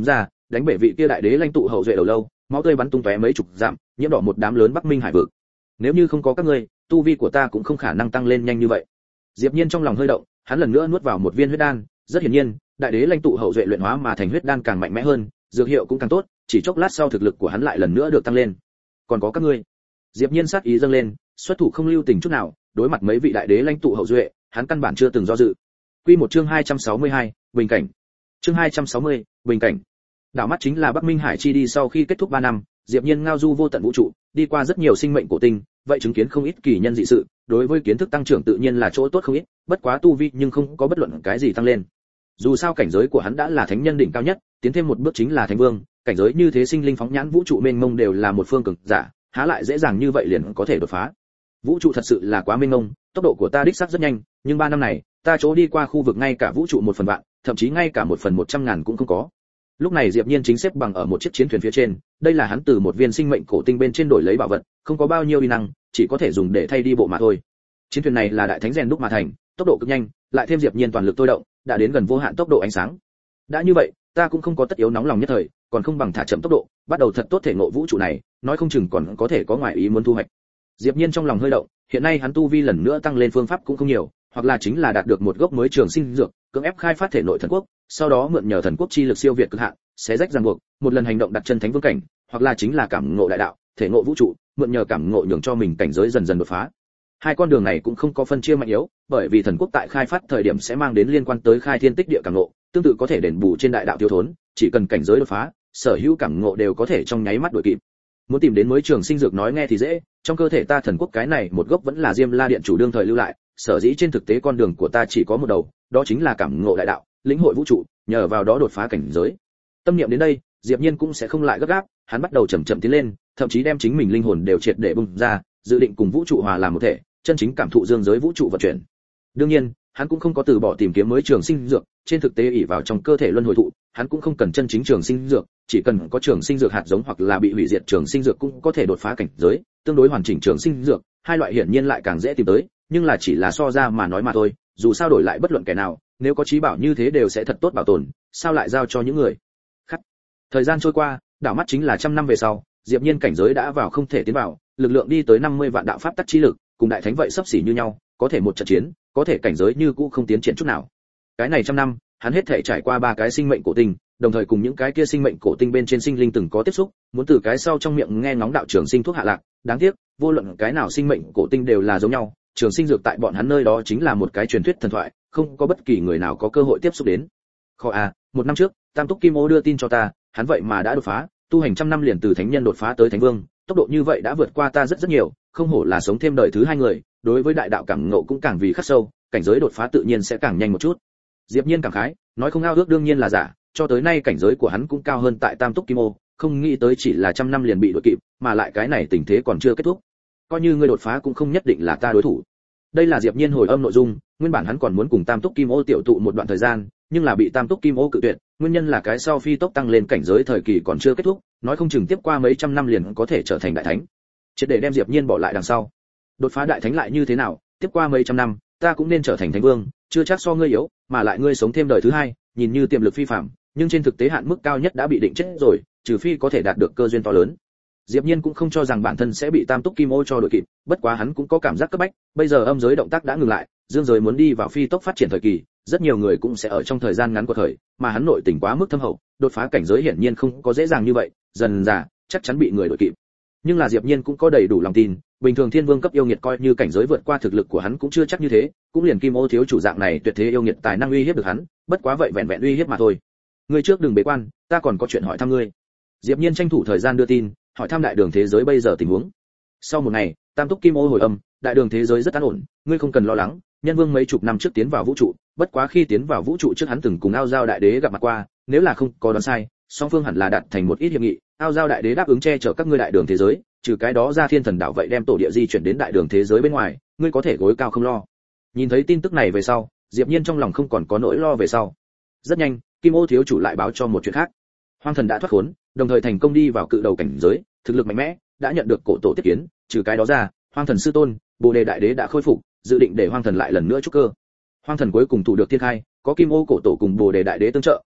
đánh bể vị kia đại đế lãnh tụ hậu duệ đầu lâu, máu tươi bắn tung tóe mấy chục dặm, nhiễm đỏ một đám lớn Bắc Minh hải vực. Nếu như không có các ngươi, tu vi của ta cũng không khả năng tăng lên nhanh như vậy. Diệp Nhiên trong lòng hơi động, hắn lần nữa nuốt vào một viên huyết đan, rất hiển nhiên, đại đế lãnh tụ hậu duệ luyện hóa mà thành huyết đan càng mạnh mẽ hơn, dược hiệu cũng càng tốt, chỉ chốc lát sau thực lực của hắn lại lần nữa được tăng lên. Còn có các ngươi. Diệp Nhiên sát ý dâng lên, xuất thủ không lưu tình chút nào, đối mặt mấy vị đại đế lãnh tụ hậu duệ, hắn căn bản chưa từng do dự. Quy một chương 262, bình cảnh. Chương 260, bình cảnh. Đảo mắt chính là Bắc Minh Hải chi đi sau khi kết thúc 3 năm, Diệp Nhiên ngao du vô tận vũ trụ, đi qua rất nhiều sinh mệnh cổ tinh, vậy chứng kiến không ít kỳ nhân dị sự, đối với kiến thức tăng trưởng tự nhiên là chỗ tốt không ít, bất quá tu vi nhưng không có bất luận cái gì tăng lên. Dù sao cảnh giới của hắn đã là thánh nhân đỉnh cao nhất, tiến thêm một bước chính là thánh vương, cảnh giới như thế sinh linh phóng nhãn vũ trụ mênh mông đều là một phương cường giả, há lại dễ dàng như vậy liền có thể đột phá. Vũ trụ thật sự là quá mênh mông, tốc độ của ta đích xác rất nhanh, nhưng 3 năm này, ta chỗ đi qua khu vực ngay cả vũ trụ 1/1000, thậm chí ngay cả 1/100.000 cũng không có. Lúc này Diệp Nhiên chính xếp bằng ở một chiếc chiến thuyền phía trên, đây là hắn từ một viên sinh mệnh cổ tinh bên trên đổi lấy bảo vật, không có bao nhiêu uy năng, chỉ có thể dùng để thay đi bộ mà thôi. Chiến thuyền này là đại thánh rèn đúc mà thành, tốc độ cực nhanh, lại thêm Diệp Nhiên toàn lực tôi động, đã đến gần vô hạn tốc độ ánh sáng. Đã như vậy, ta cũng không có tất yếu nóng lòng nhất thời, còn không bằng thả chậm tốc độ, bắt đầu thật tốt thể ngộ vũ trụ này, nói không chừng còn có thể có ngoại ý muốn thu hoạch. Diệp Nhiên trong lòng hơi động, hiện nay hắn tu vi lần nữa tăng lên phương pháp cũng không nhiều, hoặc là chính là đạt được một gốc mới trường sinh dược, cưỡng ép khai phát thể nội thần quốc, sau đó mượn nhờ thần quốc chi lực siêu việt cực hạn, xé rách ràng buộc, một lần hành động đặt chân thánh vương cảnh, hoặc là chính là cảm ngộ đại đạo, thể ngộ vũ trụ, mượn nhờ cảm ngộ nhường cho mình cảnh giới dần dần đột phá. Hai con đường này cũng không có phân chia mạnh yếu, bởi vì thần quốc tại khai phát thời điểm sẽ mang đến liên quan tới khai thiên tích địa cảm ngộ, tương tự có thể đền bù trên đại đạo thiếu thốn, chỉ cần cảnh giới đột phá, sở hữu cảm ngộ đều có thể trong nháy mắt đuổi kịp. Muốn tìm đến mới trường sinh dược nói nghe thì dễ, trong cơ thể ta thần quốc cái này một gốc vẫn là Diêm La điện chủ đương thời lưu lại, sở dĩ trên thực tế con đường của ta chỉ có một đầu, đó chính là cảm ngộ đại đạo, lĩnh hội vũ trụ, nhờ vào đó đột phá cảnh giới. Tâm niệm đến đây, Diệp Nhiên cũng sẽ không lại gấp gáp, hắn bắt đầu chậm chậm tiến lên, thậm chí đem chính mình linh hồn đều triệt để bung ra, dự định cùng vũ trụ hòa làm một thể, chân chính cảm thụ dương giới vũ trụ vận chuyển. Đương nhiên, hắn cũng không có từ bỏ tìm kiếm mới trường sinh dược, trên thực tế ỷ vào trong cơ thể luân hồi thụ, hắn cũng không cần chân chính trường sinh dược, chỉ cần có trường sinh dược hạt giống hoặc là bị hủy diệt trường sinh dược cũng có thể đột phá cảnh giới, tương đối hoàn chỉnh trường sinh dược, hai loại hiển nhiên lại càng dễ tìm tới, nhưng là chỉ là so ra mà nói mà thôi, dù sao đổi lại bất luận kẻ nào, nếu có trí bảo như thế đều sẽ thật tốt bảo tồn, sao lại giao cho những người khác. Thời gian trôi qua, đảo mắt chính là 100 năm về sau, Diệp Nhiên cảnh giới đã vào không thể tiến vào, lực lượng đi tới 50 vạn đạo pháp tắc chi lực, cùng đại thánh vậy sắp xỉ như nhau, có thể một trận chiến, có thể cảnh giới như cũ không tiến triển chút nào. Cái này 100 năm, hắn hết thể trải qua 3 cái sinh mệnh cổ tinh, đồng thời cùng những cái kia sinh mệnh cổ tinh bên trên sinh linh từng có tiếp xúc, muốn từ cái sau trong miệng nghe ngóng đạo trường sinh thuốc hạ lạc, đáng tiếc, vô luận cái nào sinh mệnh cổ tinh đều là giống nhau, trường sinh dược tại bọn hắn nơi đó chính là một cái truyền thuyết thần thoại, không có bất kỳ người nào có cơ hội tiếp xúc đến. Khó à, 1 năm trước, Tam Túc Kim Ô đưa tin cho ta, hắn vậy mà đã đột phá, tu hành 100 năm liền từ thánh nhân đột phá tới thánh vương, tốc độ như vậy đã vượt qua ta rất rất nhiều, không hổ là sống thêm đời thứ 2 người, đối với đại đạo cảm ngộ cũng càng vì khắc sâu, cảnh giới đột phá tự nhiên sẽ càng nhanh một chút. Diệp Nhiên cảm khái, nói không ao ước đương nhiên là giả, cho tới nay cảnh giới của hắn cũng cao hơn tại Tam Túc Kim Ô, không nghĩ tới chỉ là 100 năm liền bị đuổi kịp, mà lại cái này tình thế còn chưa kết thúc. Coi như ngươi đột phá cũng không nhất định là ta đối thủ. Đây là Diệp Nhiên hồi âm nội dung, nguyên bản hắn còn muốn cùng Tam Túc Kim Ô tiểu tụ một đoạn thời gian, nhưng là bị Tam Túc Kim Ô cự tuyệt, nguyên nhân là cái sau phi tốc tăng lên cảnh giới thời kỳ còn chưa kết thúc, nói không chừng tiếp qua mấy trăm năm liền có thể trở thành đại thánh. Triệt để đem Diệp Nhiên bỏ lại đằng sau. Đột phá đại thánh lại như thế nào, tiếp qua mấy trăm năm, ta cũng nên trở thành thánh vương, chưa chắc so ngươi yếu, mà lại ngươi sống thêm đời thứ 2, nhìn như tiềm lực phi phàm, nhưng trên thực tế hạn mức cao nhất đã bị định chết rồi, trừ phi có thể đạt được cơ duyên to lớn. Diệp Nhiên cũng không cho rằng bản thân sẽ bị Tam Túc Kim Ô cho đội kịp, bất quá hắn cũng có cảm giác cấp bách, bây giờ âm giới động tác đã ngừng lại, dương giới muốn đi vào phi tốc phát triển thời kỳ, rất nhiều người cũng sẽ ở trong thời gian ngắn của thời, mà hắn nội tình quá mức thâm hậu, đột phá cảnh giới hiển nhiên không có dễ dàng như vậy, dần dà chắc chắn bị người đội kịp. Nhưng là Diệp Nhiên cũng có đầy đủ lòng tin, bình thường thiên vương cấp yêu nghiệt coi như cảnh giới vượt qua thực lực của hắn cũng chưa chắc như thế, cũng liền Kim Ô thiếu chủ dạng này tuyệt thế yêu nghiệt tài năng uy hiếp được hắn, bất quá vậy vẹn vẹn uy hiếp mà thôi. Ngươi trước đừng bế quan, ta còn có chuyện hỏi thăm ngươi. Diệp Nhiên tranh thủ thời gian đưa tin, hỏi thăm đại đường thế giới bây giờ tình huống. Sau một ngày, Tam Túc Kim Ô hồi âm, đại đường thế giới rất an ổn, ngươi không cần lo lắng, nhân vương mấy chục năm trước tiến vào vũ trụ, bất quá khi tiến vào vũ trụ trước hắn từng cùng Ao Giao đại đế gặp mặt qua, nếu là không có đoán sai, song phương hẳn là đạt thành một ít hiệp nghị, Ao Giao đại đế đáp ứng che chở các ngươi đại đường thế giới, trừ cái đó ra Thiên Thần đảo vậy đem tổ địa di chuyển đến đại đường thế giới bên ngoài, ngươi có thể gối cao không lo. Nhìn thấy tin tức này về sau, Diệp Nhiên trong lòng không còn có nỗi lo về sau. Rất nhanh, Kim Ô thiếu chủ lại báo cho một chuyện khác. Hoang Thần đã thoát khốn, đồng thời thành công đi vào cự đầu cảnh giới, thực lực mạnh mẽ, đã nhận được cổ tổ tiếp kiến, trừ cái đó ra, Hoang Thần sư tôn, Bồ Đề đại đế đã khôi phục, dự định để Hoang Thần lại lần nữa trúc cơ. Hoang Thần cuối cùng thủ được thiên khai, có Kim Ô cổ tổ cùng Bồ Đề đại đế tương trợ,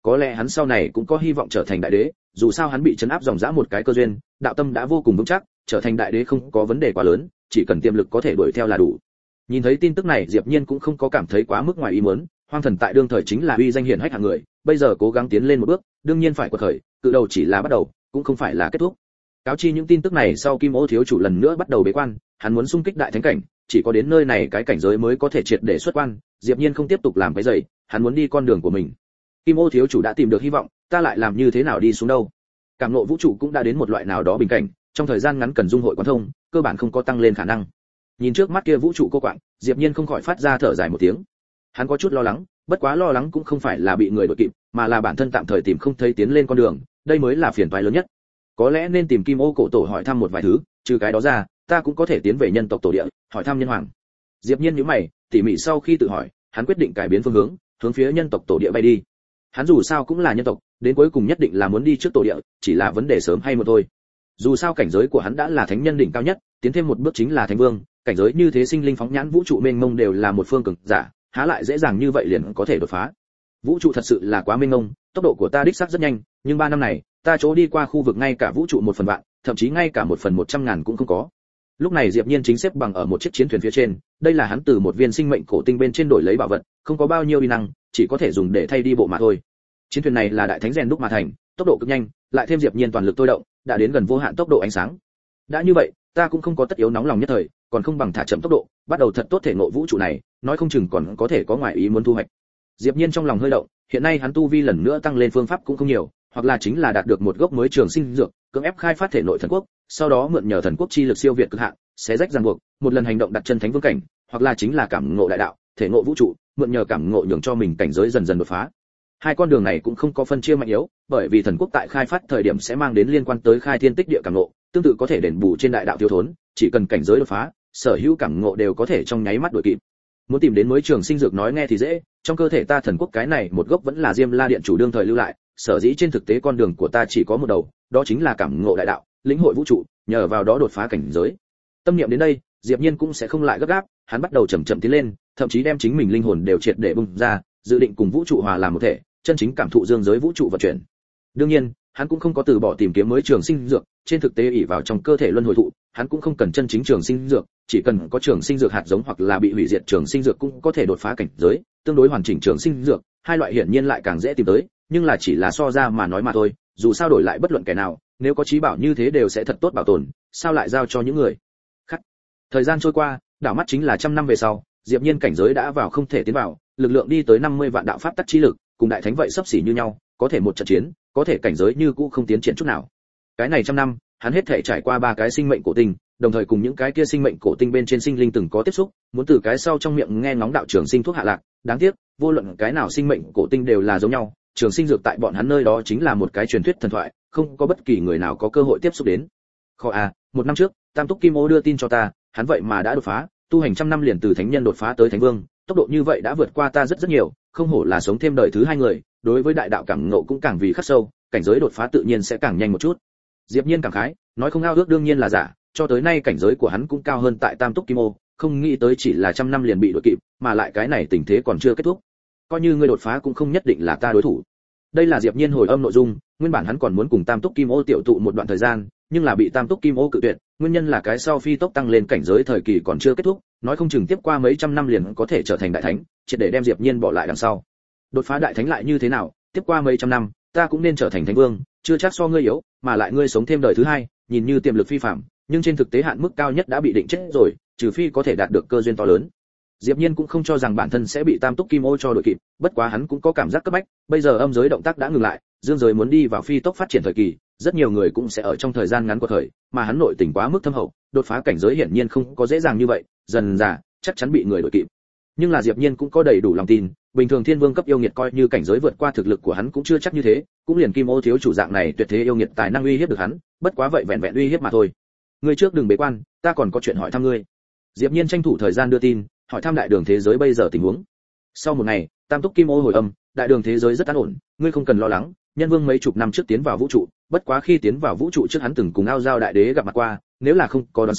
có lẽ hắn sau này cũng có hy vọng trở thành đại đế, dù sao hắn bị trấn áp dòng dã một cái cơ duyên, đạo tâm đã vô cùng vững chắc, trở thành đại đế không có vấn đề quá lớn, chỉ cần tiềm lực có thể đuổi theo là đủ. Nhìn thấy tin tức này, Diệp Nhiên cũng không có cảm thấy quá mức ngoài ý muốn, Hoang Thần tại đương thời chính là uy danh hiển hách hạng người, bây giờ cố gắng tiến lên một bước, đương nhiên phải quật khởi, cự đầu chỉ là bắt đầu, cũng không phải là kết thúc. Cáo chi những tin tức này sau, Kim Ô thiếu chủ lần nữa bắt đầu bế quan, hắn muốn xung kích đại thánh cảnh, chỉ có đến nơi này cái cảnh giới mới có thể triệt để xuất quan, Diệp Nhiên không tiếp tục làm cái dày, hắn muốn đi con đường của mình. Kim Ô thiếu chủ đã tìm được hy vọng, ta lại làm như thế nào đi xuống đâu? Cảm ngộ vũ trụ cũng đã đến một loại nào đó bình cảnh, trong thời gian ngắn cần dung hội quán thông, cơ bản không có tăng lên khả năng. Nhìn trước mắt kia vũ trụ cô quạng, Diệp Nhiên không khỏi phát ra thở dài một tiếng. Hắn có chút lo lắng, bất quá lo lắng cũng không phải là bị người đuổi kịp, mà là bản thân tạm thời tìm không thấy tiến lên con đường, đây mới là phiền toái lớn nhất. Có lẽ nên tìm Kim Ô cổ tổ hỏi thăm một vài thứ, trừ cái đó ra, ta cũng có thể tiến về nhân tộc tổ địa, hỏi thăm nhân hoàng. Diệp Nhiên nhíu mày, tỉ mỉ sau khi tự hỏi, hắn quyết định cải biến phương hướng, hướng phía nhân tộc tổ địa bay đi. Hắn dù sao cũng là nhân tộc, đến cuối cùng nhất định là muốn đi trước tổ địa, chỉ là vấn đề sớm hay muộn thôi. Dù sao cảnh giới của hắn đã là thánh nhân đỉnh cao nhất, tiến thêm một bước chính là thánh vương, cảnh giới như thế sinh linh phóng nhãn vũ trụ mênh mông đều là một phương cường giả, há lại dễ dàng như vậy liền có thể đột phá. Vũ trụ thật sự là quá mênh mông, tốc độ của ta đích xác rất nhanh, nhưng 3 năm này, ta chỗ đi qua khu vực ngay cả vũ trụ 1/1000, thậm chí ngay cả 1/100.000 cũng không có. Lúc này Diệp Nhiên chính xếp bằng ở một chiếc chiến thuyền phía trên, đây là hắn từ một viên sinh mệnh cổ tinh bên trên đổi lấy bảo vật, không có bao nhiêu uy năng, chỉ có thể dùng để thay đi bộ mà thôi. Chiến thuyền này là đại thánh rèn đúc mà thành, tốc độ cực nhanh, lại thêm Diệp Nhiên toàn lực tôi động, đã đến gần vô hạn tốc độ ánh sáng. Đã như vậy, ta cũng không có tất yếu nóng lòng nhất thời, còn không bằng thả chậm tốc độ, bắt đầu thật tốt thể ngộ vũ trụ này, nói không chừng còn có thể có ngoại ý muốn thu hoạch. Diệp Nhiên trong lòng hơi động, hiện nay hắn tu vi lần nữa tăng lên phương pháp cũng không nhiều, hoặc là chính là đạt được một gốc mới trường sinh dược, cưỡng ép khai phát thể nội thần quốc, sau đó mượn nhờ thần quốc chi lực siêu việt cực hạn, xé rách ràng buộc, một lần hành động đặt chân thánh vương cảnh, hoặc là chính là cảm ngộ đại đạo, thể ngộ vũ trụ, mượn nhờ cảm ngộ nhường cho mình cảnh giới dần dần đột phá. Hai con đường này cũng không có phân chia mạnh yếu, bởi vì thần quốc tại khai phát thời điểm sẽ mang đến liên quan tới khai thiên tích địa cảm ngộ, tương tự có thể đền bù trên đại đạo thiếu thốn, chỉ cần cảnh giới đột phá, sở hữu cảm ngộ đều có thể trong nháy mắt đuổi kịp. Muốn tìm đến mới trường sinh dược nói nghe thì dễ, trong cơ thể ta thần quốc cái này một gốc vẫn là Diêm La điện chủ đương thời lưu lại, sở dĩ trên thực tế con đường của ta chỉ có một đầu, đó chính là cảm ngộ đại đạo, lĩnh hội vũ trụ, nhờ vào đó đột phá cảnh giới. Tâm niệm đến đây, Diệp Nhiên cũng sẽ không lại gấp gáp, hắn bắt đầu chậm chậm tiến lên, thậm chí đem chính mình linh hồn đều triệt để bung ra, dự định cùng vũ trụ hòa làm một thể, chân chính cảm thụ dương giới vũ trụ vận chuyển. Đương nhiên, hắn cũng không có từ bỏ tìm kiếm mới trường sinh dược, trên thực tế ỷ vào trong cơ thể luân hồi thụ, hắn cũng không cần chân chính trường sinh dược, chỉ cần có trường sinh dược hạt giống hoặc là bị hủy diệt trường sinh dược cũng có thể đột phá cảnh giới, tương đối hoàn chỉnh trường sinh dược, hai loại hiển nhiên lại càng dễ tìm tới, nhưng là chỉ là so ra mà nói mà thôi, dù sao đổi lại bất luận kẻ nào, nếu có trí bảo như thế đều sẽ thật tốt bảo tồn, sao lại giao cho những người khác. Thời gian trôi qua, đảo mắt chính là 100 năm về sau, Diệp Nhiên cảnh giới đã vào không thể tiến vào, lực lượng đi tới 50 vạn đạo pháp tắc chi lực, cùng đại thánh vậy sắp xỉ như nhau, có thể một trận chiến, có thể cảnh giới như cũ không tiến triển chút nào. Cái này 100 năm, hắn hết thể trải qua 3 cái sinh mệnh cổ tinh, đồng thời cùng những cái kia sinh mệnh cổ tinh bên trên sinh linh từng có tiếp xúc, muốn từ cái sau trong miệng nghe ngóng đạo trường sinh thuốc hạ lạc, đáng tiếc, vô luận cái nào sinh mệnh cổ tinh đều là giống nhau, trường sinh dược tại bọn hắn nơi đó chính là một cái truyền thuyết thần thoại, không có bất kỳ người nào có cơ hội tiếp xúc đến. Khó à, 1 năm trước, Tam Túc Kim Ô đưa tin cho ta, hắn vậy mà đã đột phá, tu hành 100 năm liền từ thánh nhân đột phá tới thánh vương, tốc độ như vậy đã vượt qua ta rất rất nhiều, không hổ là sống thêm đời thứ 2 người, đối với đại đạo cảm ngộ cũng càng vì khắc sâu, cảnh giới đột phá tự nhiên sẽ càng nhanh một chút. Diệp Nhiên cảm khái, nói không ao ước đương nhiên là giả, cho tới nay cảnh giới của hắn cũng cao hơn tại Tam Túc Kim Ô, không nghĩ tới chỉ là 100 năm liền bị đuổi kịp, mà lại cái này tình thế còn chưa kết thúc. Coi như ngươi đột phá cũng không nhất định là ta đối thủ. Đây là Diệp Nhiên hồi âm nội dung, nguyên bản hắn còn muốn cùng Tam Túc Kim Ô tiểu tụ một đoạn thời gian, nhưng là bị Tam Túc Kim Ô cự tuyệt, nguyên nhân là cái sau phi tốc tăng lên cảnh giới thời kỳ còn chưa kết thúc, nói không chừng tiếp qua mấy trăm năm liền có thể trở thành đại thánh, triệt để đem Diệp Nhiên bỏ lại đằng sau. Đột phá đại thánh lại như thế nào, tiếp qua mấy trăm năm, ta cũng nên trở thành thánh vương, chưa chắc so ngươi yếu, mà lại ngươi sống thêm đời thứ 2, nhìn như tiềm lực phi phàm, nhưng trên thực tế hạn mức cao nhất đã bị định chết rồi, trừ phi có thể đạt được cơ duyên to lớn. Diệp Nhiên cũng không cho rằng bản thân sẽ bị Tam Túc Kim Ô cho đội kịp, bất quá hắn cũng có cảm giác cấp bách, bây giờ âm giới động tác đã ngừng lại, dương giới muốn đi vào phi tốc phát triển thời kỳ, rất nhiều người cũng sẽ ở trong thời gian ngắn quật khởi, mà hắn nội tình quá mức thâm hậu, đột phá cảnh giới hiển nhiên không có dễ dàng như vậy, dần dà chắc chắn bị người đội kịp. Nhưng là Diệp Nhiên cũng có đầy đủ lòng tin, bình thường thiên vương cấp yêu nghiệt coi như cảnh giới vượt qua thực lực của hắn cũng chưa chắc như thế, cũng liền Kim Ô thiếu chủ dạng này tuyệt thế yêu nghiệt tài năng uy hiếp được hắn, bất quá vậy vẹn vẹn uy hiếp mà thôi. Ngươi trước đừng bế quan, ta còn có chuyện hỏi thăm ngươi. Diệp Nhiên tranh thủ thời gian đưa tin, hỏi thăm đại đường thế giới bây giờ tình huống. Sau một ngày, Tam Túc Kim Ô hồi âm, đại đường thế giới rất an ổn, ngươi không cần lo lắng, nhân vương mấy chục năm trước tiến vào vũ trụ, bất quá khi tiến vào vũ trụ trước hắn từng cùng Ao Giao đại đế gặp mặt qua, nếu là không có đoán sai,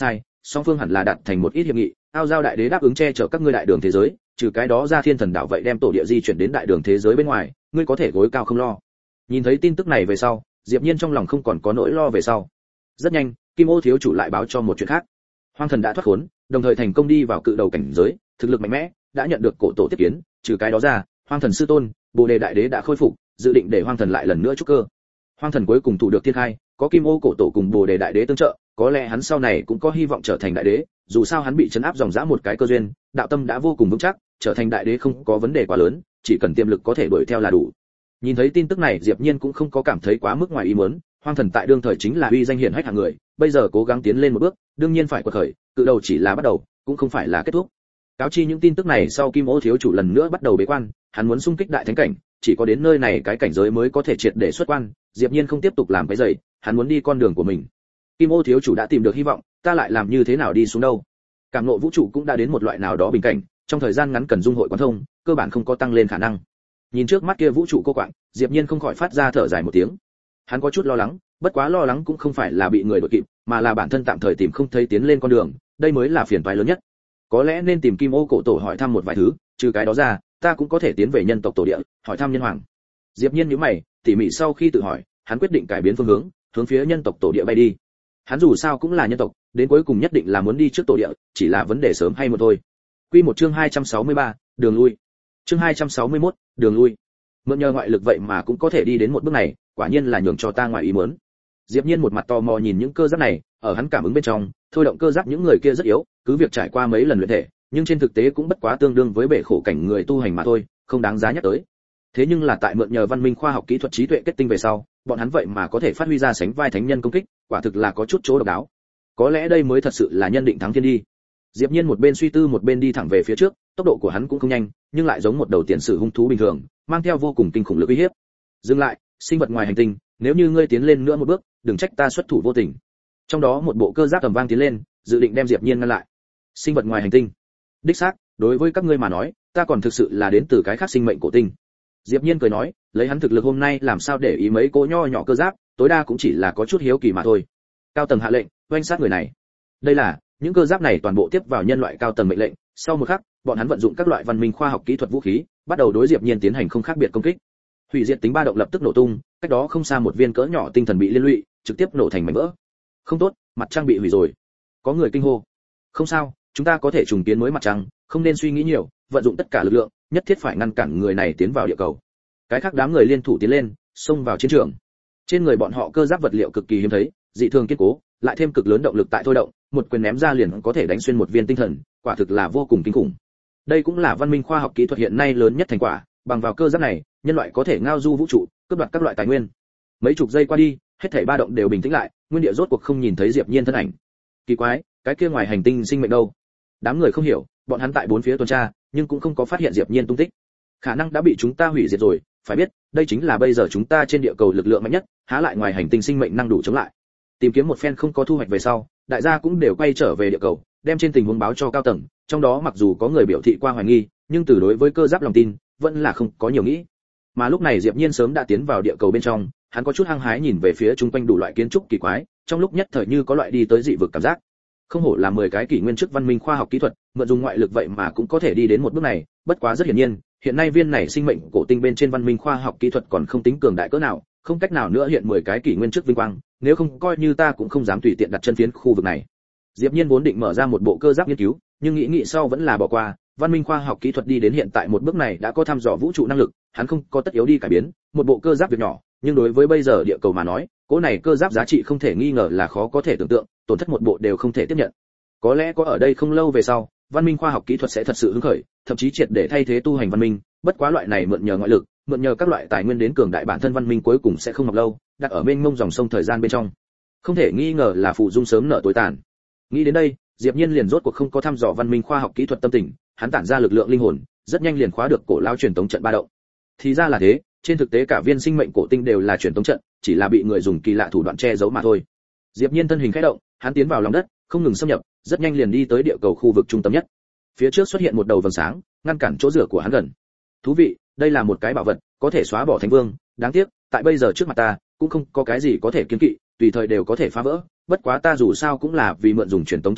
song phương hẳn là đạt thành một ít hiệp nghị, Ao Giao đại đế đáp ứng che chở các ngươi đại đường thế giới, trừ cái đó ra Thiên Thần đảo vậy đem tổ địa di chuyển đến đại đường thế giới bên ngoài, ngươi có thể gối cao không lo. Nhìn thấy tin tức này về sau, Diệp Nhiên trong lòng không còn có nỗi lo về sau. Rất nhanh, Kim Ô thiếu chủ lại báo cho một chuyện khác. Hoang Thần đã thoát khốn, đồng thời thành công đi vào cự đầu cảnh giới, thực lực mạnh mẽ, đã nhận được cổ tổ tiếp kiến, trừ cái đó ra, Hoang Thần sư tôn, Bồ Đề đại đế đã khôi phục, dự định để Hoang Thần lại lần nữa trúc cơ. Hoang Thần cuối cùng thủ được thiên khai, có Kim Ô cổ tổ cùng Bồ Đề đại đế tương trợ, có lẽ hắn sau này cũng có hy vọng trở thành đại đế, dù sao hắn bị trấn áp dòng dã một cái cơ duyên, đạo tâm đã vô cùng vững chắc, trở thành đại đế không có vấn đề quá lớn, chỉ cần tiềm lực có thể đuổi theo là đủ. Nhìn thấy tin tức này, Diệp Nhiên cũng không có cảm thấy quá mức ngoài ý muốn, Hoang Thần tại đương thời chính là uy danh hiển hách hạng người, bây giờ cố gắng tiến lên một bước, đương nhiên phải quật khởi, cự đầu chỉ là bắt đầu, cũng không phải là kết thúc. Cáo chi những tin tức này sau, Kim Ô thiếu chủ lần nữa bắt đầu bế quan, hắn muốn xung kích đại thánh cảnh, chỉ có đến nơi này cái cảnh giới mới có thể triệt để xuất quan, Diệp Nhiên không tiếp tục làm cái dày, hắn muốn đi con đường của mình. Kim Ô thiếu chủ đã tìm được hy vọng, ta lại làm như thế nào đi xuống đâu? Cảm ngộ vũ trụ cũng đã đến một loại nào đó bình cảnh, trong thời gian ngắn cần dung hội quán thông, cơ bản không có tăng lên khả năng. Nhìn trước mắt kia vũ trụ cô quạng, Diệp Nhiên không khỏi phát ra thở dài một tiếng. Hắn có chút lo lắng, bất quá lo lắng cũng không phải là bị người đuổi kịp, mà là bản thân tạm thời tìm không thấy tiến lên con đường, đây mới là phiền toái lớn nhất. Có lẽ nên tìm Kim Ô cổ tổ hỏi thăm một vài thứ, trừ cái đó ra, ta cũng có thể tiến về nhân tộc tổ địa, hỏi thăm nhân hoàng. Diệp Nhiên nhíu mày, tỉ mỉ sau khi tự hỏi, hắn quyết định cải biến phương hướng, hướng phía nhân tộc tổ địa bay đi. Hắn dù sao cũng là nhân tộc, đến cuối cùng nhất định là muốn đi trước tổ địa, chỉ là vấn đề sớm hay muộn thôi. Quy một chương 263, đường lui. Chương 261, đường lui. Mượn nhờ ngoại lực vậy mà cũng có thể đi đến một bước này, quả nhiên là nhường cho ta ngoài ý muốn. Diệp Nhiên một mặt tò mò nhìn những cơ giáp này, ở hắn cảm ứng bên trong, thôi động cơ giáp những người kia rất yếu, cứ việc trải qua mấy lần luyện thể, nhưng trên thực tế cũng bất quá tương đương với bể khổ cảnh người tu hành mà thôi, không đáng giá nhắc tới. Thế nhưng là tại mượn nhờ văn minh khoa học kỹ thuật trí tuệ kết tinh về sau, bọn hắn vậy mà có thể phát huy ra sánh vai thánh nhân công kích, quả thực là có chút chỗ độc đáo. Có lẽ đây mới thật sự là nhân định thắng thiên đi. Diệp Nhiên một bên suy tư một bên đi thẳng về phía trước, tốc độ của hắn cũng không nhanh, nhưng lại giống một đầu tiền sử hung thú bình thường, mang theo vô cùng kinh khủng lực uy hiếp. Dừng lại, sinh vật ngoài hành tinh, nếu như ngươi tiến lên nữa một bước, đừng trách ta xuất thủ vô tình. Trong đó một bộ cơ giáp tầm vang tiến lên, dự định đem Diệp Nhiên ngăn lại. Sinh vật ngoài hành tinh? Đích xác, đối với các ngươi mà nói, ta còn thực sự là đến từ cái khác sinh mệnh cổ tinh. Diệp Nhiên cười nói, lấy hắn thực lực hôm nay làm sao để ý mấy cỗ nho nhỏ cơ giáp, tối đa cũng chỉ là có chút hiếu kỳ mà thôi. Cao tầng hạ lệnh, oanh sát người này. Đây là, những cơ giáp này toàn bộ tiếp vào nhân loại cao tầng mệnh lệnh, sau một khắc, bọn hắn vận dụng các loại văn minh khoa học kỹ thuật vũ khí, bắt đầu đối Diệp Nhiên tiến hành không khác biệt công kích. Hủy diệt tính ba động lập tức nổ tung, cách đó không xa một viên cỡ nhỏ tinh thần bị liên lụy, trực tiếp nổ thành mảnh vỡ. Không tốt, mặt trăng bị hủy rồi. Có người kinh hô. Không sao, chúng ta có thể trùng kiến mới mặt trăng, không nên suy nghĩ nhiều, vận dụng tất cả lực lượng, nhất thiết phải ngăn cản người này tiến vào địa cầu. Cái khác đám người liên thủ tiến lên, xông vào chiến trường. Trên người bọn họ cơ giáp vật liệu cực kỳ hiếm thấy, dị thường kiên cố, lại thêm cực lớn động lực tại thôi động, một quyền ném ra liền có thể đánh xuyên một viên tinh thần, quả thực là vô cùng kinh khủng. Đây cũng là văn minh khoa học kỹ thuật hiện nay lớn nhất thành quả, bằng vào cơ giáp này, nhân loại có thể ngao du vũ trụ, cướp đoạt các loại tài nguyên. Mấy chục giây qua đi, hết thảy ba động đều bình tĩnh lại, nguyên địa rốt cuộc không nhìn thấy Diệp Nhiên thân ảnh. Kỳ quái, cái kia ngoài hành tinh sinh mệnh đâu? Đám người không hiểu, bọn hắn tại bốn phía tuần tra, nhưng cũng không có phát hiện Diệp Nhiên tung tích. Khả năng đã bị chúng ta hủy diệt rồi, phải biết, đây chính là bây giờ chúng ta trên địa cầu lực lượng mạnh nhất, há lại ngoài hành tinh sinh mệnh năng đủ chống lại. Tìm kiếm một phen không có thu hoạch về sau, đại gia cũng đều quay trở về địa cầu, đem trên tình huống báo cho cao tầng, trong đó mặc dù có người biểu thị qua hoài nghi, nhưng từ đối với cơ giáp lòng tin, vẫn là không có nhiều nghĩ. Mà lúc này Diệp Nhiên sớm đã tiến vào địa cầu bên trong, hắn có chút hăng hái nhìn về phía chung quanh đủ loại kiến trúc kỳ quái, trong lúc nhất thời như có loại đi tới dị vực cảm giác. Không hổ là 10 cái kỷ nguyên trước văn minh khoa học kỹ thuật, mượn dùng ngoại lực vậy mà cũng có thể đi đến một bước này, bất quá rất hiển nhiên, hiện nay viên này sinh mệnh cổ tinh bên trên văn minh khoa học kỹ thuật còn không tính cường đại cỡ nào, không cách nào nữa hiện 10 cái kỷ nguyên trước vinh quang, nếu không coi như ta cũng không dám tùy tiện đặt chân phiến khu vực này. Diệp Nhiên vốn định mở ra một bộ cơ giáp nghiên cứu, nhưng nghĩ sau vẫn là bỏ qua, văn minh khoa học kỹ thuật đi đến hiện tại một bước này đã có thăm dò vũ trụ năng lực, hắn không có tất yếu đi cải biến, một bộ cơ giáp việc nhỏ, nhưng đối với bây giờ địa cầu mà nói, cỗ này cơ giáp giá trị không thể nghi ngờ là khó có thể tưởng tượng, tổn thất một bộ đều không thể tiếp nhận. Có lẽ có ở đây không lâu về sau, văn minh khoa học kỹ thuật sẽ thật sự hứng khởi, thậm chí triệt để thay thế tu hành văn minh, bất quá loại này mượn nhờ ngoại lực, mượn nhờ các loại tài nguyên đến cường đại bản thân văn minh cuối cùng sẽ không mọc lâu, đặt ở bên mông dòng sông thời gian bên trong. Không thể nghi ngờ là phụ dung sớm nợ tối tàn. Nghĩ đến đây, Diệp Nhiên liền rốt cuộc không có thăm dò văn minh khoa học kỹ thuật tâm tình, hắn tản ra lực lượng linh hồn, rất nhanh liền khóa được cổ lao truyền tống trận ba động. Thì ra là thế, trên thực tế cả viên sinh mệnh cổ tinh đều là truyền tống trận, chỉ là bị người dùng kỳ lạ thủ đoạn che giấu mà thôi. Diệp Nhiên thân hình khẽ động, hắn tiến vào lòng đất, không ngừng xâm nhập, rất nhanh liền đi tới địa cầu khu vực trung tâm nhất. Phía trước xuất hiện một đầu vầng sáng, ngăn cản chỗ rửa của hắn gần. Thú vị, đây là một cái bảo vật, có thể xóa bỏ thánh vương, đáng tiếc, tại bây giờ trước mặt ta, cũng không có cái gì có thể kiêng kỵ, tùy thời đều có thể phá vỡ, bất quá ta dù sao cũng là vì mượn dùng truyền tống trận tới,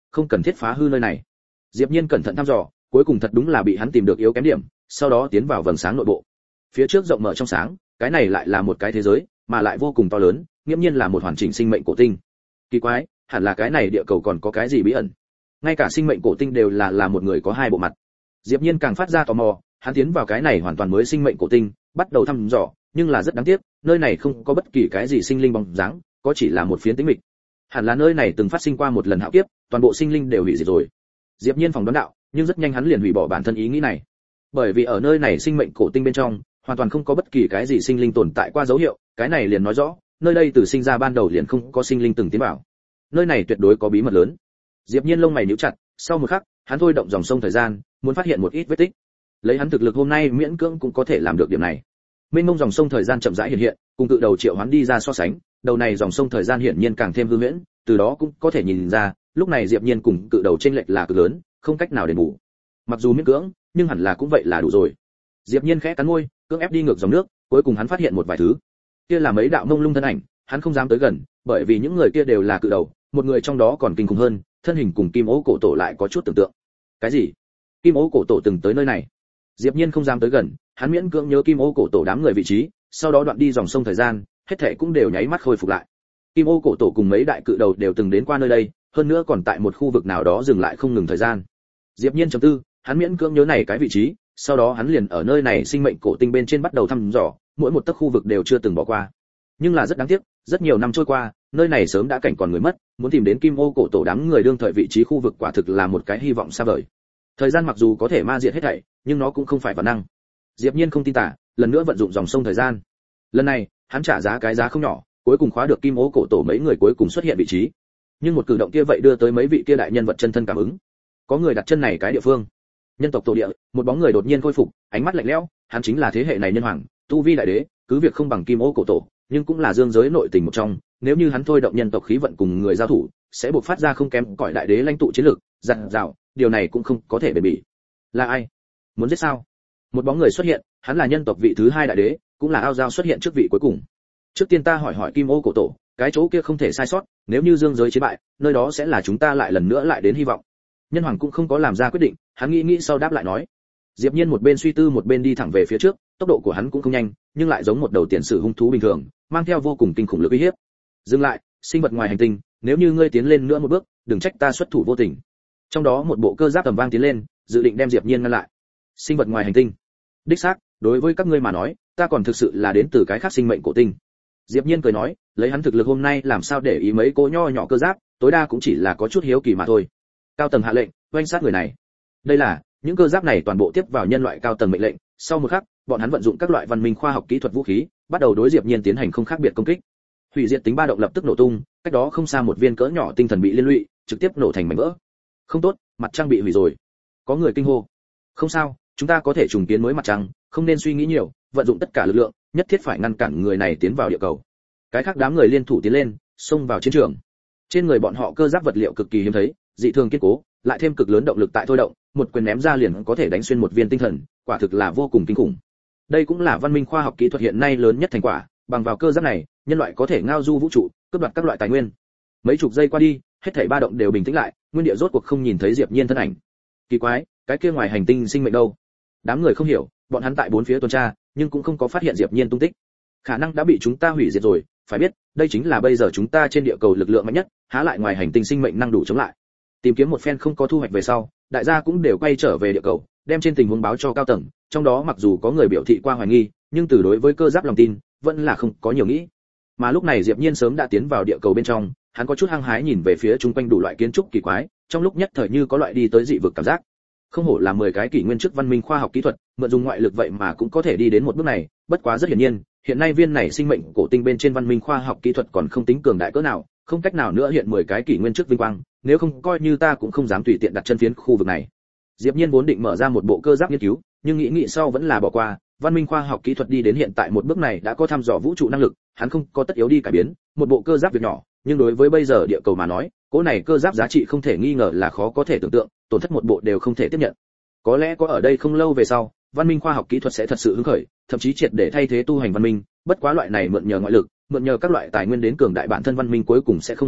không cần thiết phá hư nơi này. Diệp Nhiên cẩn thận thăm dò, cuối cùng thật đúng là bị hắn tìm được yếu kém điểm, sau đó tiến vào vầng sáng nội bộ. Phía trước rộng mở trong sáng, cái này lại là một cái thế giới, mà lại vô cùng to lớn, nghiêm nhiên là một hoàn chỉnh sinh mệnh cổ tinh. Kỳ quái, hẳn là cái này địa cầu còn có cái gì bí ẩn. Ngay cả sinh mệnh cổ tinh đều là một người có hai bộ mặt. Diệp Nhiên càng phát ra tò mò, hắn tiến vào cái này hoàn toàn mới sinh mệnh cổ tinh, bắt đầu thăm dò, nhưng là rất đáng tiếc, nơi này không có bất kỳ cái gì sinh linh bóng dáng, có chỉ là một phiến tĩnh mịch. Hẳn là nơi này từng phát sinh qua một lần hạo kiếp, toàn bộ sinh linh đều hủy diệt rồi. Diệp Nhiên phỏng đoán đạo, nhưng rất nhanh hắn liền hủy bỏ bản thân ý nghĩ này. Bởi vì ở nơi này sinh mệnh cổ tinh bên trong, hoàn toàn không có bất kỳ cái gì sinh linh tồn tại qua dấu hiệu, cái này liền nói rõ, nơi đây từ sinh ra ban đầu liền không có sinh linh từng tiến vào. Nơi này tuyệt đối có bí mật lớn. Diệp Nhiên lông mày nhíu chặt, sau một khắc, hắn thôi động dòng sông thời gian, muốn phát hiện một ít vết tích. Lấy hắn thực lực hôm nay miễn cưỡng cũng có thể làm được điểm này. Mênh mông dòng sông thời gian chậm rãi hiện hiện, cùng cự đầu triệu hoán đi ra so sánh, đầu này dòng sông thời gian hiển nhiên càng thêm hư huyễn, từ đó cũng có thể nhìn ra, lúc này Diệp Nhiên cùng cự đầu chênh lệch là cực lớn, không cách nào đền bù. Mặc dù miễn cưỡng, nhưng hẳn là cũng vậy là đủ rồi. Diệp Nhiên khẽ cắn môi, cưỡng ép đi ngược dòng nước, cuối cùng hắn phát hiện một vài thứ. Kia là mấy đạo mông lung thân ảnh, hắn không dám tới gần, bởi vì những người kia đều là cự đầu, một người trong đó còn kinh khủng hơn, thân hình cùng Kim Ô cổ tổ lại có chút tưởng tượng. Cái gì? Kim Ô cổ tổ từng tới nơi này? Diệp Nhiên không dám tới gần, hắn miễn cưỡng nhớ Kim Ô cổ tổ đám người vị trí, sau đó đoạn đi dòng sông thời gian, hết thảy cũng đều nháy mắt khôi phục lại. Kim Ô cổ tổ cùng mấy đại cự đầu đều từng đến qua nơi đây, hơn nữa còn tại một khu vực nào đó dừng lại không ngừng thời gian. Diệp Nhiên trầm tư, hắn miễn cưỡng nhớ này cái vị trí, sau đó hắn liền ở nơi này sinh mệnh cổ tinh bên trên bắt đầu thăm dò, mỗi một tấc khu vực đều chưa từng bỏ qua. Nhưng là rất đáng tiếc, rất nhiều năm trôi qua, nơi này sớm đã cảnh còn người mất, muốn tìm đến Kim Ô cổ tổ đám người đương thời vị trí khu vực quả thực là một cái hy vọng xa vời. Thời gian mặc dù có thể ma diệt hết thảy, nhưng nó cũng không phải vạn năng. Diệp Nhiên không tin tả, lần nữa vận dụng dòng sông thời gian. Lần này, hắn trả giá cái giá không nhỏ, cuối cùng khóa được Kim Ô cổ tổ mấy người cuối cùng xuất hiện vị trí. Nhưng một cử động kia vậy đưa tới mấy vị kia đại nhân vật chân thân cảm ứng. Có người đặt chân này cái địa phương. Nhân tộc tổ địa, một bóng người đột nhiên khôi phục, ánh mắt lạnh lẽo, hắn chính là thế hệ này nhân hoàng, tu vi đại đế, cứ việc không bằng Kim Ô cổ tổ, nhưng cũng là dương giới nội tình một trong, nếu như hắn thôi động nhân tộc khí vận cùng người giao thủ, sẽ bộc phát ra không kém cỏi đại đế lãnh tụ chiến lược, dặn dạo, điều này cũng không có thể bền bỉ. Là ai? Muốn giết sao? Một bóng người xuất hiện, hắn là nhân tộc vị thứ hai đại đế, cũng là Ao Giao xuất hiện trước vị cuối cùng. Trước tiên ta hỏi Kim Ô cổ tổ, cái chỗ kia không thể sai sót, nếu như dương giới chiến bại, nơi đó sẽ là chúng ta lại lần nữa lại đến hy vọng. Nhân hoàng cũng không có làm ra quyết định, hắn nghĩ sau đáp lại nói. Diệp Nhiên một bên suy tư một bên đi thẳng về phía trước, tốc độ của hắn cũng không nhanh, nhưng lại giống một đầu tiền sử hung thú bình thường, mang theo vô cùng kinh khủng lực uy hiếp. Dừng lại, sinh vật ngoài hành tinh, nếu như ngươi tiến lên nữa một bước, đừng trách ta xuất thủ vô tình. Trong đó một bộ cơ giáp tầm vang tiến lên, dự định đem Diệp Nhiên ngăn lại. Sinh vật ngoài hành tinh? Đích xác, đối với các ngươi mà nói, ta còn thực sự là đến từ cái khác sinh mệnh cổ tinh. Diệp Nhiên cười nói, lấy hắn thực lực hôm nay làm sao để ý mấy cô nho nhỏ cơ giáp, tối đa cũng chỉ là có chút hiếu kỳ mà thôi. Cao tầng hạ lệnh, oanh sát người này. Đây là, những cơ giáp này toàn bộ tiếp vào nhân loại cao tầng mệnh lệnh, sau một khắc, bọn hắn vận dụng các loại văn minh khoa học kỹ thuật vũ khí, bắt đầu đối Diệp Nhiên tiến hành không khác biệt công kích. Hủy diệt tính ba động lập tức nổ tung, cách đó không xa một viên cỡ nhỏ tinh thần bị liên lụy, trực tiếp nổ thành mảnh vỡ. Không tốt, mặt trăng bị hủy rồi. Có người kinh hô. Không sao, chúng ta có thể trùng kiến mới mặt trăng, không nên suy nghĩ nhiều, vận dụng tất cả lực lượng, nhất thiết phải ngăn cản người này tiến vào địa cầu. Cái khác đám người liên thủ tiến lên, xông vào chiến trường. Trên người bọn họ cơ giáp vật liệu cực kỳ hiếm thấy, dị thường kiên cố, lại thêm cực lớn động lực tại thôi động, một quyền ném ra liền có thể đánh xuyên một viên tinh thần, quả thực là vô cùng kinh khủng. Đây cũng là văn minh khoa học kỹ thuật hiện nay lớn nhất thành quả, bằng vào cơ giáp này, nhân loại có thể ngao du vũ trụ, cướp đoạt các loại tài nguyên. Mấy chục giây qua đi, hết thảy ba động đều bình tĩnh lại, nguyên địa rốt cuộc không nhìn thấy Diệp Nhiên thân ảnh. Kỳ quái, cái kia ngoài hành tinh sinh mệnh đâu? Đám người không hiểu, bọn hắn tại bốn phía tuần tra, nhưng cũng không có phát hiện Diệp Nhiên tung tích. Khả năng đã bị chúng ta hủy diệt rồi, phải biết, đây chính là bây giờ chúng ta trên địa cầu lực lượng mạnh nhất, há lại ngoài hành tinh sinh mệnh năng đủ chống lại. Tìm kiếm một phen không có thu hoạch về sau, đại gia cũng đều quay trở về địa cầu, đem trên tình huống báo cho cao tầng, trong đó mặc dù có người biểu thị qua hoài nghi, nhưng từ đối với cơ giáp lòng tin, vẫn là không có nhiều nghĩ. Mà lúc này Diệp Nhiên sớm đã tiến vào địa cầu bên trong, hắn có chút hăng hái nhìn về phía chung quanh đủ loại kiến trúc kỳ quái, trong lúc nhất thời như có loại đi tới dị vực cảm giác. Không hổ là 10 cái kỷ nguyên trước văn minh khoa học kỹ thuật, mượn dùng ngoại lực vậy mà cũng có thể đi đến một bước này, bất quá rất hiển nhiên, hiện nay viên này sinh mệnh cổ tinh bên trên văn minh khoa học kỹ thuật còn không tính cường đại cỡ nào, không cách nào nữa hiện 10 cái kỷ nguyên trước vinh quang, nếu không coi như ta cũng không dám tùy tiện đặt chân phiến khu vực này. Diệp Nhiên vốn định mở ra một bộ cơ giáp nghiên cứu, nhưng nghĩ sau vẫn là bỏ qua, văn minh khoa học kỹ thuật đi đến hiện tại một bước này đã có thăm dò vũ trụ năng lực, hắn không có tất yếu đi cải biến, một bộ cơ giáp việc nhỏ, nhưng đối với bây giờ địa cầu mà nói, cỗ này cơ giáp giá trị không thể nghi ngờ là khó có thể tưởng tượng, tổn thất một bộ đều không thể tiếp nhận. Có lẽ có ở đây không lâu về sau, văn minh khoa học kỹ thuật sẽ thật sự hứng khởi, thậm chí triệt để thay thế tu hành văn minh, bất quá loại này mượn nhờ ngoại lực, mượn nhờ các loại tài nguyên đến cường đại bản thân văn minh cuối cùng sẽ không mọc lâu,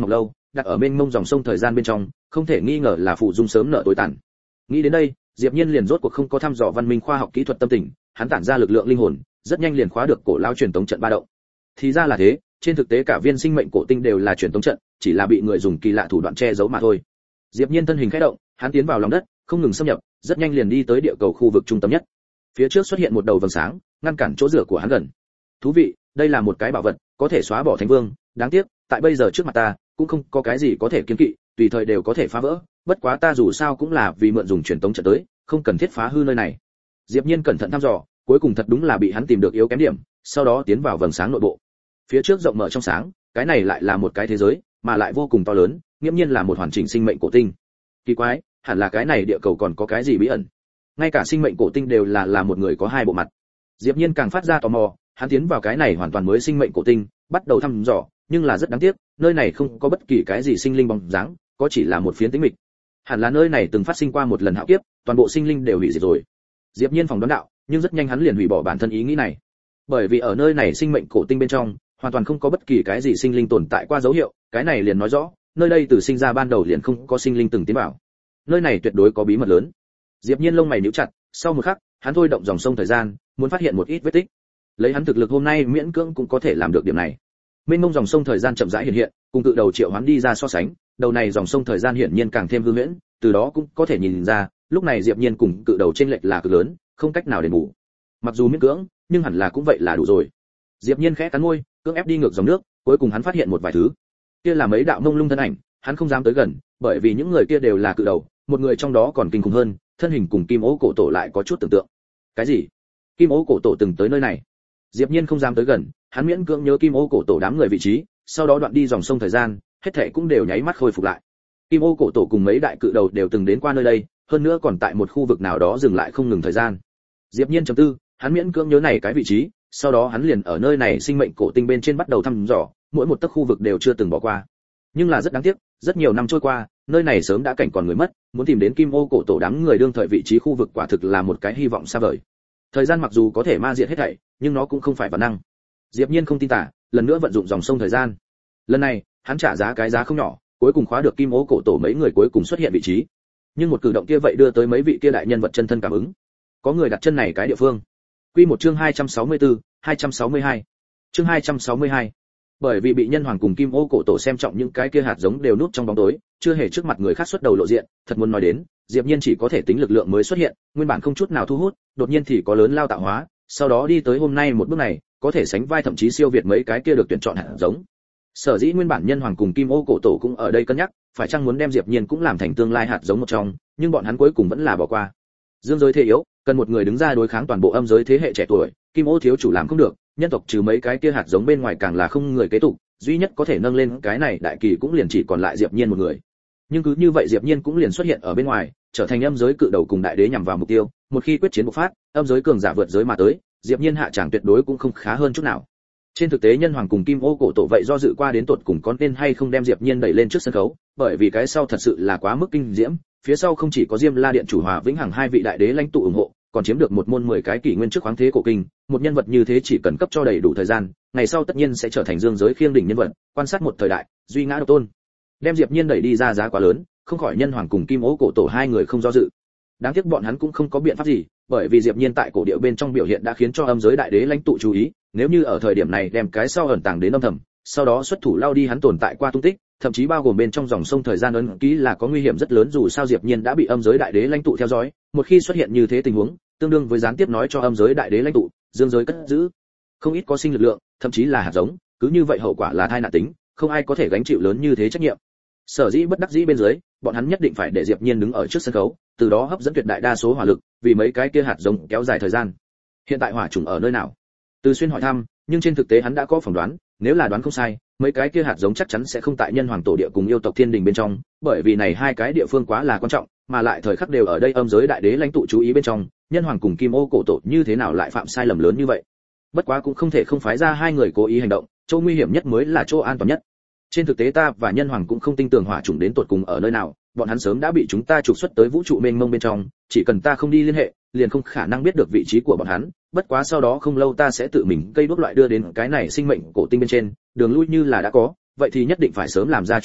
đặt ở mênh mông dòng sông thời gian bên trong, không thể nghi ngờ là phụ dung sớm nợ tối tàn. Nghĩ đến đây, Diệp Nhiên liền rốt cuộc không có thăm dò văn minh khoa học kỹ thuật tâm tình, hắn tản ra lực lượng linh hồn, rất nhanh liền khóa được cổ lao truyền tống trận ba động. Thì ra là thế, trên thực tế cả viên sinh mệnh cổ tinh đều là truyền tống trận, chỉ là bị người dùng kỳ lạ thủ đoạn che giấu mà thôi. Diệp Nhiên thân hình khẽ động, hắn tiến vào lòng đất, không ngừng xâm nhập, rất nhanh liền đi tới địa cầu khu vực trung tâm nhất. Phía trước xuất hiện một đầu vầng sáng, ngăn cản chỗ rửa của hắn gần. Thú vị, đây là một cái bảo vật, có thể xóa bỏ thánh vương, đáng tiếc, tại bây giờ trước mặt ta, cũng không có cái gì có thể kiêng kỵ, tùy thời đều có thể phá vỡ, bất quá ta dù sao cũng là vì mượn dùng truyền tống trận tới, không cần thiết phá hư nơi này. Diệp Nhiên cẩn thận thăm dò, cuối cùng thật đúng là bị hắn tìm được yếu kém điểm, sau đó tiến vào vầng sáng nội bộ. Phía trước rộng mở trong sáng, cái này lại là một cái thế giới, mà lại vô cùng to lớn, nghiêm nhiên là một hoàn chỉnh sinh mệnh cổ tinh. Kỳ quái, hẳn là cái này địa cầu còn có cái gì bí ẩn. Ngay cả sinh mệnh cổ tinh đều là một người có hai bộ mặt. Diệp Nhiên càng phát ra tò mò, hắn tiến vào cái này hoàn toàn mới sinh mệnh cổ tinh, bắt đầu thăm dò, nhưng là rất đáng tiếc, nơi này không có bất kỳ cái gì sinh linh bóng dáng, có chỉ là một phiến tĩnh mịch. Hẳn là nơi này từng phát sinh qua một lần hạo kiếp, toàn bộ sinh linh đều hủy diệt rồi. Diệp Nhiên phỏng đoán đạo, nhưng rất nhanh hắn liền hủy bỏ bản thân ý nghĩ này. Bởi vì ở nơi này sinh mệnh cổ tinh bên trong, hoàn toàn không có bất kỳ cái gì sinh linh tồn tại qua dấu hiệu, cái này liền nói rõ, nơi đây từ sinh ra ban đầu liền không có sinh linh từng tiến vào. Nơi này tuyệt đối có bí mật lớn. Diệp Nhiên lông mày nhíu chặt, sau một khắc, hắn thôi động dòng sông thời gian, muốn phát hiện một ít vết tích. Lấy hắn thực lực hôm nay miễn cưỡng cũng có thể làm được điểm này. Mênh mông dòng sông thời gian chậm rãi hiện hiện, cùng cự đầu triệu hoán đi ra so sánh, đầu này dòng sông thời gian hiển nhiên càng thêm hư huyễn, từ đó cũng có thể nhìn ra, lúc này Diệp Nhiên cùng cự đầu chênh lệch là cực lớn, không cách nào đền bù. Mặc dù miễn cưỡng, nhưng hẳn là cũng vậy là đủ rồi. Diệp Nhiên khẽ cắn môi, cưỡng ép đi ngược dòng nước, cuối cùng hắn phát hiện một vài thứ. Kia là mấy đạo mông lung thân ảnh, hắn không dám tới gần, bởi vì những người kia đều là cự đầu, một người trong đó còn kinh khủng hơn, thân hình cùng Kim Ố cổ tổ lại có chút tưởng tượng. Cái gì? Kim Ố cổ tổ từng tới nơi này? Diệp Nhiên không dám tới gần, hắn miễn cưỡng nhớ Kim Ô cổ tổ đám người vị trí, sau đó đoạn đi dòng sông thời gian, hết thảy cũng đều nháy mắt khôi phục lại. Kim Ô cổ tổ cùng mấy đại cự đầu đều từng đến qua nơi đây, hơn nữa còn tại một khu vực nào đó dừng lại không ngừng thời gian. Diệp Nhiên trầm tư, hắn miễn cưỡng nhớ này cái vị trí, sau đó hắn liền ở nơi này sinh mệnh cổ tinh bên trên bắt đầu thăm dò, mỗi một tấc khu vực đều chưa từng bỏ qua. Nhưng là rất đáng tiếc, rất nhiều năm trôi qua, nơi này sớm đã cảnh còn người mất, muốn tìm đến Kim Ô cổ tổ đám người đương thời vị trí khu vực quả thực là một cái hy vọng xa vời. Thời gian mặc dù có thể ma diệt hết thảy, nhưng nó cũng không phải vạn năng. Diệp Nhiên không tin tả, lần nữa vận dụng dòng sông thời gian. Lần này, hắn trả giá cái giá không nhỏ, cuối cùng khóa được Kim Ố cổ tổ mấy người cuối cùng xuất hiện vị trí. Nhưng một cử động kia vậy đưa tới mấy vị kia đại nhân vật chân thân cảm ứng. Có người đặt chân này cái địa phương. Quy một chương 264, 262. Chương 262. Bởi vì bị nhân hoàng cùng Kim Ô cổ tổ xem trọng những cái kia hạt giống đều núp trong bóng tối, chưa hề trước mặt người khác xuất đầu lộ diện, thật muốn nói đến, Diệp Nhiên chỉ có thể tính lực lượng mới xuất hiện, nguyên bản không chút nào thu hút, đột nhiên thì có lớn lao tạo hóa, sau đó đi tới hôm nay một bước này, có thể sánh vai thậm chí siêu việt mấy cái kia được tuyển chọn hạt giống. Sở dĩ nguyên bản nhân hoàng cùng Kim Ô cổ tổ cũng ở đây cân nhắc, phải chăng muốn đem Diệp Nhiên cũng làm thành tương lai hạt giống một trong, nhưng bọn hắn cuối cùng vẫn là bỏ qua. Dương giới thế yếu, cần một người đứng ra đối kháng toàn bộ âm giới thế hệ trẻ tuổi, Kim Ô thiếu chủ làm không được, nhân tộc trừ mấy cái kia hạt giống bên ngoài càng là không người kế tục, duy nhất có thể nâng lên cái này đại kỳ cũng liền chỉ còn lại Diệp Nhiên một người. Nhưng cứ như vậy Diệp Nhiên cũng liền xuất hiện ở bên ngoài, trở thành âm giới cự đầu cùng đại đế nhằm vào mục tiêu, một khi quyết chiến bộc phát, âm giới cường giả vượt giới mà tới, Diệp Nhiên hạ tràng tuyệt đối cũng không khá hơn chút nào. Trên thực tế nhân hoàng cùng Kim Ô cổ tổ vậy do dự qua đến tột cùng có nên hay không đem Diệp Nhiên đẩy lên trước sân khấu, bởi vì cái sau thật sự là quá mức kinh diễm, phía sau không chỉ có Diêm La điện chủ Hòa Vĩnh Hằng hai vị đại đế lãnh tụ ủng hộ, còn chiếm được một môn 10 cái kỷ nguyên trước khoáng thế cổ kinh, một nhân vật như thế chỉ cần cấp cho đầy đủ thời gian, ngày sau tất nhiên sẽ trở thành dương giới khiêng đỉnh nhân vật, quan sát một thời đại, duy ngã độc tôn. Đem Diệp Nhiên đẩy đi ra giá quá lớn, không khỏi nhân hoàng cùng Kim Ô cổ tổ hai người không do dự. Đáng tiếc bọn hắn cũng không có biện pháp gì, bởi vì Diệp Nhiên tại cổ điệu bên trong biểu hiện đã khiến cho âm giới đại đế lãnh tụ chú ý, nếu như ở thời điểm này đem cái sau ẩn tàng đến âm thầm, sau đó xuất thủ lao đi hắn tồn tại qua tung tích, thậm chí bao gồm bên trong dòng sông thời gian ấn ký là có nguy hiểm rất lớn, dù sao Diệp Nhiên đã bị âm giới đại đế lãnh tụ theo dõi, một khi xuất hiện như thế tình huống, tương đương với gián tiếp nói cho âm giới đại đế lãnh tụ, dương giới cất giữ không ít có sinh lực lượng, thậm chí là hạt giống, cứ như vậy hậu quả là tai nạn tính, không ai có thể gánh chịu lớn như thế trách nhiệm. Sở dĩ bất đắc dĩ bên dưới, bọn hắn nhất định phải để Diệp Nhiên đứng ở trước sân khấu, từ đó hấp dẫn tuyệt đại đa số hỏa lực, vì mấy cái kia hạt giống kéo dài thời gian. Hiện tại hỏa trùng ở nơi nào? Từ Xuyên hỏi thăm, nhưng trên thực tế hắn đã có phỏng đoán, nếu là đoán không sai, mấy cái kia hạt giống chắc chắn sẽ không tại nhân hoàng tổ địa cùng yêu tộc thiên đình bên trong, bởi vì này hai cái địa phương quá là quan trọng, mà lại thời khắc đều ở đây âm giới đại đế lãnh tụ chú ý bên trong, nhân hoàng cùng Kim Ô cổ tổ như thế nào lại phạm sai lầm lớn như vậy? Bất quá cũng không thể không phái ra hai người cố ý hành động, chỗ nguy hiểm nhất mới là chỗ an toàn nhất. Trên thực tế ta và nhân hoàng cũng không tin tưởng hỏa chủng đến tột cùng ở nơi nào, bọn hắn sớm đã bị chúng ta trục xuất tới vũ trụ mênh mông bên trong, chỉ cần ta không đi liên hệ, liền không khả năng biết được vị trí của bọn hắn. Bất quá sau đó không lâu ta sẽ tự mình cây đuốc loại đưa đến cái này sinh mệnh cổ tinh bên trên, đường lui như là đã có, vậy thì nhất định phải sớm làm ra chuẩn bị,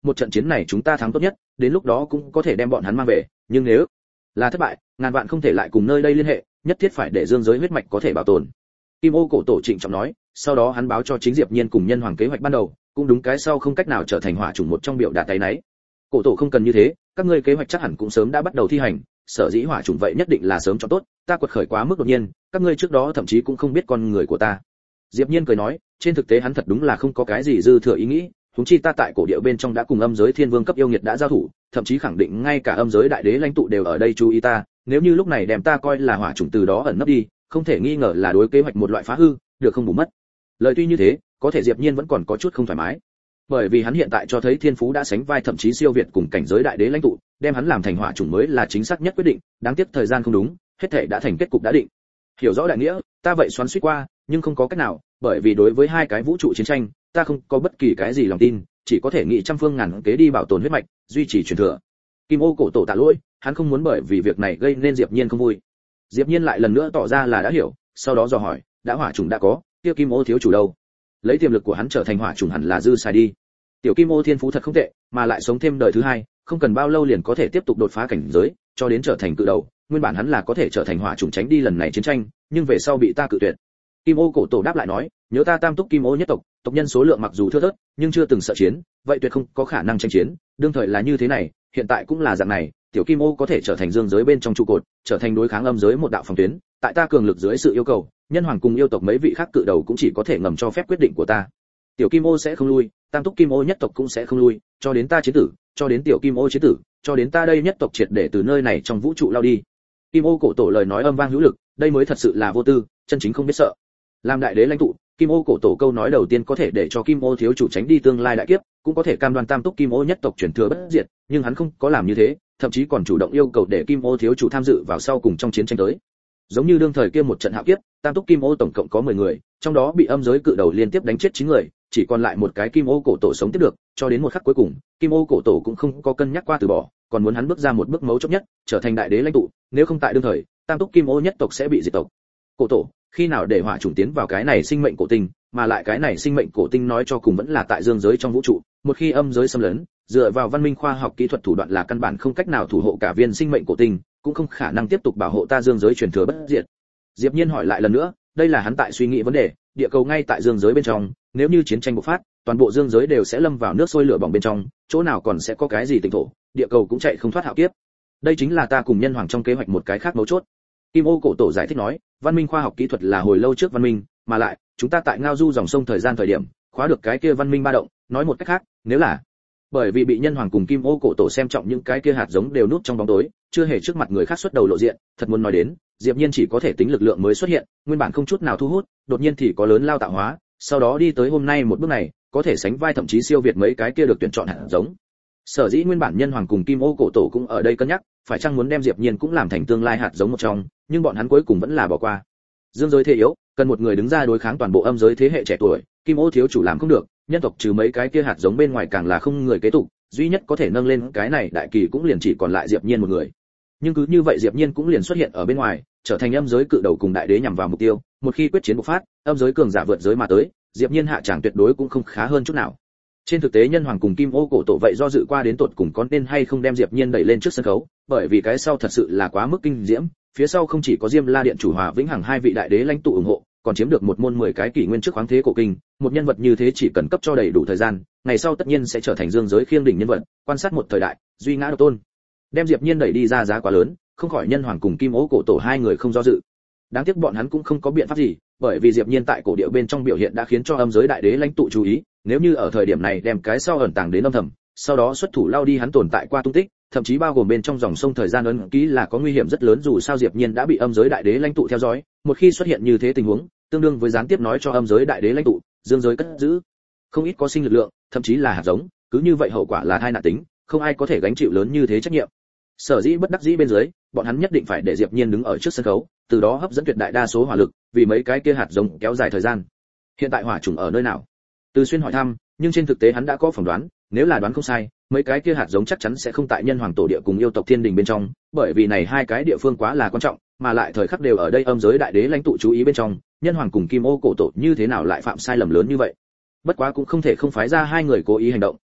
một trận chiến này chúng ta thắng tốt nhất, đến lúc đó cũng có thể đem bọn hắn mang về, nhưng nếu là thất bại, ngàn vạn không thể lại cùng nơi đây liên hệ, nhất thiết phải để dương giới huyết mạch có thể bảo tồn. Kim Ô cổ tổ trịnh trọng nói, sau đó hắn báo cho chính Diệp Nhiên cùng Nhân Hoàng kế hoạch ban đầu, cũng đúng cái sau không cách nào trở thành hỏa chủng một trong biểu đạt tay nấy. Cổ tổ không cần như thế, các ngươi kế hoạch chắc hẳn cũng sớm đã bắt đầu thi hành, sở dĩ hỏa chủng vậy nhất định là sớm cho tốt, ta quật khởi quá mức đột nhiên, các ngươi trước đó thậm chí cũng không biết con người của ta. Diệp Nhiên cười nói, trên thực tế hắn thật đúng là không có cái gì dư thừa ý nghĩ, huống chi ta tại cổ địa bên trong đã cùng âm giới thiên vương cấp yêu nghiệt đã giao thủ, thậm chí khẳng định ngay cả âm giới đại đế lãnh tụ đều ở đây chú ý ta, nếu như lúc này đem ta coi là hỏa chủng từ đó ẩn nấp đi, không thể nghi ngờ là đối kế hoạch một loại phá hư, được không bù mất. Lời tuy như thế, có thể Diệp Nhiên vẫn còn có chút không thoải mái, bởi vì hắn hiện tại cho thấy thiên phú đã sánh vai thậm chí siêu việt cùng cảnh giới đại đế lãnh tụ, đem hắn làm thành hỏa chủng mới là chính xác nhất quyết định, đáng tiếc thời gian không đúng, hết thảy đã thành kết cục đã định. Hiểu rõ đại nghĩa, ta vậy xoắn suýt qua, nhưng không có cách nào, bởi vì đối với hai cái vũ trụ chiến tranh, ta không có bất kỳ cái gì lòng tin, chỉ có thể nghĩ trăm phương ngàn kế đi bảo tồn huyết mạch, duy trì truyền thừa. Kim Ô cổ tổ tạ lỗi, hắn không muốn bởi vì việc này gây nên Diệp Nhiên không vui. Diệp Nhiên lại lần nữa tỏ ra là đã hiểu, sau đó dò hỏi, đã hỏa chủng đã có, kia Kim Ô thiếu chủ đâu? Lấy tiềm lực của hắn trở thành hỏa chủng hẳn là dư xài đi. Tiểu Kim Ô thiên phú thật không tệ, mà lại sống thêm đời thứ hai, không cần bao lâu liền có thể tiếp tục đột phá cảnh giới, cho đến trở thành cự đầu, nguyên bản hắn là có thể trở thành hỏa chủng tránh đi lần này chiến tranh, nhưng về sau bị ta cự tuyệt. Kim Ô cổ tổ đáp lại nói, nhớ ta Tam Túc Kim Ô nhất tộc, tộc nhân số lượng mặc dù thưa thớt, nhưng chưa từng sợ chiến, vậy tuyệt không có khả năng tranh chiến, đương thời là như thế này, hiện tại cũng là dạng này, tiểu Kim Ô có thể trở thành dương giới bên trong trụ cột, trở thành đối kháng âm giới một đạo phòng tuyến, tại ta cường lực dưới sự yêu cầu, Nhân Hoàng cùng yêu tộc mấy vị khác cự đầu cũng chỉ có thể ngầm cho phép quyết định của ta. Tiểu Kim Ô sẽ không lui, Tam Túc Kim Ô nhất tộc cũng sẽ không lui, cho đến ta chiến tử, cho đến tiểu Kim Ô chiến tử, cho đến ta đây nhất tộc triệt để từ nơi này trong vũ trụ lao đi. Kim Ô cổ tổ lời nói âm vang hữu lực, đây mới thật sự là vô tư, chân chính không biết sợ. Làm đại đế lãnh tụ, Kim Ô cổ tổ câu nói đầu tiên có thể để cho Kim Ô thiếu chủ tránh đi tương lai đại kiếp, cũng có thể cam đoan Tam Túc Kim Ô nhất tộc truyền thừa bất diệt, nhưng hắn không có làm như thế, thậm chí còn chủ động yêu cầu để Kim Ô thiếu chủ tham dự vào sau cùng trong chiến tranh tới. Giống như đương thời kia một trận hạo kiếp, Tam Túc Kim Ô tổng cộng có 10 người, trong đó bị âm giới cự đầu liên tiếp đánh chết 9 người, chỉ còn lại một cái Kim Ô cổ tổ sống tiếp được, cho đến một khắc cuối cùng, Kim Ô cổ tổ cũng không có cân nhắc qua từ bỏ, còn muốn hắn bước ra một bước mấu chốt nhất, trở thành đại đế lãnh tụ, nếu không tại đương thời, Tam Túc Kim Ô nhất tộc sẽ bị diệt tộc. Cổ tổ, khi nào để hỏa chủng tiến vào cái này sinh mệnh cổ tinh, mà lại cái này sinh mệnh cổ tinh nói cho cùng vẫn là tại dương giới trong vũ trụ, một khi âm giới xâm lấn, dựa vào văn minh khoa học kỹ thuật thủ đoạn là căn bản không cách nào thủ hộ cả viên sinh mệnh cổ tinh, cũng không khả năng tiếp tục bảo hộ ta dương giới truyền thừa bất diệt. Diệp Nhiên hỏi lại lần nữa, đây là hắn tại suy nghĩ vấn đề, địa cầu ngay tại dương giới bên trong, nếu như chiến tranh bộc phát, toàn bộ dương giới đều sẽ lâm vào nước sôi lửa bỏng bên trong, chỗ nào còn sẽ có cái gì tỉnh thổ, địa cầu cũng chạy không thoát hạo kiếp. Đây chính là ta cùng Nhân Hoàng trong kế hoạch một cái khác mấu chốt. Kim Ô cổ tổ giải thích nói, văn minh khoa học kỹ thuật là hồi lâu trước văn minh, mà lại, chúng ta tại ngao du dòng sông thời điểm, khóa được cái kia văn minh ba động, nói một cách khác, nếu là bởi vì bị Nhân Hoàng cùng Kim Ô cổ tổ xem trọng những cái kia hạt giống đều núp trong bóng tối, chưa hề trước mặt người khác xuất đầu lộ diện, thật muốn nói đến, Diệp Nhiên chỉ có thể tính lực lượng mới xuất hiện, nguyên bản không chút nào thu hút, đột nhiên thì có lớn lao tạo hóa, sau đó đi tới hôm nay một bước này, có thể sánh vai thậm chí siêu việt mấy cái kia được tuyển chọn hạt giống. Sở dĩ nguyên bản Nhân Hoàng cùng Kim Ô cổ tổ cũng ở đây cân nhắc, phải chăng muốn đem Diệp Nhiên cũng làm thành tương lai hạt giống một trong, nhưng bọn hắn cuối cùng vẫn là bỏ qua. Dương giới thế yếu, cần một người đứng ra đối kháng toàn bộ âm giới thế hệ trẻ tuổi, Kim Ô thiếu chủ làm không được, nhân tộc trừ mấy cái kia hạt giống bên ngoài càng là không người kế tục, duy nhất có thể nâng lên cái này đại kỳ cũng liền chỉ còn lại Diệp Nhiên một người. Nhưng cứ như vậy Diệp Nhiên cũng liền xuất hiện ở bên ngoài, trở thành âm giới cự đầu cùng đại đế nhằm vào mục tiêu, một khi quyết chiến bộc phát, âm giới cường giả vượt giới mà tới, Diệp Nhiên hạ tràng tuyệt đối cũng không khá hơn chút nào. Trên thực tế Nhân Hoàng cùng Kim Ô cổ tổ vậy do dự qua đến tột cùng có nên hay không đem Diệp Nhiên đẩy lên trước sân khấu, bởi vì cái sau thật sự là quá mức kinh diễm, phía sau không chỉ có Diêm La Điện chủ Hòa Vĩnh Hằng hai vị đại đế lãnh tụ ủng hộ, còn chiếm được một môn 10 cái kỷ nguyên trước khoáng thế cổ kinh, một nhân vật như thế chỉ cần cấp cho đầy đủ thời gian, ngày sau tất nhiên sẽ trở thành dương giới khiêng đỉnh nhân vật, quan sát một thời đại, duy ngã độc tôn. Đem Diệp Nhiên đẩy đi ra giá quá lớn, không khỏi Nhân Hoàng cùng Kim Ô cổ tổ hai người không do dự. Đáng tiếc bọn hắn cũng không có biện pháp gì, bởi vì Diệp Nhiên tại cổ địa bên trong biểu hiện đã khiến cho âm giới đại đế lãnh tụ chú ý, nếu như ở thời điểm này đem cái sau ẩn tàng đến âm thầm, sau đó xuất thủ lao đi hắn tồn tại qua tung tích, thậm chí bao gồm bên trong dòng sông thời gian ấn ký là có nguy hiểm rất lớn, dù sao Diệp Nhiên đã bị âm giới đại đế lãnh tụ theo dõi, một khi xuất hiện như thế tình huống, tương đương với gián tiếp nói cho âm giới đại đế lãnh tụ, dương giới cất giữ không ít có sinh lực lượng, thậm chí là hạt giống, cứ như vậy hậu quả là tai nạn tính, không ai có thể gánh chịu lớn như thế trách nhiệm. Sở dĩ bất đắc dĩ bên dưới, bọn hắn nhất định phải để Diệp Nhiên đứng ở trước sân khấu, từ đó hấp dẫn tuyệt đại đa số hỏa lực, vì mấy cái kia hạt giống kéo dài thời gian. Hiện tại hỏa chủng ở nơi nào? Từ Xuyên hỏi thăm, nhưng trên thực tế hắn đã có phỏng đoán, nếu là đoán không sai, mấy cái kia hạt giống chắc chắn sẽ không tại Nhân Hoàng tổ địa cùng yêu tộc Thiên Đình bên trong, bởi vì này hai cái địa phương quá là quan trọng, mà lại thời khắc đều ở đây âm giới đại đế lãnh tụ chú ý bên trong, Nhân Hoàng cùng Kim Ô cổ tổ như thế nào lại phạm sai lầm lớn như vậy. Bất quá cũng không thể không phái ra hai người cố ý hành động,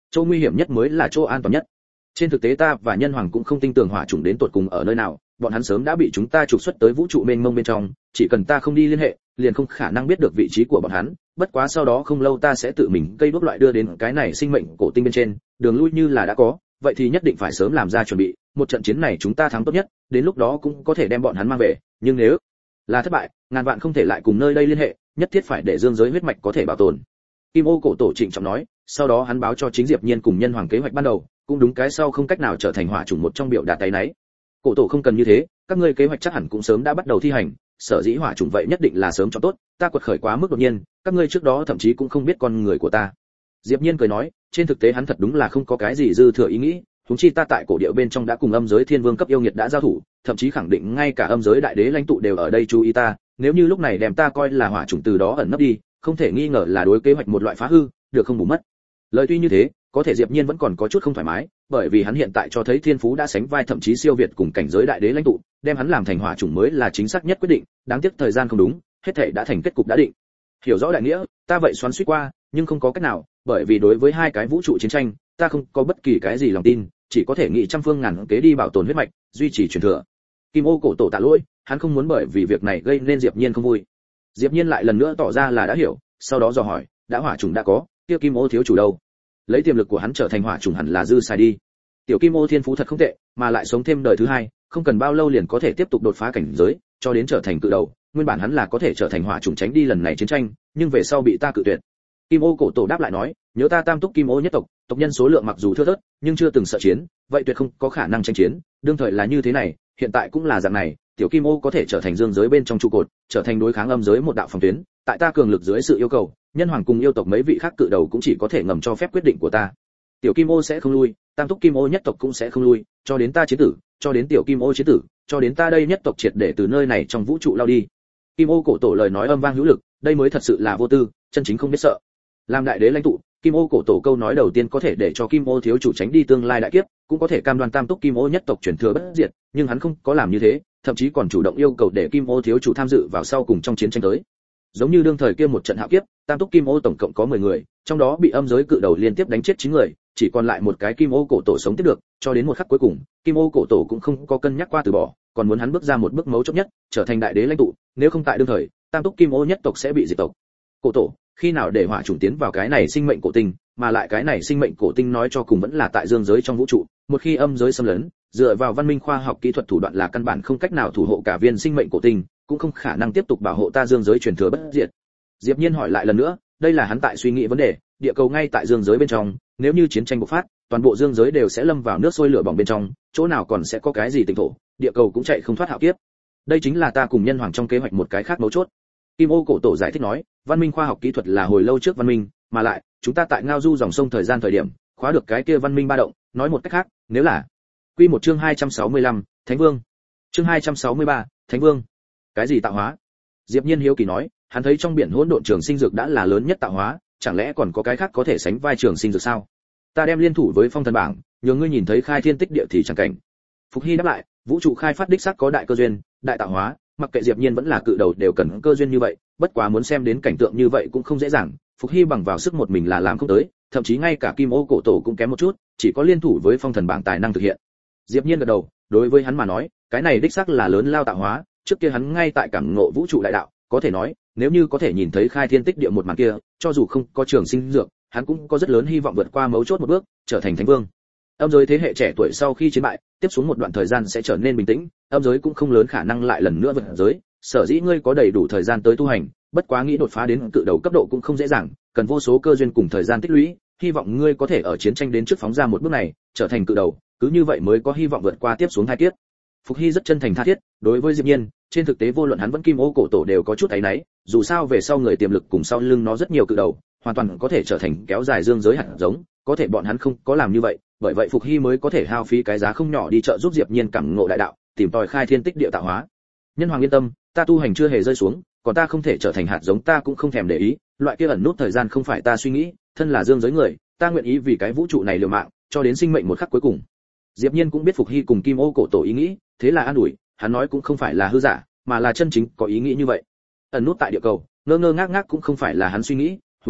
chỗ nguy hiểm nhất mới là chỗ an toàn nhất. Trên thực tế ta và nhân hoàng cũng không tin tưởng hỏa chủng đến tột cùng ở nơi nào, bọn hắn sớm đã bị chúng ta trục xuất tới vũ trụ mênh mông bên trong, chỉ cần ta không đi liên hệ, liền không khả năng biết được vị trí của bọn hắn. Bất quá sau đó không lâu ta sẽ tự mình cây đuốc loại đưa đến cái này sinh mệnh cổ tinh bên trên, đường lui như là đã có, vậy thì nhất định phải sớm làm ra chuẩn bị, một trận chiến này chúng ta thắng tốt nhất, đến lúc đó cũng có thể đem bọn hắn mang về, nhưng nếu là thất bại, ngàn vạn không thể lại cùng nơi đây liên hệ, nhất thiết phải để dương giới huyết mạch có thể bảo tồn. Kim Ô cổ tổ trịnh trọng nói, sau đó hắn báo cho chính Diệp Nhiên cùng nhân hoàng kế hoạch ban đầu, cũng đúng cái sau không cách nào trở thành hỏa chủng một trong biểu đạt tay nấy. Cổ tổ không cần như thế, các ngươi kế hoạch chắc hẳn cũng sớm đã bắt đầu thi hành, sở dĩ hỏa chủng vậy nhất định là sớm cho tốt, ta quật khởi quá mức đột nhiên, các ngươi trước đó thậm chí cũng không biết con người của ta. Diệp Nhiên cười nói, trên thực tế hắn thật đúng là không có cái gì dư thừa ý nghĩ, huống chi ta tại cổ địa bên trong đã cùng âm giới thiên vương cấp yêu nghiệt đã giao thủ, thậm chí khẳng định ngay cả âm giới đại đế lãnh tụ đều ở đây chú ý ta, nếu như lúc này đem ta coi là hỏa chủng từ đó ẩn nấp đi, không thể nghi ngờ là đối kế hoạch một loại phá hư, được không bù mất. Lời tuy như thế, có thể Diệp Nhiên vẫn còn có chút không thoải mái, bởi vì hắn hiện tại cho thấy thiên phú đã sánh vai thậm chí siêu việt cùng cảnh giới đại đế lãnh tụ, đem hắn làm thành hỏa chủng mới là chính xác nhất quyết định, đáng tiếc thời gian không đúng, hết thảy đã thành kết cục đã định. Hiểu rõ đại nghĩa, ta vậy xoắn xuýt qua, nhưng không có cách nào, bởi vì đối với hai cái vũ trụ chiến tranh, ta không có bất kỳ cái gì lòng tin, chỉ có thể nghĩ trăm phương ngàn kế đi bảo tồn huyết mạch, duy trì truyền thừa. Kim Ô cổ tổ tạ lỗi, hắn không muốn bởi vì việc này gây nên Diệp Nhiên không vui. Diệp Nhiên lại lần nữa tỏ ra là đã hiểu, sau đó dò hỏi, đã hỏa chủng đã có, kia Kim Ô thiếu chủ đâu? Lấy tiềm lực của hắn trở thành hỏa chủng hẳn là dư xài đi. Tiểu Kim Ô thiên phú thật không tệ, mà lại sống thêm đời thứ hai, không cần bao lâu liền có thể tiếp tục đột phá cảnh giới, cho đến trở thành cự đầu. Nguyên bản hắn là có thể trở thành hỏa chủng tránh đi lần này chiến tranh, nhưng về sau bị ta cự tuyệt. Kim Ô cổ tổ đáp lại nói, nhớ ta Tam Túc Kim Ô nhất tộc, tộc nhân số lượng mặc dù thưa thớt, nhưng chưa từng sợ chiến, vậy tuyệt không có khả năng tranh chiến, đương thời là như thế này, hiện tại cũng là dạng này, tiểu Kim Ô có thể trở thành dương giới bên trong trụ cột, trở thành đối kháng âm giới một đạo phòng tuyến, tại ta cường lực dưới sự yêu cầu, nhân hoàng cùng yêu tộc mấy vị khác cự đầu cũng chỉ có thể ngầm cho phép quyết định của ta. Tiểu Kim Ô sẽ không lui, Tam Túc Kim Ô nhất tộc cũng sẽ không lui, cho đến ta chiến tử, cho đến tiểu Kim Ô chiến tử, cho đến ta đây nhất tộc triệt để từ nơi này trong vũ trụ lao đi. Kim Ô cổ tổ lời nói âm vang hữu lực, đây mới thật sự là vô tư, chân chính không biết sợ. Làm đại đế lãnh tụ, Kim Ô cổ tổ câu nói đầu tiên có thể để cho Kim Ô thiếu chủ tránh đi tương lai đại kiếp, cũng có thể cam đoan Tam Túc Kim Ô nhất tộc truyền thừa bất diệt, nhưng hắn không có làm như thế, thậm chí còn chủ động yêu cầu để Kim Ô thiếu chủ tham dự vào sau cùng trong chiến tranh tới. Giống như đương thời kia một trận hạo kiếp, Tam Túc Kim Ô tổng cộng có 10 người, trong đó bị âm giới cự đầu liên tiếp đánh chết 9 người, chỉ còn lại một cái Kim Ô cổ tổ sống tiếp được, cho đến một khắc cuối cùng, Kim Ô cổ tổ cũng không có cân nhắc qua từ bỏ, còn muốn hắn bước ra một bước mấu chốt nhất, trở thành đại đế lãnh tụ, nếu không tại đương thời, Tam Túc Kim Ô nhất tộc sẽ bị diệt tộc. Cổ tổ, khi nào để hỏa chủng tiến vào cái này sinh mệnh cổ tinh, mà lại cái này sinh mệnh cổ tinh nói cho cùng vẫn là tại dương giới trong vũ trụ, một khi âm giới xâm lấn, dựa vào văn minh khoa học kỹ thuật thủ đoạn là căn bản không cách nào thủ hộ cả viên sinh mệnh cổ tinh, cũng không khả năng tiếp tục bảo hộ ta dương giới truyền thừa bất diệt. Diệp Nhiên hỏi lại lần nữa, đây là hắn tại suy nghĩ vấn đề, địa cầu ngay tại dương giới bên trong, nếu như chiến tranh bộc phát, toàn bộ dương giới đều sẽ lâm vào nước sôi lửa bỏng bên trong, chỗ nào còn sẽ có cái gì tịnh thổ, địa cầu cũng chạy không thoát hạo kiếp. Đây chính là ta cùng nhân hoàng trong kế hoạch một cái khác mấu chốt. Kim Ô cổ tổ giải thích nói, văn minh khoa học kỹ thuật là hồi lâu trước văn minh, mà lại, chúng ta tại ngao du dòng sông thời gian thời điểm, khóa được cái kia văn minh ba động, nói một cách khác, nếu là Quy một chương 265, Thánh Vương. Chương 263, Thánh Vương. Cái gì tạo hóa? Diệp Nhiên hiếu kỳ nói, hắn thấy trong biển hỗn độn trường sinh dược đã là lớn nhất tạo hóa, chẳng lẽ còn có cái khác có thể sánh vai trường sinh dược sao? Ta đem liên thủ với phong thần bảng, nhờ ngươi nhìn thấy khai thiên tích địa thì chẳng cảnh. Phục Hy đáp lại, vũ trụ khai phát đích xác có đại cơ duyên, đại tạo hóa, mặc kệ Diệp Nhiên vẫn là cự đầu đều cần cơ duyên như vậy, bất quá muốn xem đến cảnh tượng như vậy cũng không dễ dàng, Phục Hy bằng vào sức một mình là làm không tới, thậm chí ngay cả Kim Ô cổ tổ cũng kém một chút, chỉ có liên thủ với phong thần bảng tài năng thực hiện. Diệp Nhiên gật đầu, đối với hắn mà nói, cái này đích xác là lớn lao tạo hóa, trước kia hắn ngay tại cảm ngộ vũ trụ đại đạo, có thể nói, nếu như có thể nhìn thấy khai thiên tích địa một màn kia, cho dù không có trường sinh dược, hắn cũng có rất lớn hy vọng vượt qua mấu chốt một bước, trở thành thánh vương. Âm giới thế hệ trẻ tuổi sau khi chiến bại, tiếp xuống một đoạn thời gian sẽ trở nên bình tĩnh, âm giới cũng không lớn khả năng lại lần nữa vượt giới, sở dĩ ngươi có đầy đủ thời gian tới tu hành, bất quá nghĩ đột phá đến cự đầu cấp độ cũng không dễ dàng, cần vô số cơ duyên cùng thời gian tích lũy, hy vọng ngươi có thể ở chiến tranh đến trước phóng ra một bước này, trở thành cự đầu, cứ như vậy mới có hy vọng vượt qua tiếp xuống hai kiếp. Phục Hy rất chân thành tha thiết, đối với Diệp Nhiên, trên thực tế vô luận hắn vẫn Kim Ô cổ tổ đều có chút áy náy, dù sao về sau người tiềm lực cùng sau lưng nó rất nhiều cự đầu, hoàn toàn có thể trở thành kéo dài dương giới hạt giống, có thể bọn hắn không có làm như vậy, bởi vậy Phục Hy mới có thể hao phí cái giá không nhỏ đi trợ giúp Diệp Nhiên cảm ngộ đại đạo, tìm tòi khai thiên tích địa tạo hóa. Nhân hoàng yên tâm, ta tu hành chưa hề rơi xuống, còn ta không thể trở thành hạt giống ta cũng không thèm để ý, loại kia ẩn nút thời gian không phải ta suy nghĩ, thân là dương giới người, ta nguyện ý vì cái vũ trụ này liều mạng, cho đến sinh mệnh một khắc cuối cùng. Diệp Nhiên cũng biết Phục Hy cùng Kim Ô cổ tổ ý nghĩ, thế là an ủi, hắn nói cũng không phải là hư giả, mà là chân chính có ý nghĩ như vậy. Ẩn nút tại địa cầu, ngơ ngơ ngác ngác cũng không phải là hắn suy nghĩ, huống chi,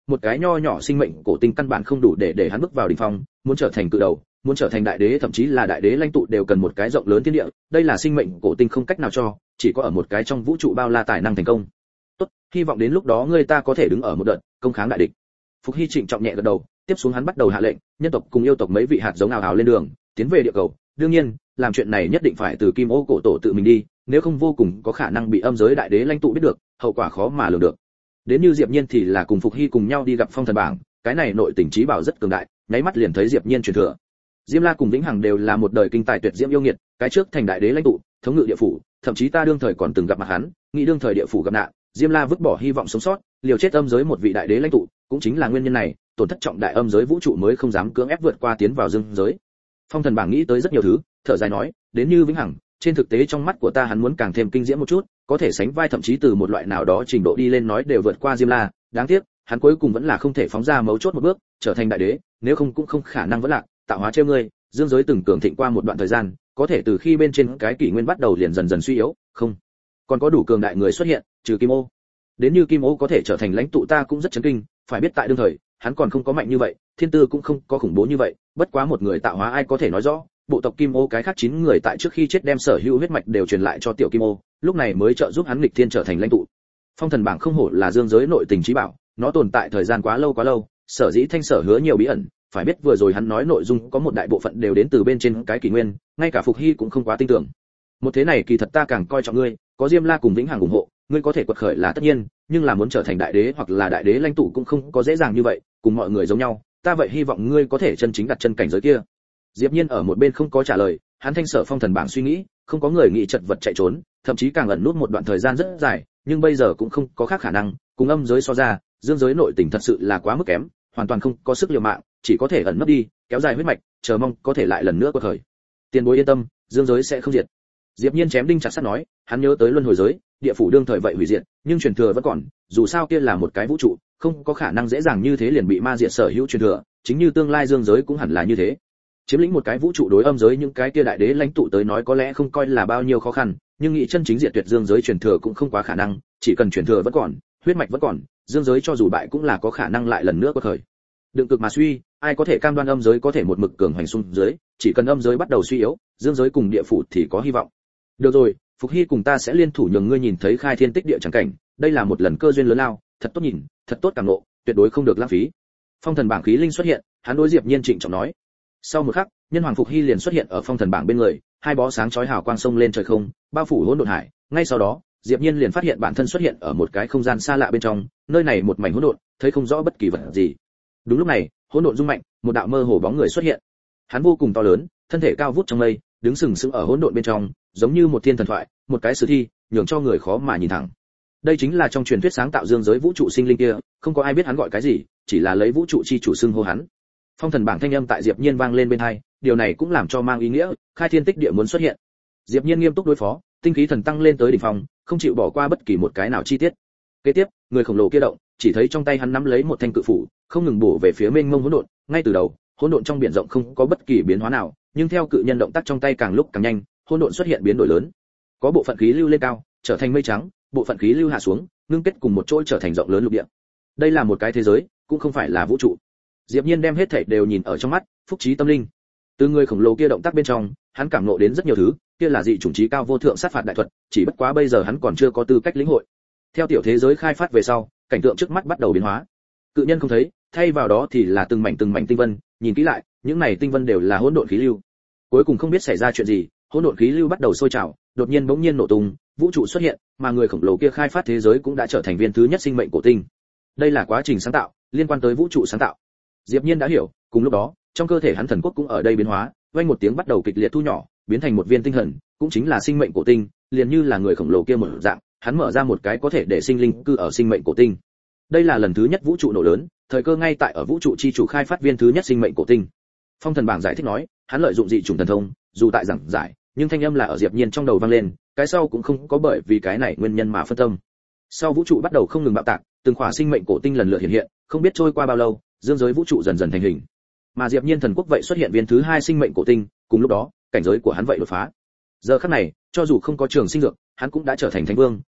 một cái nho nhỏ sinh mệnh cổ tinh căn bản không đủ để hắn bước vào đỉnh phong, muốn trở thành cự đầu, muốn trở thành đại đế thậm chí là đại đế lãnh tụ đều cần một cái rộng lớn thiên địa, đây là sinh mệnh cổ tinh không cách nào cho, chỉ có ở một cái trong vũ trụ bao la tài năng thành công. Tốt, hy vọng đến lúc đó ngươi ta có thể đứng ở một đợt công kháng đại địch. Phục Hy trịnh trọng nhẹ gật đầu, tiếp xuống hắn bắt đầu hạ lệnh, nhân tộc cùng yêu tộc mấy vị hạt giống ào ào lên đường, tiến về địa cầu. Đương nhiên, làm chuyện này nhất định phải từ Kim Ô cổ tổ tự mình đi, nếu không vô cùng có khả năng bị âm giới đại đế lãnh tụ biết được, hậu quả khó mà lường được. Đến như Diệp Nhiên thì là cùng Phục Hy cùng nhau đi gặp Phong Thần Bảng, cái này nội tình trí bảo rất cường đại, nháy mắt liền thấy Diệp Nhiên truyền thừa. Diêm La cùng Vĩnh Hằng đều là một đời kinh tài tuyệt diễm yêu nghiệt, cái trước thành đại đế lãnh tụ, thống ngự địa phủ, thậm chí ta đương thời còn từng gặp mặt hắn, nghĩ đương thời địa phủ gặp nạn, Diêm La vứt bỏ hy vọng sống sót, liều chết âm giới một vị đại đế lãnh tụ, cũng chính là nguyên nhân này, tổn thất trọng đại âm giới vũ trụ mới không dám cưỡng ép vượt qua tiến vào dương giới. Phong Thần Bảng nghĩ tới rất nhiều thứ, thở dài nói, đến như Vĩnh Hằng, trên thực tế trong mắt của ta hắn muốn càng thêm kinh diễm một chút, có thể sánh vai thậm chí từ một loại nào đó trình độ đi lên nói đều vượt qua Diêm La, đáng tiếc, hắn cuối cùng vẫn là không thể phóng ra mấu chốt một bước, trở thành đại đế, nếu không cũng không khả năng vẫn lạc, tạo hóa trêu ngươi, dương giới từng cường thịnh qua một đoạn thời gian, có thể từ khi bên trên cái kỷ nguyên bắt đầu liền dần dần suy yếu, không, còn có đủ cường đại người xuất hiện, trừ Kim Ô. Đến như Kim Ô có thể trở thành lãnh tụ ta cũng rất chấn kinh, phải biết tại đương thời, hắn còn không có mạnh như vậy, thiên tư cũng không có khủng bố như vậy, bất quá một người tạo hóa ai có thể nói rõ, bộ tộc Kim Ô cái khác 9 người tại trước khi chết đem sở hữu huyết mạch đều truyền lại cho tiểu Kim Ô, lúc này mới trợ giúp hắn nghịch thiên trở thành lãnh tụ. Phong Thần Bảng không hổ là dương giới nội tình trí bảo, nó tồn tại thời gian quá lâu, sở dĩ thanh sở hứa nhiều bí ẩn, phải biết vừa rồi hắn nói nội dung có một đại bộ phận đều đến từ bên trên cái kỷ nguyên, ngay cả Phục Hy cũng không quá tin tưởng. Một thế này kỳ thật ta càng coi trọng ngươi, có Diêm La cùng Vĩnh Hằng ủng hộ, ngươi có thể quật khởi là tất nhiên, nhưng là muốn trở thành đại đế hoặc là đại đế lãnh tụ cũng không có dễ dàng như vậy, cùng mọi người giống nhau, ta vậy hy vọng ngươi có thể chân chính đặt chân cảnh giới kia. Diệp Nhiên ở một bên không có trả lời, hắn thanh sở Phong Thần Bảng suy nghĩ, không có người nghĩ chật vật chạy trốn, thậm chí càng ẩn nút một đoạn thời gian rất dài, nhưng bây giờ cũng không có khác khả năng, cùng âm giới so ra, dương giới nội tình thật sự là quá mức kém, hoàn toàn không có sức liều mạng, chỉ có thể ẩn nấp đi, kéo dài huyết mạch, chờ mong có thể lại lần nữa quật khởi. Tiền bối yên tâm, dương giới sẽ không diệt. Diệp Nhiên chém đinh chặt sắt nói, hắn nhớ tới luân hồi giới, địa phủ đương thời vậy hủy diệt, nhưng truyền thừa vẫn còn, dù sao kia là một cái vũ trụ, không có khả năng dễ dàng như thế liền bị ma diệt sở hữu truyền thừa, chính như tương lai dương giới cũng hẳn là như thế. Chiếm lĩnh một cái vũ trụ đối âm giới những cái kia đại đế lãnh tụ tới nói có lẽ không coi là bao nhiêu khó khăn, nhưng nghị chân chính diệt tuyệt dương giới truyền thừa cũng không quá khả năng, chỉ cần truyền thừa vẫn còn, huyết mạch vẫn còn, dương giới cho dù bại cũng là có khả năng lại lần nữa quật khởi. Đừng cực mà suy, ai có thể cam đoan âm giới có thể một mực cường hành xung dưới, chỉ cần âm giới bắt đầu suy yếu, dương giới cùng địa phủ thì có hy vọng. Được rồi, Phục Hy cùng ta sẽ liên thủ nhường ngươi nhìn thấy khai thiên tích địa chẳng cảnh, đây là một lần cơ duyên lớn lao, thật tốt nhìn, thật tốt cảm ngộ, tuyệt đối không được lãng phí. Phong Thần Bảng khí linh xuất hiện, hắn đối Diệp Nhiên trịnh trọng nói. Sau một khắc, nhân hoàng Phục Hy liền xuất hiện ở Phong Thần Bảng bên người, hai bó sáng chói hào quang sông lên trời không, bao phủ hỗn độn hải, ngay sau đó, Diệp Nhiên liền phát hiện bản thân xuất hiện ở một cái không gian xa lạ bên trong, nơi này một mảnh hỗn độn, thấy không rõ bất kỳ vật gì. Đúng lúc này, hỗn độn rung mạnh, một đạo mơ hồ bóng người xuất hiện. Hắn vô cùng to lớn, thân thể cao vút trong mây, đứng sừng sững ở hỗn độn bên trong, giống như một thiên thần thoại, một cái sử thi, nhường cho người khó mà nhìn thẳng. Đây chính là trong truyền thuyết sáng tạo dương giới vũ trụ sinh linh kia, không có ai biết hắn gọi cái gì, chỉ là lấy vũ trụ chi chủ xưng hô hắn. Phong Thần Bảng thanh âm tại Diệp Nhiên vang lên bên tai, điều này cũng làm cho mang ý nghĩa, khai thiên tích địa muốn xuất hiện. Diệp Nhiên nghiêm túc đối phó, tinh khí thần tăng lên tới đỉnh phong, không chịu bỏ qua bất kỳ một cái nào chi tiết. Kế tiếp, người khổng lồ kia động, chỉ thấy trong tay hắn nắm lấy một thanh cự phủ, không ngừng bổ về phía mênh mông hỗn độn, ngay từ đầu, hỗn độn trong biển rộng không có bất kỳ biến hóa nào, nhưng theo cự nhân động tác trong tay càng lúc càng nhanh, hỗn độn xuất hiện biến đổi lớn. Có bộ phận khí lưu lên cao, trở thành mây trắng, bộ phận khí lưu hạ xuống, ngưng kết cùng một chỗ trở thành rộng lớn lục địa. Đây là một cái thế giới, cũng không phải là vũ trụ. Diệp Nhiên đem hết thảy đều nhìn ở trong mắt, phúc trí tâm linh. Từ người khổng lồ kia động tác bên trong, hắn cảm ngộ đến rất nhiều thứ, kia là dị chủng trí cao vô thượng sát phạt đại thuật, chỉ bất quá bây giờ hắn còn chưa có tư cách lĩnh hội. Theo tiểu thế giới khai phát về sau, cảnh tượng trước mắt bắt đầu biến hóa. Cự nhân không thấy, thay vào đó thì là từng mảnh tinh vân, nhìn kỹ lại, những này tinh vân đều là hỗn độn khí lưu. Cuối cùng không biết xảy ra chuyện gì, hỗn độn khí lưu bắt đầu sôi trào, đột nhiên bỗng nhiên nổ tung, vũ trụ xuất hiện, mà người khổng lồ kia khai phát thế giới cũng đã trở thành viên thứ nhất sinh mệnh cổ tinh. Đây là quá trình sáng tạo, liên quan tới vũ trụ sáng tạo. Diệp Nhiên đã hiểu, cùng lúc đó, trong cơ thể hắn thần quốc cũng ở đây biến hóa, vang một tiếng bắt đầu kịch liệt thu nhỏ, biến thành một viên tinh thần, cũng chính là sinh mệnh cổ tinh, liền như là người khổng lồ kia một dạng, hắn mở ra một cái có thể để sinh linh cư ở sinh mệnh cổ tinh. Đây là lần thứ nhất vũ trụ nổ lớn, thời cơ ngay tại ở vũ trụ chi chủ khai phát viên thứ nhất sinh mệnh cổ tinh. Phong Thần Bảng giải thích nói, hắn lợi dụng dị chủng thần thông, dù tại giảng giải, nhưng thanh âm là ở Diệp Nhiên trong đầu vang lên, cái sau cũng không có bởi vì cái này nguyên nhân mà phân tâm. Sau vũ trụ bắt đầu không ngừng bạo tạc, từng khỏa sinh mệnh cổ tinh lần lượt hiện hiện, không biết trôi qua bao lâu, dương giới vũ trụ dần dần thành hình. Mà Diệp Nhiên thần quốc vậy xuất hiện viên thứ hai sinh mệnh cổ tinh, cùng lúc đó, cảnh giới của hắn vậy đột phá. Giờ khắc này, cho dù không có trường sinh dược, hắn cũng đã trở thành thánh vương,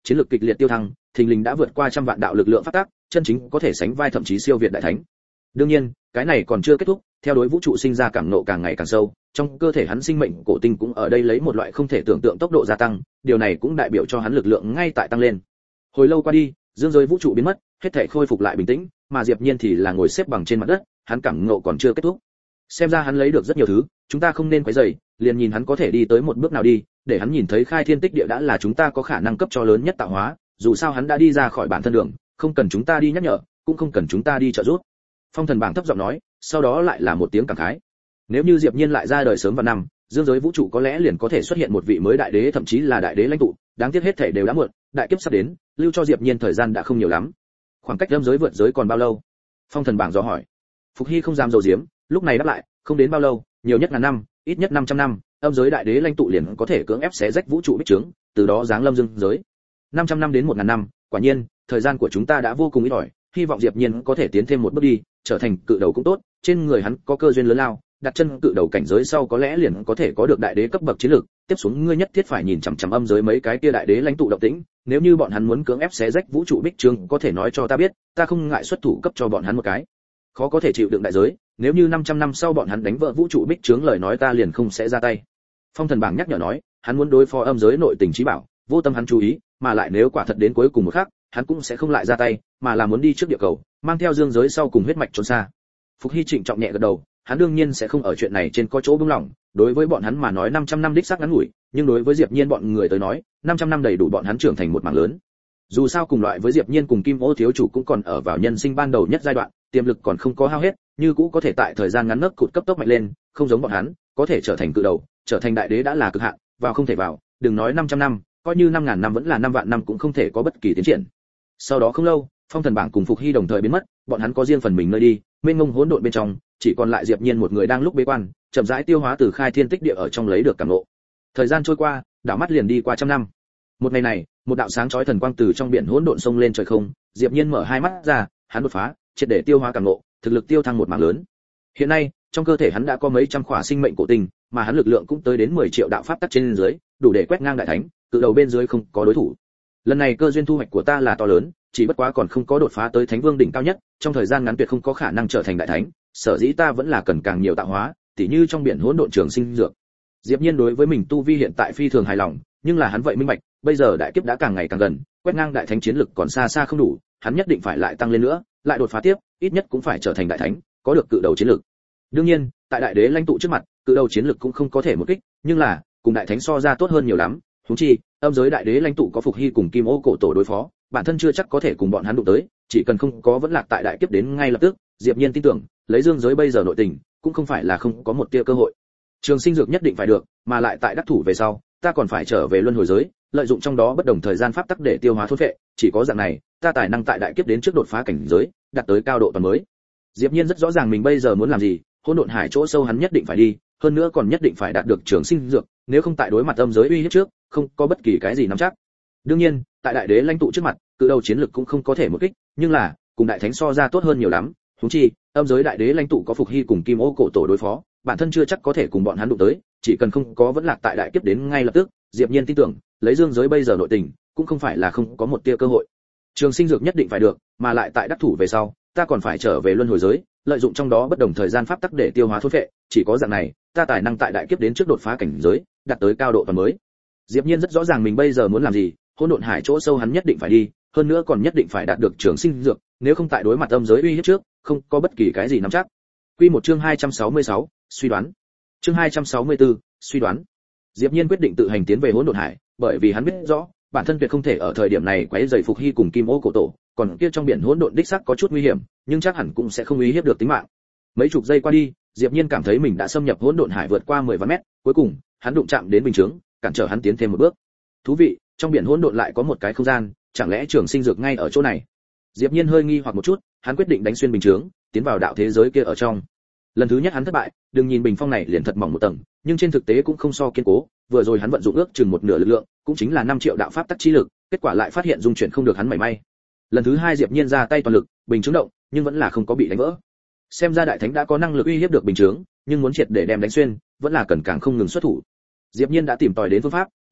chiến lược kịch liệt tiêu thăng, thình lình đã vượt qua trăm vạn đạo lực lượng phát tác, chân chính có thể sánh vai thậm chí siêu việt đại thánh. Đương nhiên, cái này còn chưa kết thúc, theo đối vũ trụ sinh ra cảm nộ càng ngày càng sâu, trong cơ thể hắn sinh mệnh cổ tinh cũng ở đây lấy một loại không thể tưởng tượng tốc độ gia tăng, điều này cũng đại biểu cho hắn lực lượng ngay tại tăng lên. Hồi lâu qua đi, dương giới vũ trụ biến mất, hết thảy khôi phục lại bình tĩnh, mà Diệp Nhiên thì là ngồi xếp bằng trên mặt đất, hắn cảm ngộ còn chưa kết thúc. Xem ra hắn lấy được rất nhiều thứ, chúng ta không nên quấy rầy, liền nhìn hắn có thể đi tới một bước nào đi, để hắn nhìn thấy khai thiên tích địa đã là chúng ta có khả năng cấp cho lớn nhất tạo hóa, dù sao hắn đã đi ra khỏi bản thân đường, không cần chúng ta đi nhắc nhở, cũng không cần chúng ta đi trợ giúp. Phong Thần Bảng thấp giọng nói, sau đó lại là một tiếng cảm khái. Nếu như Diệp Nhiên lại ra đời sớm vào năm, dương giới vũ trụ có lẽ liền có thể xuất hiện một vị mới đại đế, thậm chí là đại đế lãnh tụ, đáng tiếc hết thảy đều đã muộn, đại kiếp sắp đến, lưu cho Diệp Nhiên thời gian đã không nhiều lắm. Khoảng cách âm giới vượt giới còn bao lâu? Phong Thần Bảng dò hỏi. Phục Hy không dám dầu diếm, lúc này đáp lại, không đến bao lâu, nhiều nhất ngàn năm, ít nhất 500 năm, âm giới đại đế lãnh tụ liền có thể cưỡng ép xé rách vũ trụ bích trướng, từ đó giáng lâm dương giới. 500 năm đến 1000 năm, quả nhiên, thời gian của chúng ta đã vô cùng ít ỏi, hy vọng Diệp Nhiên có thể tiến thêm một bước đi, trở thành cự đầu cũng tốt, trên người hắn có cơ duyên lớn lao, đặt chân cự đầu cảnh giới sau có lẽ liền có thể có được đại đế cấp bậc chiến lược, tiếp xuống ngươi nhất thiết phải nhìn chằm chằm âm giới mấy cái kia đại đế lãnh tụ động tĩnh, nếu như bọn hắn muốn cưỡng ép xé rách vũ trụ bích trướng, có thể nói cho ta biết, ta không ngại xuất thủ cấp cho bọn hắn một cái. Khó có thể chịu đựng đại giới, nếu như 500 năm sau bọn hắn đánh vỡ vũ trụ bích trướng lời nói ta liền không sẽ ra tay. Phong Thần Bảng nhắc nhở nói, hắn muốn đối phó âm giới nội tình trí bảo, vô tâm hắn chú ý, mà lại nếu quả thật đến cuối cùng một khắc, hắn cũng sẽ không lại ra tay, mà là muốn đi trước địa cầu, mang theo dương giới sau cùng huyết mạch trốn xa. Phục Hy trịnh trọng nhẹ gật đầu, hắn đương nhiên sẽ không ở chuyện này trên có chỗ buông lỏng, đối với bọn hắn mà nói 500 năm đích xác ngắn ngủi, nhưng đối với Diệp Nhiên bọn người tới nói, 500 năm đầy đủ bọn hắn trưởng thành một mảng lớn. Dù sao cùng loại với Diệp Nhiên cùng Kim Ô thiếu chủ cũng còn ở vào nhân sinh ban đầu nhất giai đoạn, tiềm lực còn không có hao hết, như cũ có thể tại thời gian ngắn ngớt cụt cấp tốc mạnh lên, không giống bọn hắn, có thể trở thành cự đầu, trở thành đại đế đã là cực hạn, vào không thể vào, đừng nói 500 năm, coi như 5000 năm vẫn là 5 vạn năm cũng không thể có bất kỳ tiến triển. Sau đó không lâu, Phong Thần Bảng cùng Phục Hy đồng thời biến mất, bọn hắn có riêng phần mình nơi đi, mênh mông hỗn độn bên trong, chỉ còn lại Diệp Nhiên một người đang lúc bế quan, chậm rãi tiêu hóa từ khai thiên tích địa ở trong lấy được cảm ngộ. Thời gian trôi qua, đảo mắt liền đi qua trăm năm. Một ngày này, một đạo sáng chói thần quang từ trong biển hỗn độn xông lên trời không, Diệp Nhiên mở hai mắt ra, hắn đột phá, triệt để tiêu hóa cảm ngộ, thực lực tiêu thăng một mảng lớn. Hiện nay, trong cơ thể hắn đã có mấy trăm khỏa sinh mệnh cổ tinh, mà hắn lực lượng cũng tới đến 10 triệu đạo pháp tắc trên dưới, đủ để quét ngang đại thánh, cự đầu bên dưới không có đối thủ. Lần này cơ duyên thu hoạch của ta là to lớn, chỉ bất quá còn không có đột phá tới thánh vương đỉnh cao nhất, trong thời gian ngắn tuyệt không có khả năng trở thành đại thánh, sở dĩ ta vẫn là cần càng nhiều tạo hóa, tỉ như trong biển hỗn độn trường sinh dược. Diệp Nhiên đối với mình tu vi hiện tại phi thường hài lòng, nhưng là hắn vậy minh bạch, bây giờ đại kiếp đã càng ngày càng gần, quét ngang đại thánh chiến lực còn xa xa không đủ, hắn nhất định phải lại tăng lên nữa, lại đột phá tiếp, ít nhất cũng phải trở thành đại thánh, có được cự đầu chiến lực. Đương nhiên, tại đại đế lãnh tụ trước mặt, cự đầu chiến lực cũng không có thể một kích, nhưng là cùng đại thánh so ra tốt hơn nhiều lắm. Huống chi, âm giới đại đế lãnh tụ có Phục Hy cùng Kim Ô cổ tổ đối phó, bản thân chưa chắc có thể cùng bọn hắn đụng tới, chỉ cần không có vẫn lạc tại đại kiếp đến ngay lập tức, Diệp Nhiên tin tưởng, lấy dương giới bây giờ nội tình, cũng không phải là không có một tia cơ hội. Trường sinh dược nhất định phải được, mà lại tại đắc thủ về sau, ta còn phải trở về luân hồi giới, lợi dụng trong đó bất đồng thời gian pháp tắc để tiêu hóa thôn phệ, chỉ có dạng này, ta tài năng tại đại kiếp đến trước đột phá cảnh giới, đạt tới cao độ toàn mới. Diệp Nhiên rất rõ ràng mình bây giờ muốn làm gì, hỗn độn hải chỗ sâu hắn nhất định phải đi, hơn nữa còn nhất định phải đạt được trường sinh dược, nếu không tại đối mặt âm giới uy hiếp trước, không có bất kỳ cái gì nắm chắc. Đương nhiên, tại đại đế lãnh tụ trước mặt, cự đầu chiến lực cũng không có thể một kích, nhưng là, cùng đại thánh so ra tốt hơn nhiều lắm, huống chi, âm giới đại đế lãnh tụ có Phục Hy cùng Kim Ô cổ tổ đối phó, bản thân chưa chắc có thể cùng bọn hắn đụng tới, chỉ cần không có vẫn lạc tại đại kiếp đến ngay lập tức, Diệp Nhiên tin tưởng, lấy dương giới bây giờ nội tình, cũng không phải là không có một tia cơ hội. Trường sinh dược nhất định phải được, mà lại tại đắc thủ về sau, ta còn phải trở về luân hồi giới, lợi dụng trong đó bất đồng thời gian pháp tắc để tiêu hóa thôn phệ, chỉ có dạng này, ta tài năng tại đại kiếp đến trước đột phá cảnh giới, đạt tới cao độ toàn mới. Diệp Nhiên rất rõ ràng mình bây giờ muốn làm gì, hỗn độn hải chỗ sâu hắn nhất định phải đi, hơn nữa còn nhất định phải đạt được trường sinh dược, nếu không tại đối mặt âm giới uy hiếp trước, không có bất kỳ cái gì nắm chắc. Quy một chương 266, suy đoán. Chương 264, suy đoán. Diệp Nhiên quyết định tự hành tiến về hỗn độn hải, bởi vì hắn biết rõ, bản thân tuyệt không thể ở thời điểm này quấy rầy Phục Hy cùng Kim Ô cổ tổ, còn kia trong biển hỗn độn đích xác có chút nguy hiểm, nhưng chắc hẳn cũng sẽ không uy hiếp được tính mạng. Mấy chục giây qua đi, Diệp Nhiên cảm thấy mình đã xâm nhập hỗn độn hải vượt qua 10 vạn mét, cuối cùng, hắn đụng chạm đến bình chứng, cản trở hắn tiến thêm một bước. Thú vị, trong biển hỗn độn lại có một cái không gian, chẳng lẽ trường sinh dược ngay ở chỗ này? Diệp Nhiên hơi nghi hoặc một chút, hắn quyết định đánh xuyên bình chứng, tiến vào đạo thế giới kia ở trong. Lần thứ nhất hắn thất bại, đừng nhìn bình phong này liền thật mỏng một tầng, nhưng trên thực tế cũng không so kiên cố, vừa rồi hắn vận dụng ước chừng một nửa lực lượng, cũng chính là 5 triệu đạo pháp tắc chi lực, kết quả lại phát hiện dung chuyển không được hắn mảy may. Lần thứ hai Diệp Nhiên ra tay toàn lực, bình chứng động, nhưng vẫn là không có bị đánh vỡ. Xem ra đại thánh đã có năng lực uy hiếp được bình chứng, nhưng muốn triệt để đem đánh xuyên, vẫn là cần càng không ngừng xuất thủ. Diệp Nhiên đã tìm tòi đến phương pháp,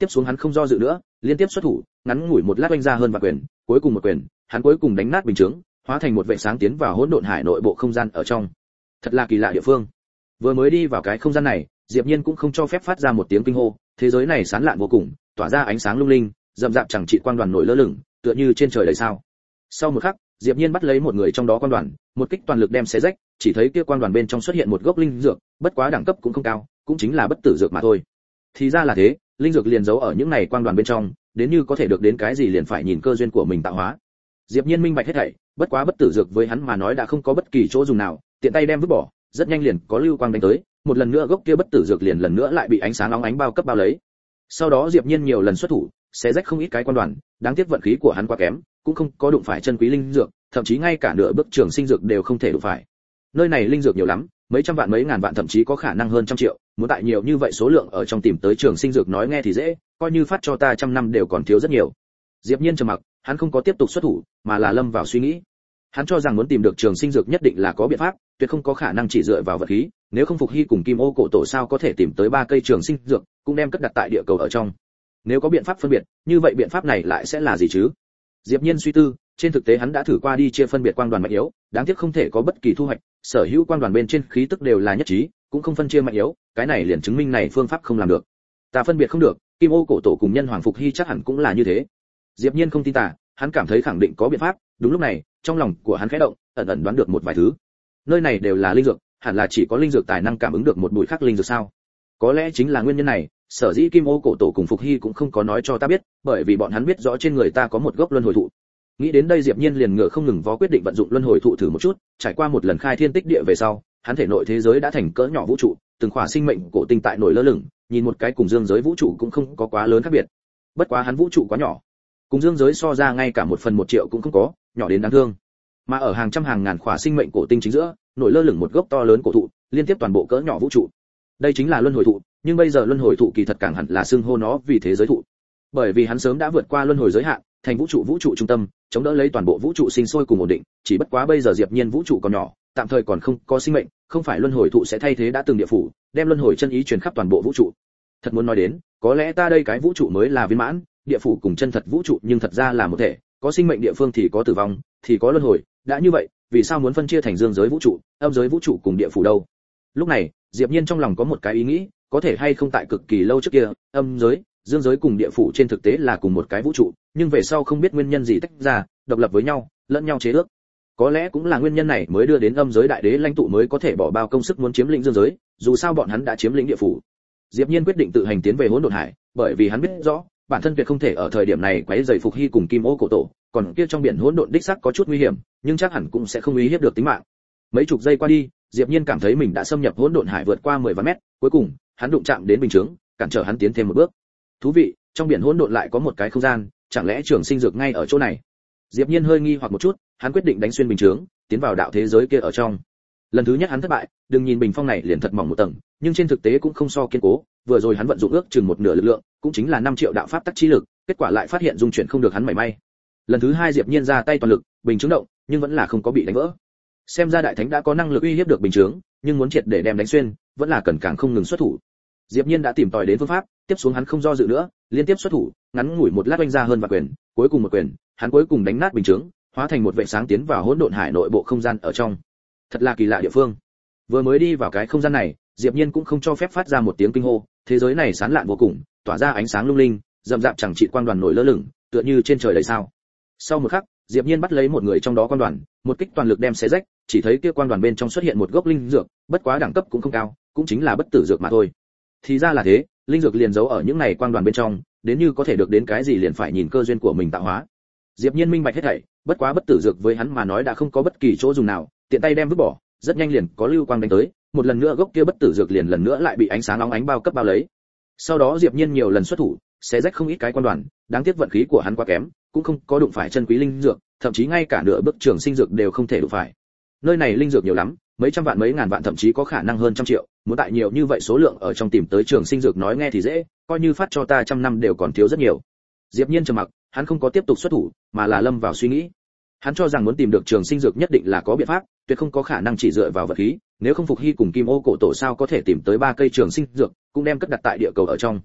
tiếp xuống hắn không do dự nữa, liên tiếp xuất thủ, ngắn ngủi một lát oanh ra hơn vạn quyền, cuối cùng một quyền, hắn cuối cùng đánh nát bình chướng, hóa thành một vệt sáng tiến vào hỗn độn hải nội bộ không gian ở trong. Thật là kỳ lạ địa phương. Vừa mới đi vào cái không gian này, Diệp Nhiên cũng không cho phép phát ra một tiếng kinh hô, thế giới này sáng lạn vô cùng, tỏa ra ánh sáng lung linh, rậm rạp chẳng trị quang đoàn nổi lơ lửng, tựa như trên trời đầy sao. Sau một khắc, Diệp Nhiên bắt lấy một người trong đó quang đoàn, một kích toàn lực đem xé rách, chỉ thấy kia quang đoàn bên trong xuất hiện một gốc linh dược, bất quá đẳng cấp cũng không cao, cũng chính là bất tử dược mà thôi. Thì ra là thế, linh dược liền giấu ở những này quang đoàn bên trong, đến như có thể được đến cái gì liền phải nhìn cơ duyên của mình tạo hóa. Diệp Nhiên minh bạch hết thảy, bất quá bất tử dược với hắn mà nói đã không có bất kỳ chỗ dùng nào, tiện tay đem vứt bỏ, rất nhanh liền có lưu quang đánh tới, một lần nữa gốc kia bất tử dược liền lần nữa lại bị ánh sáng óng ánh bao cấp bao lấy. Sau đó Diệp Nhiên nhiều lần xuất thủ, xé rách không ít cái quan đoàn, đáng tiếc vận khí của hắn quá kém, cũng không có đụng phải chân quý linh dược, thậm chí ngay cả nửa bước trường sinh dược đều không thể đụng phải. Nơi này linh dược nhiều lắm, mấy trăm vạn mấy ngàn vạn thậm chí có khả năng hơn trăm triệu, muốn tại nhiều như vậy số lượng ở trong tìm tới trường sinh dược nói nghe thì dễ, coi như phát cho ta trăm năm đều còn thiếu rất nhiều. Diệp Nhiên trầm mặc, hắn không có tiếp tục xuất thủ, mà là lâm vào suy nghĩ. Hắn cho rằng muốn tìm được trường sinh dược nhất định là có biện pháp, tuyệt không có khả năng chỉ dựa vào vật khí, nếu không Phục Hy cùng Kim Ô cổ tổ sao có thể tìm tới 3 cây trường sinh dược, cũng đem cất đặt tại địa cầu ở trong. Nếu có biện pháp phân biệt, như vậy biện pháp này lại sẽ là gì chứ? Diệp Nhiên suy tư, trên thực tế hắn đã thử qua đi chia phân biệt quang đoàn mạnh yếu, đáng tiếc không thể có bất kỳ thu hoạch, sở hữu quang đoàn bên trên khí tức đều là nhất trí, cũng không phân chia mạnh yếu, cái này liền chứng minh này phương pháp không làm được. Ta phân biệt không được, Kim Ô cổ tổ cùng nhân hoàng Phục Hy chắc hẳn cũng là như thế. Diệp Nhiên không tin tà, hắn cảm thấy khẳng định có biện pháp, đúng lúc này, trong lòng của hắn khẽ động, ẩn ẩn đoán được một vài thứ. Nơi này đều là linh dược, hẳn là chỉ có linh dược tài năng cảm ứng được một bụi khác linh dược sao? Có lẽ chính là nguyên nhân này, sở dĩ Kim Ô cổ tổ cùng Phục Hy cũng không có nói cho ta biết, bởi vì bọn hắn biết rõ trên người ta có một gốc luân hồi thụ. Nghĩ đến đây Diệp Nhiên liền ngựa không ngừng vó quyết định vận dụng luân hồi thụ thử một chút, trải qua một lần khai thiên tích địa về sau, hắn thể nội thế giới đã thành cỡ nhỏ vũ trụ, từng khỏa sinh mệnh cổ tinh tại nổi lơ lửng, nhìn một cái cùng dương giới vũ trụ cũng không có quá lớn khác biệt. Bất quá hắn vũ trụ quá nhỏ, cùng dương giới so ra ngay cả 1/1 triệu cũng không có, nhỏ đến đáng thương. Mà ở hàng trăm hàng ngàn khỏa sinh mệnh cổ tinh chính giữa, nổi lơ lửng một gốc to lớn cổ thụ, liên tiếp toàn bộ cỡ nhỏ vũ trụ. Đây chính là luân hồi thụ, nhưng bây giờ luân hồi thụ kỳ thật càng hẳn là xưng hô nó vì thế giới thụ. Bởi vì hắn sớm đã vượt qua luân hồi giới hạn, thành vũ trụ trung tâm, chống đỡ lấy toàn bộ vũ trụ sinh sôi cùng ổn định, chỉ bất quá bây giờ Diệp Nhiên vũ trụ còn nhỏ, tạm thời còn không có sinh mệnh, không phải luân hồi thụ sẽ thay thế đã từng địa phủ, đem luân hồi chân ý truyền khắp toàn bộ vũ trụ. Thật muốn nói đến, có lẽ ta đây cái vũ trụ mới là viên mãn, địa phủ cùng chân thật vũ trụ nhưng thật ra là một thể, có sinh mệnh địa phương thì có tử vong, thì có luân hồi, đã như vậy, vì sao muốn phân chia thành dương giới vũ trụ, âm giới vũ trụ cùng địa phủ đâu? Lúc này, Diệp Nhiên trong lòng có một cái ý nghĩ, có thể hay không tại cực kỳ lâu trước kia, âm giới, dương giới cùng địa phủ trên thực tế là cùng một cái vũ trụ, nhưng về sau không biết nguyên nhân gì tách ra, độc lập với nhau, lẫn nhau chế ước. Có lẽ cũng là nguyên nhân này mới đưa đến âm giới đại đế lãnh tụ mới có thể bỏ bao công sức muốn chiếm lĩnh dương giới, dù sao bọn hắn đã chiếm lĩnh địa phủ. Diệp Nhiên quyết định tự hành tiến về hỗn độn hải, bởi vì hắn biết rõ, bản thân tuyệt không thể ở thời điểm này quấy rầy Phục Hy cùng Kim Ô cổ tổ, còn kia trong biển hỗn độn đích xác có chút nguy hiểm, nhưng chắc hẳn cũng sẽ không uy hiếp được tính mạng. Mấy chục giây qua đi, Diệp Nhiên cảm thấy mình đã xâm nhập hỗn độn hải vượt qua 10 vạn mét, cuối cùng, hắn đụng chạm đến bình chướng, cản trở hắn tiến thêm một bước. Thú vị, trong biển hỗn độn lại có một cái không gian, chẳng lẽ trường sinh dược ngay ở chỗ này? Diệp Nhiên hơi nghi hoặc một chút, hắn quyết định đánh xuyên bình chướng, tiến vào đạo thế giới kia ở trong. Lần thứ nhất hắn thất bại, đừng nhìn bình phong này liền thật mỏng một tầng, nhưng trên thực tế cũng không so kiên cố, vừa rồi hắn vận dụng ước chừng một nửa lực lượng, cũng chính là 5 triệu đạo pháp tắc chi lực, kết quả lại phát hiện dung chuyển không được hắn mảy may. Lần thứ hai Diệp Nhiên ra tay toàn lực, bình chướng động, nhưng vẫn là không có bị đánh vỡ. Xem ra đại thánh đã có năng lực uy hiếp được bình chướng, nhưng muốn triệt để đem đánh xuyên, vẫn là cần càng không ngừng xuất thủ. Diệp Nhiên đã tìm tòi đến phương pháp, tiếp xuống hắn không do dự nữa, liên tiếp xuất thủ, ngắn ngủi một lát oanh ra hơn vạn quyền, cuối cùng một quyền, hắn cuối cùng đánh nát bình chướng, hóa thành một vệt sáng tiến vào hỗn độn hải nội bộ không gian ở trong. Thật là kỳ lạ địa phương. Vừa mới đi vào cái không gian này, Diệp Nhiên cũng không cho phép phát ra một tiếng kinh hô, thế giới này sáng lạn vô cùng, tỏa ra ánh sáng lung linh, rậm rạp chẳng trị quang đoàn nổi lơ lửng, tựa như trên trời đầy sao. Sau một khắc, Diệp Nhiên bắt lấy một người trong đó quang đoàn, một kích toàn lực đem xé rách, chỉ thấy kia quang đoàn bên trong xuất hiện một gốc linh dược, bất quá đẳng cấp cũng không cao, cũng chính là bất tử dược mà thôi. Thì ra là thế, linh dược liền giấu ở những này quang đoàn bên trong, đến như có thể được đến cái gì liền phải nhìn cơ duyên của mình tạo hóa. Diệp Nhiên minh bạch hết thảy, bất quá bất tử dược với hắn mà nói đã không có bất kỳ chỗ dùng nào, tiện tay đem vứt bỏ, rất nhanh liền có lưu quang đánh tới, một lần nữa gốc kia bất tử dược liền lần nữa lại bị ánh sáng óng ánh bao cấp bao lấy. Sau đó Diệp Nhiên nhiều lần xuất thủ, xé rách không ít cái quang đoàn, đáng tiếc vận khí của hắn quá kém, cũng không có đụng phải chân quý linh dược, thậm chí ngay cả nửa bước trường sinh dược đều không thể đụng phải. Nơi này linh dược nhiều lắm, mấy trăm vạn mấy ngàn vạn thậm chí có khả năng hơn trăm triệu, muốn tại nhiều như vậy số lượng ở trong tìm tới trường sinh dược nói nghe thì dễ, coi như phát cho ta trăm năm đều còn thiếu rất nhiều. Diệp Nhiên trầm mặc, hắn không có tiếp tục xuất thủ, mà là lâm vào suy nghĩ. Hắn cho rằng muốn tìm được trường sinh dược nhất định là có biện pháp, tuyệt không có khả năng chỉ dựa vào vật khí, nếu không Phục Hy cùng Kim Ô cổ tổ sao có thể tìm tới 3 cây trường sinh dược, cũng đem cất đặt tại địa cầu ở trong.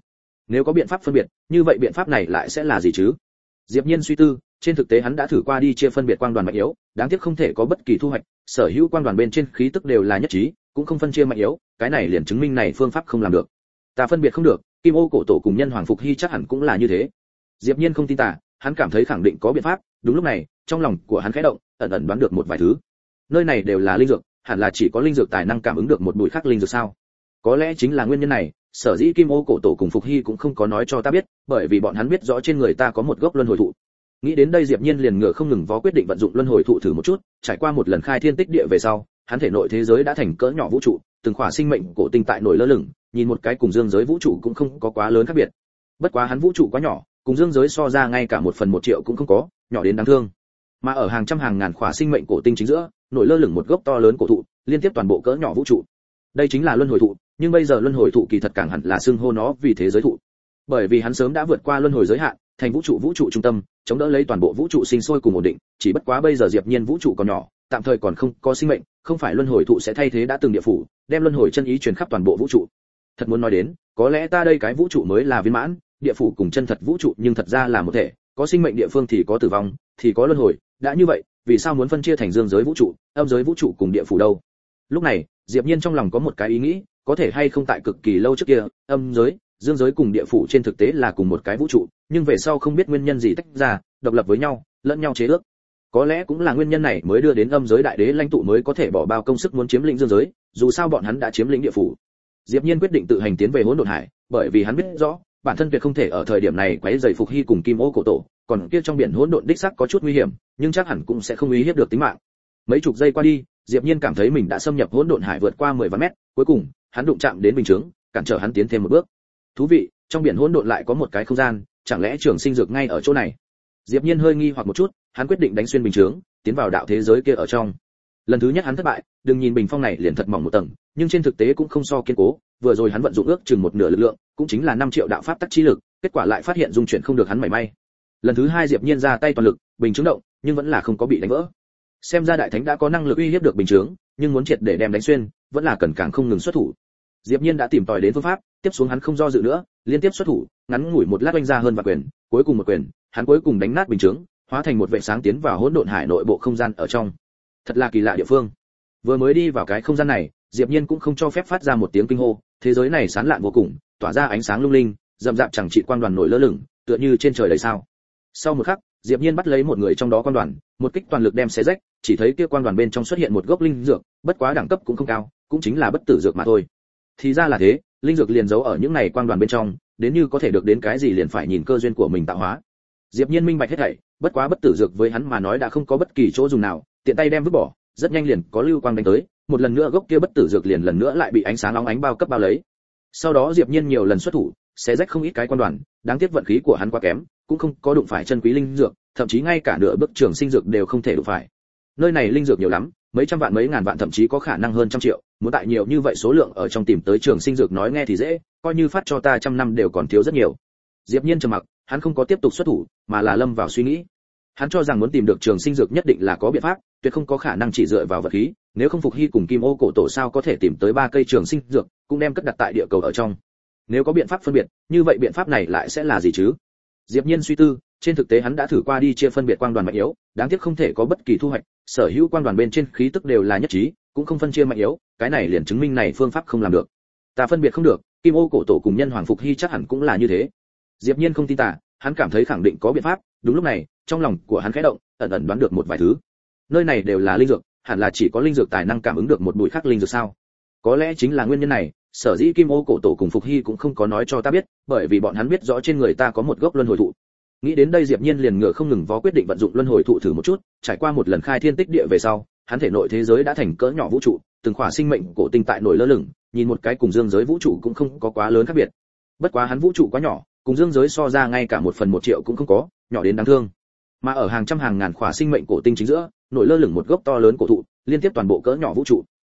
Nếu có biện pháp phân biệt, như vậy biện pháp này lại sẽ là gì chứ? Diệp Nhiên suy tư, trên thực tế hắn đã thử qua đi chia phân biệt quang đoàn mạnh yếu, đáng tiếc không thể có bất kỳ thu hoạch, sở hữu quang đoàn bên trên khí tức đều là nhất trí, cũng không phân chia mạnh yếu, cái này liền chứng minh này phương pháp không làm được. Ta phân biệt không được, Kim Ô cổ tổ cùng Nhân Hoàng Phục Hy chắc hẳn cũng là như thế. Diệp Nhiên không tin tà, hắn cảm thấy khẳng định có biện pháp, đúng lúc này, trong lòng của hắn khẽ động, ẩn ẩn đoán được một vài thứ. Nơi này đều là linh dược, hẳn là chỉ có linh dược tài năng cảm ứng được một bụi khác linh dược sao? Có lẽ chính là nguyên nhân này, sở dĩ Kim Ô cổ tổ cùng Phục Hy cũng không có nói cho ta biết, bởi vì bọn hắn biết rõ trên người ta có một gốc luân hồi thụ. Nghĩ đến đây Diệp Nhiên liền ngựa không ngừng vó quyết định vận dụng luân hồi thụ thử một chút, trải qua một lần khai thiên tích địa về sau, hắn thể nội thế giới đã thành cỡ nhỏ vũ trụ, từng khỏa sinh mệnh cổ tinh tại nổi lơ lửng, nhìn một cái cùng dương giới vũ trụ cũng không có quá lớn khác biệt. Bất quá hắn vũ trụ quá nhỏ, cùng dương giới so ra ngay cả 1/1 triệu cũng không có, nhỏ đến đáng thương. Mà ở hàng trăm hàng ngàn khỏa sinh mệnh cổ tinh chính giữa, nổi lơ lửng một gốc to lớn cổ thụ, liên tiếp toàn bộ cỡ nhỏ vũ trụ. Đây chính là luân hồi thụ, nhưng bây giờ luân hồi thụ kỳ thật càng hẳn là xưng hô nó vì thế giới thụ. Bởi vì hắn sớm đã vượt qua luân hồi giới hạn, thành vũ trụ trung tâm, chống đỡ lấy toàn bộ vũ trụ sinh sôi cùng ổn định, chỉ bất quá bây giờ Diệp Nhiên vũ trụ còn nhỏ, tạm thời còn không có sinh mệnh, không phải luân hồi thụ sẽ thay thế đã từng địa phủ, đem luân hồi chân ý truyền khắp toàn bộ vũ trụ. Thật muốn nói đến, có lẽ ta đây cái vũ trụ mới là viên mãn, địa phủ cùng chân thật vũ trụ nhưng thật ra là một thể, có sinh mệnh địa phương thì có tử vong, thì có luân hồi, đã như vậy, vì sao muốn phân chia thành dương giới vũ trụ, âm giới vũ trụ cùng địa phủ đâu? Lúc này, Diệp Nhiên trong lòng có một cái ý nghĩ, có thể hay không tại cực kỳ lâu trước kia, âm giới, dương giới cùng địa phủ trên thực tế là cùng một cái vũ trụ, nhưng về sau không biết nguyên nhân gì tách ra, độc lập với nhau, lẫn nhau chế ước. Có lẽ cũng là nguyên nhân này mới đưa đến âm giới đại đế lãnh tụ mới có thể bỏ bao công sức muốn chiếm lĩnh dương giới, dù sao bọn hắn đã chiếm lĩnh địa phủ. Diệp Nhiên quyết định tự hành tiến về Hỗn Độn Hải, bởi vì hắn biết rõ, bản thân tuyệt không thể ở thời điểm này quấy rầy Phục Hy cùng Kim Ô cổ tổ, còn kia trong biển hỗn độn đích xác có chút nguy hiểm, nhưng chắc hẳn cũng sẽ không uy hiếp được tính mạng. Mấy chục giây qua đi, Diệp Nhiên cảm thấy mình đã xâm nhập Hỗn Độn Hải vượt qua 10 vạn mét, cuối cùng, hắn đụng chạm đến bình chướng, cản trở hắn tiến thêm một bước. Thú vị, trong biển hỗn độn lại có một cái không gian, chẳng lẽ trường sinh dược ngay ở chỗ này? Diệp Nhiên hơi nghi hoặc một chút, hắn quyết định đánh xuyên bình chướng, tiến vào đạo thế giới kia ở trong. Lần thứ nhất hắn thất bại, đừng nhìn bình phong này liền thật mỏng một tầng, nhưng trên thực tế cũng không so kiên cố, vừa rồi hắn vận dụng ước chừng một nửa lực lượng, cũng chính là 5 triệu đạo pháp tắc chi lực, kết quả lại phát hiện dung chuyển không được hắn mảy may. Lần thứ hai Diệp Nhiên ra tay toàn lực, bình chướng động, nhưng vẫn là không có bị đánh vỡ. Xem ra đại thánh đã có năng lực uy hiếp được bình chướng, nhưng muốn triệt để đem đánh xuyên, vẫn là cần càng không ngừng xuất thủ. Diệp Nhiên đã tìm tòi đến phương pháp, tiếp xuống hắn không do dự nữa, liên tiếp xuất thủ, ngắn ngủi một lát oanh ra hơn vạn quyền, cuối cùng một quyền, hắn cuối cùng đánh nát bình chướng, hóa thành một vệt sáng tiến vào Hỗn Độn Hải nội bộ không gian ở trong. Thật là kỳ lạ địa phương. Vừa mới đi vào cái không gian này, Diệp Nhiên cũng không cho phép phát ra một tiếng kinh hô, thế giới này sáng lạn vô cùng, tỏa ra ánh sáng lung linh, rậm rạp chẳng trị quang đoàn nổi lơ lửng, tựa như trên trời đầy sao. Sau một khắc, Diệp Nhiên bắt lấy một người trong đó quang đoàn, một kích toàn lực đem xé rách, chỉ thấy kia quang đoàn bên trong xuất hiện một gốc linh dược, bất quá đẳng cấp cũng không cao, cũng chính là bất tử dược mà thôi. Thì ra là thế, linh dược liền giấu ở những này quang đoàn bên trong, đến như có thể được đến cái gì liền phải nhìn cơ duyên của mình tạo hóa. Diệp Nhiên minh bạch hết thảy, bất quá bất tử dược với hắn mà nói đã không có bất kỳ chỗ dùng nào, tiện tay đem vứt bỏ, rất nhanh liền có lưu quang đánh tới, một lần nữa gốc kia bất tử dược liền lần nữa lại bị ánh sáng óng ánh bao cấp bao lấy. Sau đó Diệp Nhiên nhiều lần xuất thủ, xé rách không ít cái quang đoàn, đáng tiếc vận khí của hắn quá kém, cũng không có đụng phải chân quý linh dược, thậm chí ngay cả nửa bước trường sinh dược đều không thể đụng phải. Nơi này linh dược nhiều lắm, mấy trăm vạn mấy ngàn vạn thậm chí có khả năng hơn trăm triệu, muốn tại nhiều như vậy số lượng ở trong tìm tới trường sinh dược nói nghe thì dễ, coi như phát cho ta trăm năm đều còn thiếu rất nhiều. Diệp Nhiên trầm mặc, hắn không có tiếp tục xuất thủ, mà là lâm vào suy nghĩ. Hắn cho rằng muốn tìm được trường sinh dược nhất định là có biện pháp, tuyệt không có khả năng chỉ dựa vào vật khí, nếu không Phục Hy cùng Kim Ô cổ tổ sao có thể tìm tới 3 cây trường sinh dược, cũng đem cất đặt tại địa cầu ở trong. Nếu có biện pháp phân biệt, như vậy biện pháp này lại sẽ là gì chứ? Diệp Nhiên suy tư, trên thực tế hắn đã thử qua đi chia phân biệt quang đoàn mạnh yếu, đáng tiếc không thể có bất kỳ thu hoạch, sở hữu quang đoàn bên trên khí tức đều là nhất trí, cũng không phân chia mạnh yếu, cái này liền chứng minh này phương pháp không làm được. Ta phân biệt không được, Kim Ô cổ tổ cùng Nhân Hoàng Phục Hy chắc hẳn cũng là như thế. Diệp Nhiên không tin tà, hắn cảm thấy khẳng định có biện pháp, đúng lúc này, trong lòng của hắn khẽ động, ẩn ẩn đoán được một vài thứ. Nơi này đều là linh dược, hẳn là chỉ có linh dược tài năng cảm ứng được một bụi khác linh dược sao? Có lẽ chính là nguyên nhân này, sở dĩ Kim Ô cổ tổ cùng Phục Hy cũng không có nói cho ta biết, bởi vì bọn hắn biết rõ trên người ta có một gốc luân hồi thụ. Nghĩ đến đây Diệp Nhiên liền ngựa không ngừng vó quyết định vận dụng luân hồi thụ thử một chút, trải qua một lần khai thiên tích địa về sau, hắn thể nội thế giới đã thành cỡ nhỏ vũ trụ, từng khỏa sinh mệnh cổ tinh tại nổi lơ lửng, nhìn một cái cùng dương giới vũ trụ cũng không có quá lớn khác biệt. Bất quá hắn vũ trụ quá nhỏ, cùng dương giới so ra ngay cả 1/1 triệu cũng không có, nhỏ đến đáng thương. Mà ở hàng trăm hàng ngàn khỏa sinh mệnh cổ tinh chính giữa, nổi lơ lửng một gốc to lớn cổ thụ, liên tiếp toàn bộ cỡ nhỏ vũ trụ.